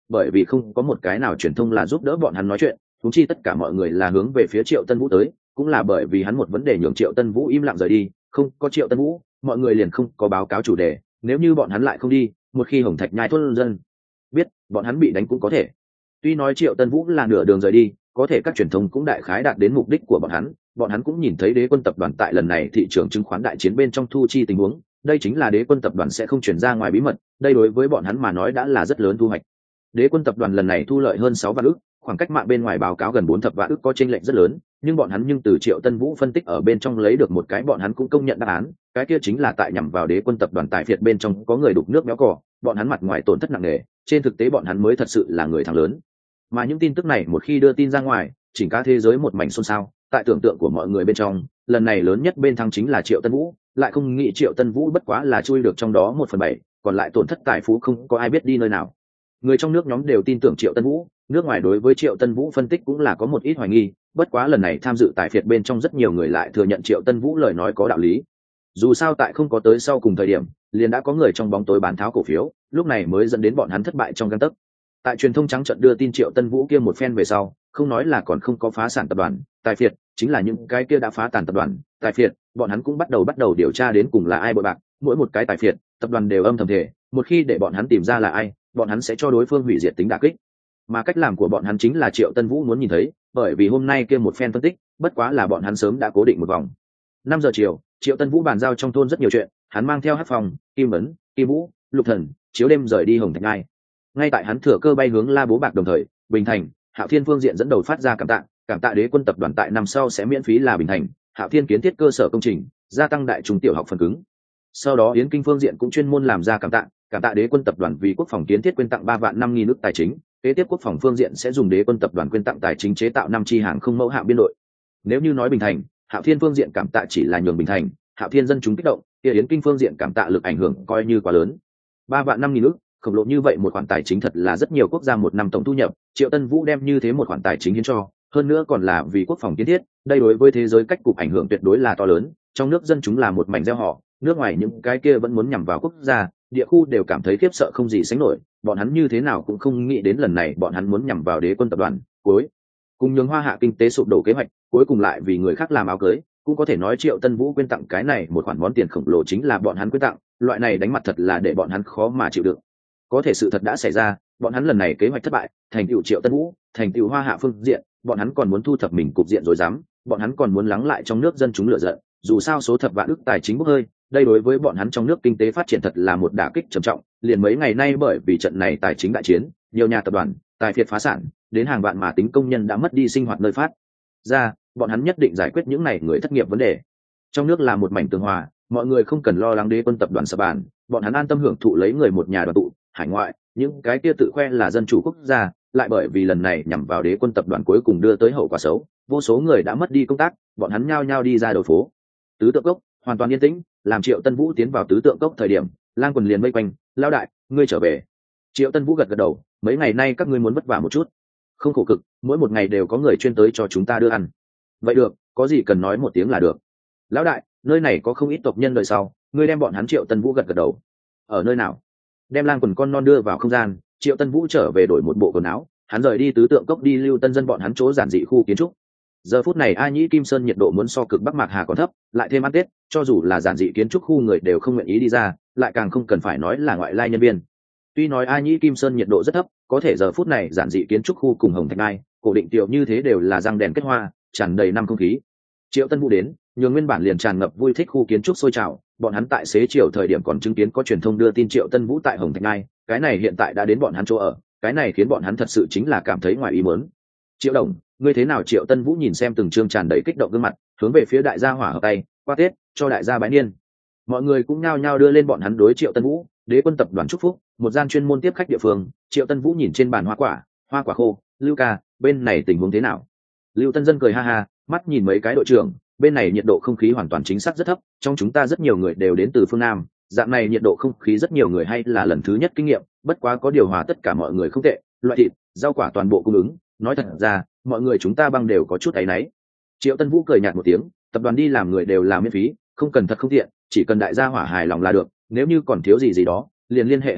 bởi vì không có một cái nào truyền thông là giúp đỡ bọn hắn nói chuyện, thúng chi tất cả mọi người là hướng về phía Triệu Tân Vũ tới, cũng là bởi vì hắn một vấn đề nhường Triệu Tân Vũ im lặng rời đi, không có Triệu Tân Vũ mọi người liền không có báo cáo chủ đề, nếu như bọn hắn lại không đi, một khi Hồng Thạch Nhai thôn dân biết bọn hắn bị đánh cũng có thể. Tuy nói Triệu Tân Vũ là nửa đường rời đi, có thể các truyền thông cũng đại khái đạt đến mục đích của bọn hắn, bọn hắn cũng nhìn thấy Đế Quân tập đoàn tại lần này thị trường chứng khoán đại chiến bên trong thu chi tình huống, đây chính là Đế Quân tập đoàn sẽ không chuyển ra ngoài bí mật, đây đối với bọn hắn mà nói đã là rất lớn thu hoạch. Đế Quân tập đoàn lần này thu lợi hơn sáu vạn ức, khoảng cách mạng bên ngoài báo cáo gần bốn thập vạn ức có chênh lệch rất lớn, nhưng bọn hắn nhưng từ Triệu Tân Vũ phân tích ở bên trong lấy được một cái bọn hắn cũng công nhận đáp án, cái kia chính là tại nhằm vào Đế Quân tập đoàn tại phiệt bên trong có người đục nước béo cò, bọn hắn mặt ngoài tổn thất nặng nề, trên thực tế bọn hắn mới thật sự là người thắng lớn. Mà những tin tức này một khi đưa tin ra ngoài, chỉnh cả thế giới một mảnh xôn xao, tại tưởng tượng của mọi người bên trong, lần này lớn nhất bên thắng chính là Triệu Tân Vũ, lại không nghĩ Triệu Tân Vũ bất quá là chui được trong đó một phần bảy, còn lại tổn thất tài phú không có ai biết đi nơi nào. Người trong nước nhóm đều tin tưởng Triệu Tân Vũ, nước ngoài đối với Triệu Tân Vũ phân tích cũng là có một ít hoài nghi, bất quá lần này tham dự tại phiệt bên trong rất nhiều người lại thừa nhận Triệu Tân Vũ lời nói có đạo lý. Dù sao tại không có tới sau cùng thời điểm, liền đã có người trong bóng tối bán tháo cổ phiếu, lúc này mới dẫn đến bọn hắn thất bại trong gang tấc. Tại truyền thông trắng trợn đưa tin Triệu Tân Vũ kia một phen về sau, không nói là còn không có phá sản tập đoàn, tài phiệt, chính là những cái kia đã phá tàn tập đoàn, tài phiệt, bọn hắn cũng bắt đầu bắt đầu điều tra đến cùng là ai bội bạc, mỗi một cái tài phiệt, tập đoàn đều âm thầm thể, một khi để bọn hắn tìm ra là ai, bọn hắn sẽ cho đối phương hủy diệt tính đả kích. Mà cách làm của bọn hắn chính là Triệu Tân Vũ muốn nhìn thấy, bởi vì hôm nay kia một phen phân tích, bất quá là bọn hắn sớm đã cố định một vòng. Năm giờ chiều, Triệu Tân Vũ bàn giao trong thôn rất nhiều chuyện, hắn mang theo Hắc Phong, Kim Ấn, Kim Vũ, Lục Thần, chiếu đêm rời đi Hồng Thạch Ngai. Ngay tại hắn thừa cơ bay hướng La Bố Bạc đồng thời, Bình Thành, Hạo Thiên phương diện dẫn đầu phát ra cảm tạ, cảm tạ Đế Quân tập đoàn tại năm sau sẽ miễn phí là Bình Thành, Hạo Thiên kiến thiết cơ sở công trình, gia tăng đại trung tiểu học phần cứng. Sau đó Yến Kinh phương diện cũng chuyên môn làm ra cảm tạ, cảm tạ Đế Quân tập đoàn vì quốc phòng kiến thiết quyên tặng ba vạn năm nghìn ức tài chính, kế tiếp quốc phòng phương diện sẽ dùng Đế Quân tập đoàn quyên tặng tài chính chế tạo năm chi hàng không mẫu hạm biên đội. Nếu như nói Bình Thành, Hạo Thiên phương diện cảm tạ chỉ là nhường Bình Thành, Hạo Thiên dân chúng kích động, kia Yến Kinh phương diện cảm tạ lực ảnh hưởng coi như quá lớn. ba vạn năm nghìn ức, khổng lồ như vậy một khoản tài chính thật là rất nhiều quốc gia một năm tổng thu nhập, Triệu Tân Vũ đem như thế một khoản tài chính hiến cho, hơn nữa còn là vì quốc phòng kiến thiết, đây đối với thế giới cách cục ảnh hưởng tuyệt đối là to lớn, trong nước dân chúng là một mảnh gieo họ, nước ngoài những cái kia vẫn muốn nhằm vào quốc gia, địa khu đều cảm thấy khiếp sợ không gì sánh nổi, bọn hắn như thế nào cũng không nghĩ đến lần này bọn hắn muốn nhằm vào Đế Quân tập đoàn, cuối cùng nhường Hoa Hạ kinh tế sụp đổ kế hoạch, cuối cùng lại vì người khác làm áo cưới, cũng có thể nói Triệu Tân Vũ quyên tặng cái này một khoản món tiền khổng lồ chính là bọn hắn quyên tặng, loại này đánh mặt thật là để bọn hắn khó mà chịu đựng. Có thể sự thật đã xảy ra, bọn hắn lần này kế hoạch thất bại, thành tựu Triệu Tân Vũ, thành tựu Hoa Hạ phương diện, bọn hắn còn muốn thu thập mình cục diện rồi dám, bọn hắn còn muốn lắng lại trong nước dân chúng lựa giận, dù sao số thập vạn ức tài chính bốc hơi, đây đối với bọn hắn trong nước kinh tế phát triển thật là một đả kích trầm trọng, liền mấy ngày nay bởi vì trận này tài chính đại chiến, nhiều nhà tập đoàn, tài phiệt phá sản, đến hàng vạn mà tính công nhân đã mất đi sinh hoạt nơi phát ra, bọn hắn nhất định giải quyết những này người thất nghiệp vấn đề. Trong nước là một mảnh tường hòa, mọi người không cần lo lắng Đế Quân tập đoàn sập bàn, bọn hắn an tâm hưởng thụ lấy người một nhà đoàn tụ, hải ngoại, những cái kia tự khoe là dân chủ quốc gia, lại bởi vì lần này nhằm vào Đế Quân tập đoàn cuối cùng đưa tới hậu quả xấu, vô số người đã mất đi công tác, bọn hắn nhao nhao đi ra đầu phố. Tứ Tượng Cốc hoàn toàn yên tĩnh, làm Triệu Tân Vũ tiến vào Tứ Tượng Cốc thời điểm, lang quần liền vây quanh, lão đại, ngươi trở về. Triệu Tân Vũ gật gật đầu, mấy ngày nay các ngươi muốn vất vả một chút, không khổ cực, mỗi một ngày đều có người chuyên tới cho chúng ta đưa ăn. Vậy được, có gì cần nói một tiếng là được. Lão đại, nơi này có không ít tộc nhân đợi sau, ngươi đem bọn hắn. Triệu Tân Vũ gật gật đầu. Ở nơi nào? Đem lang quần con non đưa vào không gian, Triệu Tân Vũ trở về đổi một bộ quần áo, hắn rời đi Tứ Tượng Cốc đi lưu tân dân bọn hắn chỗ giản dị khu kiến trúc. Giờ phút này A Nhĩ Kim Sơn nhiệt độ muốn so cực Bắc Mạc Hà còn thấp, lại thêm ăn Tết, cho dù là giản dị kiến trúc khu người đều không nguyện ý đi ra, lại càng không cần phải nói là ngoại lai nhân viên. Tuy nói A Nhĩ Kim Sơn nhiệt độ rất thấp, có thể giờ phút này giản dị kiến trúc khu cùng Hồng Thạch Ngai, cổ định tiểu như thế đều là răng đèn kết hoa, tràn đầy năm không khí. Triệu Tân Vũ đến, nhường nguyên bản liền tràn ngập vui thích khu kiến trúc sôi trào, bọn hắn tại xế chiều thời điểm còn chứng kiến có truyền thông đưa tin Triệu Tân Vũ tại Hồng Thạch Ngai, cái này hiện tại đã đến bọn hắn chỗ ở, cái này khiến bọn hắn thật sự chính là cảm thấy ngoài ý muốn. Triệu đồng, ngươi thế nào? Triệu Tân Vũ nhìn xem từng trương tràn đầy kích động gương mặt, hướng về phía đại gia hỏa hợp tay, qua Tết, cho đại gia bái niên. Mọi người cũng nhao nhao đưa lên bọn hắn đối Triệu Tân Vũ, Đế Quân tập đoàn chúc phúc, một gian chuyên môn tiếp khách địa phương. Triệu Tân Vũ nhìn trên bàn hoa quả, hoa quả khô, Lưu ca, bên này tình huống thế nào? Lưu Tân Dân cười ha ha, mắt nhìn mấy cái đội trưởng, bên này nhiệt độ không khí hoàn toàn chính xác rất thấp, trong chúng ta rất nhiều người đều đến từ phương Nam, dạng này nhiệt độ không khí rất nhiều người hay là lần thứ nhất kinh nghiệm, bất quá có điều hòa tất cả mọi người không tệ, loại thịt, rau quả toàn bộ cung ứng, nói thật ra, mọi người chúng ta băng đều có chút áy náy. Triệu Tân Vũ cười nhạt một tiếng, tập đoàn đi làm người đều làm miễn phí, không cần thật không tiện, chỉ cần đại gia hỏa hài lòng là được, nếu như còn thiếu gì gì đó, liền liên hệ Hàn Quân,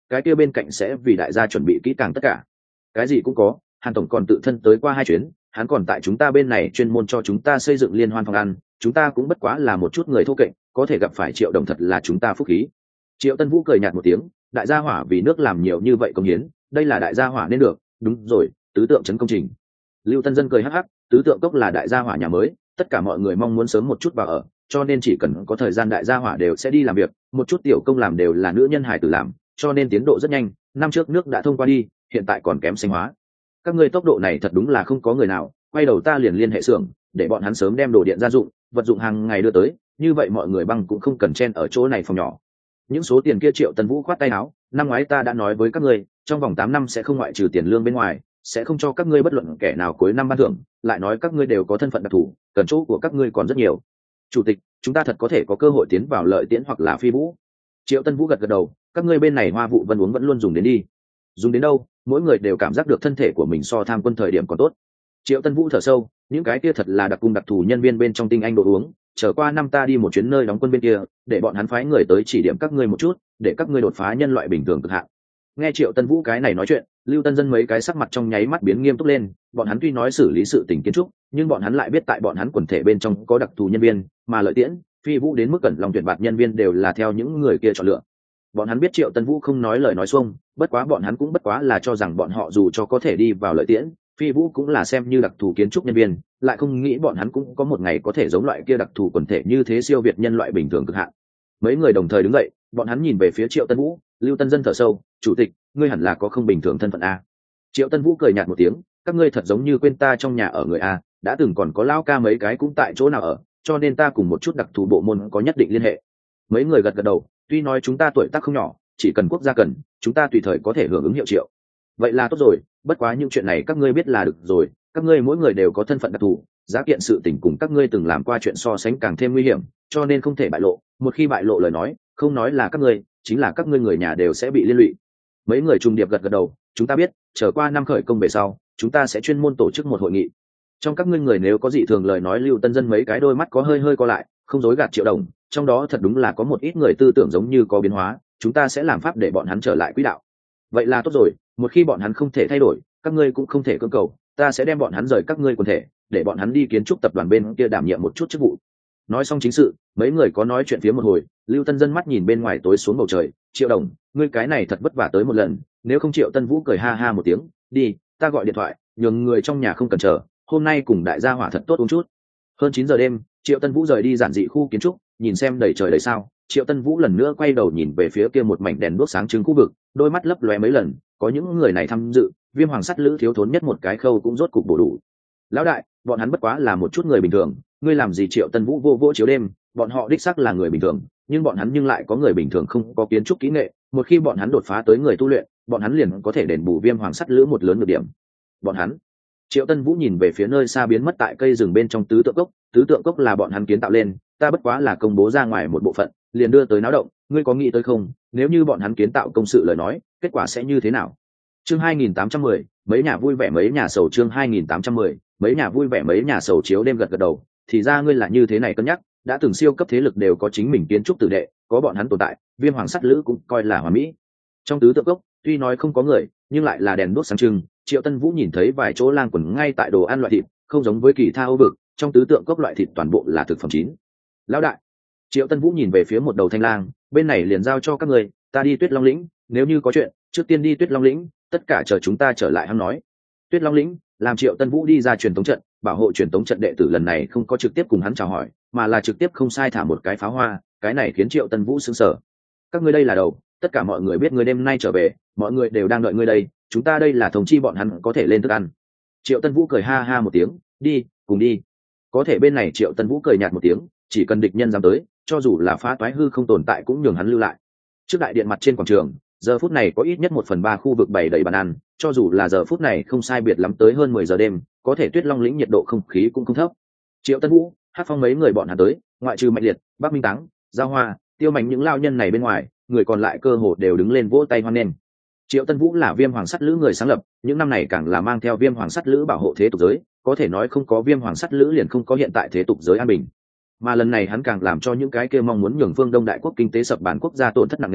cái kia bên cạnh sẽ vì đại gia chuẩn bị kỹ càng tất cả. Cái gì cũng có, Hàn tổng còn tự thân tới qua hai chuyến, hắn còn tại chúng ta bên này chuyên môn cho chúng ta xây dựng liên hoan phòng ăn, chúng ta cũng bất quá là một chút người thô kệch, có thể gặp phải Triệu Đồng thật là chúng ta phúc khí. Triệu Tân Vũ cười nhạt một tiếng, đại gia hỏa vì nước làm nhiều như vậy công hiến, đây là đại gia hỏa nên được. Đúng rồi, tứ tượng trấn công trình. Lưu Tân Dân cười hắc hắc, tứ tượng cốc là đại gia hỏa nhà mới, tất cả mọi người mong muốn sớm một chút vào ở, cho nên chỉ cần có thời gian đại gia hỏa đều sẽ đi làm việc, một chút tiểu công làm đều là nữ nhân hài tử làm, cho nên tiến độ rất nhanh, năm trước nước đã thông qua đi, hiện tại còn kém xanh hóa. Các ngươi tốc độ này thật đúng là không có người nào, quay đầu ta liền liên hệ xưởng, để bọn hắn sớm đem đồ điện gia dụng, vật dụng hàng ngày đưa tới, như vậy mọi người băng cũng không cần chen ở chỗ này phòng nhỏ. Những số tiền kia Triệu Tân Vũ khoát tay áo, năm ngoái ta đã nói với các ngươi, trong vòng tám năm sẽ không ngoại trừ tiền lương bên ngoài, sẽ không cho các ngươi bất luận kẻ nào cuối năm ban thưởng, lại nói các ngươi đều có thân phận đặc thù, cần chỗ của các ngươi còn rất nhiều. Chủ tịch, chúng ta thật có thể có cơ hội tiến vào Lợi Tiễn hoặc là Phi Vũ. Triệu Tân Vũ gật gật đầu, các ngươi bên này Hoa Vụ Vân uống vẫn luôn dùng đến đi. Dùng đến đâu, mỗi người đều cảm giác được thân thể của mình so tham quân thời điểm còn tốt. Triệu Tân Vũ thở sâu, những cái kia thật là đặc cung đặc thù nhân viên bên trong tinh anh đồ uống, chờ qua năm ta đi một chuyến nơi đóng quân bên kia, để bọn hắn phái người tới chỉ điểm các ngươi một chút, để các ngươi đột phá nhân loại bình thường cực hạn. Nghe Triệu Tân Vũ cái này nói chuyện, Lưu Tân Dân mấy cái sắc mặt trong nháy mắt biến nghiêm túc lên, bọn hắn tuy nói xử lý sự tình kiến trúc, nhưng bọn hắn lại biết tại bọn hắn quần thể bên trong có đặc thù nhân viên, mà Lợi Tiễn, Phi Vũ đến mức cẩn lòng tuyển bạt nhân viên đều là theo những người kia chọn lựa. Bọn hắn biết Triệu Tân Vũ không nói lời nói xuông, bất quá bọn hắn cũng bất quá là cho rằng bọn họ dù cho có thể đi vào Lợi Tiễn, Phi Vũ cũng là xem như đặc thù kiến trúc nhân viên, lại không nghĩ bọn hắn cũng có một ngày có thể giống loại kia đặc thù quần thể như thế siêu việt nhân loại bình thường cực hạn. Mấy người đồng thời đứng dậy, bọn hắn nhìn về phía Triệu Tân Vũ, Lưu Tân Dân thở sâu, chủ tịch, ngươi hẳn là có không bình thường thân phận a. Triệu Tân Vũ cười nhạt một tiếng, các ngươi thật giống như quên ta trong nhà ở người a, đã từng còn có lao ca mấy cái cũng tại chỗ nào ở, cho nên ta cùng một chút đặc thù bộ môn có nhất định liên hệ. Mấy người gật gật đầu, tuy nói chúng ta tuổi tác không nhỏ, chỉ cần quốc gia cần, chúng ta tùy thời có thể hưởng ứng hiệu triệu. Vậy là tốt rồi, bất quá những chuyện này các ngươi biết là được rồi, các ngươi mỗi người đều có thân phận đặc thù, giá kiện sự tình cùng các ngươi từng làm qua chuyện so sánh càng thêm nguy hiểm, cho nên không thể bại lộ, một khi bại lộ lời nói, không nói là các ngươi, chính là các ngươi người nhà đều sẽ bị liên lụy. Mấy người trùng điệp gật gật đầu, chúng ta biết, trở qua năm khởi công về sau, chúng ta sẽ chuyên môn tổ chức một hội nghị. Trong các ngươi người nếu có dị thường lời nói, Lưu Tân Dân mấy cái đôi mắt có hơi hơi co lại, không dối gạt Triệu Đồng, trong đó thật đúng là có một ít người tư tưởng giống như có biến hóa, chúng ta sẽ làm pháp để bọn hắn trở lại quỹ đạo. Vậy là tốt rồi, một khi bọn hắn không thể thay đổi, các ngươi cũng không thể cưỡng cầu, ta sẽ đem bọn hắn rời các ngươi quần thể, để bọn hắn đi kiến trúc tập đoàn bên kia đảm nhiệm một chút chức vụ. Nói xong chính sự, mấy người có nói chuyện phía một hồi, Lưu Tân Dân mắt nhìn bên ngoài tối xuống bầu trời, Triệu Đồng, ngươi cái này thật vất vả tới một lần, nếu không Triệu Tân Vũ cười ha ha một tiếng, đi, ta gọi điện thoại, nhường người trong nhà không cần chờ, hôm nay cùng đại gia hỏa thật tốt uống chút. Hơn chín giờ đêm, Triệu Tân Vũ rời đi giản dị khu kiến trúc, nhìn xem đầy trời đầy sao, Triệu Tân Vũ lần nữa quay đầu nhìn về phía kia một mảnh đèn đuốc sáng trưng khu vực, đôi mắt lấp lóe mấy lần, có những người này tham dự, Viêm Hoàng Sắt Lữ thiếu thốn nhất một cái khâu cũng rốt cục bổ đủ. Lão đại, bọn hắn bất quá là một chút người bình thường, ngươi làm gì? Triệu Tân Vũ vô vô chiếu đêm, bọn họ đích xác là người bình thường, nhưng bọn hắn nhưng lại có người bình thường không có kiến trúc kỹ nghệ, một khi bọn hắn đột phá tới người tu luyện, bọn hắn liền có thể đền bù Viêm Hoàng Sắt Lữ một lớn nhược điểm. Bọn hắn. Triệu Tân Vũ nhìn về phía nơi xa biến mất tại cây rừng bên trong tứ tượng cốc, tứ tượng cốc là bọn hắn kiến tạo lên, ta bất quá là công bố ra ngoài một bộ phận, liền đưa tới náo động, ngươi có nghĩ tới không, nếu như bọn hắn kiến tạo công sự lời nói, kết quả sẽ như thế nào? Chương hai nghìn tám trăm mười, mấy nhà vui vẻ mấy nhà sầu. Chương hai nghìn tám trăm mười, mấy nhà vui vẻ mấy nhà sầu. Chiếu đêm gật gật đầu, thì ra ngươi là như thế này cân nhắc, đã từng siêu cấp thế lực đều có chính mình kiến trúc tử đệ, có bọn hắn tồn tại, Viêm Hoàng Sắt Lữ cũng coi là hoàn mỹ. Trong tứ tượng cốc, tuy nói không có người, nhưng lại là đèn đuốc sáng trưng, Triệu Tân Vũ nhìn thấy vài chỗ lang quần ngay tại đồ ăn loại thịt, không giống với kỳ tha Âu vực, trong tứ tượng cốc loại thịt toàn bộ là thực phẩm chín. Lão đại, Triệu Tân Vũ nhìn về phía một đầu thanh lang, bên này liền giao cho các người, ta đi Tuyết Long lĩnh, nếu như có chuyện, trước tiên đi Tuyết Long lĩnh, tất cả chờ chúng ta trở lại hắn nói. Tuyết Long lĩnh, làm Triệu Tân Vũ đi ra truyền tống trận, bảo hộ truyền tống trận đệ tử lần này không có trực tiếp cùng hắn chào hỏi, mà là trực tiếp không sai thả một cái pháo hoa, cái này khiến Triệu Tân Vũ sững sờ. Các ngươi đây là đầu, tất cả mọi người biết ngươi đêm nay trở về, mọi người đều đang đợi ngươi đây, chúng ta đây là thông chi bọn hắn có thể lên thức ăn. Triệu Tân Vũ cười ha ha một tiếng, đi, cùng đi. Có thể bên này Triệu Tân Vũ cười nhạt một tiếng, chỉ cần địch nhân dám tới, cho dù là phá toái hư không tồn tại cũng nhường hắn lưu lại. Trước đại điện mặt trên quảng trường, giờ phút này có ít nhất một phần ba khu vực bày đầy bàn ăn, cho dù là giờ phút này không sai biệt lắm tới hơn mười giờ đêm, có thể Tuyết Long lĩnh nhiệt độ không khí cũng không thấp. Triệu Tân Vũ, Hắc Phong mấy người bọn hắn tới, ngoại trừ Mạnh Liệt, Bắc Minh Táng, Giao Hoa, Tiêu Mạnh những lao nhân này bên ngoài, người còn lại cơ hồ đều đứng lên vỗ tay hoan nghênh. Triệu Tân Vũ là Viêm Hoàng Sắt Lữ người sáng lập, những năm này càng là mang theo Viêm Hoàng Sắt Lữ bảo hộ thế tục giới, có thể nói không có Viêm Hoàng Sắt Lữ liền không có hiện tại thế tục giới an bình. Mà lần này hắn càng làm cho những cái kia mong muốn nhường phương Đông đại quốc kinh tế sập bản quốc gia tổn thất nặng nề,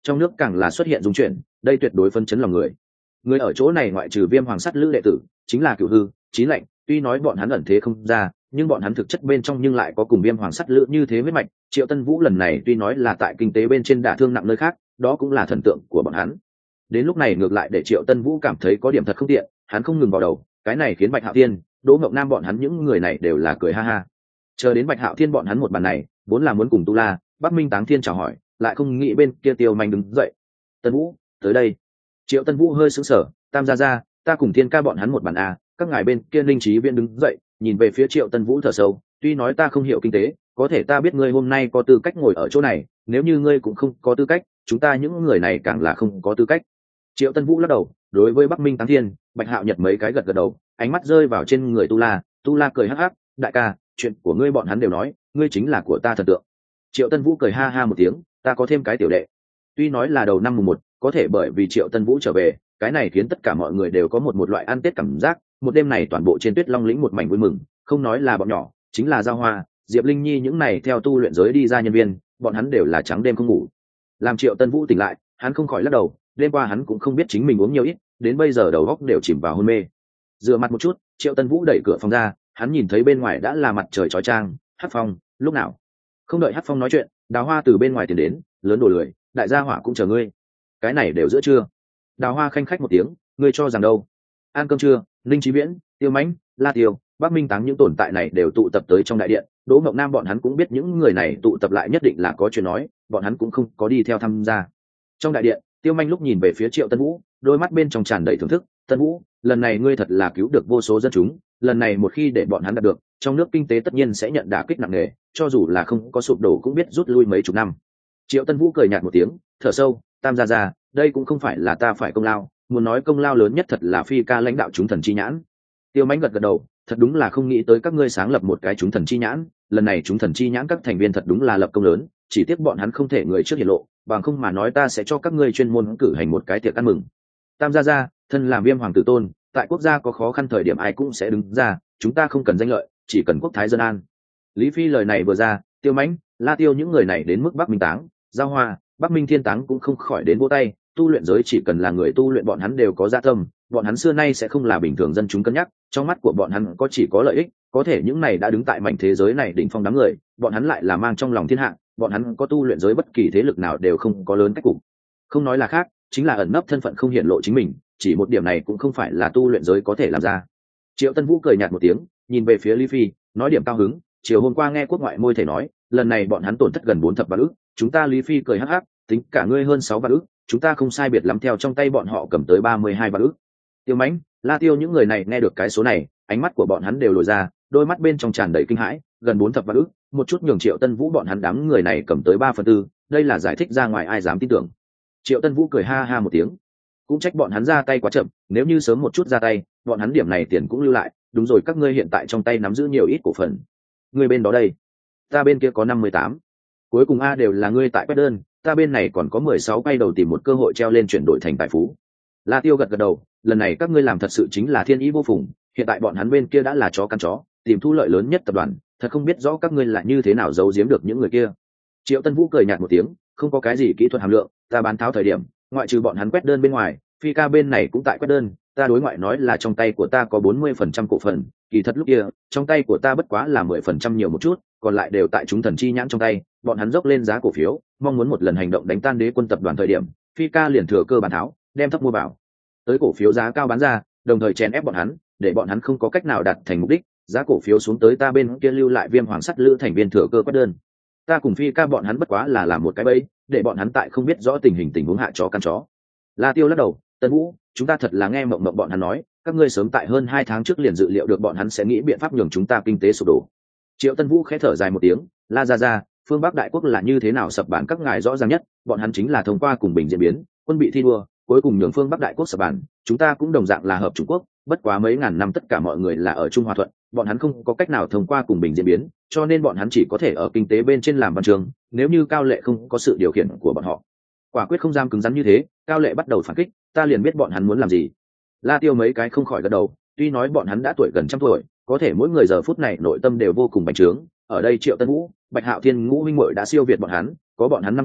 trong nước càng là xuất hiện dung chuyển, đây tuyệt đối phân chấn lòng người. Người ở chỗ này ngoại trừ Viêm Hoàng Sắt Lữ đệ tử, chính là Cửu Hư, Chí Lạnh, tuy nói bọn hắn ẩn thế không ra, nhưng bọn hắn thực chất bên trong nhưng lại có cùng Viêm Hoàng Sắt Lữ như thế huyết mạch. Triệu Tân Vũ lần này tuy nói là tại kinh tế bên trên đả thương nặng nơi khác, đó cũng là thần tượng của bọn hắn. Đến lúc này ngược lại để Triệu Tân Vũ cảm thấy có điểm thật không tiện, hắn không ngừng vào đầu, cái này khiến Bạch Hạo Thiên, Đỗ Ngọc Nam bọn hắn những người này đều là cười ha ha. Chờ đến Bạch Hạo Thiên bọn hắn một bàn này, vốn là muốn cùng Tu La, Bắc Minh Táng Thiên chào hỏi, lại không nghĩ bên kia Tiêu Manh đứng dậy. Tân Vũ, tới đây. Triệu Tân Vũ hơi sững sờ, Tam gia gia, ta cùng Thiên ca bọn hắn một bàn a, các ngài bên kia Linh Trí Viên đứng dậy, nhìn về phía Triệu Tân Vũ thở sâu, tuy nói ta không hiểu kinh tế, có thể ta biết ngươi hôm nay có tư cách ngồi ở chỗ này, nếu như ngươi cũng không có tư cách, chúng ta những người này càng là không có tư cách. Triệu Tân Vũ lắc đầu, đối với Bắc Minh Táng Thiên, Bạch Hạo Nhật mấy cái gật gật đầu, ánh mắt rơi vào trên người Tu La, Tu La cười hắc hắc, đại ca, chuyện của ngươi bọn hắn đều nói, ngươi chính là của ta thần tượng. Triệu Tân Vũ cười ha ha một tiếng, ta có thêm cái tiểu đệ. Tuy nói là đầu năm mùng một, có thể bởi vì Triệu Tân Vũ trở về, cái này khiến tất cả mọi người đều có một một loại ăn Tết cảm giác, một đêm này toàn bộ trên Tuyết Long lĩnh một mảnh vui mừng, không nói là bọn nhỏ, chính là Giao Hoa, Diệp Linh Nhi những này theo tu luyện giới đi ra nhân viên, bọn hắn đều là trắng đêm không ngủ. Làm Triệu Tân Vũ tỉnh lại, hắn không khỏi lắc đầu, đêm qua hắn cũng không biết chính mình uống nhiều ít, đến bây giờ đầu óc đều chìm vào hôn mê. Dựa mặt một chút, Triệu Tân Vũ đẩy cửa phòng ra, hắn nhìn thấy bên ngoài đã là mặt trời chói chang. Hắc Phong, lúc nào? Không đợi Hắc Phong nói chuyện, Đào Hoa từ bên ngoài tiến đến, lớn đồ lười, đại gia hỏa cũng chờ ngươi. Cái này đều giữa trưa. Đào Hoa khanh khách một tiếng, ngươi cho rằng đâu? Ăn cơm trưa, Linh Chí Viễn, Tiêu Mãnh, La Tiêu, Bắc Minh Táng những tồn tại này đều tụ tập tới trong đại điện. Đỗ Ngọc Nam bọn hắn cũng biết những người này tụ tập lại nhất định là có chuyện nói, bọn hắn cũng không có đi theo tham gia. Trong đại điện, Tiêu Manh lúc nhìn về phía Triệu Tân Vũ, đôi mắt bên trong tràn đầy thưởng thức. Tân Vũ, lần này ngươi thật là cứu được vô số dân chúng, lần này một khi để bọn hắn đạt được, trong nước kinh tế tất nhiên sẽ nhận đả kích nặng nề, cho dù là không có sụp đổ cũng biết rút lui mấy chục năm. Triệu Tân Vũ cười nhạt một tiếng, thở sâu, Tam gia gia, đây cũng không phải là ta phải công lao, muốn nói công lao lớn nhất thật là Phi ca lãnh đạo chúng thần chi nhãn. Tiêu Mãnh gật gật đầu, thật đúng là không nghĩ tới các ngươi sáng lập một cái chúng thần chi nhãn, lần này chúng thần chi nhãn các thành viên thật đúng là lập công lớn, chỉ tiếc bọn hắn không thể người trước hiển lộ, bằng không mà nói ta sẽ cho các ngươi chuyên môn cử hành một cái tiệc ăn mừng. Tam gia gia, thân làm Viêm Hoàng tử tôn, tại quốc gia có khó khăn thời điểm ai cũng sẽ đứng ra, chúng ta không cần danh lợi, chỉ cần quốc thái dân an. Lý Phi lời này vừa ra, Tiêu Mãnh, La Tiêu những người này đến mức Bắc Minh Táng, Giao Hoa, Bắc Minh Thiên Táng cũng không khỏi đến vỗ tay, tu luyện giới chỉ cần là người tu luyện bọn hắn đều có dạ tâm, bọn hắn xưa nay sẽ không là bình thường dân chúng cân nhắc, trong mắt của bọn hắn có chỉ có lợi ích, có thể những này đã đứng tại mảnh thế giới này đỉnh phong đám người, bọn hắn lại là mang trong lòng thiên hạ, bọn hắn có tu luyện giới bất kỳ thế lực nào đều không có lớn cách cục. Không nói là khác, chính là ẩn nấp thân phận không hiển lộ chính mình, chỉ một điểm này cũng không phải là tu luyện giới có thể làm ra. Triệu Tân Vũ cười nhạt một tiếng, nhìn về phía Lý Phi, nói điểm cao hứng, chiều hôm qua nghe quốc ngoại môi thể nói, lần này bọn hắn tổn thất gần bốn thập vạn ức, chúng ta Lý Phi cười hắc hắc, tính cả ngươi hơn sáu vạn ức, chúng ta không sai biệt lắm theo trong tay bọn họ cầm tới ba mươi hai vạn ức. Tiêu Mãnh, La Tiêu những người này nghe được cái số này, ánh mắt của bọn hắn đều lồi ra, đôi mắt bên trong tràn đầy kinh hãi, gần bốn thập vạn ức, một chút nhường Triệu Tân Vũ bọn hắn đám người này cầm tới ba phần tư, đây là giải thích ra ngoài ai dám tin tưởng. Triệu Tân Vũ cười ha ha một tiếng, cũng trách bọn hắn ra tay quá chậm, nếu như sớm một chút ra tay, bọn hắn điểm này tiền cũng lưu lại, đúng rồi các ngươi hiện tại trong tay nắm giữ nhiều ít cổ phần. Ngươi bên đó đây, ta bên kia có năm mươi tám. Cuối cùng a đều là ngươi tại quét đơn, ta bên này còn có mười sáu quay đầu tìm một cơ hội treo lên chuyển đổi thành tài phú. La Tiêu gật gật đầu, lần này các ngươi làm thật sự chính là thiên ý vô phùng, hiện tại bọn hắn bên kia đã là chó căn chó, tìm thu lợi lớn nhất tập đoàn, thật không biết rõ các ngươi là như thế nào giấu giếm được những người kia. Triệu Tân Vũ cười nhạt một tiếng, không có cái gì kỹ thuật hàm lượng, ta bán tháo thời điểm, ngoại trừ bọn hắn quét đơn bên ngoài, Phi ca bên này cũng tại quét đơn, ta đối ngoại nói là trong tay của ta có bốn mươi phần trăm cổ phần, kỳ thật lúc kia, trong tay của ta bất quá là mười phần trăm nhiều một chút, còn lại đều tại chúng thần chi nhãn trong tay, bọn hắn dốc lên giá cổ phiếu, mong muốn một lần hành động đánh tan Đế Quân tập đoàn thời điểm, Phi ca liền thừa cơ bán tháo, đem thấp mua vào. Tới cổ phiếu giá cao bán ra, đồng thời chèn ép bọn hắn, để bọn hắn không có cách nào đạt thành mục đích, giá cổ phiếu xuống tới ta bên kia lưu lại Viêm Hoàng Sắt Lữ thành viên thừa cơ quét đơn. Ta cùng Phi ca bọn hắn bất quá là làm một cái bẫy, để bọn hắn tại không biết rõ tình hình tình huống hạ chó căn chó. La Tiêu lắc đầu, Tân Vũ, chúng ta thật là nghe mộng mộng bọn hắn nói, các ngươi sớm tại hơn hai tháng trước liền dự liệu được bọn hắn sẽ nghĩ biện pháp nhường chúng ta kinh tế sụp đổ. Triệu Tân Vũ khẽ thở dài một tiếng, La gia gia, phương Bắc đại quốc là như thế nào sập bản các ngài rõ ràng nhất, bọn hắn chính là thông qua cùng bình diễn biến, quân bị thi đua, cuối cùng nhường phương Bắc đại quốc sập bản, chúng ta cũng đồng dạng là hợp Trung Quốc, bất quá mấy ngàn năm tất cả mọi người là ở Trung Hòa Thuận, bọn hắn không có cách nào thông qua cùng bình diễn biến, cho nên bọn hắn chỉ có thể ở kinh tế bên trên làm văn trường, nếu như Cao Lệ không có sự điều khiển của bọn họ, quả quyết không dám cứng rắn như thế, Cao Lệ bắt đầu phản kích, ta liền biết bọn hắn muốn làm gì. La Tiêu mấy cái không khỏi gật đầu, tuy nói bọn hắn đã tuổi gần trăm tuổi, có thể mỗi người giờ phút này nội tâm đều vô cùng bành trướng, ở đây Triệu Tân Vũ, Bạch Hạo Thiên ngũ minh muội đã siêu việt bọn hắn, có bọn hắn năm cái,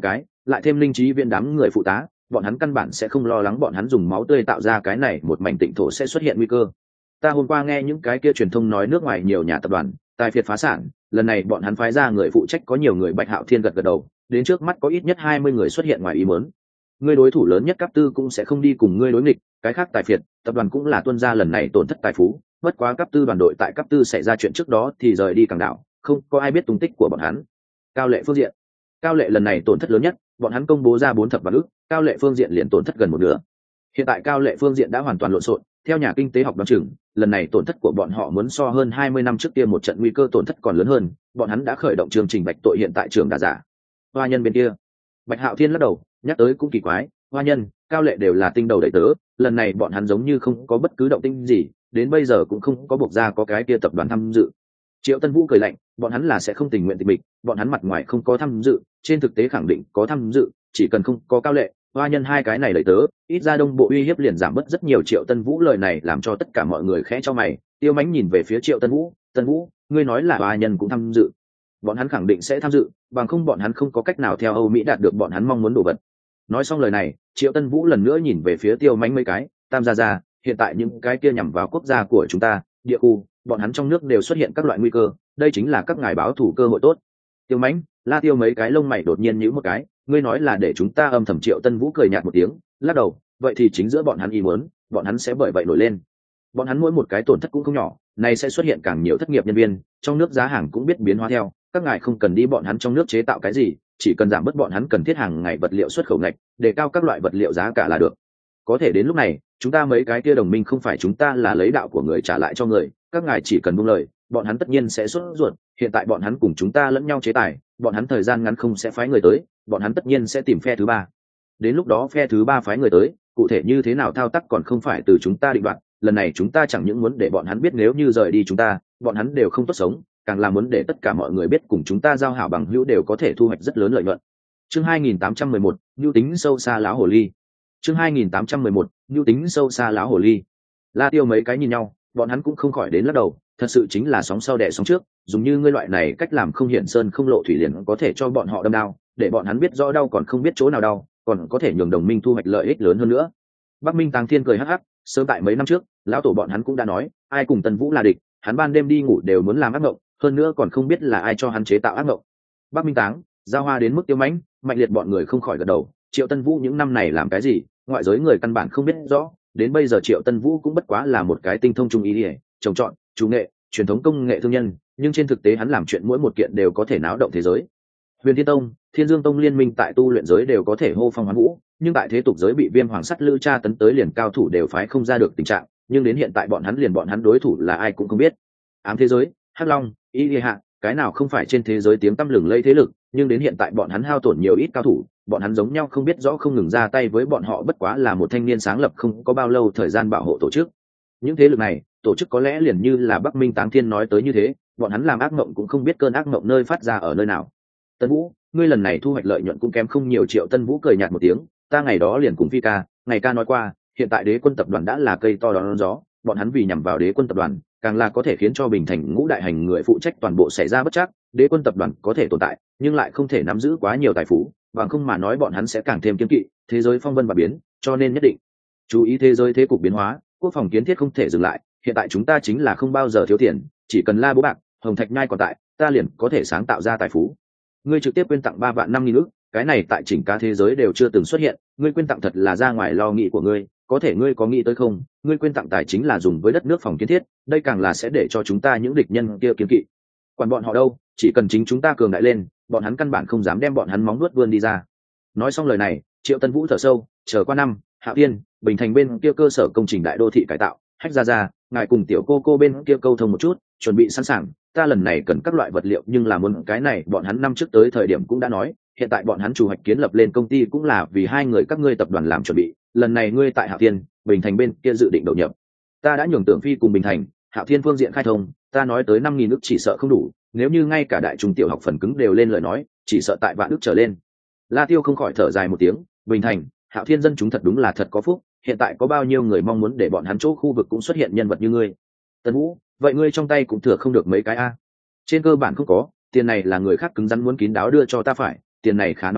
lại thêm linh trí viện đám người phụ tá, bọn hắn căn bản sẽ không lo lắng bọn hắn dùng máu tươi tạo ra cái này một mảnh tịnh thổ sẽ xuất hiện nguy cơ. Ta hôm qua nghe những cái kia truyền thông nói nước ngoài nhiều nhà tập đoàn tài phiệt phá sản, lần này bọn hắn phái ra người phụ trách có nhiều người. Bạch Hạo Thiên gật gật đầu, đến trước mắt có ít nhất hai mươi người xuất hiện ngoài ý muốn. Ngươi đối thủ lớn nhất cấp tư cũng sẽ không đi cùng ngươi đối nghịch, cái khác tài phiệt tập đoàn cũng là tuân ra lần này tổn thất tài phú, bất quá cấp tư đoàn đội tại cấp tư xảy ra chuyện trước đó thì rời đi Cảng Đảo, không có ai biết tung tích của bọn hắn. Cao Lệ phương diện, Cao Lệ lần này tổn thất lớn nhất, bọn hắn công bố ra bốn thập vạn ức, Cao Lệ phương diện liền tổn thất gần một nửa. Hiện tại Cao Lệ phương diện đã hoàn toàn lộn xộn, theo nhà kinh tế học đoán chừng, lần này tổn thất của bọn họ muốn so hơn hai mươi năm trước kia một trận nguy cơ tổn thất còn lớn hơn, bọn hắn đã khởi động chương trình bạch tội hiện tại trường đà giả. Hoa Nhân bên kia, Bạch Hạo Thiên lắc đầu, nhắc tới cũng kỳ quái, Hoa Nhân, Cao Lệ đều là tinh đầu đẩy tớ, lần này bọn hắn giống như không có bất cứ động tĩnh gì, đến bây giờ cũng không có buộc ra có cái kia tập đoàn tham dự. Triệu Tân Vũ cười lạnh, bọn hắn là sẽ không tình nguyện tịch mịch, bọn hắn mặt ngoài không có tham dự, trên thực tế khẳng định có tham dự, chỉ cần không có Cao Lệ, Hoa Nhân hai cái này đẩy tớ, ít ra đông bộ uy hiếp liền giảm bớt rất nhiều. Triệu Tân Vũ lời này làm cho tất cả mọi người khẽ cho mày. Tiêu Mánh nhìn về phía Triệu Tân Vũ, Tân Vũ, ngươi nói là Hoa Nhân cũng tham dự, bọn hắn khẳng định sẽ tham dự, bằng không bọn hắn không có cách nào theo Âu Mỹ đạt được bọn hắn mong muốn đồ vật. Nói xong lời này, Triệu Tân Vũ lần nữa nhìn về phía Tiêu Mánh mấy cái, Tam gia gia, hiện tại những cái kia nhằm vào quốc gia của chúng ta, địa khu, bọn hắn trong nước đều xuất hiện các loại nguy cơ, đây chính là các ngài báo thủ cơ hội tốt. Tiêu Mánh, La Tiêu mấy cái lông mày đột nhiên nhíu một cái, ngươi nói là để chúng ta âm thầm. Triệu Tân Vũ cười nhạt một tiếng, lắc đầu, vậy thì chính giữa bọn hắn ý muốn, bọn hắn sẽ bởi vậy nổi lên. Bọn hắn mỗi một cái tổn thất cũng không nhỏ, này sẽ xuất hiện càng nhiều thất nghiệp nhân viên, trong nước giá hàng cũng biết biến hóa theo, các ngài không cần đi bọn hắn trong nước chế tạo cái gì, chỉ cần giảm bớt bọn hắn cần thiết hàng ngày vật liệu xuất khẩu ngạch, đề cao các loại vật liệu giá cả là được. Có thể đến lúc này, chúng ta mấy cái kia đồng minh không phải chúng ta là lấy đạo của người trả lại cho người, các ngài chỉ cần buông lời, bọn hắn tất nhiên sẽ xuất ruột. Hiện tại bọn hắn cùng chúng ta lẫn nhau chế tài, bọn hắn thời gian ngắn không sẽ phái người tới, bọn hắn tất nhiên sẽ tìm phe thứ ba. Đến lúc đó phe thứ ba phái người tới, cụ thể như thế nào thao tác còn không phải từ chúng ta định đoạt. Lần này chúng ta chẳng những muốn để bọn hắn biết nếu như rời đi chúng ta, bọn hắn đều không tốt sống, càng là muốn để tất cả mọi người biết cùng chúng ta giao hảo bằng hữu đều có thể thu hoạch rất lớn lợi nhuận. Chương hai nghìn tám trăm mười một, nhu tính sâu xa láo hồ ly. Chương hai nghìn tám trăm mười một, nhu tính sâu xa láo hồ ly. La Tiêu mấy cái nhìn nhau, bọn hắn cũng không khỏi đến lắc đầu, thật sự chính là sóng sau đẻ sóng trước, dùng như ngươi loại này cách làm không hiển sơn không lộ thủy liền có thể cho bọn họ đâm đau, để bọn hắn biết rõ đau còn không biết chỗ nào đau, còn có thể nhường đồng minh thu hoạch lợi ích lớn hơn nữa. Bắc Minh Tàng Thiên cười hắc hắc, sớm tại mấy năm trước, lão tổ bọn hắn cũng đã nói, ai cùng Tần Vũ là địch, hắn ban đêm đi ngủ đều muốn làm ác mộng, hơn nữa còn không biết là ai cho hắn chế tạo ác mộng. Bắc Minh Táng, giao hoa đến mức Tiêu Mãnh, Mạnh Liệt bọn người không khỏi gật đầu, Triệu Tân Vũ những năm này làm cái gì, ngoại giới người căn bản không biết rõ, đến bây giờ Triệu Tân Vũ cũng bất quá là một cái tinh thông trung ý liễu, trồng trọt, chủ nghệ, truyền thống công nghệ thương nhân, nhưng trên thực tế hắn làm chuyện mỗi một kiện đều có thể náo động thế giới. Huyền Thiên Tông, Thiên Dương Tông liên minh tại tu luyện giới đều có thể hô phong hoán vũ, nhưng tại thế tục giới bị Viêm Hoàng Sắt Lư tra tấn tới liền cao thủ đều phái không ra được tình trạng, nhưng đến hiện tại bọn hắn liền bọn hắn đối thủ là ai cũng không biết. Ám thế giới, Hắc Long, Y Lìa Hạ, cái nào không phải trên thế giới tiếng tăm lừng lây thế lực, nhưng đến hiện tại bọn hắn hao tổn nhiều ít cao thủ, bọn hắn giống nhau không biết rõ không ngừng ra tay với bọn họ, bất quá là một thanh niên sáng lập không có bao lâu thời gian bảo hộ tổ chức. Những thế lực này, tổ chức có lẽ liền như là Bắc Minh Táng Thiên nói tới như thế, bọn hắn làm ác mộng cũng không biết cơn ác mộng nơi phát ra ở nơi nào. Tân Vũ, ngươi lần này thu hoạch lợi nhuận cũng kém không nhiều. Triệu Tân Vũ cười nhạt một tiếng, ta ngày đó liền cùng Phi ca, ngày ca nói qua, hiện tại Đế Quân tập đoàn đã là cây to đón gió, bọn hắn vì nhằm vào Đế Quân tập đoàn, càng là có thể khiến cho Bình Thành ngũ đại hành người phụ trách toàn bộ xảy ra bất trắc. Đế Quân tập đoàn có thể tồn tại, nhưng lại không thể nắm giữ quá nhiều tài phú, bằng không mà nói bọn hắn sẽ càng thêm kiêng kỵ, thế giới phong vân và biến, cho nên nhất định chú ý thế giới thế cục biến hóa, quốc phòng kiến thiết không thể dừng lại. Hiện tại chúng ta chính là không bao giờ thiếu tiền, chỉ cần La Bố Bạc, Hồng Thạch Nhai còn tại, ta liền có thể sáng tạo ra tài phú. Ngươi trực tiếp quyên tặng ba vạn năm nghìn ức, cái này tại chỉnh cả thế giới đều chưa từng xuất hiện, ngươi quyên tặng thật là ra ngoài lo nghĩ của ngươi, có thể ngươi có nghĩ tới không, ngươi quyên tặng tài chính là dùng với đất nước phòng kiến thiết, đây càng là sẽ để cho chúng ta những địch nhân kia kiêng kỵ. Quản bọn họ đâu, chỉ cần chính chúng ta cường đại lên, bọn hắn căn bản không dám đem bọn hắn móng nuốt vươn đi ra. Nói xong lời này, Triệu Tân Vũ thở sâu, chờ qua năm, Hạ Tiên, Bình Thành bên kia cơ sở công trình đại đô thị cải tạo, Hách ra ra, ngài cùng tiểu cô cô bên kia câu thông một chút, chuẩn bị sẵn sàng, ta lần này cần các loại vật liệu, nhưng là muốn cái này bọn hắn năm trước tới thời điểm cũng đã nói, hiện tại bọn hắn chủ hoạch kiến lập lên công ty cũng là vì hai người các ngươi tập đoàn làm chuẩn bị, lần này ngươi tại Hạo Thiên, Bình Thành bên kia dự định đầu nhập, ta đã nhường Tưởng Phi cùng Bình Thành, Hạo Thiên phương diện khai thông, ta nói tới năm nghìn ức chỉ sợ không đủ, nếu như ngay cả đại trung tiểu học phần cứng đều lên lời nói, chỉ sợ tại vạn ức trở lên. La Tiêu không khỏi thở dài một tiếng, Bình Thành, Hạo Thiên dân chúng thật đúng là thật có phúc, hiện tại có bao nhiêu người mong muốn để bọn hắn chỗ khu vực cũng xuất hiện nhân vật như ngươi. Tần Vũ, vậy ngươi trong tay cũng thừa không được mấy cái a? Trên cơ bản không có, tiền này là người khác cứng rắn muốn kín đáo đưa cho ta phải, tiền này khá nóng tay,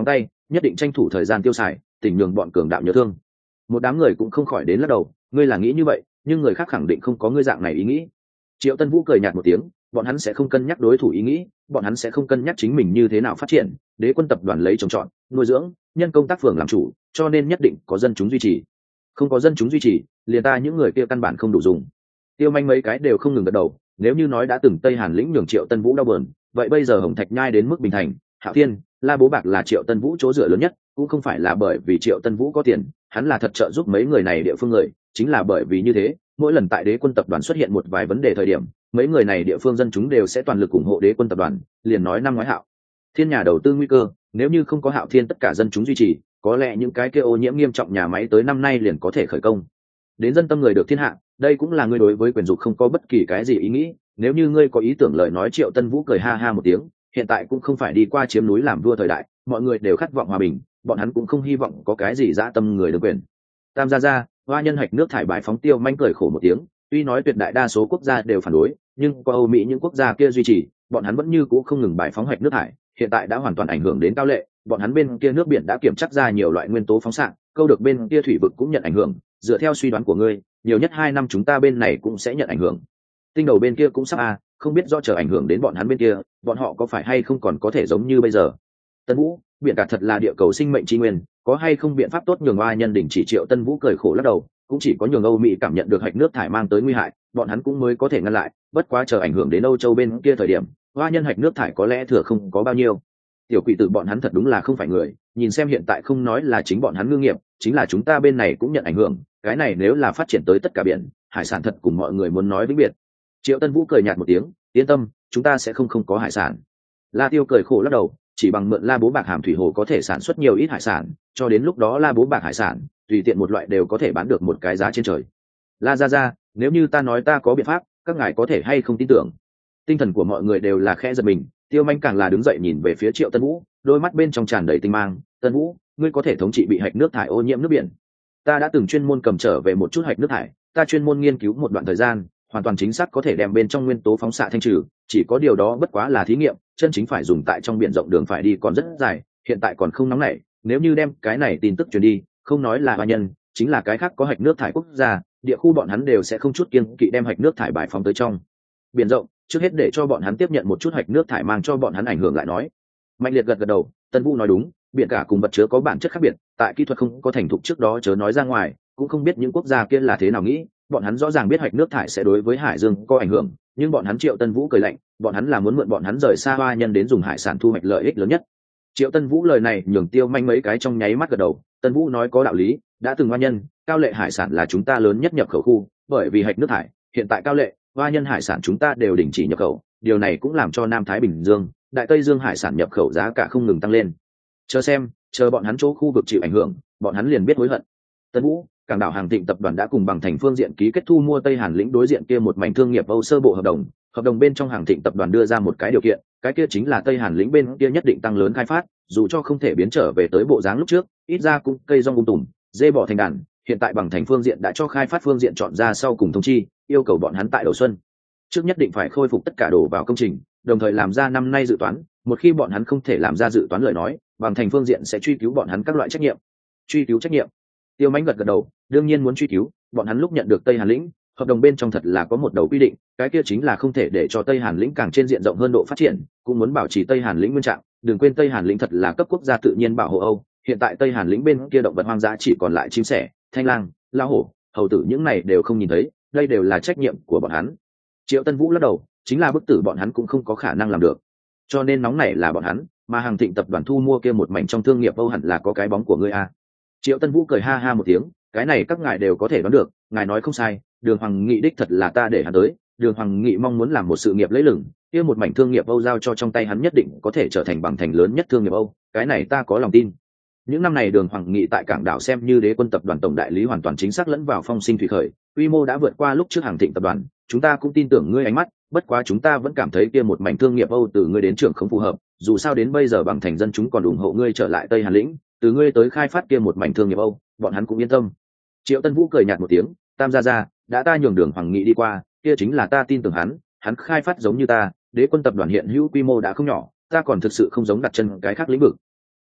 nhất định tranh thủ thời gian tiêu xài, tình nhường bọn cường đạo nhớ thương. Một đám người cũng không khỏi đến lắc đầu, ngươi là nghĩ như vậy, nhưng người khác khẳng định không có ngươi dạng này ý nghĩ. Triệu Tân Vũ cười nhạt một tiếng, bọn hắn sẽ không cân nhắc đối thủ ý nghĩ, bọn hắn sẽ không cân nhắc chính mình như thế nào phát triển. Đế quân tập đoàn lấy trồng trọt, nuôi dưỡng, nhân công tác phường làm chủ, cho nên nhất định có dân chúng duy trì. Không có dân chúng duy trì, liền ta những người kia căn bản không đủ dùng. Tiêu Manh mấy cái đều không ngừng gật đầu, nếu như nói đã từng Tây Hàn lĩnh nhường Triệu Tân Vũ đau bờn, vậy bây giờ Hồng Thạch Nhai đến mức Bình Thành, Hạo Thiên, La Bố Bạc là Triệu Tân Vũ chỗ dựa lớn nhất, cũng không phải là bởi vì Triệu Tân Vũ có tiền, hắn là thật trợ giúp mấy người này địa phương người, chính là bởi vì như thế, mỗi lần tại Đế quân tập đoàn xuất hiện một vài vấn đề thời điểm, mấy người này địa phương dân chúng đều sẽ toàn lực ủng hộ Đế quân tập đoàn, liền nói năm ngoái Hạo Thiên nhà đầu tư nguy cơ, nếu như không có Hạo Thiên tất cả dân chúng duy trì, có lẽ những cái kia ô nhiễm nghiêm trọng nhà máy tới năm nay liền có thể khởi công. Đến dân tâm người được thiên hạ, đây cũng là ngươi đối với quyền dục không có bất kỳ cái gì ý nghĩ, nếu như ngươi có ý tưởng lời nói. Triệu Tân Vũ cười ha ha một tiếng, hiện tại cũng không phải đi qua chiếm núi làm vua thời đại, mọi người đều khát vọng hòa bình, bọn hắn cũng không hy vọng có cái gì dã tâm người được quyền. Tam gia gia, hoa nhân hạch nước thải bài phóng Tiêu Manh cười khổ một tiếng, tuy nói tuyệt đại đa số quốc gia đều phản đối, nhưng qua Âu Mỹ những quốc gia kia duy trì, bọn hắn vẫn như cũ không ngừng bài phóng hạch nước thải, hiện tại đã hoàn toàn ảnh hưởng đến Cao Lệ, bọn hắn bên kia nước biển đã kiểm chắc ra nhiều loại nguyên tố phóng xạ, câu được bên kia thủy vực cũng nhận ảnh hưởng, dựa theo suy đoán của ngươi, nhiều nhất hai năm chúng ta bên này cũng sẽ nhận ảnh hưởng. Tinh đầu bên kia cũng sắp a, không biết do chờ ảnh hưởng đến bọn hắn bên kia, bọn họ có phải hay không còn có thể giống như bây giờ. Tân Vũ, biển cả thật là địa cầu sinh mệnh tri nguyên, có hay không biện pháp tốt nhường oa nhân đỉnh chỉ. Triệu Tân Vũ cười khổ lắc đầu, cũng chỉ có nhường Âu Mỹ cảm nhận được hạch nước thải mang tới nguy hại, bọn hắn cũng mới có thể ngăn lại, bất quá chờ ảnh hưởng đến Âu Châu bên kia thời điểm, oa nhân hạch nước thải có lẽ thừa không có bao nhiêu. Tiểu quỷ tử bọn hắn thật đúng là không phải người, nhìn xem hiện tại không nói là chính bọn hắn ngư nghiệp, chính là chúng ta bên này cũng nhận ảnh hưởng, cái này nếu là phát triển tới tất cả biển, hải sản thật cùng mọi người muốn nói vĩnh biệt. Triệu Tân Vũ cười nhạt một tiếng, yên tâm, chúng ta sẽ không không có hải sản. La Tiêu cười khổ lắc đầu, chỉ bằng mượn La Bố Bạc hàm thủy hồ có thể sản xuất nhiều ít hải sản, cho đến lúc đó La Bố Bạc hải sản tùy tiện một loại đều có thể bán được một cái giá trên trời. La gia gia, nếu như ta nói ta có biện pháp, các ngài có thể hay không tin tưởng? Tinh thần của mọi người đều là khẽ giật mình, Tiêu Manh càng là đứng dậy nhìn về phía Triệu Tân Vũ, đôi mắt bên trong tràn đầy tinh mang. Tân Vũ, ngươi có thể thống trị bị hạch nước thải ô nhiễm nước biển. Ta đã từng chuyên môn cầm trở về một chút hạch nước thải, ta chuyên môn nghiên cứu một đoạn thời gian, hoàn toàn chính xác có thể đem bên trong nguyên tố phóng xạ thanh trừ, chỉ có điều đó bất quá là thí nghiệm, chân chính phải dùng tại trong biển rộng đường phải đi còn rất dài, hiện tại còn không nóng nảy. Nếu như đem cái này tin tức truyền đi, không nói là hoa nhân, chính là cái khác có hạch nước thải quốc gia, địa khu bọn hắn đều sẽ không chút kiêng kỵ đem hạch nước thải bài phóng tới trong biển rộng, trước hết để cho bọn hắn tiếp nhận một chút hạch nước thải mang cho bọn hắn ảnh hưởng lại nói. Mạnh Liệt gật gật đầu, Tân Vũ nói đúng, biển cả cùng vật chứa có bản chất khác biệt, tại kỹ thuật không có thành thục trước đó chớ nói ra ngoài, cũng không biết những quốc gia kia là thế nào nghĩ, bọn hắn rõ ràng biết hạch nước thải sẽ đối với hải dương có ảnh hưởng, nhưng bọn hắn Triệu Tân Vũ cười lạnh, bọn hắn là muốn mượn bọn hắn rời xa hoa nhân đến dùng hải sản thu hoạch lợi ích lớn nhất. Triệu Tân Vũ lời này nhường Tiêu Manh mấy cái trong nháy mắt gật đầu, Tân Vũ nói có đạo lý, đã từng hoa nhân, Cao Lệ hải sản là chúng ta lớn nhất nhập khẩu khu, bởi vì hạch nước thải, hiện tại Cao Lệ, hoa nhân hải sản chúng ta đều đình chỉ nhập khẩu, điều này cũng làm cho Nam Thái Bình Dương, Đại Tây Dương hải sản nhập khẩu giá cả không ngừng tăng lên. Chờ xem, chờ bọn hắn chỗ khu vực chịu ảnh hưởng, bọn hắn liền biết hối hận. Tân Vũ, Cảng đảo Hàng Thịnh tập đoàn đã cùng Bằng Thành phương diện ký kết thu mua Tây Hàn lĩnh đối diện kia một mảnh thương nghiệp Âu sơ bộ hợp đồng, hợp đồng bên trong Hàng Thịnh tập đoàn đưa ra một cái điều kiện, cái kia chính là Tây Hàn lĩnh bên kia nhất định tăng lớn khai phát, dù cho không thể biến trở về tới bộ dáng lúc trước, ít ra cũng cây rong um tùm, dê bò thành đàn. Hiện tại Bằng Thành phương diện đã cho khai phát phương diện chọn ra sau cùng thông chi, yêu cầu bọn hắn tại đầu xuân trước nhất định phải khôi phục tất cả đổ vào công trình, đồng thời làm ra năm nay dự toán, một khi bọn hắn không thể làm ra dự toán lời nói, Bằng Thành phương diện sẽ truy cứu bọn hắn các loại trách nhiệm. Truy cứu trách nhiệm? Tiêu Mánh gật gật đầu, đương nhiên muốn truy cứu, bọn hắn lúc nhận được Tây Hàn lĩnh, hợp đồng bên trong thật là có một đầu quy định, cái kia chính là không thể để cho Tây Hàn lĩnh càng trên diện rộng hơn độ phát triển, cũng muốn bảo trì Tây Hàn lĩnh nguyên trạng, đừng quên Tây Hàn lĩnh thật là cấp quốc gia tự nhiên bảo hộ Âu, hiện tại Tây Hàn lĩnh bên kia động vật hoang dã chỉ còn lại chim sẻ, thanh lang, lao hổ, hầu tử những này đều không nhìn thấy, đây đều là trách nhiệm của bọn hắn. Triệu Tân Vũ lắc đầu, chính là bức tử bọn hắn cũng không có khả năng làm được, cho nên nóng này là bọn hắn, mà Hàng Thịnh tập đoàn thu mua kia một mảnh trong thương nghiệp Âu hẳn là có cái bóng của ngươi a. Triệu Tân Vũ cười ha ha một tiếng, cái này các ngài đều có thể đoán được, ngài nói không sai, Đường Hoàng Nghị đích thật là ta để hắn tới, Đường Hoàng Nghị mong muốn làm một sự nghiệp lấy lừng, kia một mảnh thương nghiệp Âu giao cho trong tay hắn nhất định có thể trở thành Bằng Thành lớn nhất thương nghiệp Âu, cái này ta có lòng tin. Những năm này Đường Hoàng Nghị tại Cảng đảo xem như Đế quân tập đoàn tổng đại lý hoàn toàn chính xác lẫn vào phong sinh thủy khởi, quy mô đã vượt qua lúc trước Hàng Thịnh tập đoàn, chúng ta cũng tin tưởng ngươi ánh mắt, bất quá chúng ta vẫn cảm thấy kia một mảnh thương nghiệp Âu từ ngươi đến trưởng không phù hợp, dù sao đến bây giờ Bằng Thành dân chúng còn ủng hộ ngươi trở lại Tây Hàn lĩnh, từ ngươi tới khai phát kia một mảnh thương nghiệp Âu, bọn hắn cũng yên tâm. Triệu Tân Vũ cười nhạt một tiếng, Tam gia gia, đã ta nhường Đường Hoàng Nghị đi qua, kia chính là ta tin tưởng hắn, hắn khai phát giống như ta, Đế quân tập đoàn hiện hữu quy mô đã không nhỏ, ta còn thực sự không giống đặt chân cái khác lĩnh vực.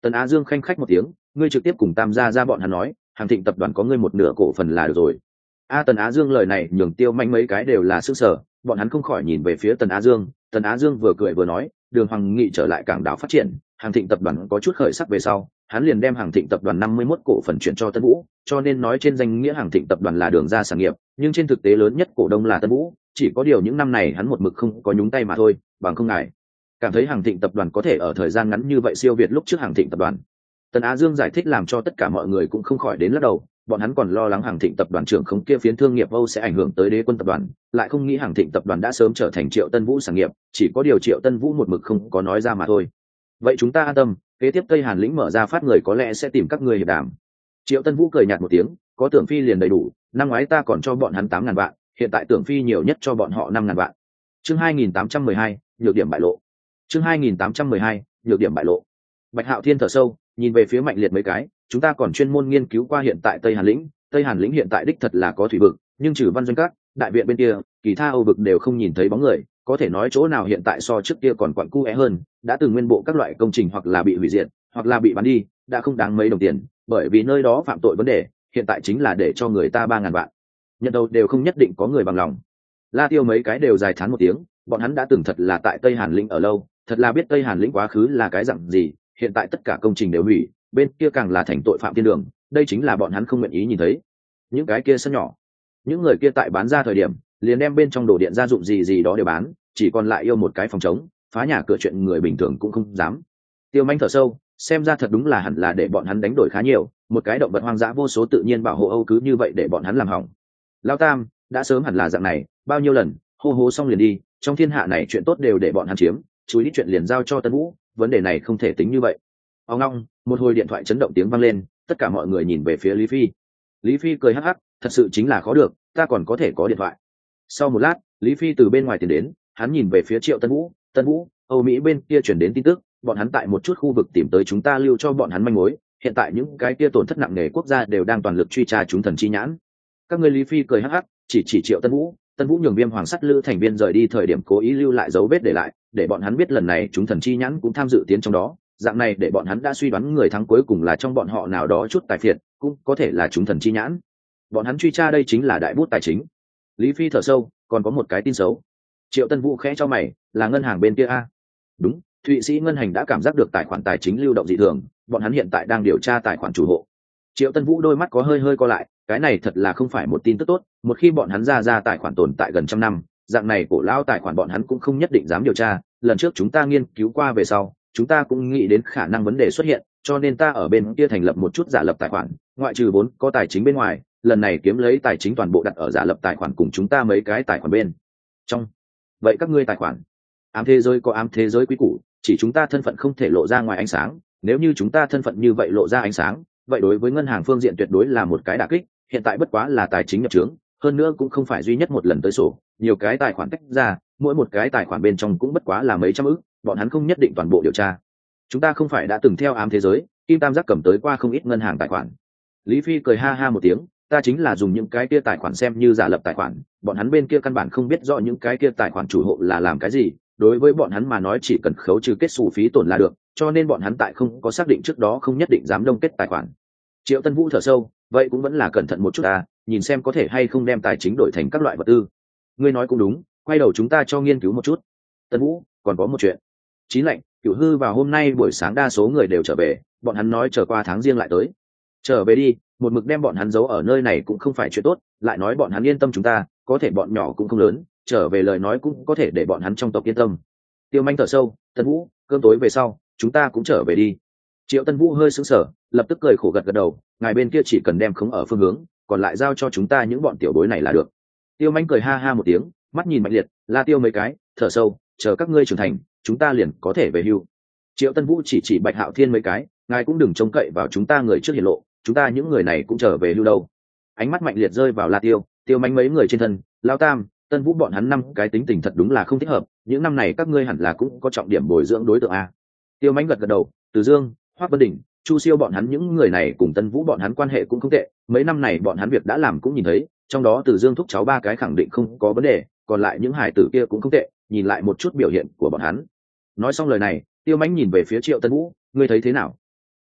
Tần Á Dương khanh khách một tiếng, ngươi trực tiếp cùng Tam gia ra bọn hắn nói, Hàng Thịnh tập đoàn có ngươi một nửa cổ phần là được rồi. A Tần Á Dương lời này nhường Tiêu Manh mấy cái đều là sức sở, bọn hắn không khỏi nhìn về phía Tần Á Dương. Tần Á Dương vừa cười vừa nói, Đường Hoàng Nghị trở lại cảng đảo phát triển, Hàng Thịnh tập đoàn có chút khởi sắc về sau, hắn liền đem Hàng Thịnh tập đoàn năm mươi mốt cổ phần chuyển cho Tân Vũ, cho nên nói trên danh nghĩa Hàng Thịnh tập đoàn là Đường gia sản nghiệp, nhưng trên thực tế lớn nhất cổ đông là Tân Vũ, chỉ có điều những năm này hắn một mực không có nhúng tay mà thôi, bằng không ngại cảm thấy Hàng Thịnh tập đoàn có thể ở thời gian ngắn như vậy siêu việt lúc trước Hàng Thịnh tập đoàn. Tần Á Dương giải thích làm cho tất cả mọi người cũng không khỏi đến lắc đầu, bọn hắn còn lo lắng Hàng Thịnh tập đoàn trưởng không kia phiến thương nghiệp Âu sẽ ảnh hưởng tới Đế Quân tập đoàn, lại không nghĩ Hàng Thịnh tập đoàn đã sớm trở thành Triệu Tân Vũ sản nghiệp, chỉ có điều Triệu Tân Vũ một mực không có nói ra mà thôi. Vậy chúng ta an tâm, kế tiếp Tây Hàn lĩnh mở ra phát người có lẽ sẽ tìm các ngươi hiệp đàm. Triệu Tân Vũ cười nhạt một tiếng, có Tưởng Phi liền đầy đủ, năm ngoái ta còn cho bọn hắn tám ngàn vạn, hiện tại Tưởng Phi nhiều nhất cho bọn họ năm ngàn vạn. Chương hai nghìn tám trăm mười hai, nhược điểm bại lộ. Chương hai nghìn tám trăm mười hai, nhược điểm bại lộ. Bạch Hạo Thiên thở sâu, nhìn về phía Mạnh Liệt mấy cái, chúng ta còn chuyên môn nghiên cứu qua hiện tại Tây Hàn lĩnh, Tây Hàn lĩnh hiện tại đích thật là có thủy vực, nhưng trừ Văn Doanh Các, đại viện bên kia, kỳ tha Âu vực đều không nhìn thấy bóng người, có thể nói chỗ nào hiện tại so trước kia còn quặn cu é hơn, đã từng nguyên bộ các loại công trình hoặc là bị hủy diệt, hoặc là bị bán đi, đã không đáng mấy đồng tiền, bởi vì nơi đó phạm tội vấn đề, hiện tại chính là để cho người ta ba ngàn vạn. Nhận đầu đều không nhất định có người bằng lòng. La Tiêu mấy cái đều dài thán một tiếng, bọn hắn đã từng thật là tại Tây Hàn lĩnh ở lâu, thật là biết Tây Hàn lĩnh quá khứ là cái dạng gì, hiện tại tất cả công trình đều hủy, bên kia càng là thành tội phạm thiên đường, đây chính là bọn hắn không nguyện ý nhìn thấy. Những cái kia sân nhỏ, những người kia tại bán ra thời điểm, liền đem bên trong đồ điện gia dụng gì gì đó đều bán, chỉ còn lại yêu một cái phòng trống, phá nhà cửa chuyện người bình thường cũng không dám. Tiêu Manh thở sâu, xem ra thật đúng là hẳn là để bọn hắn đánh đổi khá nhiều, một cái động vật hoang dã vô số tự nhiên bảo hộ Âu cứ như vậy để bọn hắn làm hỏng. Lão Tam, đã sớm hẳn là dạng này, bao nhiêu lần, hô hô xong liền đi, trong thiên hạ này chuyện tốt đều để bọn hắn chiếm, chú ý chuyện liền giao cho Tân Vũ, vấn đề này không thể tính như vậy. Ông long, một hồi điện thoại chấn động tiếng vang lên, tất cả mọi người nhìn về phía Lý Phi. Lý Phi cười hắc hắc, thật sự chính là khó được, ta còn có thể có điện thoại. Sau một lát, Lý Phi từ bên ngoài tiến đến, hắn nhìn về phía Triệu Tân Vũ, Tân Vũ, Âu Mỹ bên kia chuyển đến tin tức, bọn hắn tại một chút khu vực tìm tới chúng ta lưu cho bọn hắn manh mối, hiện tại những cái kia tổn thất nặng nề quốc gia đều đang toàn lực truy tra chúng thần chi nhãn. Các ngươi Lý Phi cười hắc hắc, chỉ chỉ Triệu Tân Vũ, Tân Vũ nhường Viêm Hoàng Sắt Lữ thành viên rời đi thời điểm cố ý lưu lại dấu vết để lại, để bọn hắn biết lần này chúng thần chi nhãn cũng tham dự tiến trong đó, dạng này để bọn hắn đã suy đoán người thắng cuối cùng là trong bọn họ nào đó chút tài phiệt, cũng có thể là chúng thần chi nhãn. Bọn hắn truy tra đây chính là đại bút tài chính. Lý Phi thở sâu, còn có một cái tin xấu. Triệu Tân Vũ khẽ cho mày, là ngân hàng bên kia a? Đúng, Thụy Sĩ ngân hành đã cảm giác được tài khoản tài chính lưu động dị thường, bọn hắn hiện tại đang điều tra tài khoản chủ hộ. Triệu Tân Vũ đôi mắt có hơi hơi co lại, cái này thật là không phải một tin tức tốt, một khi bọn hắn ra ra tài khoản tồn tại gần trăm năm, dạng này cổ lão tài khoản bọn hắn cũng không nhất định dám điều tra, lần trước chúng ta nghiên cứu qua về sau, chúng ta cũng nghĩ đến khả năng vấn đề xuất hiện, cho nên ta ở bên kia thành lập một chút giả lập tài khoản, ngoại trừ vốn có tài chính bên ngoài, lần này kiếm lấy tài chính toàn bộ đặt ở giả lập tài khoản cùng chúng ta mấy cái tài khoản bên trong. Vậy các ngươi tài khoản ám thế giới có ám thế giới quý củ, chỉ chúng ta thân phận không thể lộ ra ngoài ánh sáng, nếu như chúng ta thân phận như vậy lộ ra ánh sáng, vậy đối với ngân hàng phương diện tuyệt đối là một cái đả kích, hiện tại bất quá là tài chính nhập trướng, hơn nữa cũng không phải duy nhất một lần tới sổ, nhiều cái tài khoản tách ra, mỗi một cái tài khoản bên trong cũng bất quá là mấy trăm ức, bọn hắn không nhất định toàn bộ điều tra. Chúng ta không phải đã từng theo ám thế giới, Kim Tam Giác cầm tới qua không ít ngân hàng tài khoản. Lý Phi cười ha ha một tiếng, ta chính là dùng những cái kia tài khoản xem như giả lập tài khoản, bọn hắn bên kia căn bản không biết rõ những cái kia tài khoản chủ hộ là làm cái gì, đối với bọn hắn mà nói chỉ cần khấu trừ kết xù phí tổn là được, cho nên bọn hắn tại không có xác định trước đó không nhất định dám đông kết tài khoản. Triệu Tân Vũ thở sâu, vậy cũng vẫn là cẩn thận một chút ta, nhìn xem có thể hay không đem tài chính đổi thành các loại vật tư. Ngươi nói cũng đúng, quay đầu chúng ta cho nghiên cứu một chút. Tân Vũ, còn có một chuyện. Chín lệnh, Cửu Hư vào hôm nay buổi sáng đa số người đều trở về, bọn hắn nói chờ qua tháng riêng lại tới. Trở về đi, một mực đem bọn hắn giấu ở nơi này cũng không phải chuyện tốt, lại nói bọn hắn yên tâm chúng ta, có thể bọn nhỏ cũng không lớn, trở về lời nói cũng có thể để bọn hắn trong tộc yên tâm. Tiêu Manh thở sâu, Tân Vũ, cơm tối về sau, chúng ta cũng trở về đi. Triệu Tân Vũ hơi sững sờ, lập tức cười khổ gật gật đầu, ngài bên kia chỉ cần đem khống ở phương hướng, còn lại giao cho chúng ta những bọn tiểu bối này là được. Tiêu Manh cười ha ha một tiếng, mắt nhìn Mạnh Liệt, La Tiêu mấy cái, thở sâu, chờ các ngươi trưởng thành, chúng ta liền có thể về hưu. Triệu Tân Vũ chỉ chỉ Bạch Hạo Thiên mấy cái, ngài cũng đừng trông cậy vào chúng ta người trước hiển lộ, chúng ta những người này cũng trở về hưu đâu. Ánh mắt Mạnh Liệt rơi vào La Tiêu, Tiêu Manh mấy người trên thân, Lão Tam, Tân Vũ bọn hắn năm cái tính tình thật đúng là không thích hợp, những năm này các ngươi hẳn là cũng có trọng điểm bồi dưỡng đối tượng a. Tiêu Manh gật gật đầu, Từ Dương, Hoắc Vân Đỉnh, Chu Siêu bọn hắn những người này cùng Tân Vũ bọn hắn quan hệ cũng không tệ, mấy năm này bọn hắn việc đã làm cũng nhìn thấy, trong đó Từ Dương thúc cháu ba cái khẳng định không có vấn đề, còn lại những hải tử kia cũng không tệ, nhìn lại một chút biểu hiện của bọn hắn. Nói xong lời này, Tiêu Mánh nhìn về phía Triệu Tân Vũ, ngươi thấy thế nào?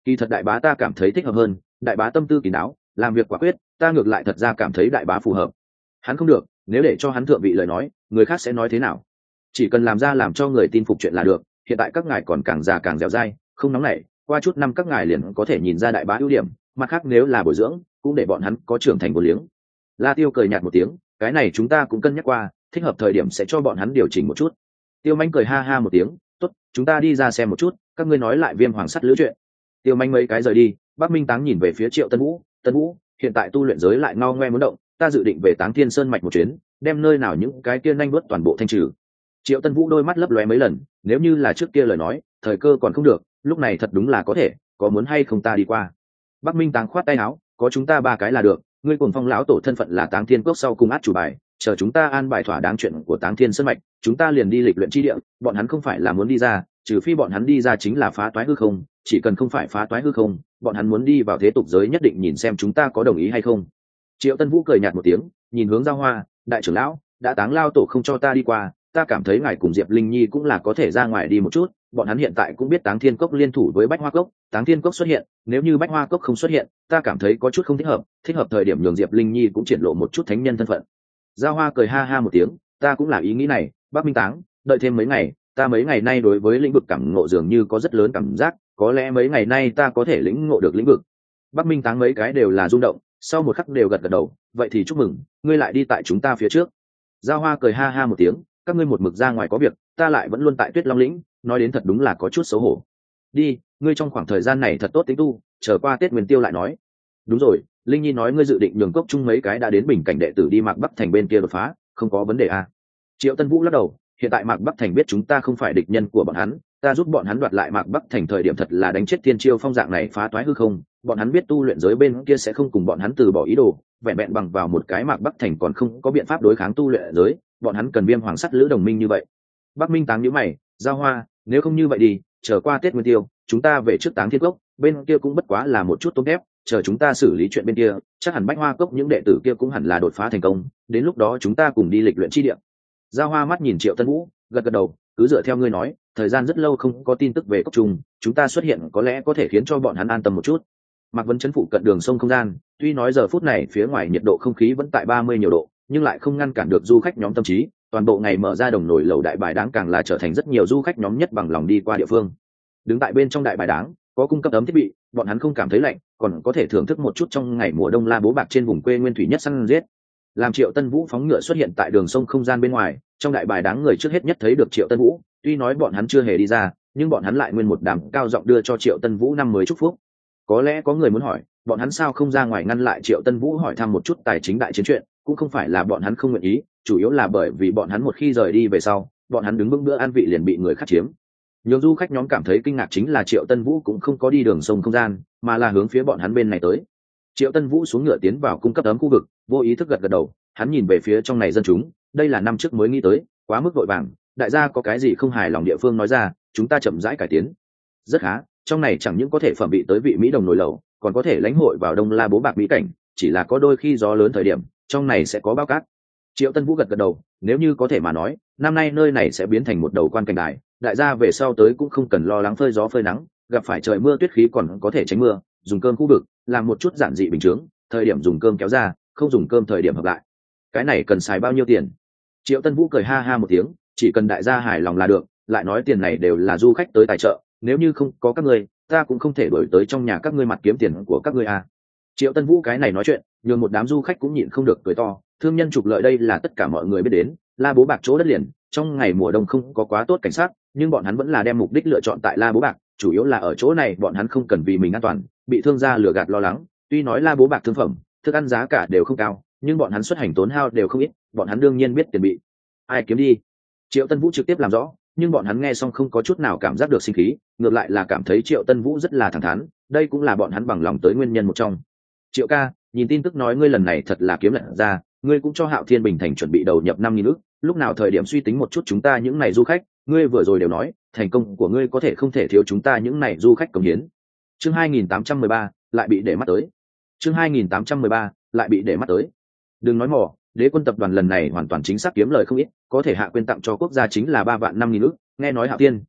kỳ thật đại bá ta cảm thấy thích hợp hơn, đại bá tâm tư kín đáo, làm việc quả quyết, ta ngược lại thật ra cảm thấy đại bá phù hợp. Hắn không được, nếu để cho hắn thượng vị lời nói, người khác sẽ nói thế nào? Chỉ cần làm ra làm cho người tin phục chuyện là được. Hiện tại các ngài còn càng già càng dẻo dai, không nóng nảy, qua chút năm các ngài liền có thể nhìn ra đại bá ưu điểm, mặt khác nếu là bồi dưỡng, cũng để bọn hắn có trưởng thành vô liếng. La Tiêu cười nhạt một tiếng, cái này chúng ta cũng cân nhắc qua, thích hợp thời điểm sẽ cho bọn hắn điều chỉnh một chút. Tiêu Manh cười ha ha một tiếng, tốt, chúng ta đi ra xem một chút, các ngươi nói lại Viêm Hoàng sắt lữ chuyện. Tiêu Manh mấy cái rời đi, Bắc Minh Táng nhìn về phía Triệu Tân Vũ, Tân Vũ, hiện tại tu luyện giới lại ngao ngoe muốn động, ta dự định về Táng Thiên Sơn mạch một chuyến, đem nơi nào những cái kia nhanh bước toàn bộ thanh trừ. Triệu Tân Vũ đôi mắt lấp lóe mấy lần, nếu như là trước kia lời nói, thời cơ còn không được, lúc này thật đúng là có thể, có muốn hay không ta đi qua. Bắc Minh Táng khoát tay áo, có chúng ta ba cái là được, ngươi cùng Phong lão tổ thân phận là Táng Thiên Cốc sau cùng át chủ bài, chờ chúng ta an bài thỏa đáng chuyện của Táng Thiên Sơn mạch, chúng ta liền đi lịch luyện chi địa, bọn hắn không phải là muốn đi ra, trừ phi bọn hắn đi ra chính là phá toái hư không, chỉ cần không phải phá toái hư không, bọn hắn muốn đi vào thế tục giới nhất định nhìn xem chúng ta có đồng ý hay không. Triệu Tân Vũ cười nhạt một tiếng, nhìn hướng Giao Hoa, đại trưởng lão, đã Táng lao tổ không cho ta đi qua, ta cảm thấy ngài cùng Diệp Linh Nhi cũng là có thể ra ngoài đi một chút, bọn hắn hiện tại cũng biết Táng Thiên Cốc liên thủ với Bách Hoa Cốc, Táng Thiên Cốc xuất hiện, nếu như Bách Hoa Cốc không xuất hiện, ta cảm thấy có chút không thích hợp, thích hợp thời điểm nhường Diệp Linh Nhi cũng triển lộ một chút thánh nhân thân phận. Giao Hoa cười ha ha một tiếng, ta cũng là ý nghĩ này, Bắc Minh Táng, đợi thêm mấy ngày, ta mấy ngày nay đối với lĩnh vực cảm ngộ dường như có rất lớn cảm giác, có lẽ mấy ngày nay ta có thể lĩnh ngộ được lĩnh vực. Bắc Minh Táng mấy cái đều là rung động, sau một khắc đều gật gật đầu, vậy thì chúc mừng, ngươi lại đi tại chúng ta phía trước. Giao Hoa cười ha ha một tiếng, các ngươi một mực ra ngoài có việc, ta lại vẫn luôn tại Tuyết Long lĩnh, nói đến thật đúng là có chút xấu hổ. Đi, ngươi trong khoảng thời gian này thật tốt tính tu, chờ qua Tết Nguyên Tiêu lại nói. Đúng rồi, Linh Nhi nói ngươi dự định nhường cốc chung mấy cái đã đến bình cảnh đệ tử đi Mạc Bắc Thành bên kia đột phá, không có vấn đề à? Triệu Tân Vũ lắc đầu, hiện tại Mạc Bắc Thành biết chúng ta không phải địch nhân của bọn hắn, ta giúp bọn hắn đoạt lại Mạc Bắc Thành thời điểm thật là đánh chết Thiên Chiêu Phong dạng này phá toái hư không, bọn hắn biết tu luyện giới bên kia sẽ không cùng bọn hắn từ bỏ ý đồ, vẹn vẹn bằng vào một cái Mạc Bắc Thành còn không có biện pháp đối kháng tu luyện giới, bọn hắn cần Viêm Hoàng sắt lữ đồng minh như vậy. Bắc Minh Táng nhíu mày, Giao Hoa, nếu không như vậy đi, chờ qua Tết Nguyên Tiêu, chúng ta về trước Táng Thiên Cốc, bên kia cũng bất quá là một chút tôm thép, chờ chúng ta xử lý chuyện bên kia, chắc hẳn Bách Hoa Cốc những đệ tử kia cũng hẳn là đột phá thành công, đến lúc đó chúng ta cùng đi lịch luyện chi địa. Giao Hoa mắt nhìn Triệu Tân Vũ, gật gật đầu, cứ dựa theo ngươi nói, thời gian rất lâu không có tin tức về cốc trùng, chúng ta xuất hiện có lẽ có thể khiến cho bọn hắn an tâm một chút. Mạc Vân trấn phụ cận đường sông không gian, tuy nói giờ phút này phía ngoài nhiệt độ không khí vẫn tại ba mươi nhiều độ, nhưng lại không ngăn cản được du khách nhóm tâm trí, toàn bộ ngày mở ra đồng nổi lầu đại bài đáng càng là trở thành rất nhiều du khách nhóm nhất bằng lòng đi qua địa phương. Đứng tại bên trong đại bài đáng, có cung cấp ấm thiết bị, bọn hắn không cảm thấy lạnh, còn có thể thưởng thức một chút trong ngày mùa đông la bố bạc trên vùng quê nguyên thủy nhất săn giết. Làm Triệu Tân Vũ phóng ngựa xuất hiện tại đường sông không gian bên ngoài, trong đại bài đáng người trước hết nhất thấy được Triệu Tân Vũ, tuy nói bọn hắn chưa hề đi ra, nhưng bọn hắn lại nguyên một đám cao giọng đưa cho Triệu Tân Vũ năm mới chúc phúc. Có lẽ có người muốn hỏi, bọn hắn sao không ra ngoài ngăn lại Triệu Tân Vũ hỏi thăm một chút tài chính đại chiến chuyện, cũng không phải là bọn hắn không nguyện ý, chủ yếu là bởi vì bọn hắn một khi rời đi về sau, bọn hắn đứng vững bữa ăn vị liền bị người khác chiếm. Nhiều du khách nhóm cảm thấy kinh ngạc chính là Triệu Tân Vũ cũng không có đi đường sông không gian, mà là hướng phía bọn hắn bên này tới. Triệu Tân Vũ xuống ngựa tiến vào cung cấp ấm khu vực, vô ý thức gật gật đầu, hắn nhìn về phía trong này dân chúng, đây là năm trước mới nghĩ tới, quá mức vội vàng, đại gia có cái gì không hài lòng địa phương nói ra, chúng ta chậm rãi cải tiến. Rất khá, trong này chẳng những có thể phẩm bị tới vị mỹ đồng nồi lẩu, còn có thể lãnh hội vào đông la bố bạc mỹ cảnh, chỉ là có đôi khi gió lớn thời điểm, trong này sẽ có bao cát. Triệu Tân Vũ gật gật đầu, nếu như có thể mà nói, năm nay nơi này sẽ biến thành một đầu quan cảnh đài, đại gia về sau tới cũng không cần lo lắng phơi gió phơi nắng, gặp phải trời mưa tuyết khí còn có thể tránh mưa, dùng cơm khu vực, làm một chút giản dị bình thường, thời điểm dùng cơm kéo ra, không dùng cơm thời điểm hợp lại. Cái này cần xài bao nhiêu tiền? Triệu Tân Vũ cười ha ha một tiếng, chỉ cần đại gia hài lòng là được, lại nói tiền này đều là du khách tới tài trợ, nếu như không có các ngươi, ta cũng không thể đổi tới trong nhà các ngươi mặt kiếm tiền của các ngươi à. Triệu Tân Vũ cái này nói chuyện, nhường một đám du khách cũng nhịn không được cười to, thương nhân trục lợi đây là tất cả mọi người biết đến, La Bố Bạc chỗ đất liền, trong ngày mùa đông không có quá tốt cảnh sát, nhưng bọn hắn vẫn là đem mục đích lựa chọn tại La Bố Bạc, chủ yếu là ở chỗ này bọn hắn không cần vì mình an toàn, bị thương gia lừa gạt lo lắng, tuy nói La Bố Bạc thương phẩm, thức ăn giá cả đều không cao, nhưng bọn hắn xuất hành tốn hao đều không ít, bọn hắn đương nhiên biết tiền bị ai kiếm đi. Triệu Tân Vũ trực tiếp làm rõ, nhưng bọn hắn nghe xong không có chút nào cảm giác được sinh khí, ngược lại là cảm thấy Triệu Tân Vũ rất là thẳng thắn, đây cũng là bọn hắn bằng lòng tới nguyên nhân một trong. Triệu ca, nhìn tin tức nói ngươi lần này thật là kiếm lận ra, ngươi cũng cho Hạo Thiên Bình Thành chuẩn bị đầu nhập năm nghìn ức, lúc nào thời điểm suy tính một chút chúng ta những này du khách, ngươi vừa rồi đều nói, thành công của ngươi có thể không thể thiếu chúng ta những này du khách cống hiến. Chương hai nghìn tám trăm mười ba lại bị để mắt tới. Chương hai nghìn tám trăm mười ba lại bị để mắt tới. Đừng nói mỏ, Đế Quân tập đoàn lần này hoàn toàn chính xác kiếm lời không ít, có thể hạ quyên tặng cho quốc gia chính là ba vạn năm nghìn ức, nghe nói Hạo Thiên,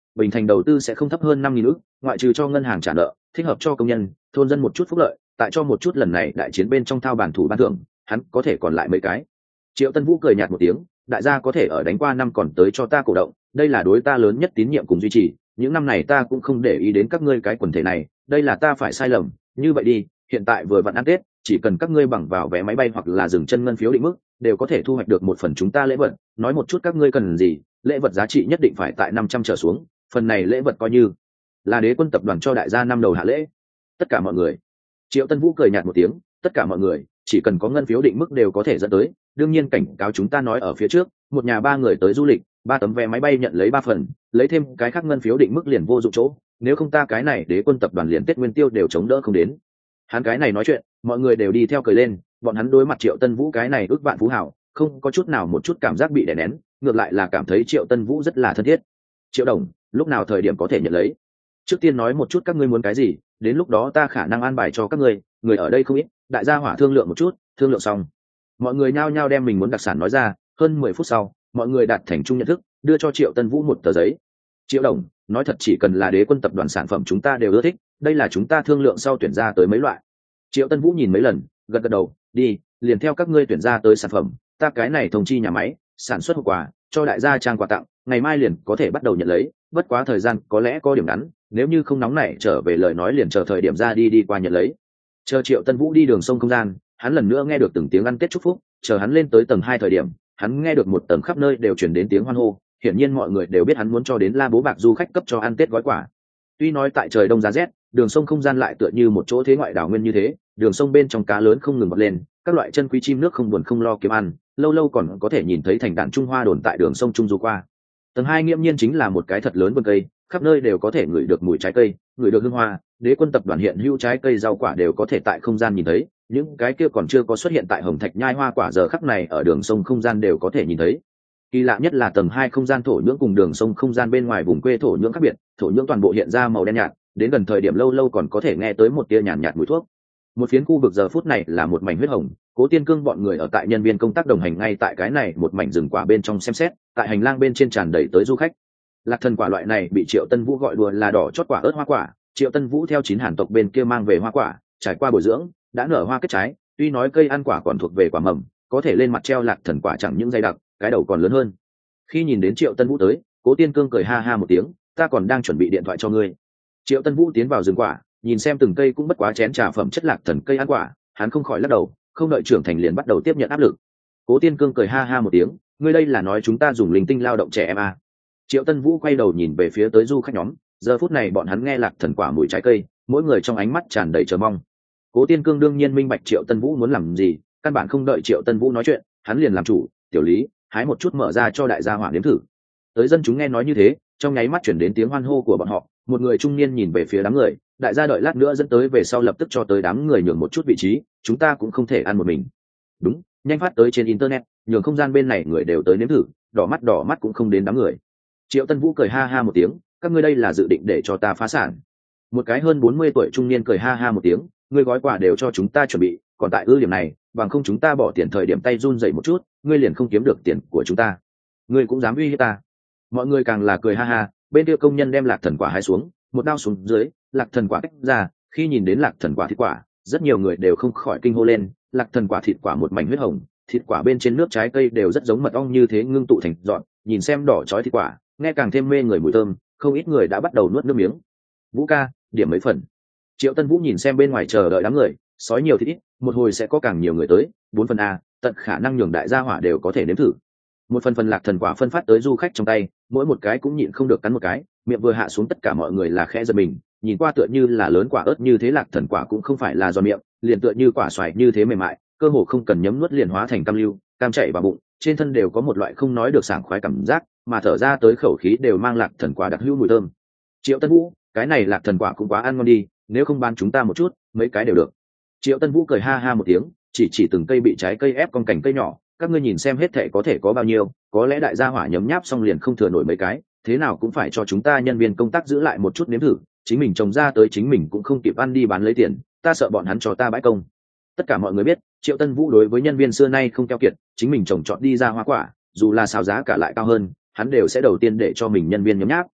bình thành đầu tư sẽ không thấp hơn năm nghìn ức, ngoại trừ cho ngân hàng trả nợ, thích hợp cho công nhân thôn dân một chút phúc lợi, tại cho một chút lần này đại chiến bên trong thao bản thủ ban thưởng, hắn có thể còn lại mấy cái. Triệu Tân Vũ cười nhạt một tiếng, đại gia có thể ở đánh qua năm còn tới cho ta cổ động, đây là đối ta lớn nhất tín nhiệm cùng duy trì, những năm này ta cũng không để ý đến các ngươi cái quần thể này, đây là ta phải sai lầm, như vậy đi, hiện tại vừa vặn ăn Tết, chỉ cần các ngươi bằng vào vé máy bay hoặc là dừng chân ngân phiếu định mức, đều có thể thu hoạch được một phần chúng ta lễ vật, nói một chút các ngươi cần gì, lễ vật giá trị nhất định phải tại năm trăm trở xuống, phần này lễ vật coi như là Đế Quân tập đoàn cho đại gia năm đầu hạ lễ. Tất cả mọi người. Triệu Tân Vũ cười nhạt một tiếng, tất cả mọi người, chỉ cần có ngân phiếu định mức đều có thể dẫn tới, đương nhiên cảnh cáo chúng ta nói ở phía trước, một nhà ba người tới du lịch, ba tấm vé máy bay nhận lấy ba phần, lấy thêm cái khác ngân phiếu định mức liền vô dụng chỗ, nếu không ta cái này Đế Quân tập đoàn liền Tết Nguyên Tiêu đều chống đỡ không đến. Hắn cái này nói chuyện, mọi người đều đi theo cười lên, bọn hắn đối mặt Triệu Tân Vũ cái này ước vạn phú hào, không có chút nào một chút cảm giác bị đè nén, ngược lại là cảm thấy Triệu Tân Vũ rất là thân thiết. Triệu đồng, lúc nào thời điểm có thể nhận lấy? Trước tiên nói một chút các ngươi muốn cái gì, đến lúc đó ta khả năng an bài cho các ngươi, người ở đây không ít, đại gia hỏa thương lượng một chút, thương lượng xong, mọi người nhao nhao đem mình muốn đặc sản nói ra. Hơn mười phút sau, mọi người đạt thành chung nhận thức, đưa cho Triệu Tân Vũ một tờ giấy. Triệu đồng, nói thật chỉ cần là Đế Quân tập đoàn sản phẩm chúng ta đều ưa thích, đây là chúng ta thương lượng sau tuyển ra tới mấy loại. Triệu Tân Vũ nhìn mấy lần, gật gật đầu, đi, liền theo các ngươi tuyển ra tới sản phẩm, ta cái này thông chi nhà máy sản xuất hộp quà, cho đại gia trang quà tặng, ngày mai liền có thể bắt đầu nhận lấy, bất quá thời gian có lẽ có điểm ngắn, nếu như không nóng nảy trở về lời nói liền chờ thời điểm ra đi đi qua nhận lấy. Chờ Triệu Tân Vũ đi đường sông không gian, hắn lần nữa nghe được từng tiếng ăn Tết chúc phúc, chờ hắn lên tới tầng hai thời điểm, hắn nghe được một tầng khắp nơi đều truyền đến tiếng hoan hô, hiển nhiên mọi người đều biết hắn muốn cho đến La Bố Bạc du khách cấp cho ăn Tết gói quà. Tuy nói tại trời đông giá rét, đường sông không gian lại tựa như một chỗ thế ngoại đảo nguyên như thế, đường sông bên trong cá lớn không ngừng bật lên, các loại chân quý chim nước không buồn không lo kiếm ăn, lâu lâu còn có thể nhìn thấy thành đàn Trung Hoa đồn tại đường sông trung du qua. Tầng hai nghiễm nhiên chính là một cái thật lớn vườn cây, khắp nơi đều có thể ngửi được mùi trái cây, ngửi được hương hoa, Đế Quân tập đoàn hiện hữu trái cây rau quả đều có thể tại không gian nhìn thấy, những cái kia còn chưa có xuất hiện tại Hồng Thạch nhai hoa quả giờ khắc này ở đường sông không gian đều có thể nhìn thấy. Kỳ lạ nhất là tầng hai không gian thổ nhưỡng cùng đường sông không gian bên ngoài vùng quê thổ nhưỡng khác biệt, thổ nhưỡng toàn bộ hiện ra màu đen nhạt, đến gần thời điểm lâu lâu còn có thể nghe tới một tia nhàn nhạt, nhạt mùi thuốc. Một phiến khu vực giờ phút này là một mảnh huyết hồng, Cố Tiên Cương bọn người ở tại nhân viên công tác đồng hành ngay tại cái này một mảnh rừng quả bên trong xem xét, tại hành lang bên trên tràn đầy tới du khách. Lạc thần quả loại này bị Triệu Tân Vũ gọi đùa là đỏ chót quả ớt hoa quả, Triệu Tân Vũ theo chín Hàn tộc bên kia mang về hoa quả, trải qua bồi dưỡng, đã nở hoa kết trái, tuy nói cây ăn quả còn thuộc về quả mầm, có thể lên mặt treo lạc thần quả chẳng những dày đặc, cái đầu còn lớn hơn. Khi nhìn đến Triệu Tân Vũ tới, Cố Tiên Cương cười ha ha một tiếng, ta còn đang chuẩn bị điện thoại cho ngươi. Triệu Tân Vũ tiến vào rừng quả, nhìn xem từng cây cũng bất quá chén trà phẩm chất lạc thần cây ăn quả, hắn không khỏi lắc đầu, không đợi trưởng thành liền bắt đầu tiếp nhận áp lực. Cố Tiên Cương cười ha ha một tiếng, ngươi đây là nói chúng ta dùng linh tinh lao động trẻ em à? Triệu Tân Vũ quay đầu nhìn về phía tới du khách nhóm, giờ phút này bọn hắn nghe lạc thần quả mùi trái cây, mỗi người trong ánh mắt tràn đầy chờ mong. Cố Tiên Cương đương nhiên minh bạch Triệu Tân Vũ muốn làm gì, căn bản không đợi Triệu Tân Vũ nói chuyện, hắn liền làm chủ, tiểu lý, hái một chút mở ra cho đại gia hỏa nếm thử. Tới dân chúng nghe nói như thế, trong nháy mắt chuyển đến tiếng hoan hô của bọn họ, một người trung niên nhìn về phía đám người, đại gia đợi lát nữa dẫn tới về sau lập tức cho tới đám người nhường một chút vị trí, chúng ta cũng không thể ăn một mình. Đúng, nhanh phát tới trên internet, nhường không gian bên này người đều tới nếm thử, đỏ mắt đỏ mắt cũng không đến đám người. Triệu Tân Vũ cười ha ha một tiếng, các ngươi đây là dự định để cho ta phá sản. Một cái hơn bốn mươi tuổi trung niên cười ha ha một tiếng, ngươi gói quà đều cho chúng ta chuẩn bị, còn tại ư điểm này, bằng không chúng ta bỏ tiền thời điểm tay run dậy một chút, ngươi liền không kiếm được tiền của chúng ta. Ngươi cũng dám uy hiếp ta. Mọi người càng là cười ha ha, bên kia công nhân đem lạc thần quả hái xuống, một đao xuống dưới, lạc thần quả tách ra, khi nhìn đến lạc thần quả thịt quả, rất nhiều người đều không khỏi kinh hô lên, lạc thần quả thịt quả một mảnh huyết hồng, thịt quả bên trên nước trái cây đều rất giống mật ong như thế ngưng tụ thành dọn, nhìn xem đỏ chói thịt quả, nghe càng thêm mê người mùi thơm, không ít người đã bắt đầu nuốt nước miếng. Vũ ca, điểm mấy phần. Triệu Tân Vũ nhìn xem bên ngoài chờ đợi đám người, sói nhiều thịt ít, một hồi sẽ có càng nhiều người tới, bốn phần a, tận khả năng nhường đại gia hỏa đều có thể nếm thử. Một phần phần lạc thần quả phân phát tới du khách trong tay, mỗi một cái cũng nhịn không được cắn một cái, miệng vừa hạ xuống tất cả mọi người là khẽ giật mình, nhìn qua tựa như là lớn quả ớt như thế, lạc thần quả cũng không phải là giòn miệng, liền tựa như quả xoài như thế mềm mại, cơ hồ không cần nhấm nuốt liền hóa thành cam lưu, cam chảy vào bụng, trên thân đều có một loại không nói được sảng khoái cảm giác, mà thở ra tới khẩu khí đều mang lạc thần quả đặc hữu mùi thơm. Triệu Tân Vũ, cái này lạc thần quả cũng quá ăn ngon đi, nếu không bán chúng ta một chút, mấy cái đều được. Triệu Tân Vũ cười ha ha một tiếng, chỉ chỉ từng cây bị trái cây ép con cành cây nhỏ, các ngươi nhìn xem hết thệ có thể có bao nhiêu, có lẽ đại gia hỏa nhấm nháp xong liền không thừa nổi mấy cái, thế nào cũng phải cho chúng ta nhân viên công tác giữ lại một chút nếm thử, chính mình trồng ra tới chính mình cũng không kịp ăn đi bán lấy tiền, ta sợ bọn hắn cho ta bãi công. Tất cả mọi người biết, Triệu Tân Vũ đối với nhân viên xưa nay không keo kiệt, chính mình trồng trọt đi ra hoa quả, dù là xào giá cả lại cao hơn, hắn đều sẽ đầu tiên để cho mình nhân viên nhấm nháp.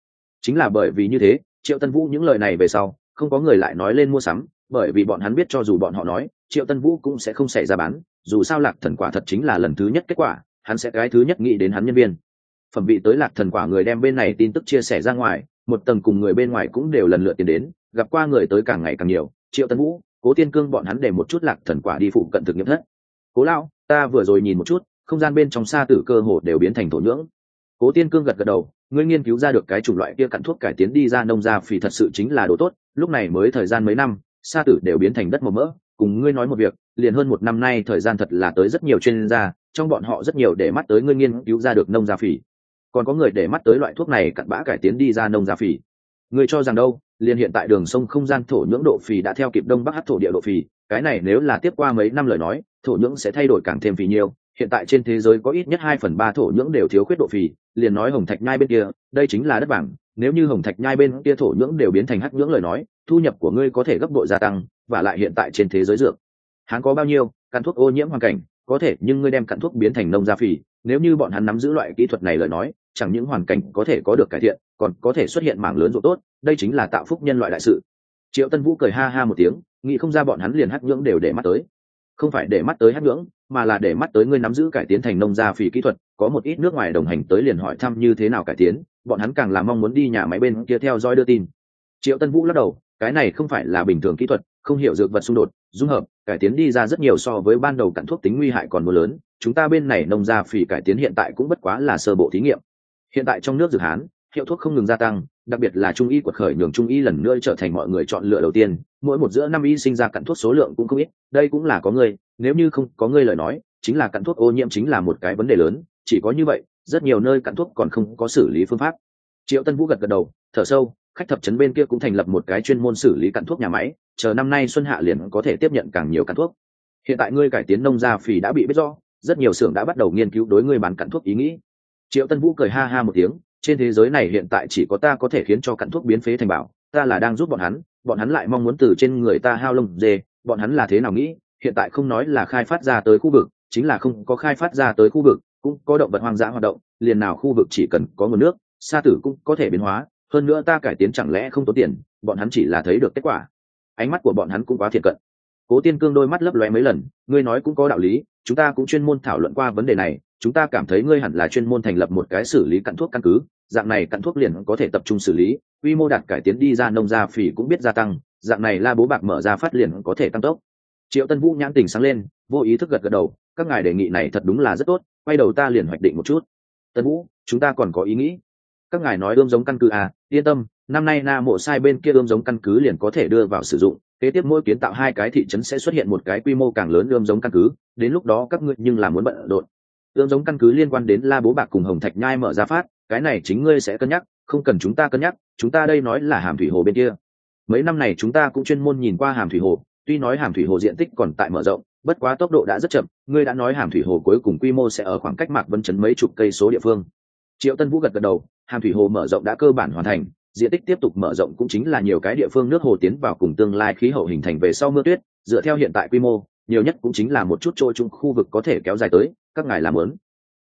Chính là bởi vì như thế, Triệu Tân Vũ những lời này về sau không có người lại nói lên mua sắm, bởi vì bọn hắn biết cho dù bọn họ nói Triệu Tân Vũ cũng sẽ không xảy ra bán, dù sao Lạc Thần quả thật chính là lần thứ nhất kết quả, hắn sẽ cái thứ nhất nghĩ đến hắn nhân viên. Phẩm vị tới Lạc Thần quả người đem bên này tin tức chia sẻ ra ngoài, một tầng cùng người bên ngoài cũng đều lần lượt tiến đến, gặp qua người tới càng ngày càng nhiều. Triệu Tân Vũ, Cố Tiên Cương bọn hắn để một chút Lạc Thần quả đi phụ cận thực nghiệm thất. Cố lão, ta vừa rồi nhìn một chút, không gian bên trong sa tử cơ hồ đều biến thành thổ nhưỡng. Cố Tiên Cương gật gật đầu, ngươi nghiên cứu ra được cái chủng loại kia cặn thuốc cải tiến đi ra nông gia phỉ thật sự chính là đồ tốt, lúc này mới thời gian mấy năm, sa tử đều biến thành đất màu mỡ. Cùng ngươi nói một việc, liền hơn một năm nay thời gian thật là tới rất nhiều chuyên gia, trong bọn họ rất nhiều để mắt tới ngươi nghiên cứu ra được nông gia phỉ, còn có người để mắt tới loại thuốc này cặn bã cải tiến đi ra nông gia phỉ. Ngươi cho rằng đâu, liền hiện tại đường sông không gian thổ nhưỡng độ phì đã theo kịp đông bắc hắc thổ địa độ phì, cái này nếu là tiếp qua mấy năm lời nói, thổ nhưỡng sẽ thay đổi càng thêm phì nhiều. Hiện tại trên thế giới có ít nhất hai phần ba thổ nhưỡng đều thiếu khuyết độ phì, liền nói hồng thạch nhai bên kia, đây chính là đất vàng, nếu như hồng thạch nhai bên kia thổ nhưỡng đều biến thành hắc nhưỡng lời nói, thu nhập của ngươi có thể gấp bội gia tăng, và lại hiện tại trên thế giới dược hắn có bao nhiêu, cặn thuốc ô nhiễm hoàn cảnh, có thể nhưng ngươi đem cặn thuốc biến thành nông gia phì, nếu như bọn hắn nắm giữ loại kỹ thuật này lời nói, chẳng những hoàn cảnh có thể có được cải thiện, còn có thể xuất hiện mảng lớn ruộng tốt, đây chính là tạo phúc nhân loại đại sự. Triệu Tân Vũ cười ha ha một tiếng, nghĩ không ra bọn hắn liền hắc nhưỡng đều để mắt tới, không phải để mắt tới hắc nhưỡng, mà là để mắt tới ngươi nắm giữ cải tiến thành nông gia phỉ kỹ thuật. Có một ít nước ngoài đồng hành tới liền hỏi thăm như thế nào cải tiến, bọn hắn càng là mong muốn đi nhà máy bên kia theo dõi đưa tin. Triệu Tân Vũ lắc đầu, cái này không phải là bình thường kỹ thuật, không hiểu dược vật xung đột dung hợp cải tiến đi ra rất nhiều so với ban đầu cặn thuốc tính nguy hại còn mưa lớn. Chúng ta bên này nông gia phỉ cải tiến hiện tại cũng bất quá là sơ bộ thí nghiệm. Hiện tại trong nước dược hán hiệu thuốc không ngừng gia tăng, đặc biệt là trung y quật khởi nhường trung y lần nữa trở thành mọi người chọn lựa đầu tiên, mỗi một giữa năm y sinh ra cặn thuốc số lượng cũng không ít, đây cũng là có người, nếu như không có người lời nói, chính là cặn thuốc ô nhiễm chính là một cái vấn đề lớn, chỉ có như vậy, rất nhiều nơi cặn thuốc còn không có xử lý phương pháp. Triệu Tân Vũ gật gật đầu, thở sâu, khách thập trấn bên kia cũng thành lập một cái chuyên môn xử lý cặn thuốc nhà máy, chờ năm nay xuân hạ liền có thể tiếp nhận càng nhiều cặn thuốc. Hiện tại ngươi cải tiến nông gia phỉ đã bị biết rõ, rất nhiều xưởng đã bắt đầu nghiên cứu đối ngươi bán cặn thuốc ý nghĩ. Triệu Tân Vũ cười ha ha một tiếng, trên thế giới này hiện tại chỉ có ta có thể khiến cho cặn thuốc biến phế thành bảo, ta là đang giúp bọn hắn, bọn hắn lại mong muốn từ trên người ta hao lông dê, bọn hắn là thế nào nghĩ, hiện tại không nói là khai phát ra tới khu vực, chính là không có khai phát ra tới khu vực, cũng có động vật hoang dã hoạt động, liền nào khu vực chỉ cần có nguồn nước, sa tử cũng có thể biến hóa, hơn nữa ta cải tiến chẳng lẽ không tốn tiền, bọn hắn chỉ là thấy được kết quả. Ánh mắt của bọn hắn cũng quá thiện cận. Cố Tiên Cương đôi mắt lấp lóe mấy lần, ngươi nói cũng có đạo lý, chúng ta cũng chuyên môn thảo luận qua vấn đề này, chúng ta cảm thấy ngươi hẳn là chuyên môn thành lập một cái xử lý cặn thuốc căn cứ, dạng này cặn thuốc liền có thể tập trung xử lý, quy mô đạt cải tiến đi ra nông gia phỉ cũng biết gia tăng, dạng này La Bố Bạc mở ra phát liền có thể tăng tốc. Triệu Tân Vũ nhãn tình sáng lên, vô ý thức gật gật đầu, các ngài đề nghị này thật đúng là rất tốt, quay đầu ta liền hoạch định một chút. Tân Vũ, chúng ta còn có ý nghĩ. Các ngài nói ươm giống căn cứ à, yên tâm, năm nay Na Mộ Sai bên kia ươm giống căn cứ liền có thể đưa vào sử dụng, kế tiếp mỗi kiến tạo hai cái thị trấn sẽ xuất hiện một cái quy mô càng lớn ươm giống căn cứ, đến lúc đó các ngươi nhưng là muốn bận rộn. Ươm giống căn cứ liên quan đến La Bố Bạc cùng Hồng Thạch Nhai mở ra phát, cái này chính ngươi sẽ cân nhắc, không cần chúng ta cân nhắc, chúng ta đây nói là Hàm Thủy Hồ bên kia. Mấy năm này chúng ta cũng chuyên môn nhìn qua Hàm Thủy Hồ, tuy nói Hàm Thủy Hồ diện tích còn tại mở rộng, bất quá tốc độ đã rất chậm, ngươi đã nói Hàm Thủy Hồ cuối cùng quy mô sẽ ở khoảng cách Mạc Vân trấn mấy chục cây số địa phương. Triệu Tân Vũ gật gật đầu, Hàm Thủy Hồ mở rộng đã cơ bản hoàn thành, diện tích tiếp tục mở rộng cũng chính là nhiều cái địa phương nước hồ tiến vào cùng tương lai khí hậu hình thành về sau mưa tuyết, dựa theo hiện tại quy mô, nhiều nhất cũng chính là một chút trôi chung khu vực có thể kéo dài tới, các ngài làm muốn.